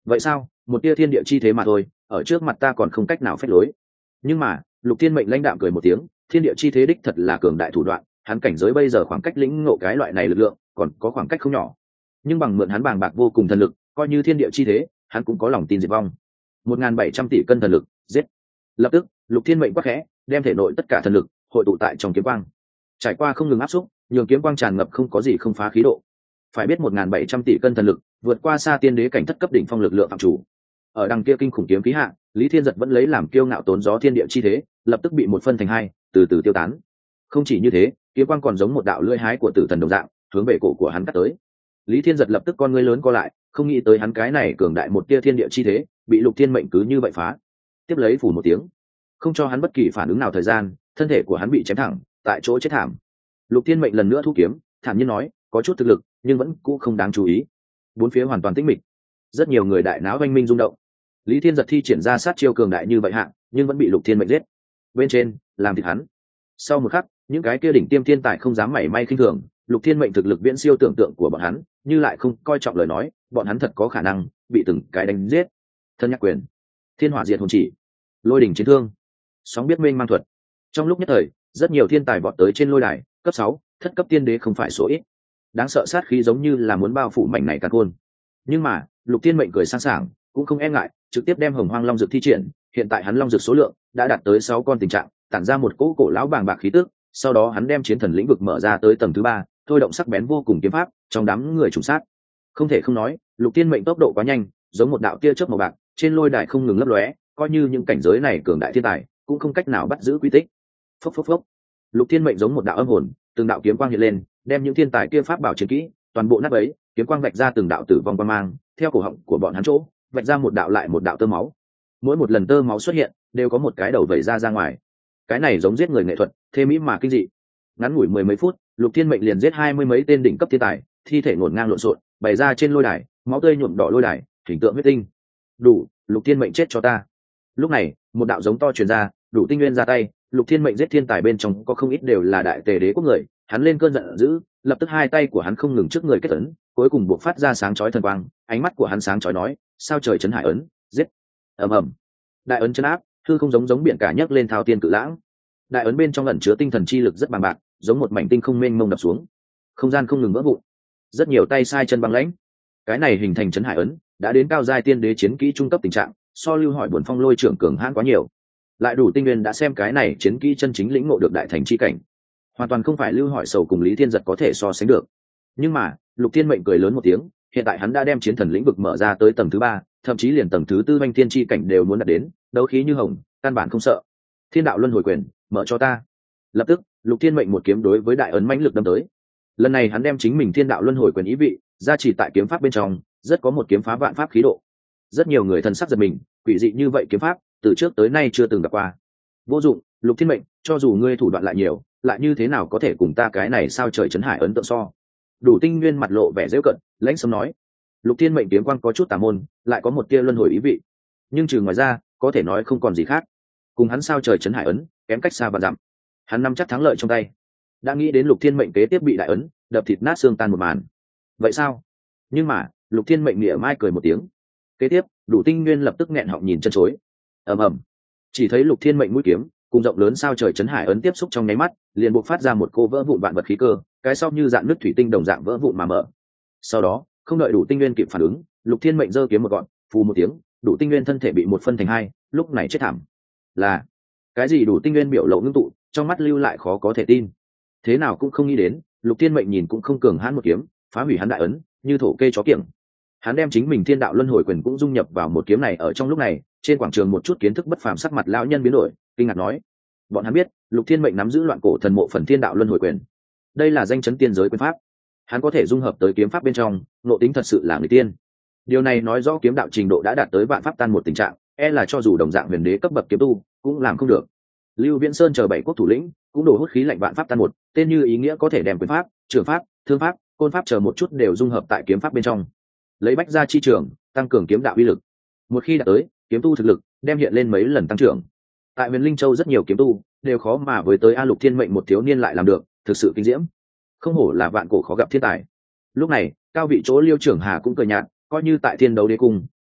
vậy sao, một tia thiên địa chi thế mà thôi, ở trước mặt ta còn không cách nào phép lối. Nhưng mà Lục Thiên Mệnh lãnh đạm cười một tiếng, thiên địa chi thế đích thật là cường đại thủ đoạn, hắn cảnh giới bây giờ khoảng cách lĩnh ngộ cái loại này lực lượng còn có khoảng cách không nhỏ, nhưng bằng mượn hắn bàng bạc vô cùng thần lực, coi như thiên địa chi thế hắn cũng có lòng tin diệt vong. 1.700 tỷ cân thần lực, giết. Lập tức Lục Thiên Mệnh quát khẽ, đem thể nội tất cả thần lực hội tụ tại trong kiếm quang, trải qua không ngừng áp xúc, nhường kiếm quang tràn ngập không có gì không phá khí độ. Phải biết 1.700 tỷ cân thần lực vượt qua xa tiên đế cảnh thất cấp đỉnh phong lực lượng phạm chủ. Ở đằng kia kinh khủng kiếm khí hạ, Lý Thiên Giật vẫn lấy làm kiêu ngạo tốn gió thiên địa chi thế, lập tức bị một phân thành hai, từ từ tiêu tán. Không chỉ như thế, kiếm quang còn giống một đạo lưỡi hái của tử thần đồng dạng, hướng về cổ của hắn cắt tới. Lý Thiên Giật lập tức con ngươi lớn co lại, không nghĩ tới hắn cái này cường đại một tia thiên địa chi thế, bị Lục Thiên Mệnh cứ như vậy phá. Tiếp lấy phủ một tiếng, không cho hắn bất kỳ phản ứng nào thời gian, thân thể của hắn bị chém thẳng, tại chỗ chết thảm. Lục Thiên Mệnh lần nữa thu kiếm, thản nhiên nói, có chút thực lực, nhưng vẫn cũ không đáng chú ý. Bốn phía hoàn toàn tĩnh mịch, rất nhiều người đại náo oanh minh rung động. Lý Thiên Giật thi triển ra sát chiêu cường đại như vậy hạng, nhưng vẫn bị Lục Thiên Mệnh giết. Bên trên làm thịt hắn. Sau một khắc, những cái kia đỉnh tiêm thiên tài không dám mảy may khinh thường, Lục Thiên Mệnh thực lực viễn siêu tưởng tượng của bọn hắn, như lại không coi trọng lời nói, bọn hắn thật có khả năng bị từng cái đánh giết. Thân nhắc quyền, thiên hỏa diệt hồn chỉ, lôi đỉnh chiến thương, sóng biết mênh mang thuật. Trong lúc nhất thời, rất nhiều thiên tài vọt tới trên lôi đài, cấp 6, thất cấp tiên đế không phải số ít. Đáng sợ sát khí giống như là muốn bao phủ mảnh này cả côn. Nhưng mà Lục Thiên Mệnh cười sang sảng, cũng không e ngại, trực tiếp đem Hồng Hoang Long Dược thi triển. Hiện tại hắn long dược số lượng đã đạt tới 6 con, tình trạng tản ra một cỗ cổ lão bàng bạc khí tức. Sau đó hắn đem chiến thần lĩnh vực mở ra tới tầng thứ 3, thôi động sắc bén vô cùng kiếm pháp trong đám người trùng sát. Không thể không nói, Lục Thiên Mệnh tốc độ quá nhanh, giống một đạo tia chớp màu bạc trên lôi đài không ngừng lấp lóe, coi như những cảnh giới này cường đại thiên tài cũng không cách nào bắt giữ quy tích. Phốc phốc phốc, Lục Thiên Mệnh giống một đạo âm hồn, từng đạo kiếm quang hiện lên, đem những thiên tài kia pháp bảo chiến kỹ toàn bộ nát bấy, kiếm quang vạch ra từng đạo tử vong quang mang, theo cổ họng của bọn hắn chỗ vạch ra một đạo lại một đạo tơ máu. Mỗi một lần tơ máu xuất hiện đều có một cái đầu vẩy ra ngoài. Cái này giống giết người nghệ thuật, thê mỹ mà kinh dị. Ngắn ngủi mười mấy phút, Lục Thiên Mệnh liền giết 20 mấy tên đỉnh cấp thiên tài, thi thể ngổn ngang lộn xộn bày ra trên lôi đài, máu tươi nhuộm đỏ lôi đài, hình tượng huyết tinh. Đủ, Lục Thiên Mệnh chết cho ta. Lúc này một đạo giống to truyền ra, Đủ Tinh Nguyên ra tay. Lục Thiên Mệnh giết thiên tài bên trong có không ít đều là đại tề đế quốc người, hắn lên cơn giận dữ, lập tức hai tay của hắn không ngừng trước người kết ấn, cuối cùng buộc phát ra sáng chói thần quang, ánh mắt của hắn sáng chói nói, sao trời chấn hải ấn, giết. Ầm ầm, đại ấn chấn áp, hư không giống biển cả nhấc lên thao tiên cự lãng. Đại ấn bên trong ẩn chứa tinh thần chi lực rất bằng bạc, giống một mảnh tinh không mênh mông đập xuống, không gian không ngừng vỡ vụn, rất nhiều tay sai chân băng lãnh. Cái này hình thành chấn hải ấn đã đến cao giai tiên đế chiến kỹ trung cấp tình trạng, so Lưu Hỏi Buồn Phong Lôi trưởng cường hãn quá nhiều. Lại Đủ Tinh Nguyên đã xem cái này chiến kỹ chân chính lĩnh ngộ được đại thành chi cảnh, hoàn toàn không phải Lưu Hỏi Sầu cùng Lý Thiên Giật có thể so sánh được. Nhưng mà Lục Thiên Mệnh cười lớn một tiếng, hiện tại hắn đã đem chiến thần lĩnh vực mở ra tới tầng thứ 3, thậm chí liền tầng thứ 4 Vanh Thiên chi cảnh đều muốn đạt đến, đấu khí như hồng, căn bản không sợ. Thiên đạo luân hồi quyền, mở cho ta. Lập tức Lục Thiên Mệnh một kiếm đối với đại ấn mãnh lực đâm tới. Lần này hắn đem chính mình thiên đạo luân hồi quyền ý vị gia trì tại kiếm pháp bên trong, rất có một kiếm phá vạn pháp khí độ. Rất nhiều người thần sắc giật mình, quỷ dị như vậy kiếm pháp từ trước tới nay chưa từng gặp qua. Vô dụng, Lục Thiên Mệnh, cho dù ngươi thủ đoạn lại nhiều, lại như thế nào có thể cùng ta cái này sao trời chấn hải ấn tượng so. Đủ Tinh Nguyên mặt lộ vẻ giễu cận, lãnh sấm nói. Lục Thiên Mệnh kiếm quang có chút tà môn, lại có một tia luân hồi ý vị, nhưng trừ ngoài ra có thể nói không còn gì khác. Cùng hắn sao trời chấn hải ấn kém cách xa vạn dặm. Hắn nắm chắc thắng lợi trong tay, đã nghĩ đến Lục Thiên Mệnh kế tiếp bị đại ấn đập thịt nát xương tan một màn. Vậy sao? Nhưng mà Lục Thiên Mệnh mỉa mai cười một tiếng. Kế tiếp Đủ Tinh Nguyên lập tức nghẹn họng nhìn chân chối. Ầm ầm, chỉ thấy Lục Thiên Mệnh mũi kiếm cùng rộng lớn sao trời chấn hải ấn tiếp xúc trong nháy mắt, liền bộc phát ra một cô vỡ vụn vạn vật khí cơ, cái sau như dạng nước thủy tinh đồng dạng vỡ vụn mà mở. Sau đó không đợi Đủ Tinh Nguyên kịp phản ứng, Lục Thiên Mệnh giơ kiếm một gọn, phù một tiếng, Đủ Tinh Nguyên thân thể bị một phân thành hai, lúc này chết thảm. Là cái gì? Đủ Tinh Nguyên biểu lộ ngưng tụ, trong mắt lưu lại khó có thể tin. Thế nào cũng không nghĩ đến, Lục Thiên Mệnh nhìn cũng không cường hãn một kiếm phá hủy hắn đại ấn, như thổ kê chó kiểng. Hắn đem chính mình thiên đạo luân hồi quyền cũng dung nhập vào một kiếm này. Ở trong lúc này, trên quảng trường một chút kiến thức bất phàm sắc mặt lão nhân biến đổi, kinh ngạc nói: bọn hắn biết Lục Thiên Mệnh nắm giữ loạn cổ thần mộ phần thiên đạo luân hồi quyền, đây là danh chấn tiên giới quyền pháp, hắn có thể dung hợp tới kiếm pháp bên trong, nội tính thật sự là người tiên. Điều này nói rõ kiếm đạo trình độ đã đạt tới vạn pháp tan một tình trạng, e là cho dù đồng dạng huyền đế cấp bậc kiếm tu cũng làm không được. Lưu Viễn Sơn chờ 7 quốc thủ lĩnh cũng đổ hút khí lạnh vạn pháp tan một, tên như ý nghĩa có thể đem quyền pháp, trường pháp, thương pháp, côn pháp chờ một chút đều dung hợp tại kiếm pháp bên trong, lấy bách gia chi trường tăng cường kiếm đạo uy lực. Một khi đạt tới, kiếm tu thực lực đem hiện lên mấy lần tăng trưởng. Tại Huyền Linh Châu rất nhiều kiếm tu đều khó mà với tới A Lục Thiên Mệnh một thiếu niên lại làm được, thực sự kinh diễm, không hổ là vạn cổ khó gặp thiên tài. Lúc này cao vị chỗ Liêu Trưởng Hà cũng cười nhạt, coi như tại Thiên Đấu Đế Cung,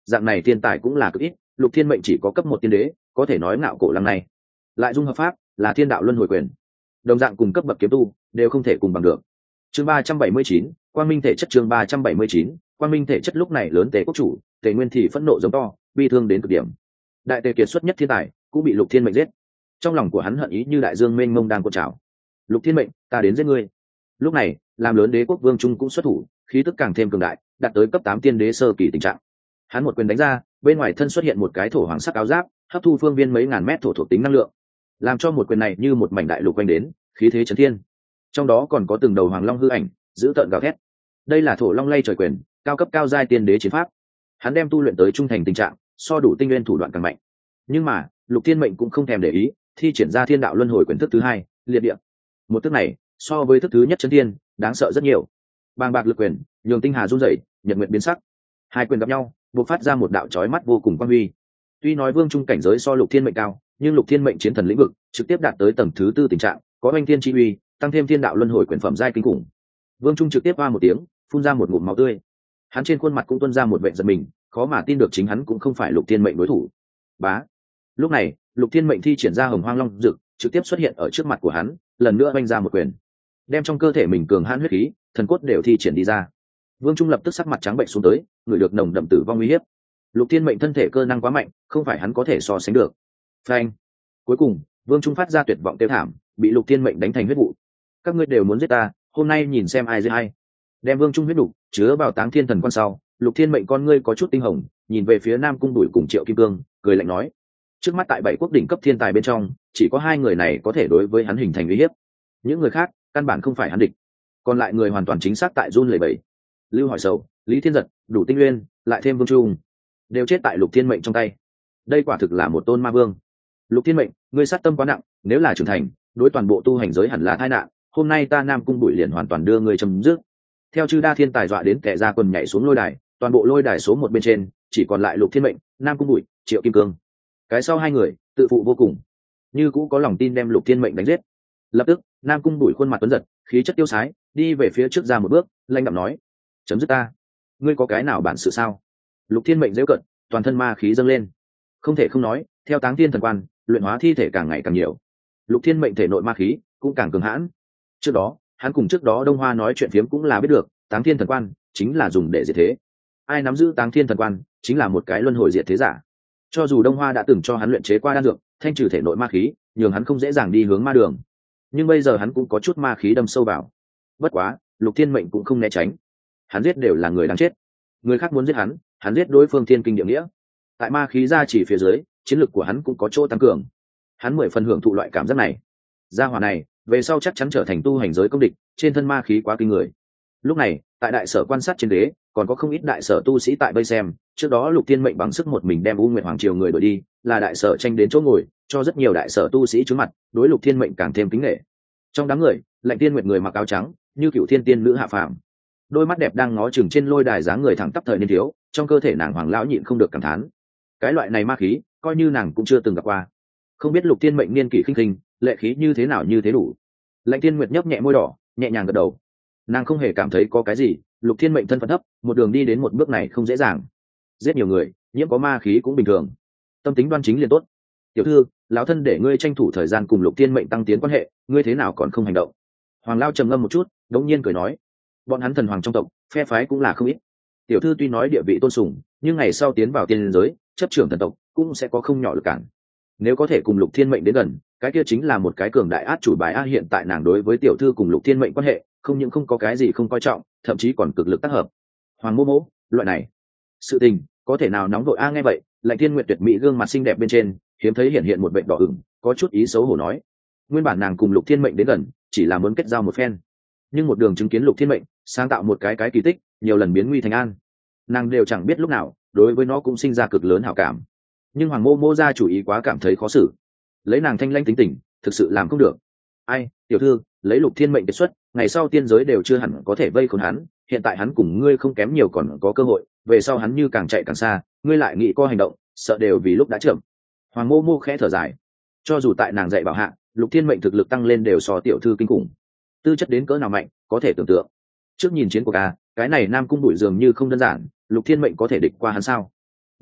dạng này thiên tài cũng là cực ít, Lục Thiên Mệnh chỉ có cấp 1 tiên đế, có thể nói ngạo cổ lăng này. Lại dung hợp pháp, là thiên đạo luân hồi quyền. Đồng dạng cùng cấp bậc kiếm tu, đều không thể cùng bằng được. Chương 379, Quang Minh thể chất. Chương 379, Quang Minh thể chất. Lúc này lớn Tề quốc chủ, Tề Nguyên thì phẫn nộ giống to, bi thương đến cực điểm. Đại Tề kiệt xuất nhất thiên tài, cũng bị Lục Thiên Mệnh giết. Trong lòng của hắn hận ý như đại dương mênh mông đang cuộn trào. Lục Thiên Mệnh, ta đến giết ngươi. Lúc này, làm lớn Đế quốc vương trung cũng xuất thủ, khí tức càng thêm cường đại, đạt tới cấp 8 tiên đế sơ kỳ tình trạng. Hắn một quyền đánh ra, bên ngoài thân xuất hiện một cái thổ hoàng sắc áo giáp, hấp thu phương viên mấy ngàn mét thổ thuộc tính năng lượng, làm cho một quyền này như một mảnh đại lục quanh đến, khí thế chấn thiên. Trong đó còn có từng đầu hoàng long hư ảnh, giữ tợn gào thét. Đây là thổ long lay trời quyền, cao cấp cao giai tiên đế chiến pháp. Hắn đem tu luyện tới trung thành tình trạng, so đủ tinh nguyên thủ đoạn càng mạnh. Nhưng mà, Lục Thiên Mệnh cũng không thèm để ý, thi triển ra thiên đạo luân hồi quyền thức thứ 2, liệt địa. Một thức này, so với thức thứ nhất chấn thiên, đáng sợ rất nhiều. Bàng bạc lực quyền, nhường tinh hà run rẩy, nhật nguyệt biến sắc. Hai quyền gặp nhau, bộc phát ra một đạo chói mắt vô cùng quang huy. Tuy nói vương trung cảnh giới so Lục Thiên Mệnh cao, nhưng Lục Thiên Mệnh chiến thần lĩnh vực trực tiếp đạt tới tầng thứ 4 tình trạng, có oanh thiên chi uy, tăng thêm thiên đạo luân hồi quyền phẩm giai kinh khủng. Vương trung trực tiếp va một tiếng, phun ra một ngụm máu tươi. Hắn trên khuôn mặt cũng tuôn ra một vẻ giận mình, khó mà tin được chính hắn cũng không phải Lục Thiên Mệnh đối thủ. Bá. Lúc này, Lục Thiên Mệnh thi triển ra Hồng Hoang Long Dực, trực tiếp xuất hiện ở trước mặt của hắn, lần nữa vung ra một quyền, đem trong cơ thể mình cường hãn huyết khí, thần cốt đều thi triển đi ra. Vương Trung lập tức sắc mặt trắng bệnh xuống tới, người được nồng đậm tử vong uy hiếp. Lục Thiên Mệnh thân thể cơ năng quá mạnh, không phải hắn có thể so sánh được. Phanh. Cuối cùng, Vương Trung phát ra tuyệt vọng tiêu thảm, bị Lục Thiên Mệnh đánh thành huyết vụ. Các ngươi đều muốn giết ta, hôm nay nhìn xem ai giết ai. Đem Vương Trung huyết đủ, chứa vào Táng Thiên Thần Quan sau, Lục Thiên Mệnh con ngươi có chút tinh hồng, nhìn về phía Nam Cung Bụi cùng Triệu Kim Cương, cười lạnh nói: trước mắt tại 7 quốc đỉnh cấp thiên tài bên trong, chỉ có 2 người này có thể đối với hắn hình thành uy hiếp. Những người khác, căn bản không phải hắn địch. Còn lại người hoàn toàn chính xác tại run lẩy bẩy. Lưu Hỏi Sầu, Lý Thiên Giật, Đủ Tinh Nguyên, lại thêm Vương Trung, đều chết tại Lục Thiên Mệnh trong tay. Đây quả thực là một tôn ma vương. Lục Thiên Mệnh, ngươi sát tâm quá nặng, nếu là trưởng thành, đối toàn bộ tu hành giới hẳn là tai nạn. Hôm nay ta Nam Cung Bụi liền hoàn toàn đưa ngươi chấm dứt. Theo chư đa thiên tài dọa đến kẻ ra quần nhảy xuống lôi đài, toàn bộ lôi đài số 1 bên trên, chỉ còn lại Lục Thiên Mệnh, Nam Cung Bụi, Triệu Kim Cương. Cái sau 2 người tự phụ vô cùng, như cũ có lòng tin đem Lục Thiên Mệnh đánh giết. Lập tức, Nam Cung Bụi khuôn mặt tuấn giật, khí chất tiêu sái, đi về phía trước ra một bước, lanh đạm nói: chấm dứt ta, ngươi có cái nào bản sự sao? Lục Thiên Mệnh giễu cận, toàn thân ma khí dâng lên. Không thể không nói, theo Táng Thiên Thần Quan, luyện hóa thi thể càng ngày càng nhiều, Lục Thiên Mệnh thể nội ma khí cũng càng cường hãn. Trước đó, hắn cùng trước đó Đông Hoa nói chuyện phiếm cũng là biết được, Táng Thiên Thần Quan chính là dùng để diệt thế. Ai nắm giữ Táng Thiên Thần Quan, chính là một cái luân hồi diệt thế giả. Cho dù Đông Hoa đã từng cho hắn luyện chế qua đan dược, thanh trừ thể nội ma khí, nhường hắn không dễ dàng đi hướng ma đường, nhưng bây giờ hắn cũng có chút ma khí đâm sâu vào. Bất quá, Lục Thiên Mệnh cũng không né tránh. Hắn giết đều là người đáng chết. Người khác muốn giết hắn, hắn giết đối phương thiên kinh địa nghĩa. Tại ma khí ra chỉ phía dưới, chiến lực của hắn cũng có chỗ tăng cường. Hắn 10 phần hưởng thụ loại cảm giác này. Gia hỏa này, về sau chắc chắn trở thành tu hành giới công địch, trên thân ma khí quá kinh người. Lúc này, tại đại sở quan sát trên đế, còn có không ít đại sở tu sĩ tại vây xem. Trước đó Lục Thiên Mệnh bằng sức một mình đem U Nguyệt Hoàng triều người đuổi đi, là đại sở tranh đến chỗ ngồi, cho rất nhiều đại sở tu sĩ trướng mặt, đối Lục Thiên Mệnh càng thêm kính nể. Trong đám người, Lạnh Tiên Nguyệt người mặc áo trắng, như cựu thiên tiên nữ hạ phàm, đôi mắt đẹp đang ngó chừng trên lôi đài dáng người thẳng tắp thời niên thiếu, trong cơ thể nàng hoàng lão nhịn không được cảm thán. Cái loại này ma khí, coi như nàng cũng chưa từng gặp qua. Không biết Lục Thiên Mệnh niên kỷ khinh khinh, lệ khí như thế nào như thế đủ. Lạnh Tiên Nguyệt nhấp nhẹ môi đỏ, nhẹ nhàng gật đầu. Nàng không hề cảm thấy có cái gì, Lục Thiên Mệnh thân phận thấp, một đường đi đến một bước này không dễ dàng. Giết nhiều người, nhiễm có ma khí cũng bình thường. Tâm tính đoan chính liền tốt. Tiểu thư, lão thân để ngươi tranh thủ thời gian cùng Lục Thiên Mệnh tăng tiến quan hệ, ngươi thế nào còn không hành động? Hoàng lão trầm ngâm một chút, đống nhiên cười nói: bọn hắn thần hoàng trong tộc, phe phái cũng là không ít. Tiểu thư tuy nói địa vị tôn sùng, nhưng ngày sau tiến vào tiên giới, chấp trưởng thần tộc cũng sẽ có không nhỏ lực cản. Nếu có thể cùng Lục Thiên Mệnh đến gần, cái kia chính là một cái cường đại át chủ bài. Hiện tại nàng đối với tiểu thư cùng Lục Thiên Mệnh quan hệ, không những không có cái gì không coi trọng, thậm chí còn cực lực tác hợp. Hoàng mô mô, loại này sự tình có thể nào nóng vội? Nghe vậy, Lạnh Thiên Nguyệt tuyệt mỹ gương mặt xinh đẹp bên trên hiếm thấy hiện một vệt đỏ ửng, có chút ý xấu hổ nói: nguyên bản nàng cùng Lục Thiên Mệnh đến gần, chỉ là muốn kết giao một phen, nhưng một đường chứng kiến Lục Thiên Mệnh sáng tạo một cái kỳ tích, nhiều lần biến nguy thành an, nàng đều chẳng biết lúc nào đối với nó cũng sinh ra cực lớn hảo cảm. Nhưng Hoàng mô mô ra chủ ý quá cảm thấy khó xử, lấy nàng thanh lãnh tính tình, thực sự làm không được. Ai, tiểu thư, lấy Lục Thiên Mệnh kết xuất, ngày sau tiên giới đều chưa hẳn có thể vây khốn hắn. Hiện tại hắn cùng ngươi không kém nhiều, còn có cơ hội. Về sau hắn như càng chạy càng xa, ngươi lại nghĩ co hành động, sợ đều vì lúc đã chậm. Hoàng mô mô khẽ thở dài. Cho dù tại nàng dạy bảo hạ, Lục Thiên Mệnh thực lực tăng lên đều so tiểu thư kinh khủng. Tư chất đến cỡ nào mạnh, có thể tưởng tượng. Trước nhìn chiến của cái này Nam Cung Bụi dường như không đơn giản, Lục Thiên Mệnh có thể địch qua hắn sao?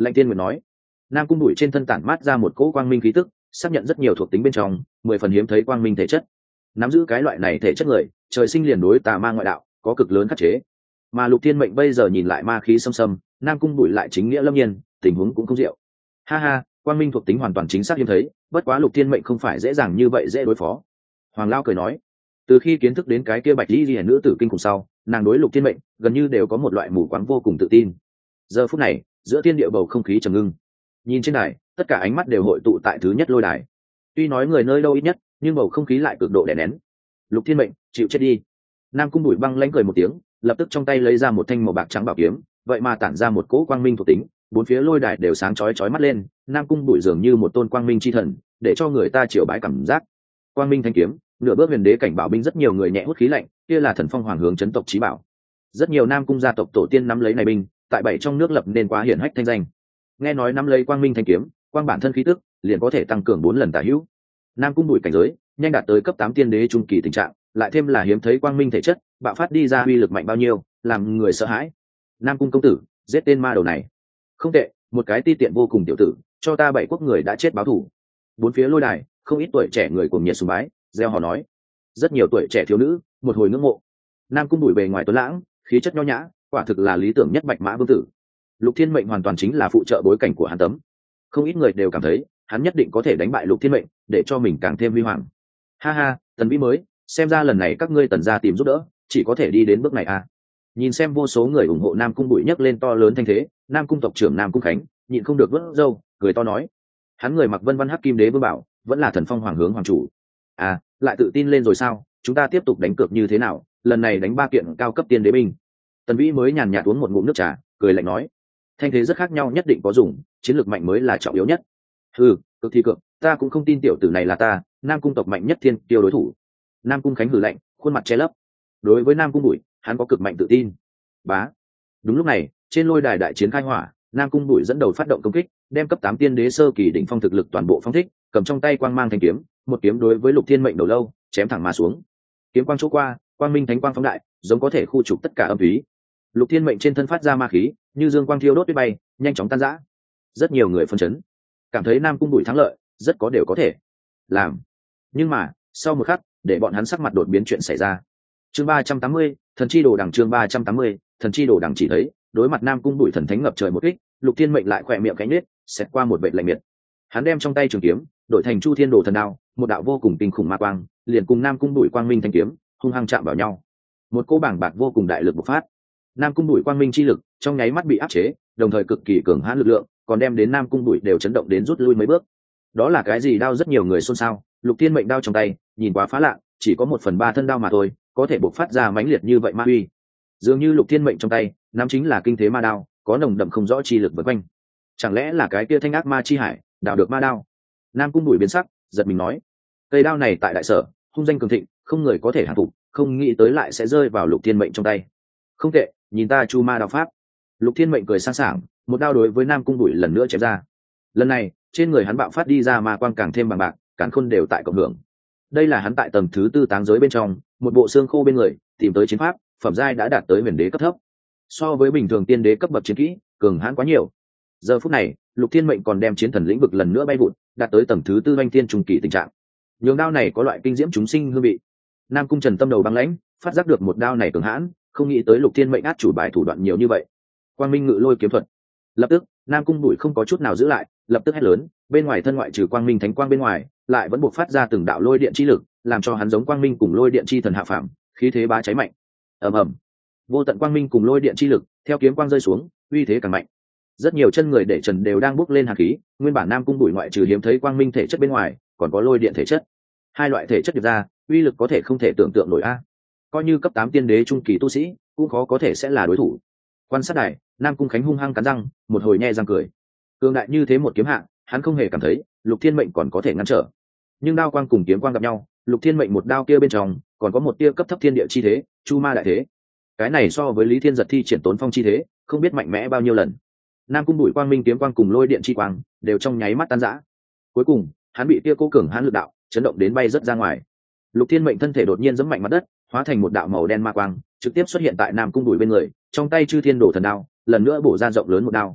Lạnh Tiên Nguyệt nói. Nam Cung Bụi trên thân tản mát ra một cỗ quang minh khí tức, xác nhận rất nhiều thuộc tính bên trong, 10 phần hiếm thấy quang minh thể chất. Nắm giữ cái loại này thể chất người, trời sinh liền đối tà ma ngoại đạo, có cực lớn khắc chế. Mà Lục Thiên Mệnh bây giờ nhìn lại ma khí xâm xâm, Nam Cung Bụi lại chính nghĩa lâm nhiên, tình huống cũng không diệu. Ha ha, quang minh thuộc tính hoàn toàn chính xác hiếm thấy, bất quá Lục Thiên Mệnh không phải dễ dàng như vậy dễ đối phó. Hoàng Lao cười nói, từ khi kiến thức đến cái kia bạch y liễu nữ tử kinh khủng sau, nàng đối Lục Thiên Mệnh gần như đều có một loại mù quáng vô cùng tự tin. Giờ phút này, giữa thiên địa bầu không khí trầm ngưng. Nhìn trên đài, tất cả ánh mắt đều hội tụ tại thứ nhất lôi đài. Tuy nói người nơi đâu ít nhất, nhưng bầu không khí lại cực độ đè nén. Lục Thiên Mệnh, chịu chết đi. Nam Cung Bụi băng lãnh cười một tiếng, lập tức trong tay lấy ra một thanh màu bạc trắng bảo kiếm, vậy mà tản ra một cỗ quang minh thuộc tính, bốn phía lôi đài đều sáng chói chói mắt lên. Nam Cung Bụi dường như một tôn quang minh chi thần, để cho người ta triều bái cảm giác. Quang minh thanh kiếm, nửa bước huyền đế cảnh bảo binh, rất nhiều người nhẹ hút khí lạnh, kia là thần phong hoàng hướng chấn tộc chí bảo. Rất nhiều Nam Cung gia tộc tổ tiên nắm lấy này binh, tại bảy trong nước lập nên quá hiển hách thanh danh. Nghe nói nắm lấy quang minh thanh kiếm, quang bản thân khí tức liền có thể tăng cường 4 lần tả hữu. Nam Cung Bụi cảnh giới nhanh đạt tới cấp 8 tiên đế trung kỳ tình trạng, lại thêm là hiếm thấy quang minh thể chất, bạo phát đi ra uy lực mạnh bao nhiêu, làm người sợ hãi. Nam Cung công tử, giết tên ma đầu này. Không tệ, một cái ti tiện vô cùng tiểu tử, cho ta 7 quốc người đã chết báo thù. Bốn phía lôi đài, không ít tuổi trẻ người cuồng nhiệt sùng bái, reo hò nói. Rất nhiều tuổi trẻ thiếu nữ, một hồi ngưỡng mộ. Nam Cung Bụi bề ngoài tuấn lãng, khí chất nho nhã, quả thực là lý tưởng nhất bạch mã vương tử. Lục Thiên Mệnh hoàn toàn chính là phụ trợ bối cảnh của hắn tấm. Không ít người đều cảm thấy, hắn nhất định có thể đánh bại Lục Thiên Mệnh, để cho mình càng thêm huy hoàng. Ha ha, Tần Vĩ mới, xem ra lần này các ngươi Tần gia tìm giúp đỡ, chỉ có thể đi đến bước này à? Nhìn xem vô số người ủng hộ Nam Cung Bụi nhấc lên to lớn thanh thế, Nam Cung tộc trưởng Nam Cung Khánh nhịn không được vớt râu, cười to nói: hắn người mặc vân văn hắc kim đế vương bảo, vẫn là thần phong hoàng hướng hoàng chủ. À, lại tự tin lên rồi sao? Chúng ta tiếp tục đánh cược như thế nào? Lần này đánh 3 kiện cao cấp tiên đế binh. Tần Vĩ mới nhàn nhạt uống một ngụm nước trà, cười lạnh nói: thanh thế rất khác nhau, nhất định có dùng, chiến lược mạnh mới là trọng yếu nhất. Ừ, cực thì cực, ta cũng không tin tiểu tử này là ta Nam Cung tộc mạnh nhất thiên tiêu đối thủ. Nam Cung Khánh hừ lạnh, khuôn mặt che lấp. Đối với Nam Cung Bụi, hắn có cực mạnh tự tin. Bá. Đúng lúc này, trên lôi đài đại chiến khai hỏa, Nam Cung Bụi dẫn đầu phát động công kích, đem cấp 8 tiên đế sơ kỳ đỉnh phong thực lực toàn bộ phóng thích, cầm trong tay quang mang thanh kiếm, một kiếm đối với Lục Thiên Mệnh đầu lâu, chém thẳng mà xuống. Kiếm quang chỗ qua, quang minh thánh quang phóng đại, giống có thể khu trục tất cả âm khí. Lục Thiên Mệnh trên thân phát ra ma khí, như dương quang thiêu đốt tuyết bay, nhanh chóng tan rã. Rất nhiều người phân chấn, cảm thấy Nam Cung Bụi thắng lợi, rất có đều có thể làm. Nhưng mà, sau một khắc, để bọn hắn sắc mặt đột biến chuyện xảy ra. Chương 380, thần chi đồ đằng, chương 380, thần chi đồ đằng. Chỉ thấy, đối mặt Nam Cung Bụi thần thánh ngập trời một kích, Lục Thiên Mệnh lại khỏe miệng cánh nết, xẹt qua một vệt lạnh miệt. Hắn đem trong tay trường kiếm đổi thành Chu Thiên Đồ thần đao, một đạo vô cùng kinh khủng ma quang, liền cùng Nam Cung Bụi quang minh thanh kiếm hung hăng chạm vào nhau. Một cỗ bảng bạc vô cùng đại lực bộc phát. Nam Cung Bụi quang minh chi lực trong nháy mắt bị áp chế, đồng thời cực kỳ cường hãn lực lượng, còn đem đến Nam Cung Bụi đều chấn động đến rút lui mấy bước. Đó là cái gì đao? Rất nhiều người xôn xao. Lục Thiên Mệnh đao trong tay nhìn quá phá lạ, chỉ có 1/3 thân đao mà thôi, có thể bộc phát ra mãnh liệt như vậy ma uy. Dường như Lục Thiên Mệnh trong tay nắm chính là kinh thế ma đao, có nồng đậm không rõ chi lực vây quanh. Chẳng lẽ là cái kia thanh ác ma chi hải đào được ma đao? Nam Cung Bụi biến sắc, giật mình nói: cây đao này tại đại sở hung danh cường thịnh, không người có thể hạ phục, không nghĩ tới lại sẽ rơi vào Lục Thiên Mệnh trong tay. Không tệ, nhìn ta Chu Ma đao pháp. Lục Thiên Mệnh cười sang sảng, một đao đối với Nam Cung Bụi lần nữa chém ra. Lần này, trên người hắn bạo phát đi ra ma quang càng thêm bằng bạc, càn khôn đều tại cộng hưởng. Đây là hắn tại tầng thứ 4 táng giới bên trong, một bộ xương khô bên người, tìm tới chiến pháp, phẩm giai đã đạt tới huyền đế cấp thấp. So với bình thường tiên đế cấp bậc chiến kỹ, cường hãn quá nhiều. Giờ phút này, Lục Thiên Mệnh còn đem chiến thần lĩnh vực lần nữa bay vụt, đạt tới tầng thứ 4 oanh thiên trùng kỳ tình trạng. Nhường đao này có loại kinh diễm chúng sinh hương vị. Nam Cung Trần tâm đầu băng lãnh, phát giác được một đao này cường hãn, không nghĩ tới Lục Thiên Mệnh át chủ bài thủ đoạn nhiều như vậy. Quang Minh Ngự Lôi kiếm thuật. Lập tức, Nam Cung Bụi không có chút nào giữ lại, lập tức hét lớn, bên ngoài thân ngoại trừ quang minh thánh quang bên ngoài, lại vẫn buộc phát ra từng đạo lôi điện chi lực, làm cho hắn giống quang minh cùng lôi điện chi thần hạ phàm, khí thế bá cháy mạnh. Ầm ầm, vô tận quang minh cùng lôi điện chi lực theo kiếm quang rơi xuống, uy thế càng mạnh. Rất nhiều chân người để trần đều đang bốc lên hàn khí. Nguyên bản Nam Cung Bụi ngoại trừ hiếm thấy quang minh thể chất bên ngoài, còn có lôi điện thể chất. Hai loại thể chất được ra, uy lực có thể không thể tưởng tượng nổi a. Coi như cấp 8 tiên đế trung kỳ tu sĩ, cũng khó có thể sẽ là đối thủ. Quan sát đài, Nam Cung Khánh hung hăng cắn răng, một hồi nhe răng cười. Cường đại như thế một kiếm hạ, hắn không hề cảm thấy Lục Thiên Mệnh còn có thể ngăn trở. Nhưng đao quang cùng kiếm quang gặp nhau, Lục Thiên Mệnh một đao kia bên trong còn có một tia cấp thấp thiên địa chi thế, Chu Ma đại thế. Cái này so với Lý Thiên Giật thi triển Tốn Phong chi thế, không biết mạnh mẽ bao nhiêu lần. Nam Cung Bụi quang minh kiếm quang cùng lôi điện chi quang đều trong nháy mắt tan rã. Cuối cùng, hắn bị tia cố cường hãn lực đạo chấn động đến bay rất ra ngoài. Lục Thiên Mệnh thân thể đột nhiên giẫm mạnh mặt đất, hóa thành một đạo màu đen ma quang, trực tiếp xuất hiện tại Nam Cung Bụi bên người, trong tay Chư Thiên Đồ thần đao, lần nữa bổ ra rộng lớn một đao.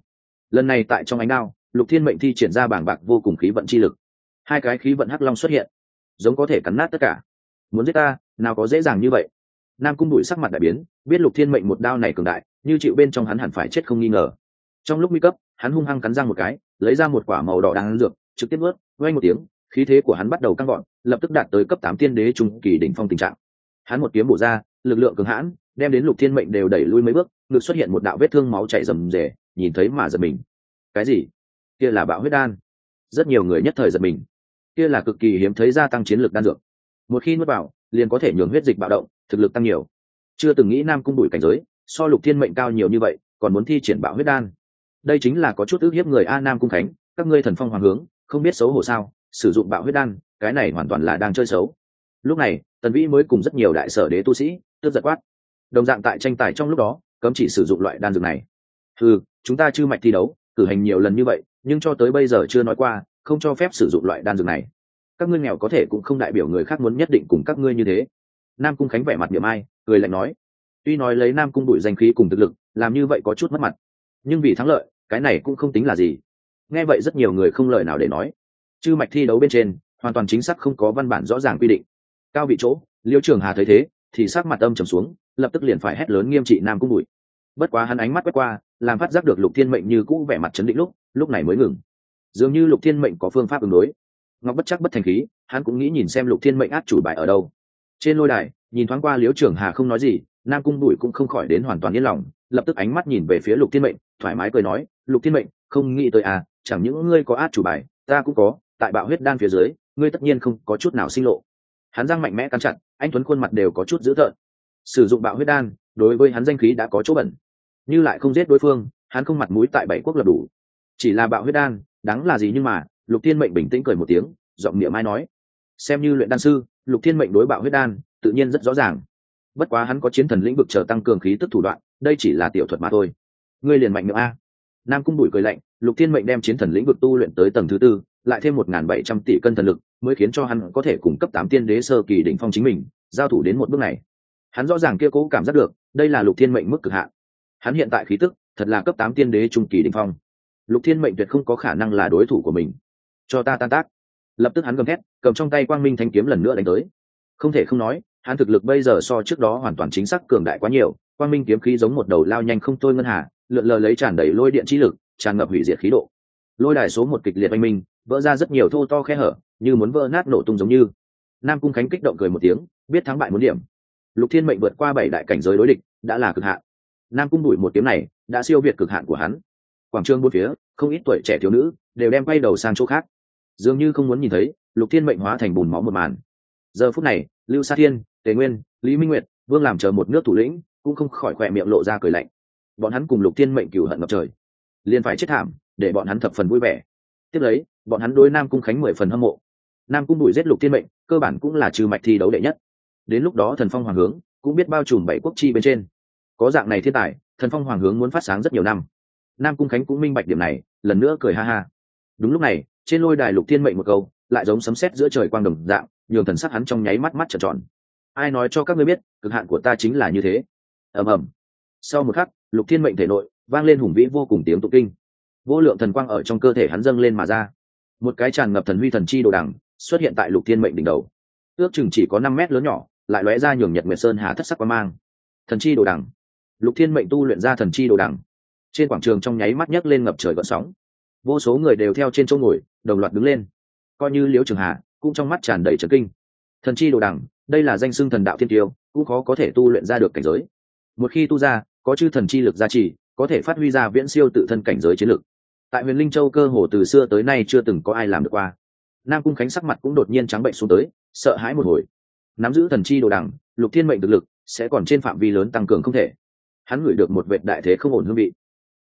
Lần này tại trong ánh đao, Lục Thiên Mệnh thi triển ra bảng bạc vô cùng khí vận chi lực, hai cái khí vận hắc long xuất hiện, giống có thể cắn nát tất cả. Muốn giết ta, nào có dễ dàng như vậy. Nam Cung Bụi sắc mặt đại biến, biết Lục Thiên Mệnh một đao này cường đại, như chịu bên trong hắn hẳn phải chết không nghi ngờ. Trong lúc nguy cấp, hắn hung hăng cắn răng một cái, lấy ra một quả màu đỏ đan dược, trực tiếp nuốt, vang một tiếng, khí thế của hắn bắt đầu căng gọn, lập tức đạt tới cấp 8 tiên đế trung kỳ đỉnh phong tình trạng. Hắn một kiếm bổ ra, lực lượng cường hãn, đem đến Lục Thiên Mệnh đều đẩy lui mấy bước, ngực xuất hiện một đạo vết thương máu chảy rầm rề, nhìn thấy mà giật mình. Cái gì? Kia là bạo huyết đan. Rất nhiều người nhất thời giật mình. Kia là cực kỳ hiếm thấy gia tăng chiến lược đan dược. Một khi nuốt vào, liền có thể nhường huyết dịch bạo động, thực lực tăng nhiều. Chưa từng nghĩ Nam Cung Bụi cảnh giới, so Lục Thiên Mệnh cao nhiều như vậy, còn muốn thi triển bạo huyết đan. Đây chính là có chút ức hiếp người a. Nam Cung Khánh, các ngươi thần phong hoàng hướng, không biết xấu hổ sao, sử dụng bạo huyết đan, cái này hoàn toàn là đang chơi xấu. Lúc này, Tần Vĩ mới cùng rất nhiều đại sở đế tu sĩ, tức giận quát. Đồng dạng tại tranh tài trong lúc đó, cấm chỉ sử dụng loại đan dược này. Chúng ta chư mạch thi đấu, cử hành nhiều lần như vậy, nhưng cho tới bây giờ chưa nói qua, không cho phép sử dụng loại đan dược này. Các ngươi nghèo có thể cũng không đại biểu người khác muốn nhất định cùng các ngươi như thế. Nam Cung Khánh vẻ mặt niệm ai, cười lạnh nói. Tuy nói lấy Nam Cung Bụi danh khí cùng thực lực, làm như vậy có chút mất mặt, nhưng vì thắng lợi, cái này cũng không tính là gì. Nghe vậy rất nhiều người không lời nào để nói. Chư mạch thi đấu bên trên, hoàn toàn chính xác không có văn bản rõ ràng quy định. Cao vị chỗ, Liêu Trường Hà thấy thế, thì sắc mặt âm trầm xuống, lập tức liền phải hét lớn nghiêm trị Nam Cung Bụi. Bất quá hắn ánh mắt quét qua, làm phát giác được Lục Thiên Mệnh như cũ vẻ mặt trấn định lúc này mới ngừng. Dường như Lục Thiên Mệnh có phương pháp ứng đối. Ngọc bất chắc bất thành khí, hắn cũng nghĩ nhìn xem Lục Thiên Mệnh át chủ bài ở đâu. Trên lôi đài, nhìn thoáng qua Liễu Trường Hà không nói gì, Nam Cung Bụi cũng không khỏi đến hoàn toàn yên lòng, lập tức ánh mắt nhìn về phía Lục Thiên Mệnh, thoải mái cười nói, Lục Thiên Mệnh, không nghĩ tới à, chẳng những ngươi có át chủ bài, ta cũng có, tại bạo huyết đan phía dưới, ngươi tất nhiên không có chút nào sinh lộ. Hắn răng mạnh mẽ cắn chặt, anh tuấn khuôn mặt đều có chút dữ tợn. Sử dụng bạo huyết đan, đối với hắn danh khí đã có chỗ bẩn, như lại không giết đối phương, hắn không mặt mũi tại bảy quốc lập đủ. Chỉ là bạo huyết đan, đáng là gì nhưng mà, Lục Thiên Mệnh bình tĩnh cười một tiếng, giọng niệm ai nói, xem như luyện đan sư, Lục Thiên Mệnh đối bạo huyết đan, tự nhiên rất rõ ràng. Bất quá hắn có chiến thần lĩnh vực chờ tăng cường khí tức thủ đoạn, đây chỉ là tiểu thuật mà thôi. Ngươi liền mạnh miệng a. Nam Cung Bụi cười lạnh, Lục Thiên Mệnh đem chiến thần lĩnh vực tu luyện tới tầng thứ 4, lại thêm 1.700 tỷ cân thần lực, mới khiến cho hắn có thể cung cấp 8 tiên đế sơ kỳ đỉnh phong chính mình, giao thủ đến một bước này. Hắn rõ ràng kia cố cảm giác được, đây là Lục Thiên Mệnh mức cực hạn. Hắn hiện tại khí tức, thật là cấp 8 tiên đế trung kỳ đỉnh phong. Lục Thiên Mệnh tuyệt không có khả năng là đối thủ của mình. Cho ta tan tác. Lập tức hắn gầm thét, cầm trong tay Quang Minh Thanh kiếm lần nữa đánh tới. Không thể không nói, hắn thực lực bây giờ so trước đó hoàn toàn chính xác cường đại quá nhiều. Quang Minh kiếm khí giống một đầu lao nhanh không thôi ngân hà, lượn lờ lấy tràn đầy lôi điện chi lực, tràn ngập hủy diệt khí độ. Lôi đài số 1 kịch liệt oanh minh, vỡ ra rất nhiều thô to khe hở, như muốn vỡ nát nổ tung giống như. Nam Cung Khánh kích động cười một tiếng, biết thắng bại muốn điểm. Lục Thiên Mệnh vượt qua 7 đại cảnh giới đối địch, đã là cực hạn. Nam Cung Bụi một kiếm này, đã siêu việt cực hạn của hắn. Quảng trường bốn phía, không ít tuổi trẻ thiếu nữ đều đem quay đầu sang chỗ khác, dường như không muốn nhìn thấy Lục Thiên Mệnh hóa thành bùn máu một màn. Giờ phút này, Lưu Sa Thiên, Tề Nguyên, Lý Minh Nguyệt, Vương làm chờ một nước thủ lĩnh, cũng không khỏi khỏe miệng lộ ra cười lạnh. Bọn hắn cùng Lục Thiên Mệnh cừu hận ngập trời, liền phải chết thảm, để bọn hắn thập phần vui vẻ. Tiếp lấy, bọn hắn đối Nam Cung Khánh 10 phần hâm mộ. Nam Cung Bụi giết Lục Thiên Mệnh, cơ bản cũng là trừ mạch thi đấu đệ nhất. Đến lúc đó Thần Phong Hoàng hướng cũng biết bao trùm 7 quốc chi bên trên. Có dạng này thiên tài, Thần Phong Hoàng hướng muốn phát sáng rất nhiều năm. Nam Cung Khánh cũng minh bạch điểm này, lần nữa cười ha ha. Đúng lúc này, trên lôi đài Lục Thiên Mệnh một câu, lại giống sấm sét giữa trời quang đồng dạng, nhường thần sắc hắn trong nháy mắt mắt trợn tròn. Ai nói cho các ngươi biết, cực hạn của ta chính là như thế. Ầm ầm. Sau một khắc, Lục Thiên Mệnh thể nội vang lên hùng vĩ vô cùng tiếng tụng kinh. Vô lượng thần quang ở trong cơ thể hắn dâng lên mà ra. Một cái tràn ngập thần huy thần chi đồ đằng xuất hiện tại Lục Thiên Mệnh đỉnh đầu. Ước chừng chỉ có 5 mét lớn nhỏ, lại lóe ra nhường Nhật Nguyệt Sơn hà thất sắc quang mang. Thần chi đồ đằng. Lục Thiên Mệnh tu luyện ra thần chi đồ đằng. Trên quảng trường trong nháy mắt nhấc lên ngập trời gợn sóng. Vô số người đều theo trên chỗ ngồi, đồng loạt đứng lên. Coi như Liễu Trường Hà, cũng trong mắt tràn đầy chấn kinh. Thần chi đồ đằng, đây là danh xưng thần đạo thiên tiêu, cũng khó có thể tu luyện ra được cảnh giới. Một khi tu ra, có chư thần chi lực gia trì, có thể phát huy ra viễn siêu tự thân cảnh giới chiến lực. Tại Huyền Linh Châu cơ hồ từ xưa tới nay chưa từng có ai làm được qua. Nam Cung Khánh sắc mặt cũng đột nhiên trắng bệnh xuống tới, sợ hãi một hồi. Nắm giữ thần chi đồ đằng, Lục Thiên Mệnh thực lực sẽ còn trên phạm vi lớn tăng cường không thể. Hắn ngửi được một vệt đại thế không ổn hương vị.